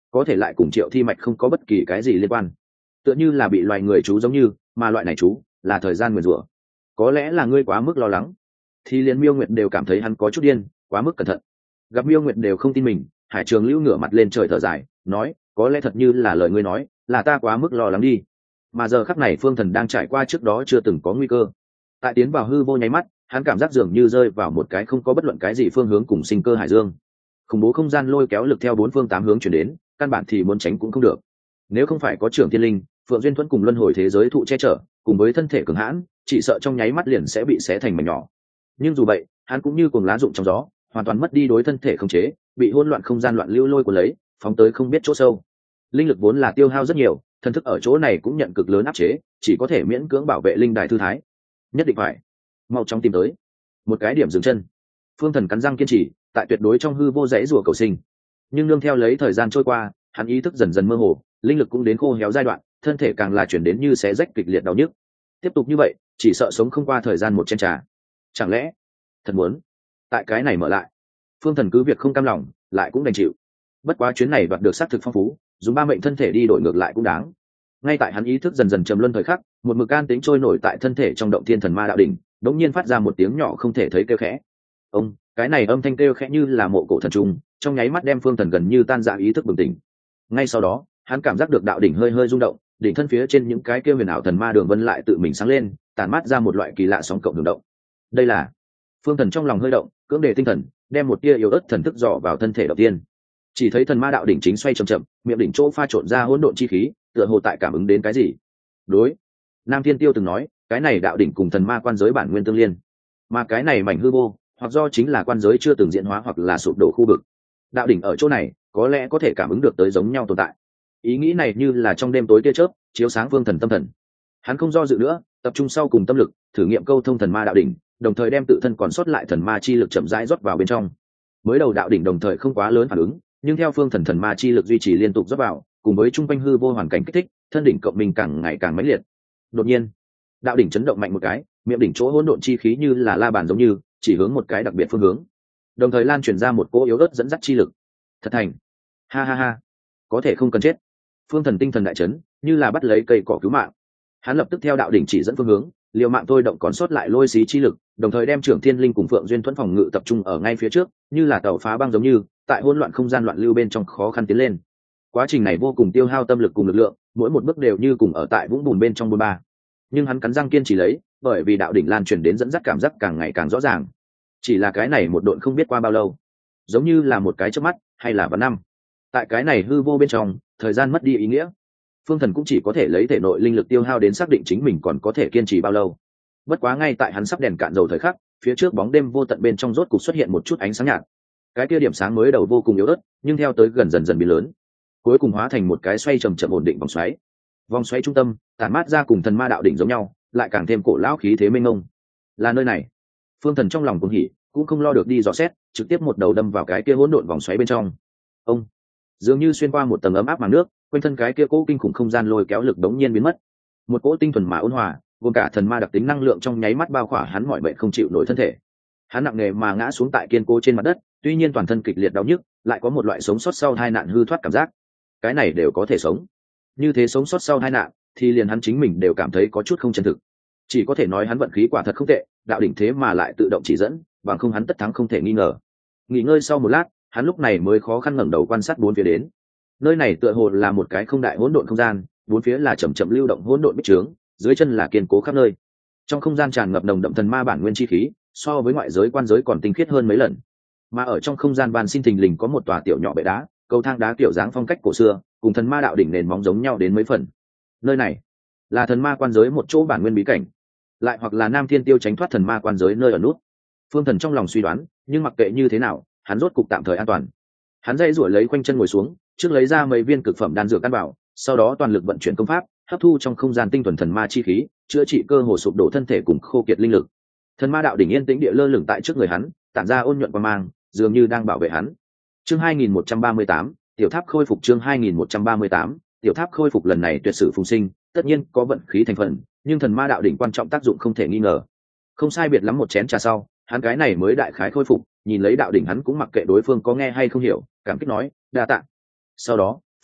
có thể lại cùng Triệu Thi Mạch không có bất kỳ cái gì liên quan, tựa như là bị loài người chú giống như, mà loại này chú là thời gian nguyền rủa. Có lẽ là ngươi quá mức lo lắng. Thì liền Miêu Nguyệt đều cảm thấy hắn có chút điên, quá mức cẩn thận. Gặp Miêu Nguyệt đều không tin mình, Hải Trường Lưu ngửa mặt lên trời thở dài, nói, có lẽ thật như là lời ngươi nói, là ta quá mức lo lắng đi. Mà giờ khắc này Phương Thần đang trải qua trước đó chưa từng có nguy cơ. Tại tiến vào hư vô nháy mắt, hắn cảm giác dường như rơi vào một cái không có bất luận cái gì phương hướng cùng sinh cơ hải dương. Khủng bố không gian lôi kéo lực theo bốn phương tám hướng chuyển đến, căn bản thì muốn tránh cũng không được. Nếu không phải có Trưởng Thiên Linh, Phượng Duyên Thuẫn cùng luân hồi thế giới thụ che chở, cùng với thân thể cường hãn, chỉ sợ trong nháy mắt liền sẽ bị xé thành mảnh nhỏ. Nhưng dù vậy, hắn cũng như cùng lá rụng trong gió, hoàn toàn mất đi đối thân thể khống chế, bị hỗn loạn không gian loạn lưu lôi cuốn lấy, phóng tới không biết chỗ sâu. Linh lực vốn là tiêu hao rất nhiều, thần thức ở chỗ này cũng nhận cực lớn áp chế, chỉ có thể miễn cưỡng bảo vệ linh đài thư thái. Nhất định phải mau chóng tìm tới một cái điểm dừng chân. Phương Thần cắn răng kiên trì, tại tuyệt đối trong hư vô rẽ rùa cầu sinh. Nhưng nương theo lấy thời gian trôi qua, hắn ý thức dần dần mơ hồ, linh lực cũng đến khô héo giai đoạn, thân thể càng là chuyển đến như xé rách kịch liệt đau nhức. Tiếp tục như vậy, chỉ sợ sống không qua thời gian một chén trà. Chẳng lẽ thật muốn tại cái này mở lại? Phương Thần cứ việc không cam lòng, lại cũng đành chịu. Bất quá chuyến này đoạt được xác thực phong phú, dùng ba mệnh thân thể đi đổi ngược lại cũng đáng. Ngay tại hắn ý thức dần dần trầm luân thời khắc, một mực can tính trôi nổi tại thân thể trong động thiên thần ma đạo đỉnh, đống nhiên phát ra một tiếng nhỏ không thể thấy kêu khẽ. Ông, cái này âm thanh kêu khẽ như là mộ cổ thần trùng, trong nháy mắt đem Phương Thần gần như tan rã ý thức bừng tỉnh. Ngay sau đó, hắn cảm giác được đạo đỉnh hơi hơi rung động, đỉnh thân phía trên những cái kêu huyền ảo thần ma đường vân lại tự mình sáng lên, tản mát ra một loại kỳ lạ sóng cộng hưởng động. Đây là Phương Thần trong lòng hơi động, cưỡng đề tinh thần, đem một tia yếu ớt thần thức dò vào thân thể đầu tiên. Chỉ thấy thần ma đạo đỉnh chính xoay chậm chậm, miệng đỉnh chỗ pha trộn ra hỗn độn chi khí, tựa hồ tại cảm ứng đến cái gì. Đối, Nam Thiên Tiêu từng nói, cái này đạo đỉnh cùng thần ma quan giới bản nguyên tương liên, mà cái này mảnh hư vô, hoặc do chính là quan giới chưa từng diễn hóa hoặc là sụp đổ khu vực. Đạo đỉnh ở chỗ này, có lẽ có thể cảm ứng được tới giống nhau tồn tại. Ý nghĩ này như là trong đêm tối tia chớp, chiếu sáng Phương Thần tâm thần. Hắn không do dự nữa, tập trung sau cùng tâm lực, thử nghiệm câu thông thần ma đạo đỉnh, đồng thời đem tự thân còn sót lại thần ma chi lực chậm rãi rót vào bên trong. Mới đầu đạo đỉnh đồng thời không quá lớn phản ứng, nhưng theo Phương Thần thần ma chi lực duy trì liên tục rót vào, cùng với trung quanh hư vô hoàn cảnh kích thích, thân đỉnh cộng mình càng ngày càng mãnh liệt. Đột nhiên, đạo đỉnh chấn động mạnh một cái, miệng đỉnh chỗ hỗn độn chi khí như là la bàn giống như, chỉ hướng một cái đặc biệt phương hướng, đồng thời lan truyền ra một cỗ yếu ớt dẫn dắt chi lực. Thật thành, ha ha ha, có thể không cần chết. Phương Thần tinh thần đại chấn, như là bắt lấy cây cỏ cứu mạng. Hắn lập tức theo đạo đỉnh chỉ dẫn phương hướng, liều mạng thôi động còn sót lại lôi xí chi lực, đồng thời đem Trưởng Thiên Linh cùng Phượng Duyên Thuẫn phòng ngự tập trung ở ngay phía trước, như là tàu phá băng giống như, tại hỗn loạn không gian loạn lưu bên trong khó khăn tiến lên. Quá trình này vô cùng tiêu hao tâm lực cùng lực lượng, mỗi một bước đều như cùng ở tại vũng bùn bên trong bùn ba. Nhưng hắn cắn răng kiên trì lấy, bởi vì đạo đỉnh lan truyền đến dẫn dắt cảm giác càng ngày càng rõ ràng. Chỉ là cái này một độn không biết qua bao lâu, giống như là một cái chớp mắt, hay là vạn năm. Tại cái này hư vô bên trong, thời gian mất đi ý nghĩa. Phương Thần cũng chỉ có thể lấy thể nội linh lực tiêu hao đến xác định chính mình còn có thể kiên trì bao lâu. Bất quá ngay tại hắn sắp đèn cạn dầu thời khắc, phía trước bóng đêm vô tận bên trong rốt cục xuất hiện một chút ánh sáng nhạt. Cái kia điểm sáng mới đầu vô cùng yếu ớt, nhưng theo tới gần dần dần biến lớn, cuối cùng hóa thành một cái xoay chậm chậm ổn định vòng xoáy. Vòng xoáy trung tâm, tản mát ra cùng thần ma đạo đỉnh giống nhau, lại càng thêm cổ lão khí thế mênh mông. Là nơi này. Phương Thần trong lòng cuồng hỉ, cũng không lo được đi dò xét, trực tiếp một đầu đâm vào cái kia hỗn độn vòng xoáy bên trong. Ông, dường như xuyên qua một tầng ấm áp màn nước, quanh thân cái kia cỗ kinh khủng không gian lôi kéo lực đống nhiên biến mất. Một cỗ tinh thuần mà ôn hòa, gồm cả thần ma đặc tính năng lượng trong nháy mắt bao khỏa hắn mọi bệnh không chịu nổi thân thể. Hắn nặng nề mà ngã xuống tại kiên cố trên mặt đất, tuy nhiên toàn thân kịch liệt đau nhức, lại có một loại sống sót sau tai nạn hư thoát cảm giác. Cái này đều có thể sống. Như thế sống sót sau tai nạn, thì liền hắn chính mình đều cảm thấy có chút không chân thực. Chỉ có thể nói hắn vận khí quả thật không tệ, đạo đỉnh thế mà lại tự động chỉ dẫn, bằng không hắn tất thắng không thể nghi ngờ. Nghỉ ngơi sau một lát, hắn lúc này mới khó khăn ngẩng đầu quan sát bốn phía đến. Nơi này tựa hồ là một cái không đại hỗn độn không gian, bốn phía là chậm chậm lưu động hỗn độn bích trướng, dưới chân là kiên cố khắp nơi. Trong không gian tràn ngập nồng đậm thần ma bản nguyên chi khí, so với ngoại giới quan giới còn tinh khiết hơn mấy lần. Mà ở trong không gian van xin thình lình có một tòa tiểu nhỏ bệ đá, cầu thang đá kiểu dáng phong cách cổ xưa, cùng thần ma đạo đỉnh nền móng giống nhau đến mấy phần. Nơi này là thần ma quan giới một chỗ bản nguyên bí cảnh, lại hoặc là Nam Thiên Tiêu tránh thoát thần ma quan giới nơi ở nút. Phương Thần trong lòng suy đoán, nhưng mặc kệ như thế nào, hắn rốt cục tạm thời an toàn. Hắn dây rủi lấy quanh chân ngồi xuống, trước lấy ra mấy viên cực phẩm đan dược căn bảo, sau đó toàn lực vận chuyển công pháp, hấp thu trong không gian tinh thuần thần ma chi khí, chữa trị cơ hồ sụp đổ thân thể cùng khô kiệt linh lực. Thần ma đạo đỉnh yên tĩnh địa lơ lửng tại trước người hắn, tản ra ôn nhuận quang mang, dường như đang bảo vệ hắn. Chương hai nghìn một trăm ba mươi tám, tiểu tháp khôi phục. Chương hai nghìn một trăm ba mươi tám, tiểu tháp khôi phục. Lần này tuyệt sử phùng sinh, tất nhiên có vận khí thành phần, nhưng thần ma đạo đỉnh quan trọng tác dụng không thể nghi ngờ. Không sai biệt lắm một chén trà sau, hắn cái này mới đại khái khôi phục, nhìn lấy đạo đỉnh hắn cũng mặc kệ đối phương có nghe hay không hiểu, cảm kích nói đa tạ. Sau đó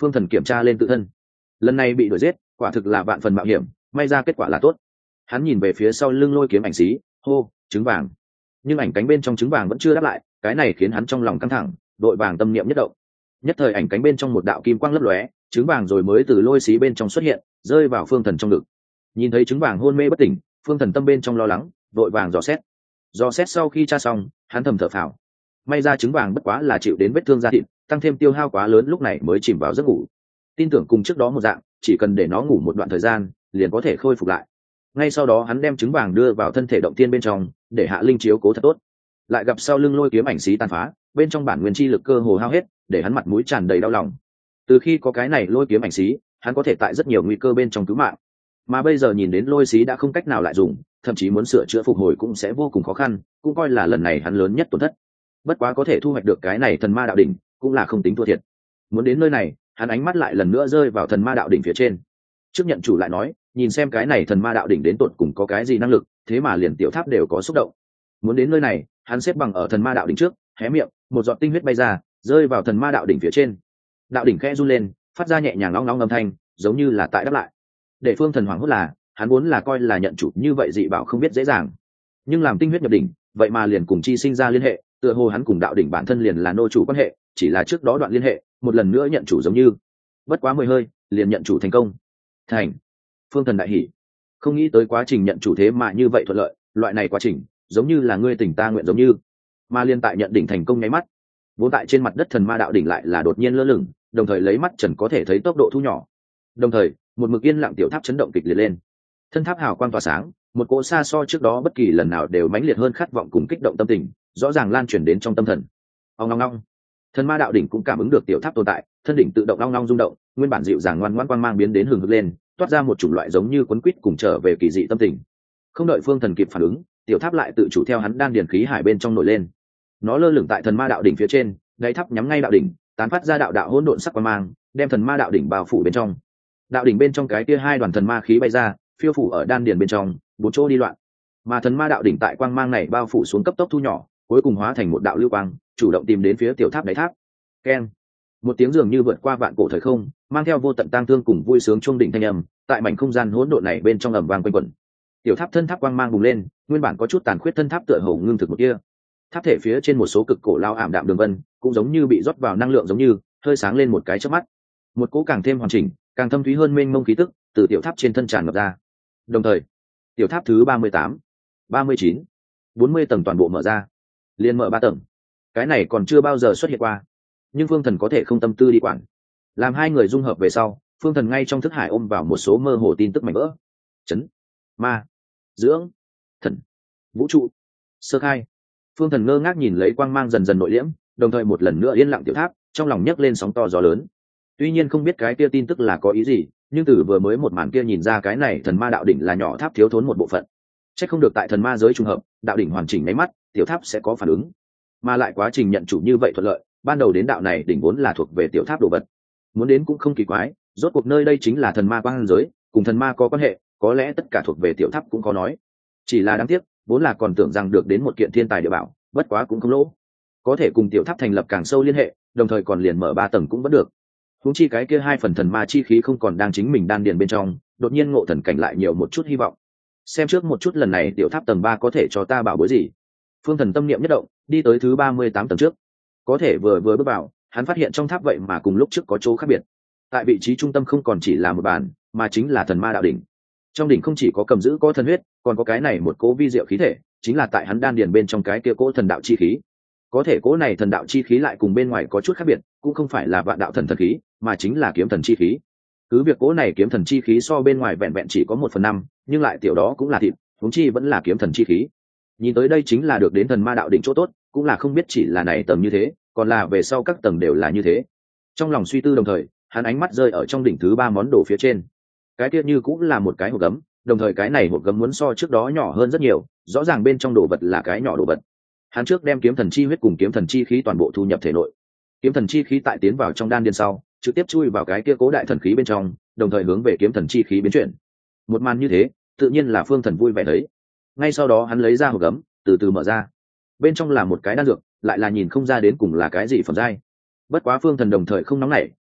Phương Thần kiểm tra lên tự thân, lần này bị đuổi giết quả thực là vạn phần mạo hiểm, may ra kết quả là tốt. Hắn nhìn về phía sau lưng lôi kiếm ảnh xí, hô trứng vàng, nhưng ảnh cánh bên trong trứng vàng vẫn chưa đáp lại, cái này khiến hắn trong lòng căng thẳng, đội vàng tâm niệm nhất động. Nhất thời ảnh cánh bên trong một đạo kim quang lấp lóe, trứng vàng rồi mới từ lôi xí bên trong xuất hiện, rơi vào Phương Thần trong ngực. Nhìn thấy trứng vàng hôn mê bất tỉnh, Phương Thần tâm bên trong lo lắng, đội vàng dò xét. Dò xét sau khi tra xong, hắn thầm thở phào, may ra trứng vàng bất quá là chịu đến vết thương da thịt, tăng thêm tiêu hao quá lớn lúc này mới chìm vào giấc ngủ. Tin tưởng cùng trước đó một dạng, chỉ cần để nó ngủ một đoạn thời gian, liền có thể khôi phục lại. Ngay sau đó hắn đem trứng vàng đưa vào thân thể động tiên bên trong, để hạ linh chiếu cố thật tốt. Lại gặp sau lưng lôi kiếm ảnh xí tàn phá, bên trong bản nguyên chi lực cơ hồ hao hết, để hắn mặt mũi tràn đầy đau lòng. Từ khi có cái này lôi kiếm ảnh xí, hắn có thể tại rất nhiều nguy cơ bên trong cứu mạng, mà bây giờ nhìn đến lôi xí đã không cách nào lại dùng, thậm chí muốn sửa chữa phục hồi cũng sẽ vô cùng khó khăn, cũng coi là lần này hắn lớn nhất tổn thất. Bất quá có thể thu hoạch được cái này thần ma đạo đỉnh, cũng là không tính thua thiệt. Muốn đến nơi này, hắn ánh mắt lại lần nữa rơi vào thần ma đạo đỉnh phía trên. Trước nhận chủ lại nói, nhìn xem cái này thần ma đạo đỉnh đến tột cùng có cái gì năng lực, thế mà liền tiểu tháp đều có xúc động. Muốn đến nơi này, hắn xếp bằng ở thần ma đạo đỉnh trước, hé miệng, một giọt tinh huyết bay ra, rơi vào thần ma đạo đỉnh phía trên. Đạo đỉnh khẽ run lên, phát ra nhẹ nhàng long long âm thanh, giống như là tại đáp lại. Để Phương Thần hoảng hốt là, hắn muốn là coi là nhận chủ như vậy dị bảo không biết dễ dàng, nhưng làm tinh huyết nhập đỉnh, vậy mà liền cùng chi sinh ra liên hệ, tựa hồ hắn cùng đạo đỉnh bản thân liền là nô chủ quan hệ, chỉ là trước đó đoạn liên hệ, một lần nữa nhận chủ giống như. Bất quá mười hơi, liền nhận chủ thành công. Thành. Phương Thần đại hỉ, không nghĩ tới quá trình nhận chủ thế mà như vậy thuận lợi, loại này quá trình, giống như là ngươi tỉnh ta nguyện giống như. Mà liên tại nhận đỉnh thành công nháy mắt, vốn tại trên mặt đất thần ma đạo đỉnh lại là đột nhiên lơ lửng, đồng thời lấy mắt trần có thể thấy tốc độ thu nhỏ. Đồng thời, một mực yên lặng tiểu tháp chấn động kịch liệt lên. Thân tháp hào quang tỏa sáng, một cỗ xa so trước đó bất kỳ lần nào đều mãnh liệt hơn khát vọng cùng kích động tâm tình, rõ ràng lan truyền đến trong tâm thần. Ong ong ong. Thần ma đạo đỉnh cũng cảm ứng được tiểu tháp tồn tại, thân đỉnh tự động ong ong rung động, nguyên bản dịu dàng ngoan ngoãn quang mang biến đến hừng hực lên, toát ra một chủng loại giống như cuốn quýt cùng trở về kỳ dị tâm tình. Không đợi Phương Thần kịp phản ứng, tiểu tháp lại tự chủ theo hắn đan điền khí hải bên trong nổi lên. Nó lơ lửng tại thần ma đạo đỉnh phía trên, đáy tháp nhắm ngay đạo đỉnh, tán phát ra đạo đạo hỗn độn sắc quang mang, đem thần ma đạo đỉnh bao phủ bên trong. Đạo đỉnh bên trong cái kia hai đoàn thần ma khí bay ra, phiêu phủ ở đan điền bên trong, bốn chỗ đi loạn. Mà thần ma đạo đỉnh tại quang mang này bao phủ xuống cấp tốc thu nhỏ, cuối cùng hóa thành một đạo lưu quang, chủ động tìm đến phía tiểu tháp đáy tháp. Keng. Một tiếng dường như vượt qua vạn cổ thời không, mang theo vô tận tang thương cùng vui sướng trung đỉnh thanh âm, tại mảnh không gian hỗn độn này bên trong ầm vang quanh quẩn. Tiểu tháp thân tháp quang mang bùng lên, nguyên bản có chút tàn khuyết thân tháp tựa hồ ngưng thực một kia. Tháp thể phía trên một số cực cổ lao ảm đạm đường vân, cũng giống như bị rót vào năng lượng giống như, hơi sáng lên một cái chớp mắt. Một cỗ càng thêm hoàn chỉnh, càng thâm thúy hơn mênh mông khí tức từ tiểu tháp trên thân tràn ngập ra. Đồng thời, tiểu tháp thứ ba mươi tám, ba mươi chín, bốn mươi tầng toàn bộ mở ra. Liên mở ba tầng. Cái này còn chưa bao giờ xuất hiện qua. Nhưng Phương Thần có thể không tâm tư đi quản. Làm hai người dung hợp về sau, Phương Thần ngay trong thức hải ôm vào một số mơ hồ tin tức mảnh vỡ. Chấn, ma, dưỡng, thần, vũ trụ, sơ khai. Phương Thần ngơ ngác nhìn lấy quang mang dần dần nội liễm, đồng thời một lần nữa yên lặng tiểu tháp, trong lòng nhấc lên sóng to gió lớn. Tuy nhiên không biết cái kia tin tức là có ý gì, nhưng từ vừa mới một màn kia nhìn ra cái này thần ma đạo đỉnh là nhỏ tháp thiếu thốn một bộ phận. Chắc không được tại thần ma giới trùng hợp, đạo đỉnh hoàn chỉnh mấy mắt, tiểu tháp sẽ có phản ứng. Mà lại quá trình nhận chủ như vậy thuận lợi, ban đầu đến đạo này đỉnh vốn là thuộc về tiểu tháp đồ vật. Muốn đến cũng không kỳ quái, rốt cuộc nơi đây chính là thần ma quang giới, cùng thần ma có quan hệ, có lẽ tất cả thuộc về tiểu tháp cũng có nói. Chỉ là đáng tiếc, vốn là còn tưởng rằng được đến một kiện thiên tài địa bảo, bất quá cũng không lỗ. Có thể cùng tiểu tháp thành lập càng sâu liên hệ, đồng thời còn liền mở ba tầng cũng vẫn được. Huống chi cái kia hai phần thần ma chi khí không còn đang chính mình đan điền bên trong, đột nhiên ngộ thần cảnh lại nhiều một chút hy vọng. Xem trước một chút lần này tiểu tháp tầng ba có thể cho ta bảo bối gì. Phương Thần tâm niệm nhất động, đi tới thứ ba mươi tám tầng trước. Có thể vừa vừa bước vào, hắn phát hiện trong tháp vậy mà cùng lúc trước có chỗ khác biệt. Tại vị trí trung tâm không còn chỉ là một bàn, mà chính là thần ma đạo đỉnh. Trong đỉnh không chỉ có cầm giữ có thần huyết, còn có cái này một cỗ vi diệu khí thể, chính là tại hắn đan điền bên trong cái kia cỗ thần đạo chi khí. Có thể cỗ này thần đạo chi khí lại cùng bên ngoài có chút khác biệt, cũng không phải là vạn đạo thần thần khí, mà chính là kiếm thần chi khí. Cứ việc cỗ này kiếm thần chi khí so bên ngoài vẹn vẹn chỉ có một phần năm, nhưng lại tiểu đó cũng là thịt, huống chi vẫn là kiếm thần chi khí. Nhìn tới đây chính là được đến thần ma đạo đỉnh chỗ tốt, cũng là không biết chỉ là này tầng như thế, còn là về sau các tầng đều là như thế. Trong lòng suy tư đồng thời, hắn ánh mắt rơi ở trong đỉnh thứ ba món đồ phía trên. Cái kia như cũng là một cái hộp gấm, đồng thời cái này hộp gấm muốn so trước đó nhỏ hơn rất nhiều, rõ ràng bên trong đồ vật là cái nhỏ đồ vật. Hắn trước đem kiếm thần chi huyết cùng kiếm thần chi khí toàn bộ thu nhập thể nội. Kiếm thần chi khí tại tiến vào trong đan điền sau, trực tiếp chui vào cái kia cố đại thần khí bên trong, đồng thời hướng về kiếm thần chi khí biến chuyển. Một màn như thế, tự nhiên là Phương Thần vui vẻ thấy. Ngay sau đó hắn lấy ra hộp gấm, từ từ mở ra. Bên trong là một cái đan dược, lại là nhìn không ra đến cùng là cái gì phẩm giai. Bất quá Phương Thần đồng thời không nóng nảy,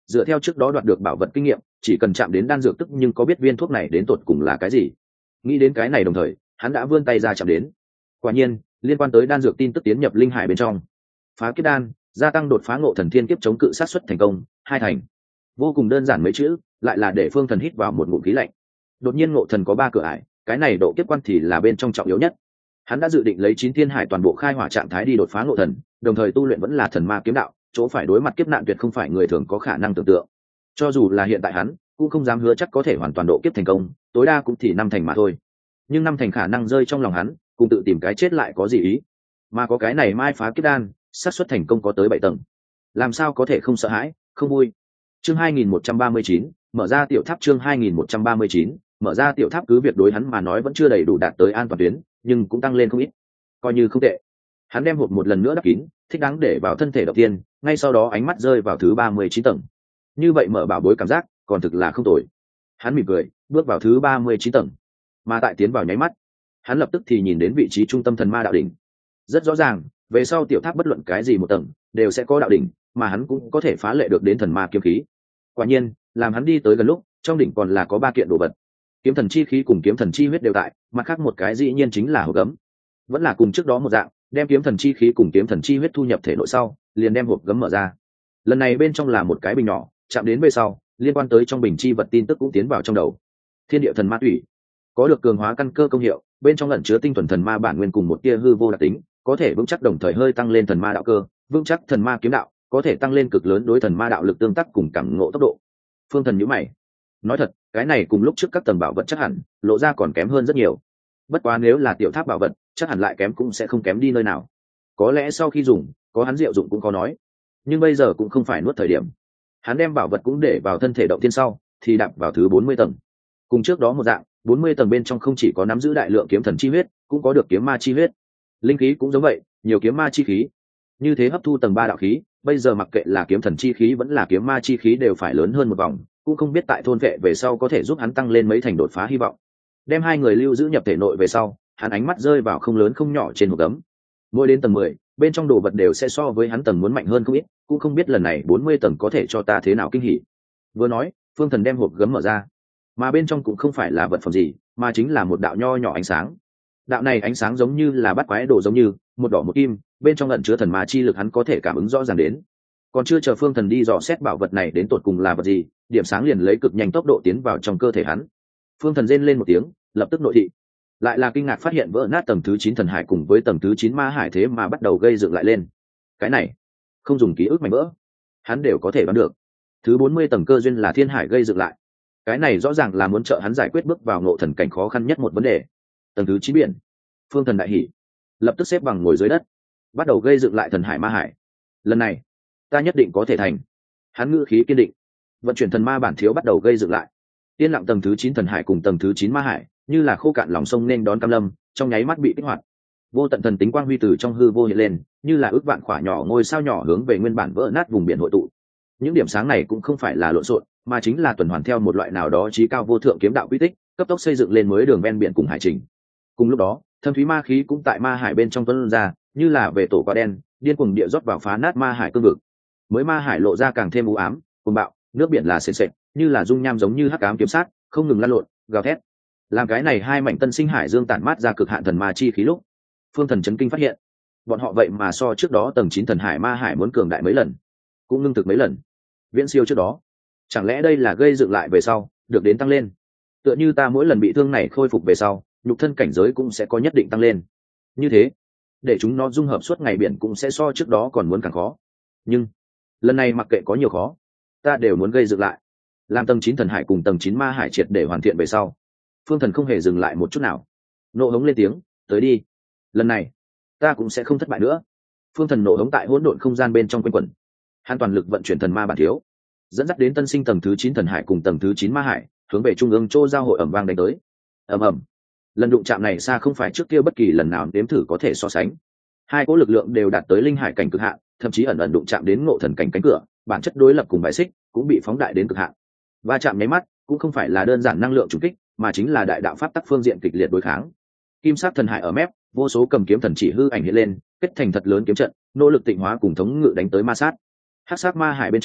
dựa theo trước đó đoạt được bảo vật kinh nghiệm, chỉ cần chạm đến đan dược tức nhưng có biết viên thuốc này đến tột cùng là cái gì. Nghĩ đến cái này đồng thời hắn đã vươn tay ra chạm đến. Quả nhiên liên quan tới đan dược tin tức tiến nhập linh hải bên trong. Phá kiếp đan, gia tăng đột phá ngộ thần thiên kiếp chống cự sát xuất thành công hai thành. Vô cùng đơn giản mấy chữ, lại là để Phương Thần hít vào một ngụm khí lạnh. Đột nhiên ngộ thần có ba cửa ải, cái này độ kiếp quan thì là bên trong trọng yếu nhất. Hắn đã dự định lấy chín thiên hải toàn bộ khai hỏa trạng thái đi đột phá ngộ thần, đồng thời tu luyện vẫn là thần ma kiếm đạo, chỗ phải đối mặt kiếp nạn tuyệt không phải người thường có khả năng tưởng tượng. Cho dù là hiện tại hắn cũng không dám hứa chắc có thể hoàn toàn độ kiếp thành công, tối đa cũng thì năm thành mà thôi. Nhưng năm thành khả năng rơi trong lòng hắn, cùng tự tìm cái chết lại có gì ý. Mà có cái này mai phá kiếp đan, xác suất thành công có tới bảy tầng. Làm sao có thể không sợ hãi, không vui. Chương hai nghìn một trăm ba mươi chín, mở ra tiểu tháp. Chương hai nghìn một trăm ba mươi chín, mở ra tiểu tháp. Cứ việc đối hắn mà nói vẫn chưa đầy đủ đạt tới an toàn tuyến, nhưng cũng tăng lên không ít, coi như không tệ. Hắn đem hộp một lần nữa đắp kín, thích đáng để vào thân thể đầu tiên, ngay sau đó ánh mắt rơi vào thứ ba mươi chín tầng. Như vậy mở bảo bối cảm giác còn thực là không tồi. Hắn mỉm cười bước vào thứ ba mươi chín tầng, mà tại tiến vào nháy mắt hắn lập tức thì nhìn đến vị trí trung tâm thần ma đạo đỉnh. Rất rõ ràng về sau tiểu tháp bất luận cái gì một tầng đều sẽ có đạo đỉnh, mà hắn cũng có thể phá lệ được đến thần ma kiếm khí. Quả nhiên làm hắn đi tới gần lúc, trong đỉnh còn là có ba kiện đồ vật. Kiếm thần chi khí cùng kiếm thần chi huyết đều tại, mặt khác một cái dĩ nhiên chính là hộp gấm. Vẫn là cùng trước đó một dạng, đem kiếm thần chi khí cùng kiếm thần chi huyết thu nhập thể nội sau, liền đem hộp gấm mở ra. Lần này bên trong là một cái bình nhỏ, chạm đến về sau, liên quan tới trong bình chi vật tin tức cũng tiến vào trong đầu. Thiên địa thần ma thủy, có được cường hóa căn cơ công hiệu, bên trong ẩn chứa tinh thuần thần ma bản nguyên cùng một tia hư vô đặc tính, có thể vững chắc đồng thời hơi tăng lên thần ma đạo cơ, vững chắc thần ma kiếm đạo, có thể tăng lên cực lớn đối thần ma đạo lực tương tác cùng cảm ngộ tốc độ. Phương Thần nhíu mày, nói thật, cái này cùng lúc trước các tầng bảo vật chắc hẳn lộ ra còn kém hơn rất nhiều. Bất quá nếu là tiểu tháp bảo vật, chắc hẳn lại kém cũng sẽ không kém đi nơi nào. Có lẽ sau khi dùng, có hắn diệu dụng cũng có nói, nhưng bây giờ cũng không phải nuốt thời điểm. Hắn đem bảo vật cũng để vào thân thể động thiên sau, thì đạp vào thứ bốn mươi tầng. Cùng trước đó một dạng, bốn mươi tầng bên trong không chỉ có nắm giữ đại lượng kiếm thần chi huyết, cũng có được kiếm ma chi huyết. Linh khí cũng giống vậy, nhiều kiếm ma chi khí. Như thế hấp thu tầng ba đạo khí, bây giờ mặc kệ là kiếm thần chi khí vẫn là kiếm ma chi khí đều phải lớn hơn một vòng, cũng không biết tại thôn vệ về sau có thể giúp hắn tăng lên mấy thành đột phá hy vọng. Đem hai người lưu giữ nhập thể nội về sau, hắn ánh mắt rơi vào không lớn không nhỏ trên hộp gấm. Mỗi đến tầng mười, bên trong đồ vật đều sẽ so với hắn tầng muốn mạnh hơn không ít, cũng không biết lần này bốn mươi tầng có thể cho ta thế nào kinh hỉ. Vừa nói, Phương Thần đem hộp gấm mở ra, mà bên trong cũng không phải là vật phẩm gì, mà chính là một đạo nho nhỏ ánh sáng. Đạo này ánh sáng giống như là bắt quái đồ, giống như một đỏ một kim, bên trong ẩn chứa thần ma chi lực, hắn có thể cảm ứng rõ ràng đến. Còn chưa chờ Phương Thần đi dò xét bảo vật này đến tột cùng là vật gì, điểm sáng liền lấy cực nhanh tốc độ tiến vào trong cơ thể hắn. Phương Thần rên lên một tiếng, lập tức nội thị, lại là kinh ngạc phát hiện vỡ nát tầng thứ chín thần hải cùng với tầng thứ chín ma hải thế mà bắt đầu gây dựng lại lên. Cái này không dùng ký ức mảnh vỡ, hắn đều có thể đoán được. Thứ bốn mươi tầng cơ duyên là thiên hải gây dựng lại, cái này rõ ràng là muốn trợ hắn giải quyết bước vào ngộ thần cảnh khó khăn nhất một vấn đề. Tầng thứ chín biển, Phương Thần đại hỉ, lập tức xếp bằng ngồi dưới đất, bắt đầu gây dựng lại thần hải ma hải. Lần này ta nhất định có thể thành. Hắn ngữ khí kiên định, vận chuyển thần ma bản thiếu bắt đầu gây dựng lại. Yên lặng tầng thứ chín thần hải cùng tầng thứ chín ma hải, như là khô cạn lòng sông nên đón cam lâm, trong nháy mắt bị kích hoạt. Vô tận thần tính quang huy từ trong hư vô hiện lên, như là ước vạn khỏa nhỏ ngôi sao nhỏ hướng về nguyên bản vỡ nát vùng biển hội tụ. Những điểm sáng này cũng không phải là lộn xộn, mà chính là tuần hoàn theo một loại nào đó chí cao vô thượng kiếm đạo quy tích, cấp tốc xây dựng lên mới đường ven biển cùng hải trình. Cùng lúc đó, thâm thúy ma khí cũng tại ma hải bên trong tuôn ra, như là về tổ quả đen, điên cuồng địa rót vào phá nát ma hải cương vực. Mới ma hải lộ ra càng thêm u ám, cuồng bạo, nước biển là sền sệt, như là dung nham giống như hắc ám kiếm sát, không ngừng lăn lộn, gào thét. Làm cái này hai mảnh tân sinh hải dương tản mát ra cực hạn thần ma chi khí lúc, Phương Thần chấn kinh phát hiện, bọn họ vậy mà so trước đó tầng chín thần hải ma hải muốn cường đại mấy lần, cũng ngưng thực mấy lần, viễn siêu trước đó. Chẳng lẽ đây là gây dựng lại về sau được đến tăng lên? Tựa như ta mỗi lần bị thương này khôi phục về sau, nhục thân cảnh giới cũng sẽ có nhất định tăng lên. Như thế, để chúng nó dung hợp suốt ngày biển cũng sẽ so trước đó còn muốn càng khó. Nhưng lần này mặc kệ có nhiều khó, ta đều muốn gây dựng lại. Làm tầng chín thần hải cùng tầng chín ma hải triệt để hoàn thiện về sau, Phương Thần không hề dừng lại một chút nào, nộ hống lên tiếng, tới đi, lần này ta cũng sẽ không thất bại nữa. Phương Thần nộ hống tại hỗn độn không gian bên trong quanh quẩn, hắn toàn lực vận chuyển thần ma bản thiếu, dẫn dắt đến tân sinh tầng thứ chín thần hải cùng tầng thứ chín ma hải, hướng về trung ương chỗ giao hội ẩm vang đánh tới. Ầm ầm, lần đụng chạm này xa không phải trước kia bất kỳ lần nào nếm thử có thể so sánh. Hai cỗ lực lượng đều đạt tới linh hải cảnh cực hạn, thậm chí ẩn ẩn đụng chạm đến ngộ thần cảnh cánh cửa, bản chất đối lập cùng bài xích cũng bị phóng đại đến cực hạn. Va chạm nháy mắt cũng không phải là đơn giản năng lượng trùng kích, mà chính là đại đạo pháp tắc phương diện kịch liệt đối kháng. Kim sắc thần hải ở mép, vô số cầm kiếm thần chỉ hư ảnh hiện lên, kết thành thật lớn kiếm trận, nỗ lực tịnh hóa cùng thống ngự đánh tới ma sát. Hắc sắc ma hải bên trong,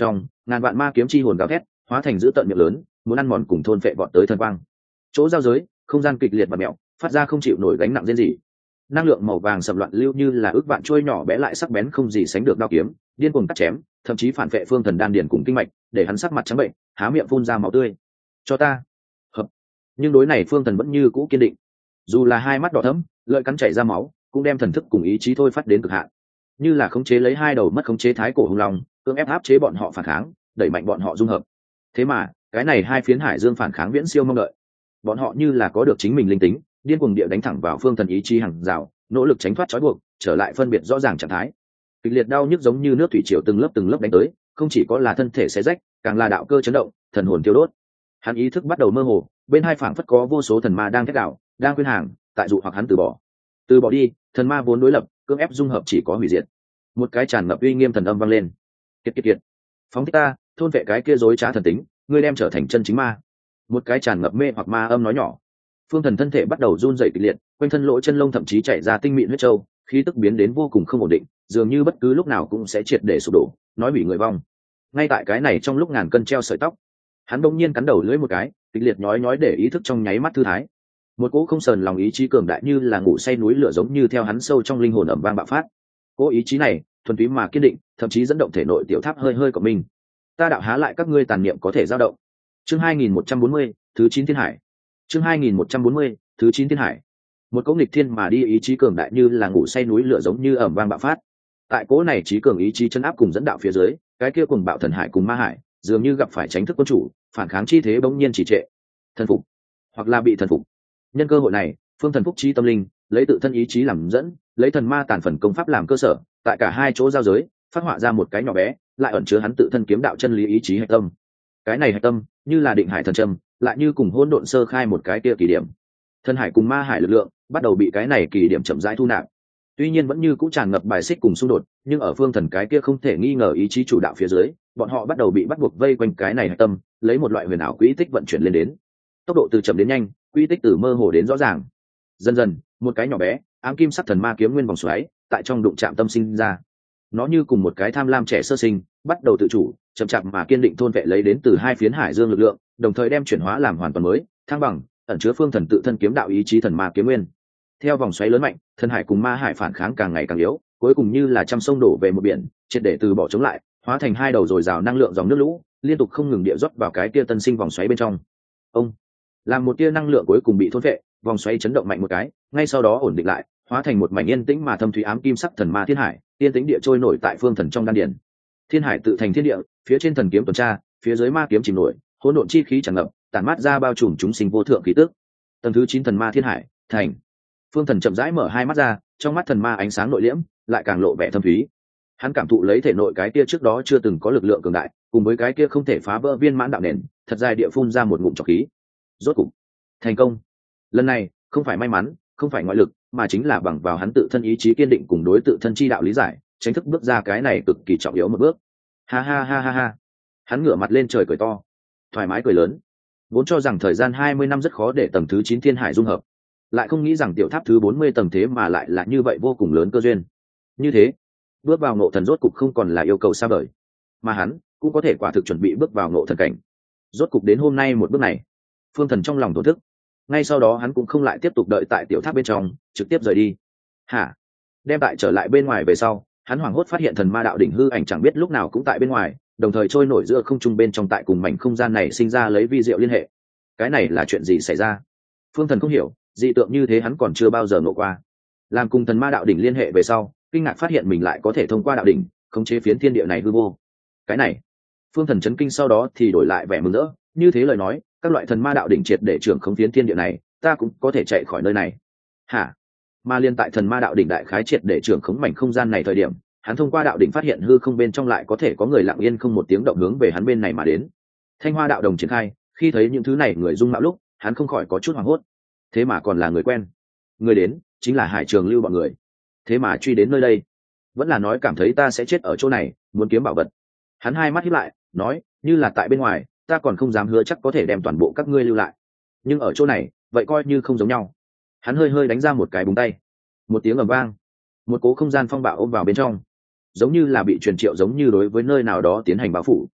ngàn vạn ma kiếm chi hồn gào thét, hóa thành dữ tận miệng lớn, muốn ăn mòn cùng thôn vệ vọt tới thần quang. Chỗ giao giới, không gian kịch liệt và mèo, phát ra không chịu nổi gánh nặng riêng gì. Năng lượng màu vàng sầm loạn lưu như là ước vạn trôi nhỏ bé lại sắc bén không gì sánh được đao kiếm, điên cuồng cắt chém, thậm chí phản vệ phương thần đan điền cùng kinh mạch, để hắn sắc mặt trắng bệnh, há miệng phun ra máu tươi. Cho ta. Hợp. Nhưng đối này phương thần vẫn như cũ kiên định. Dù là hai mắt đỏ thẫm, lợi cắn chảy ra máu, cũng đem thần thức cùng ý chí thôi phát đến cực hạn. Như là khống chế lấy hai đầu mất khống chế thái cổ hung long, cưỡng ép áp chế bọn họ phản kháng, đẩy mạnh bọn họ dung hợp. Thế mà, cái này hai phiến hải dương phản kháng viễn siêu mong đợi. Bọn họ như là có được chính mình linh tính, điên cuồng địa đánh thẳng vào phương thần ý chí hàng rào, nỗ lực tránh thoát trói buộc, trở lại phân biệt rõ ràng trạng thái. Kịch liệt đau nhức giống như nước thủy triều từng lớp từng lớp đánh tới, không chỉ có là thân thể xé rách, càng là đạo cơ chấn động, thần hồn tiêu đốt. Hắn ý thức bắt đầu mơ hồ, bên hai phảng phất có vô số thần ma đang thét đảo, đang khuyên hàng, tại dụ hoặc hắn từ bỏ. Từ bỏ đi, thần ma vốn đối lập, cưỡng ép dung hợp chỉ có hủy diệt. Một cái tràn ngập uy nghiêm thần âm vang lên. Kiệt kiệt kiệt, phóng thích ta, thôn vệ cái kia dối trá thần tính, ngươi đem trở thành chân chính ma. Một cái tràn ngập mê hoặc ma âm nói nhỏ. Phương thần thân thể bắt đầu run rẩy kịch liệt, quanh thân lỗ chân lông thậm chí chảy ra tinh mịn huyết châu, khí tức biến đến vô cùng không ổn định, dường như bất cứ lúc nào cũng sẽ triệt để sụp đổ, nói hủy người vong. Ngay tại cái này trong lúc ngàn cân treo sợi tóc, hắn bỗng nhiên cắn đầu lưỡi một cái, kịch liệt nhói nhói để ý thức trong nháy mắt thư thái. Một cỗ không sờn lòng ý chí cường đại như là ngủ say núi lửa giống như theo hắn sâu trong linh hồn ầm vang bạo phát. Cỗ ý chí này, thuần túy mà kiên định, thậm chí dẫn động thể nội tiểu tháp hơi hơi của mình. Ta đạo há lại các ngươi tàn niệm có thể dao động. Chương hai nghìn một trăm bốn mươi, thứ chín thiên hải. Chương hai nghìn một trăm bốn mươi, thứ chín thiên hải. Một cỗ nghịch thiên mà đi ý chí cường đại như là ngủ say núi lửa giống như ầm vang bạo phát. Tại cỗ này trí cường ý chí chân áp cùng dẫn đạo phía dưới, cái kia cùng bạo thần hải cùng ma hải, dường như gặp phải tránh thức quân chủ, phản kháng chi thế bỗng nhiên trì trệ. Thần phục, hoặc là bị thần phục. Nhân cơ hội này, phương thần phúc chi tâm linh, lấy tự thân ý chí làm dẫn, lấy thần ma tàn phần công pháp làm cơ sở, tại cả hai chỗ giao giới, phát họa ra một cái nhỏ bé, lại ẩn chứa hắn tự thân kiếm đạo chân lý ý chí hạch tâm. Cái này hạch tâm, như là định hải thần châm, lại như cùng hỗn độn sơ khai một cái kia kỳ điểm. Thần hải cùng ma hải lực lượng bắt đầu bị cái này kỳ điểm chậm rãi thu nạp. Tuy nhiên vẫn như cũng tràn ngập bài xích cùng xung đột, nhưng ở phương thần cái kia không thể nghi ngờ ý chí chủ đạo phía dưới, bọn họ bắt đầu bị bắt buộc vây quanh cái này hạch tâm, lấy một loại huyền ảo quỹ tích vận chuyển lên đến. Tốc độ từ chậm đến nhanh, quỹ tích từ mơ hồ đến rõ ràng. Dần dần, một cái nhỏ bé, ám kim sắc thần ma kiếm nguyên vòng xoáy, tại trong đụng chạm tâm sinh ra. Nó như cùng một cái tham lam trẻ sơ sinh, bắt đầu tự chủ, chậm chạp mà kiên định thôn vệ lấy đến từ hai phiến hải dương lực lượng, đồng thời đem chuyển hóa làm hoàn toàn mới, thăng bằng, ẩn chứa phương thần tự thân kiếm đạo ý chí thần ma kiếm nguyên. Theo vòng xoáy lớn mạnh, thần hải cùng ma hải phản kháng càng ngày càng yếu, cuối cùng như là trăm sông đổ về một biển, triệt để từ bỏ chống lại, hóa thành hai đầu dồi dào năng lượng dòng nước lũ, liên tục không ngừng địa rót vào cái tia tân sinh vòng xoáy bên trong. Ông làm một tia năng lượng cuối cùng bị thôn vệ, vòng xoáy chấn động mạnh một cái, ngay sau đó ổn định lại, hóa thành một mảnh yên tĩnh mà thâm thúy ám kim sắc thần ma thiên hải, yên tĩnh địa trôi nổi tại phương thần trong đan điển. Thiên hải tự thành thiên địa, phía trên thần kiếm tuần tra, phía dưới ma kiếm chìm nổi, hỗn độn chi khí tràn ngập, tản mát ra bao trùm chúng sinh vô thượng khí tức. Tầng thứ chín thần ma thiên hải thành. Phương thần chậm rãi mở hai mắt ra, trong mắt thần ma ánh sáng nội liễm, lại càng lộ vẻ thâm thúy. Hắn cảm thụ lấy thể nội cái kia trước đó chưa từng có lực lượng cường đại, cùng với cái kia không thể phá vỡ viên mãn đạo nền, thật dài địa phun ra một ngụm trọc khí. Rốt cục thành công. Lần này không phải may mắn, không phải ngoại lực, mà chính là bằng vào hắn tự thân ý chí kiên định cùng đối tự thân chi đạo lý giải, tránh thức bước ra cái này cực kỳ trọng yếu một bước. Ha ha ha ha ha. Hắn ngửa mặt lên trời cười to, thoải mái cười lớn. Vốn cho rằng thời gian hai mươi năm rất khó để tầng thứ chín thiên hải dung hợp, lại không nghĩ rằng tiểu tháp thứ bốn mươi tầng thế mà lại là như vậy vô cùng lớn cơ duyên. Như thế, bước vào ngộ thần rốt cục không còn là yêu cầu xa vời, mà hắn cũng có thể quả thực chuẩn bị bước vào ngộ thần cảnh. Rốt cục đến hôm nay một bước này, phương thần trong lòng thổn thức. Ngay sau đó hắn cũng không lại tiếp tục đợi tại tiểu tháp bên trong, trực tiếp rời đi. Hả? Đem tại trở lại bên ngoài về sau, hắn hoảng hốt phát hiện thần ma đạo đỉnh hư ảnh chẳng biết lúc nào cũng tại bên ngoài, đồng thời trôi nổi giữa không trung bên trong tại cùng mảnh không gian này sinh ra lấy vi diệu liên hệ. Cái này là chuyện gì xảy ra? Phương thần không hiểu, dị tượng như thế hắn còn chưa bao giờ ngộ qua. Làm cùng thần ma đạo đỉnh liên hệ về sau, kinh ngạc phát hiện mình lại có thể thông qua đạo đỉnh khống chế phiến thiên địa này hư vô. Cái này, phương thần chấn kinh, sau đó thì đổi lại vẻ mừng rỡ. Như thế lời nói, các loại thần ma đạo đỉnh triệt để trưởng khống phiến thiên địa này, ta cũng có thể chạy khỏi nơi này. Hả? Mà liên tại thần ma đạo đỉnh đại khái triệt để trưởng khống mảnh không gian này thời điểm, hắn thông qua đạo đỉnh phát hiện hư không bên trong lại có thể có người lặng yên không một tiếng động hướng về hắn bên này mà đến. Thanh hoa đạo đồng triển khai, khi thấy những thứ này người dung mạo lúc, hắn không khỏi có chút hoảng hốt. Thế mà còn là người quen. Người đến chính là Hải Trường Lưu bọn người. Thế mà truy đến nơi đây, vẫn là nói cảm thấy ta sẽ chết ở chỗ này, muốn kiếm bảo vật. Hắn hai mắt híp lại, nói, như là tại bên ngoài, ta còn không dám hứa chắc có thể đem toàn bộ các ngươi lưu lại, nhưng ở chỗ này, vậy coi như không giống nhau. Hắn hơi hơi đánh ra một cái búng tay, một tiếng ầm vang, một cố không gian phong bạo ôm vào bên trong, giống như là bị truyền triệu, giống như đối với nơi nào đó tiến hành báo phủ.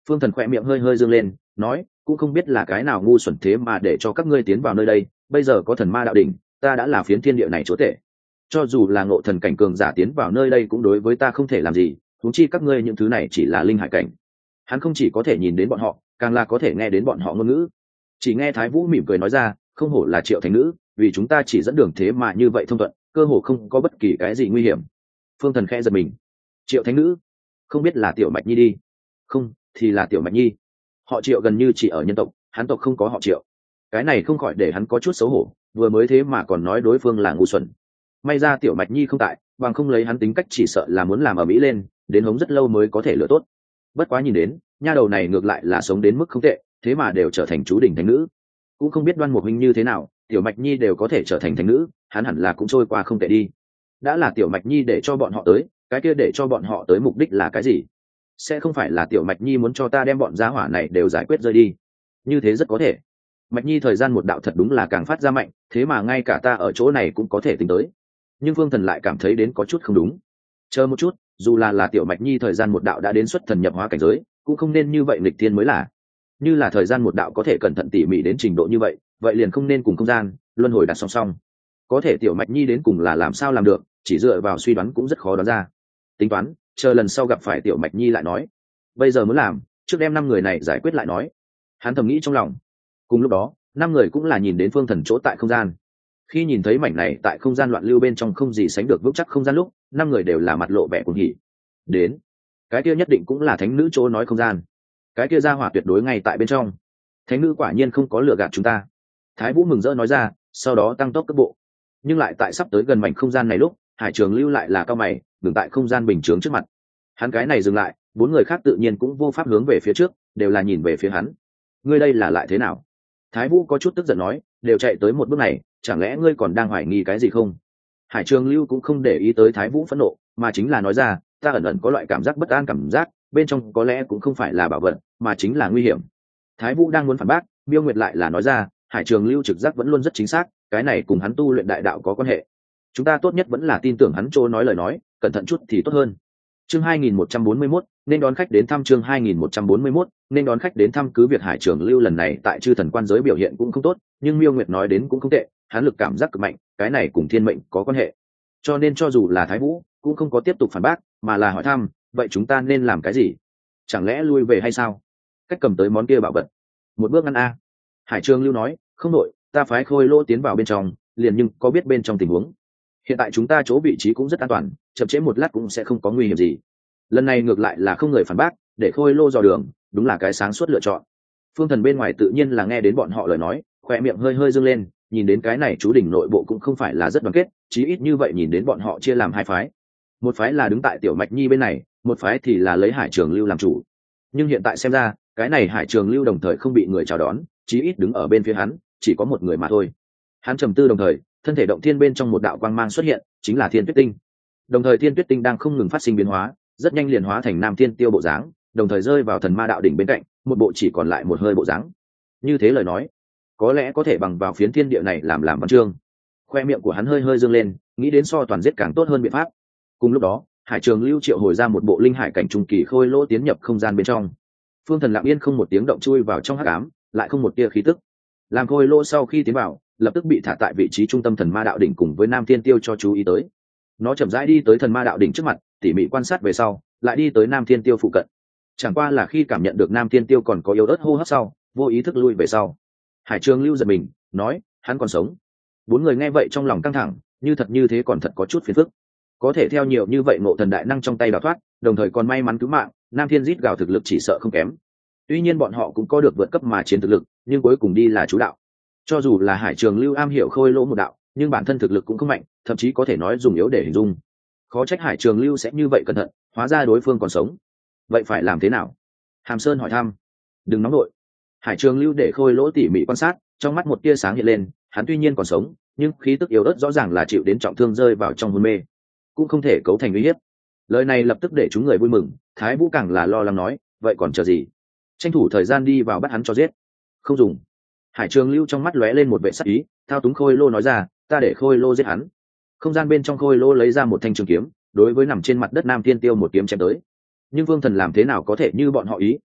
Phương Thần khỏe miệng hơi hơi dương lên, nói, cũng không biết là cái nào ngu xuẩn thế mà để cho các ngươi tiến vào nơi đây. Bây giờ có thần ma đạo đỉnh, ta đã là phiến thiên địa này chúa tể. Cho dù là ngộ thần cảnh cường giả tiến vào nơi đây cũng đối với ta không thể làm gì, huống chi các ngươi những thứ này chỉ là linh hải cảnh. Hắn không chỉ có thể nhìn đến bọn họ, càng là có thể nghe đến bọn họ ngôn ngữ. Chỉ nghe Thái Vũ mỉm cười nói ra, không hổ là Triệu Thánh Nữ, vì chúng ta chỉ dẫn đường thế mà như vậy thông thuận, cơ hồ không có bất kỳ cái gì nguy hiểm. Phương Thần khẽ giật mình. Triệu Thánh Nữ, không biết là Tiểu Mạch Nhi đi? Không, thì là Tiểu Mạch Nhi. Họ Triệu gần như chỉ ở nhân tộc, hắn tộc không có họ Triệu. Cái này không khỏi để hắn có chút xấu hổ, vừa mới thế mà còn nói đối phương là ngu xuẩn. May ra Tiểu Mạch Nhi không tại, bằng không lấy hắn tính cách chỉ sợ là muốn làm ở mỹ lên, đến hống rất lâu mới có thể lựa tốt. Bất quá nhìn đến, nha đầu này ngược lại là sống đến mức không tệ, thế mà đều trở thành chú đỉnh thánh nữ. Cũng không biết Đoan Mục huynh như thế nào, Tiểu Mạch Nhi đều có thể trở thành thánh nữ, hắn hẳn là cũng trôi qua không tệ đi. Đã là Tiểu Mạch Nhi để cho bọn họ tới, cái kia để cho bọn họ tới mục đích là cái gì? Sẽ không phải là Tiểu Mạch Nhi muốn cho ta đem bọn gia hỏa này đều giải quyết rơi đi? Như thế rất có thể. Mạch Nhi thời gian một đạo thật đúng là càng phát ra mạnh, thế mà ngay cả ta ở chỗ này cũng có thể tính tới. Nhưng Phương Thần lại cảm thấy đến có chút không đúng. Chờ một chút, dù là là Tiểu Mạch Nhi thời gian một đạo đã đến xuất thần nhập hóa cảnh giới, cũng không nên như vậy nghịch thiên mới là. Như là thời gian một đạo có thể cẩn thận tỉ mỉ đến trình độ như vậy, vậy liền không nên cùng không gian luân hồi đặt song song. Có thể Tiểu Mạch Nhi đến cùng là làm sao làm được, chỉ dựa vào suy đoán cũng rất khó đoán ra. Tính toán, chờ lần sau gặp phải Tiểu Mạch Nhi lại nói. Bây giờ muốn làm, trước đem năm người này giải quyết lại nói. Hắn thầm nghĩ trong lòng. Cùng lúc đó, năm người cũng là nhìn đến Phương Thần chỗ tại không gian. Khi nhìn thấy mảnh này tại không gian loạn lưu bên trong không gì sánh được vững chắc không gian lúc, năm người đều là mặt lộ vẻ cuồng hỉ. Đến, cái kia nhất định cũng là thánh nữ chỗ nói không gian. Cái kia ra hỏa tuyệt đối ngay tại bên trong. Thánh nữ quả nhiên không có lừa gạt chúng ta. Thái Vũ mừng rỡ nói ra, sau đó tăng tốc cấp bộ. Nhưng lại tại sắp tới gần mảnh không gian này lúc, Hải Trường Lưu lại là cao mày, ngừng tại không gian bình chướng trước mặt. Hắn cái này dừng lại, bốn người khác tự nhiên cũng vô pháp hướng về phía trước, đều là nhìn về phía hắn. Ngươi đây là lại thế nào? Thái Vũ có chút tức giận nói, đều chạy tới một bước này, chẳng lẽ ngươi còn đang hoài nghi cái gì không? Hải Trường Lưu cũng không để ý tới Thái Vũ phẫn nộ, mà chính là nói ra, ta ẩn ẩn có loại cảm giác bất an cảm giác, bên trong có lẽ cũng không phải là bảo vật, mà chính là nguy hiểm. Thái Vũ đang muốn phản bác, Miêu Nguyệt lại là nói ra, Hải Trường Lưu trực giác vẫn luôn rất chính xác, cái này cùng hắn tu luyện đại đạo có quan hệ. Chúng ta tốt nhất vẫn là tin tưởng hắn chỗ nói lời nói, cẩn thận chút thì tốt hơn. Chương hai nghìn một trăm bốn mươi mốt, nên đón khách đến thăm chương hai nghìn một trăm bốn mươi mốt, nên đón khách đến thăm cứ việc Hải Trường Lưu lần này tại Chư Thần Quan giới biểu hiện cũng không tốt, nhưng Miêu Nguyệt nói đến cũng không tệ, hắn lực cảm giác cực mạnh, cái này cùng thiên mệnh có quan hệ. Cho nên cho dù là Thái Vũ, cũng không có tiếp tục phản bác, mà là hỏi thăm, vậy chúng ta nên làm cái gì? Chẳng lẽ lui về hay sao? Cách cầm tới món kia bảo vật. Một bước ngăn a. Hải Trường Lưu nói, không nội, ta phái Khôi Lô tiến vào bên trong, liền nhưng có biết bên trong tình huống. Hiện tại chúng ta chỗ vị trí cũng rất an toàn, chậm trễ một lát cũng sẽ không có nguy hiểm gì. Lần này ngược lại là không người phản bác, để Khôi Lô dò đường, đúng là cái sáng suốt lựa chọn. Phương Thần bên ngoài tự nhiên là nghe đến bọn họ lời nói, khoe miệng hơi hơi dương lên, nhìn đến cái này chú đỉnh nội bộ cũng không phải là rất đoàn kết, chí ít như vậy nhìn đến bọn họ chia làm hai phái. Một phái là đứng tại Tiểu Mạch Nhi bên này, một phái thì là lấy Hải Trường Lưu làm chủ. Nhưng hiện tại xem ra, cái này Hải Trường Lưu đồng thời không bị người chào đón, chí ít đứng ở bên phía hắn, chỉ có một người mà thôi. Hắn trầm tư đồng thời, thân thể động thiên bên trong một đạo quang mang xuất hiện, chính là Thiên Tuyết Tinh. Đồng thời Thiên Tuyết Tinh đang không ngừng phát sinh biến hóa, rất nhanh liền hóa thành Nam Thiên Tiêu bộ dáng, đồng thời rơi vào Thần Ma đạo đỉnh bên cạnh, một bộ chỉ còn lại một hơi bộ dáng. Như thế lời nói, có lẽ có thể bằng vào phiến thiên địa này làm làm văn chương. Khoe miệng của hắn hơi hơi dương lên, nghĩ đến so toàn giết càng tốt hơn biện pháp. Cùng lúc đó, Hải Trường Lưu triệu hồi ra một bộ linh hải cảnh trung kỳ Khôi Lô tiến nhập không gian bên trong. Phương Thần lặng yên không một tiếng động chui vào trong hắc ám, lại không một tia khí tức. Làm Khôi Lô sau khi tiến vào, lập tức bị thả tại vị trí trung tâm Thần Ma đạo đỉnh cùng với Nam Thiên Tiêu cho chú ý tới. Nó chậm rãi đi tới Thần Ma đạo đỉnh trước mặt, tỉ mỉ quan sát về sau, lại đi tới Nam Thiên Tiêu phụ cận. Chẳng qua là khi cảm nhận được Nam Thiên Tiêu còn có yếu ớt hô hấp sau, vô ý thức lui về sau. Hải Trường Lưu giật mình, nói, hắn còn sống. Bốn người nghe vậy trong lòng căng thẳng, như thật như thế còn thật có chút phiền phức. Có thể theo nhiều như vậy ngộ thần đại năng trong tay đào thoát, đồng thời còn may mắn cứu mạng, Nam Thiên rít gào thực lực chỉ sợ không kém. Tuy nhiên bọn họ cũng có được vượt cấp mà chiến thực lực, nhưng cuối cùng đi là chủ đạo. Cho dù là Hải Trường Lưu am hiểu Khôi Lô một đạo, nhưng bản thân thực lực cũng không mạnh, thậm chí có thể nói dùng yếu để hình dung. Khó trách Hải Trường Lưu sẽ như vậy cẩn thận, hóa ra đối phương còn sống. Vậy phải làm thế nào? Hàm Sơn hỏi thăm. Đừng nóng nội. Hải Trường Lưu để Khôi Lỗ tỉ mỉ quan sát, trong mắt một tia sáng hiện lên, hắn tuy nhiên còn sống, nhưng khí tức yếu ớt rõ ràng là chịu đến trọng thương rơi vào trong hôn mê, cũng không thể cấu thành uy hiếp. Lời này lập tức để chúng người vui mừng, Thái Vũ càng là lo lắng nói, vậy còn chờ gì? Tranh thủ thời gian đi vào bắt hắn cho giết. Không dùng. Hải Trường Lưu trong mắt lóe lên một vẻ sắc ý, thao túng Khôi Lô nói ra, ta để Khôi Lô giết hắn. Không gian bên trong Khôi Lô lấy ra một thanh trường kiếm, đối với nằm trên mặt đất Nam Thiên Tiêu một kiếm chém tới. Nhưng Vương Thần làm thế nào có thể như bọn họ ý,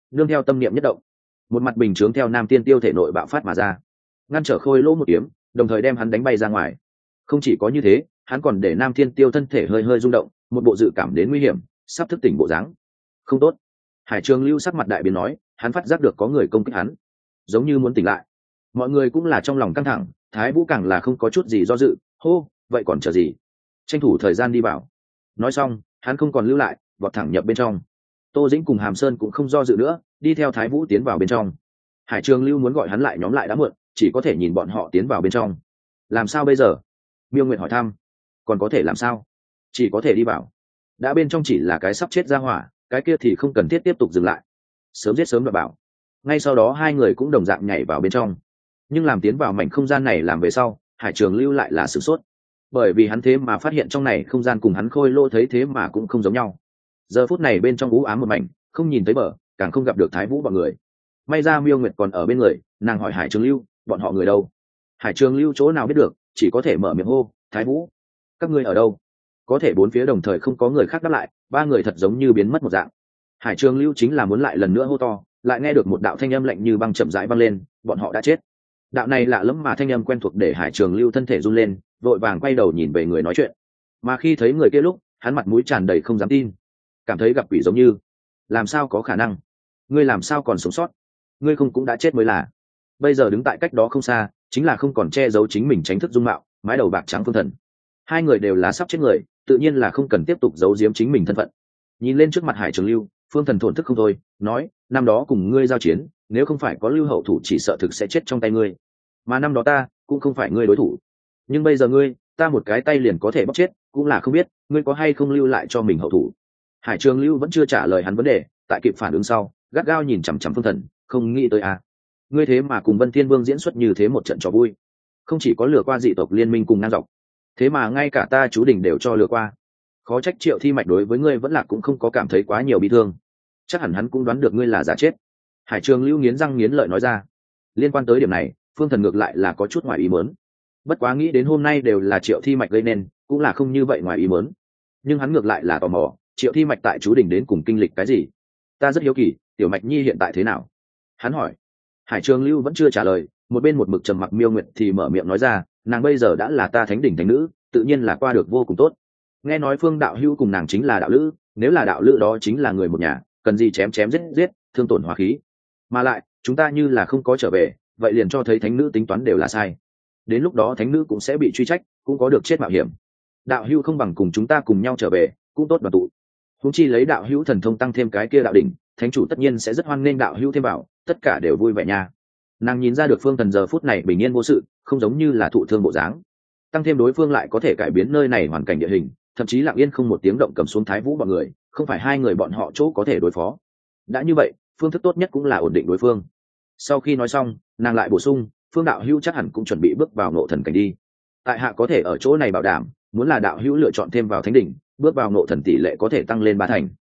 nương theo tâm niệm nhất động, một mặt bình chướng theo nam tiên tiêu thể nội bạo phát mà ra, ngăn trở khôi lỗ một kiếm, đồng thời đem hắn đánh bay ra ngoài. Không chỉ có như thế, hắn còn để nam thiên tiêu thân thể hơi hơi rung động, một bộ dự cảm đến nguy hiểm, sắp thức tỉnh bộ dáng. Không tốt. Hải Trường Lưu sắc mặt đại biến nói, hắn phát giác được có người công kích hắn, giống như muốn tỉnh lại. Mọi người cũng là trong lòng căng thẳng, Thái Vũ càng là không có chút gì do dự, hô, vậy còn chờ gì? Tranh thủ thời gian đi vào. Nói xong, hắn không còn lưu lại, vọt thẳng nhập bên trong. Tô Dĩnh cùng Hàm Sơn cũng không do dự nữa, đi theo Thái Vũ tiến vào bên trong. Hải Trường Lưu muốn gọi hắn lại nhóm lại đã muộn, chỉ có thể nhìn bọn họ tiến vào bên trong. Làm sao bây giờ? Miêu Nguyệt hỏi thăm. Còn có thể làm sao? Chỉ có thể đi vào. Đã bên trong chỉ là cái sắp chết ra hỏa, cái kia thì không cần thiết tiếp tục dừng lại. Sớm giết sớm đoạt bảo. Ngay sau đó hai người cũng đồng dạng nhảy vào bên trong. Nhưng làm tiến vào mảnh không gian này làm về sau, Hải Trường Lưu lại là sửng sốt, bởi vì hắn thế mà phát hiện trong này không gian cùng hắn khôi lô thấy thế mà cũng không giống nhau. Giờ phút này bên trong u ám một mảnh, không nhìn thấy bờ, càng không gặp được Thái Vũ bọn người. May ra Miêu Nguyệt còn ở bên người, nàng hỏi Hải Trường Lưu, bọn họ người đâu? Hải Trường Lưu chỗ nào biết được, chỉ có thể mở miệng hô, Thái Vũ, các ngươi ở đâu? Có thể bốn phía đồng thời không có người khác đáp lại, ba người thật giống như biến mất một dạng. Hải Trường Lưu chính là muốn lại lần nữa hô to, lại nghe được một đạo thanh âm lạnh như băng chậm rãi vang lên, bọn họ đã chết. Đạo này lạ lẫm mà thanh âm quen thuộc để Hải Trường Lưu thân thể run lên, vội vàng quay đầu nhìn về người nói chuyện. Mà khi thấy người kia lúc, hắn mặt mũi tràn đầy không dám tin, cảm thấy gặp quỷ giống như. Làm sao có khả năng? Ngươi làm sao còn sống sót? Ngươi không cũng đã chết mới là. Bây giờ đứng tại cách đó không xa, chính là không còn che giấu chính mình tránh thức dung mạo, mái đầu bạc trắng Phương Thần. Hai người đều là sắp chết người, tự nhiên là không cần tiếp tục giấu giếm chính mình thân phận. Nhìn lên trước mặt Hải Trường Lưu, Phương Thần thổn thức không thôi, nói, năm đó cùng ngươi giao chiến, nếu không phải có Lưu hậu thủ chỉ sợ thực sẽ chết trong tay ngươi. Mà năm đó ta cũng không phải ngươi đối thủ, nhưng bây giờ ngươi, ta một cái tay liền có thể bóc chết, cũng là không biết ngươi có hay không lưu lại cho mình hậu thủ. Hải Trường Lưu vẫn chưa trả lời hắn vấn đề, tại kịp phản ứng sau, gắt gao nhìn chằm chằm Phương Thần, không nghĩ tới à, ngươi thế mà cùng Vân Thiên Vương diễn xuất như thế một trận trò vui, không chỉ có lừa qua dị tộc liên minh cùng ngang dọc, thế mà ngay cả ta chú đình đều cho lừa qua. Khó trách Triệu Thi Mạch đối với ngươi vẫn là cũng không có cảm thấy quá nhiều bi thương, chắc hẳn hắn cũng đoán được ngươi là giả chết. Hải Trường Lưu nghiến răng nghiến lợi nói ra. Liên quan tới điểm này, Phương Thần ngược lại là có chút ngoài ý muốn, bất quá nghĩ đến hôm nay đều là Triệu Thi Mạch gây nên, cũng là không như vậy ngoài ý muốn. Nhưng hắn ngược lại là tò mò, Triệu Thi Mạch tại chú đình đến cùng kinh lịch cái gì? Ta rất hiếu kỳ, Tiểu Mạch Nhi hiện tại thế nào? Hắn hỏi. Hải Trường Lưu vẫn chưa trả lời, một bên một mực trầm mặc Miêu Nguyệt thì mở miệng nói ra, nàng bây giờ đã là ta thánh đỉnh thánh nữ, tự nhiên là qua được vô cùng tốt. Nghe nói Phương đạo hữu cùng nàng chính là đạo lữ, nếu là đạo lữ đó chính là người một nhà, cần gì chém chém giết giết, thương tổn hòa khí. Mà lại, chúng ta như là không có trở về, vậy liền cho thấy thánh nữ tính toán đều là sai. Đến lúc đó thánh nữ cũng sẽ bị truy trách, cũng có được chết mạo hiểm. Đạo hữu không bằng cùng chúng ta cùng nhau trở về, cũng tốt đoàn tụ. Huống chi lấy đạo hữu thần thông tăng thêm cái kia đạo đỉnh, thánh chủ tất nhiên sẽ rất hoan nghênh đạo hữu thêm vào, tất cả đều vui vẻ nha. Nàng nhìn ra được Phương Thần giờ phút này bình yên vô sự, không giống như là thụ thương bộ dáng. Tăng thêm đối phương lại có thể cải biến nơi này hoàn cảnh địa hình, thậm chí lặng yên không một tiếng động cầm xuống Thái Vũ bọn người, không phải hai người bọn họ chỗ có thể đối phó. Đã như vậy, phương thức tốt nhất cũng là ổn định đối phương. Sau khi nói xong, nàng lại bổ sung, Phương đạo hữu chắc hẳn cũng chuẩn bị bước vào ngộ thần cảnh đi. Tại hạ có thể ở chỗ này bảo đảm, muốn là đạo hữu lựa chọn thêm vào thánh đỉnh, bước vào ngộ thần tỷ lệ có thể tăng lên ba thành.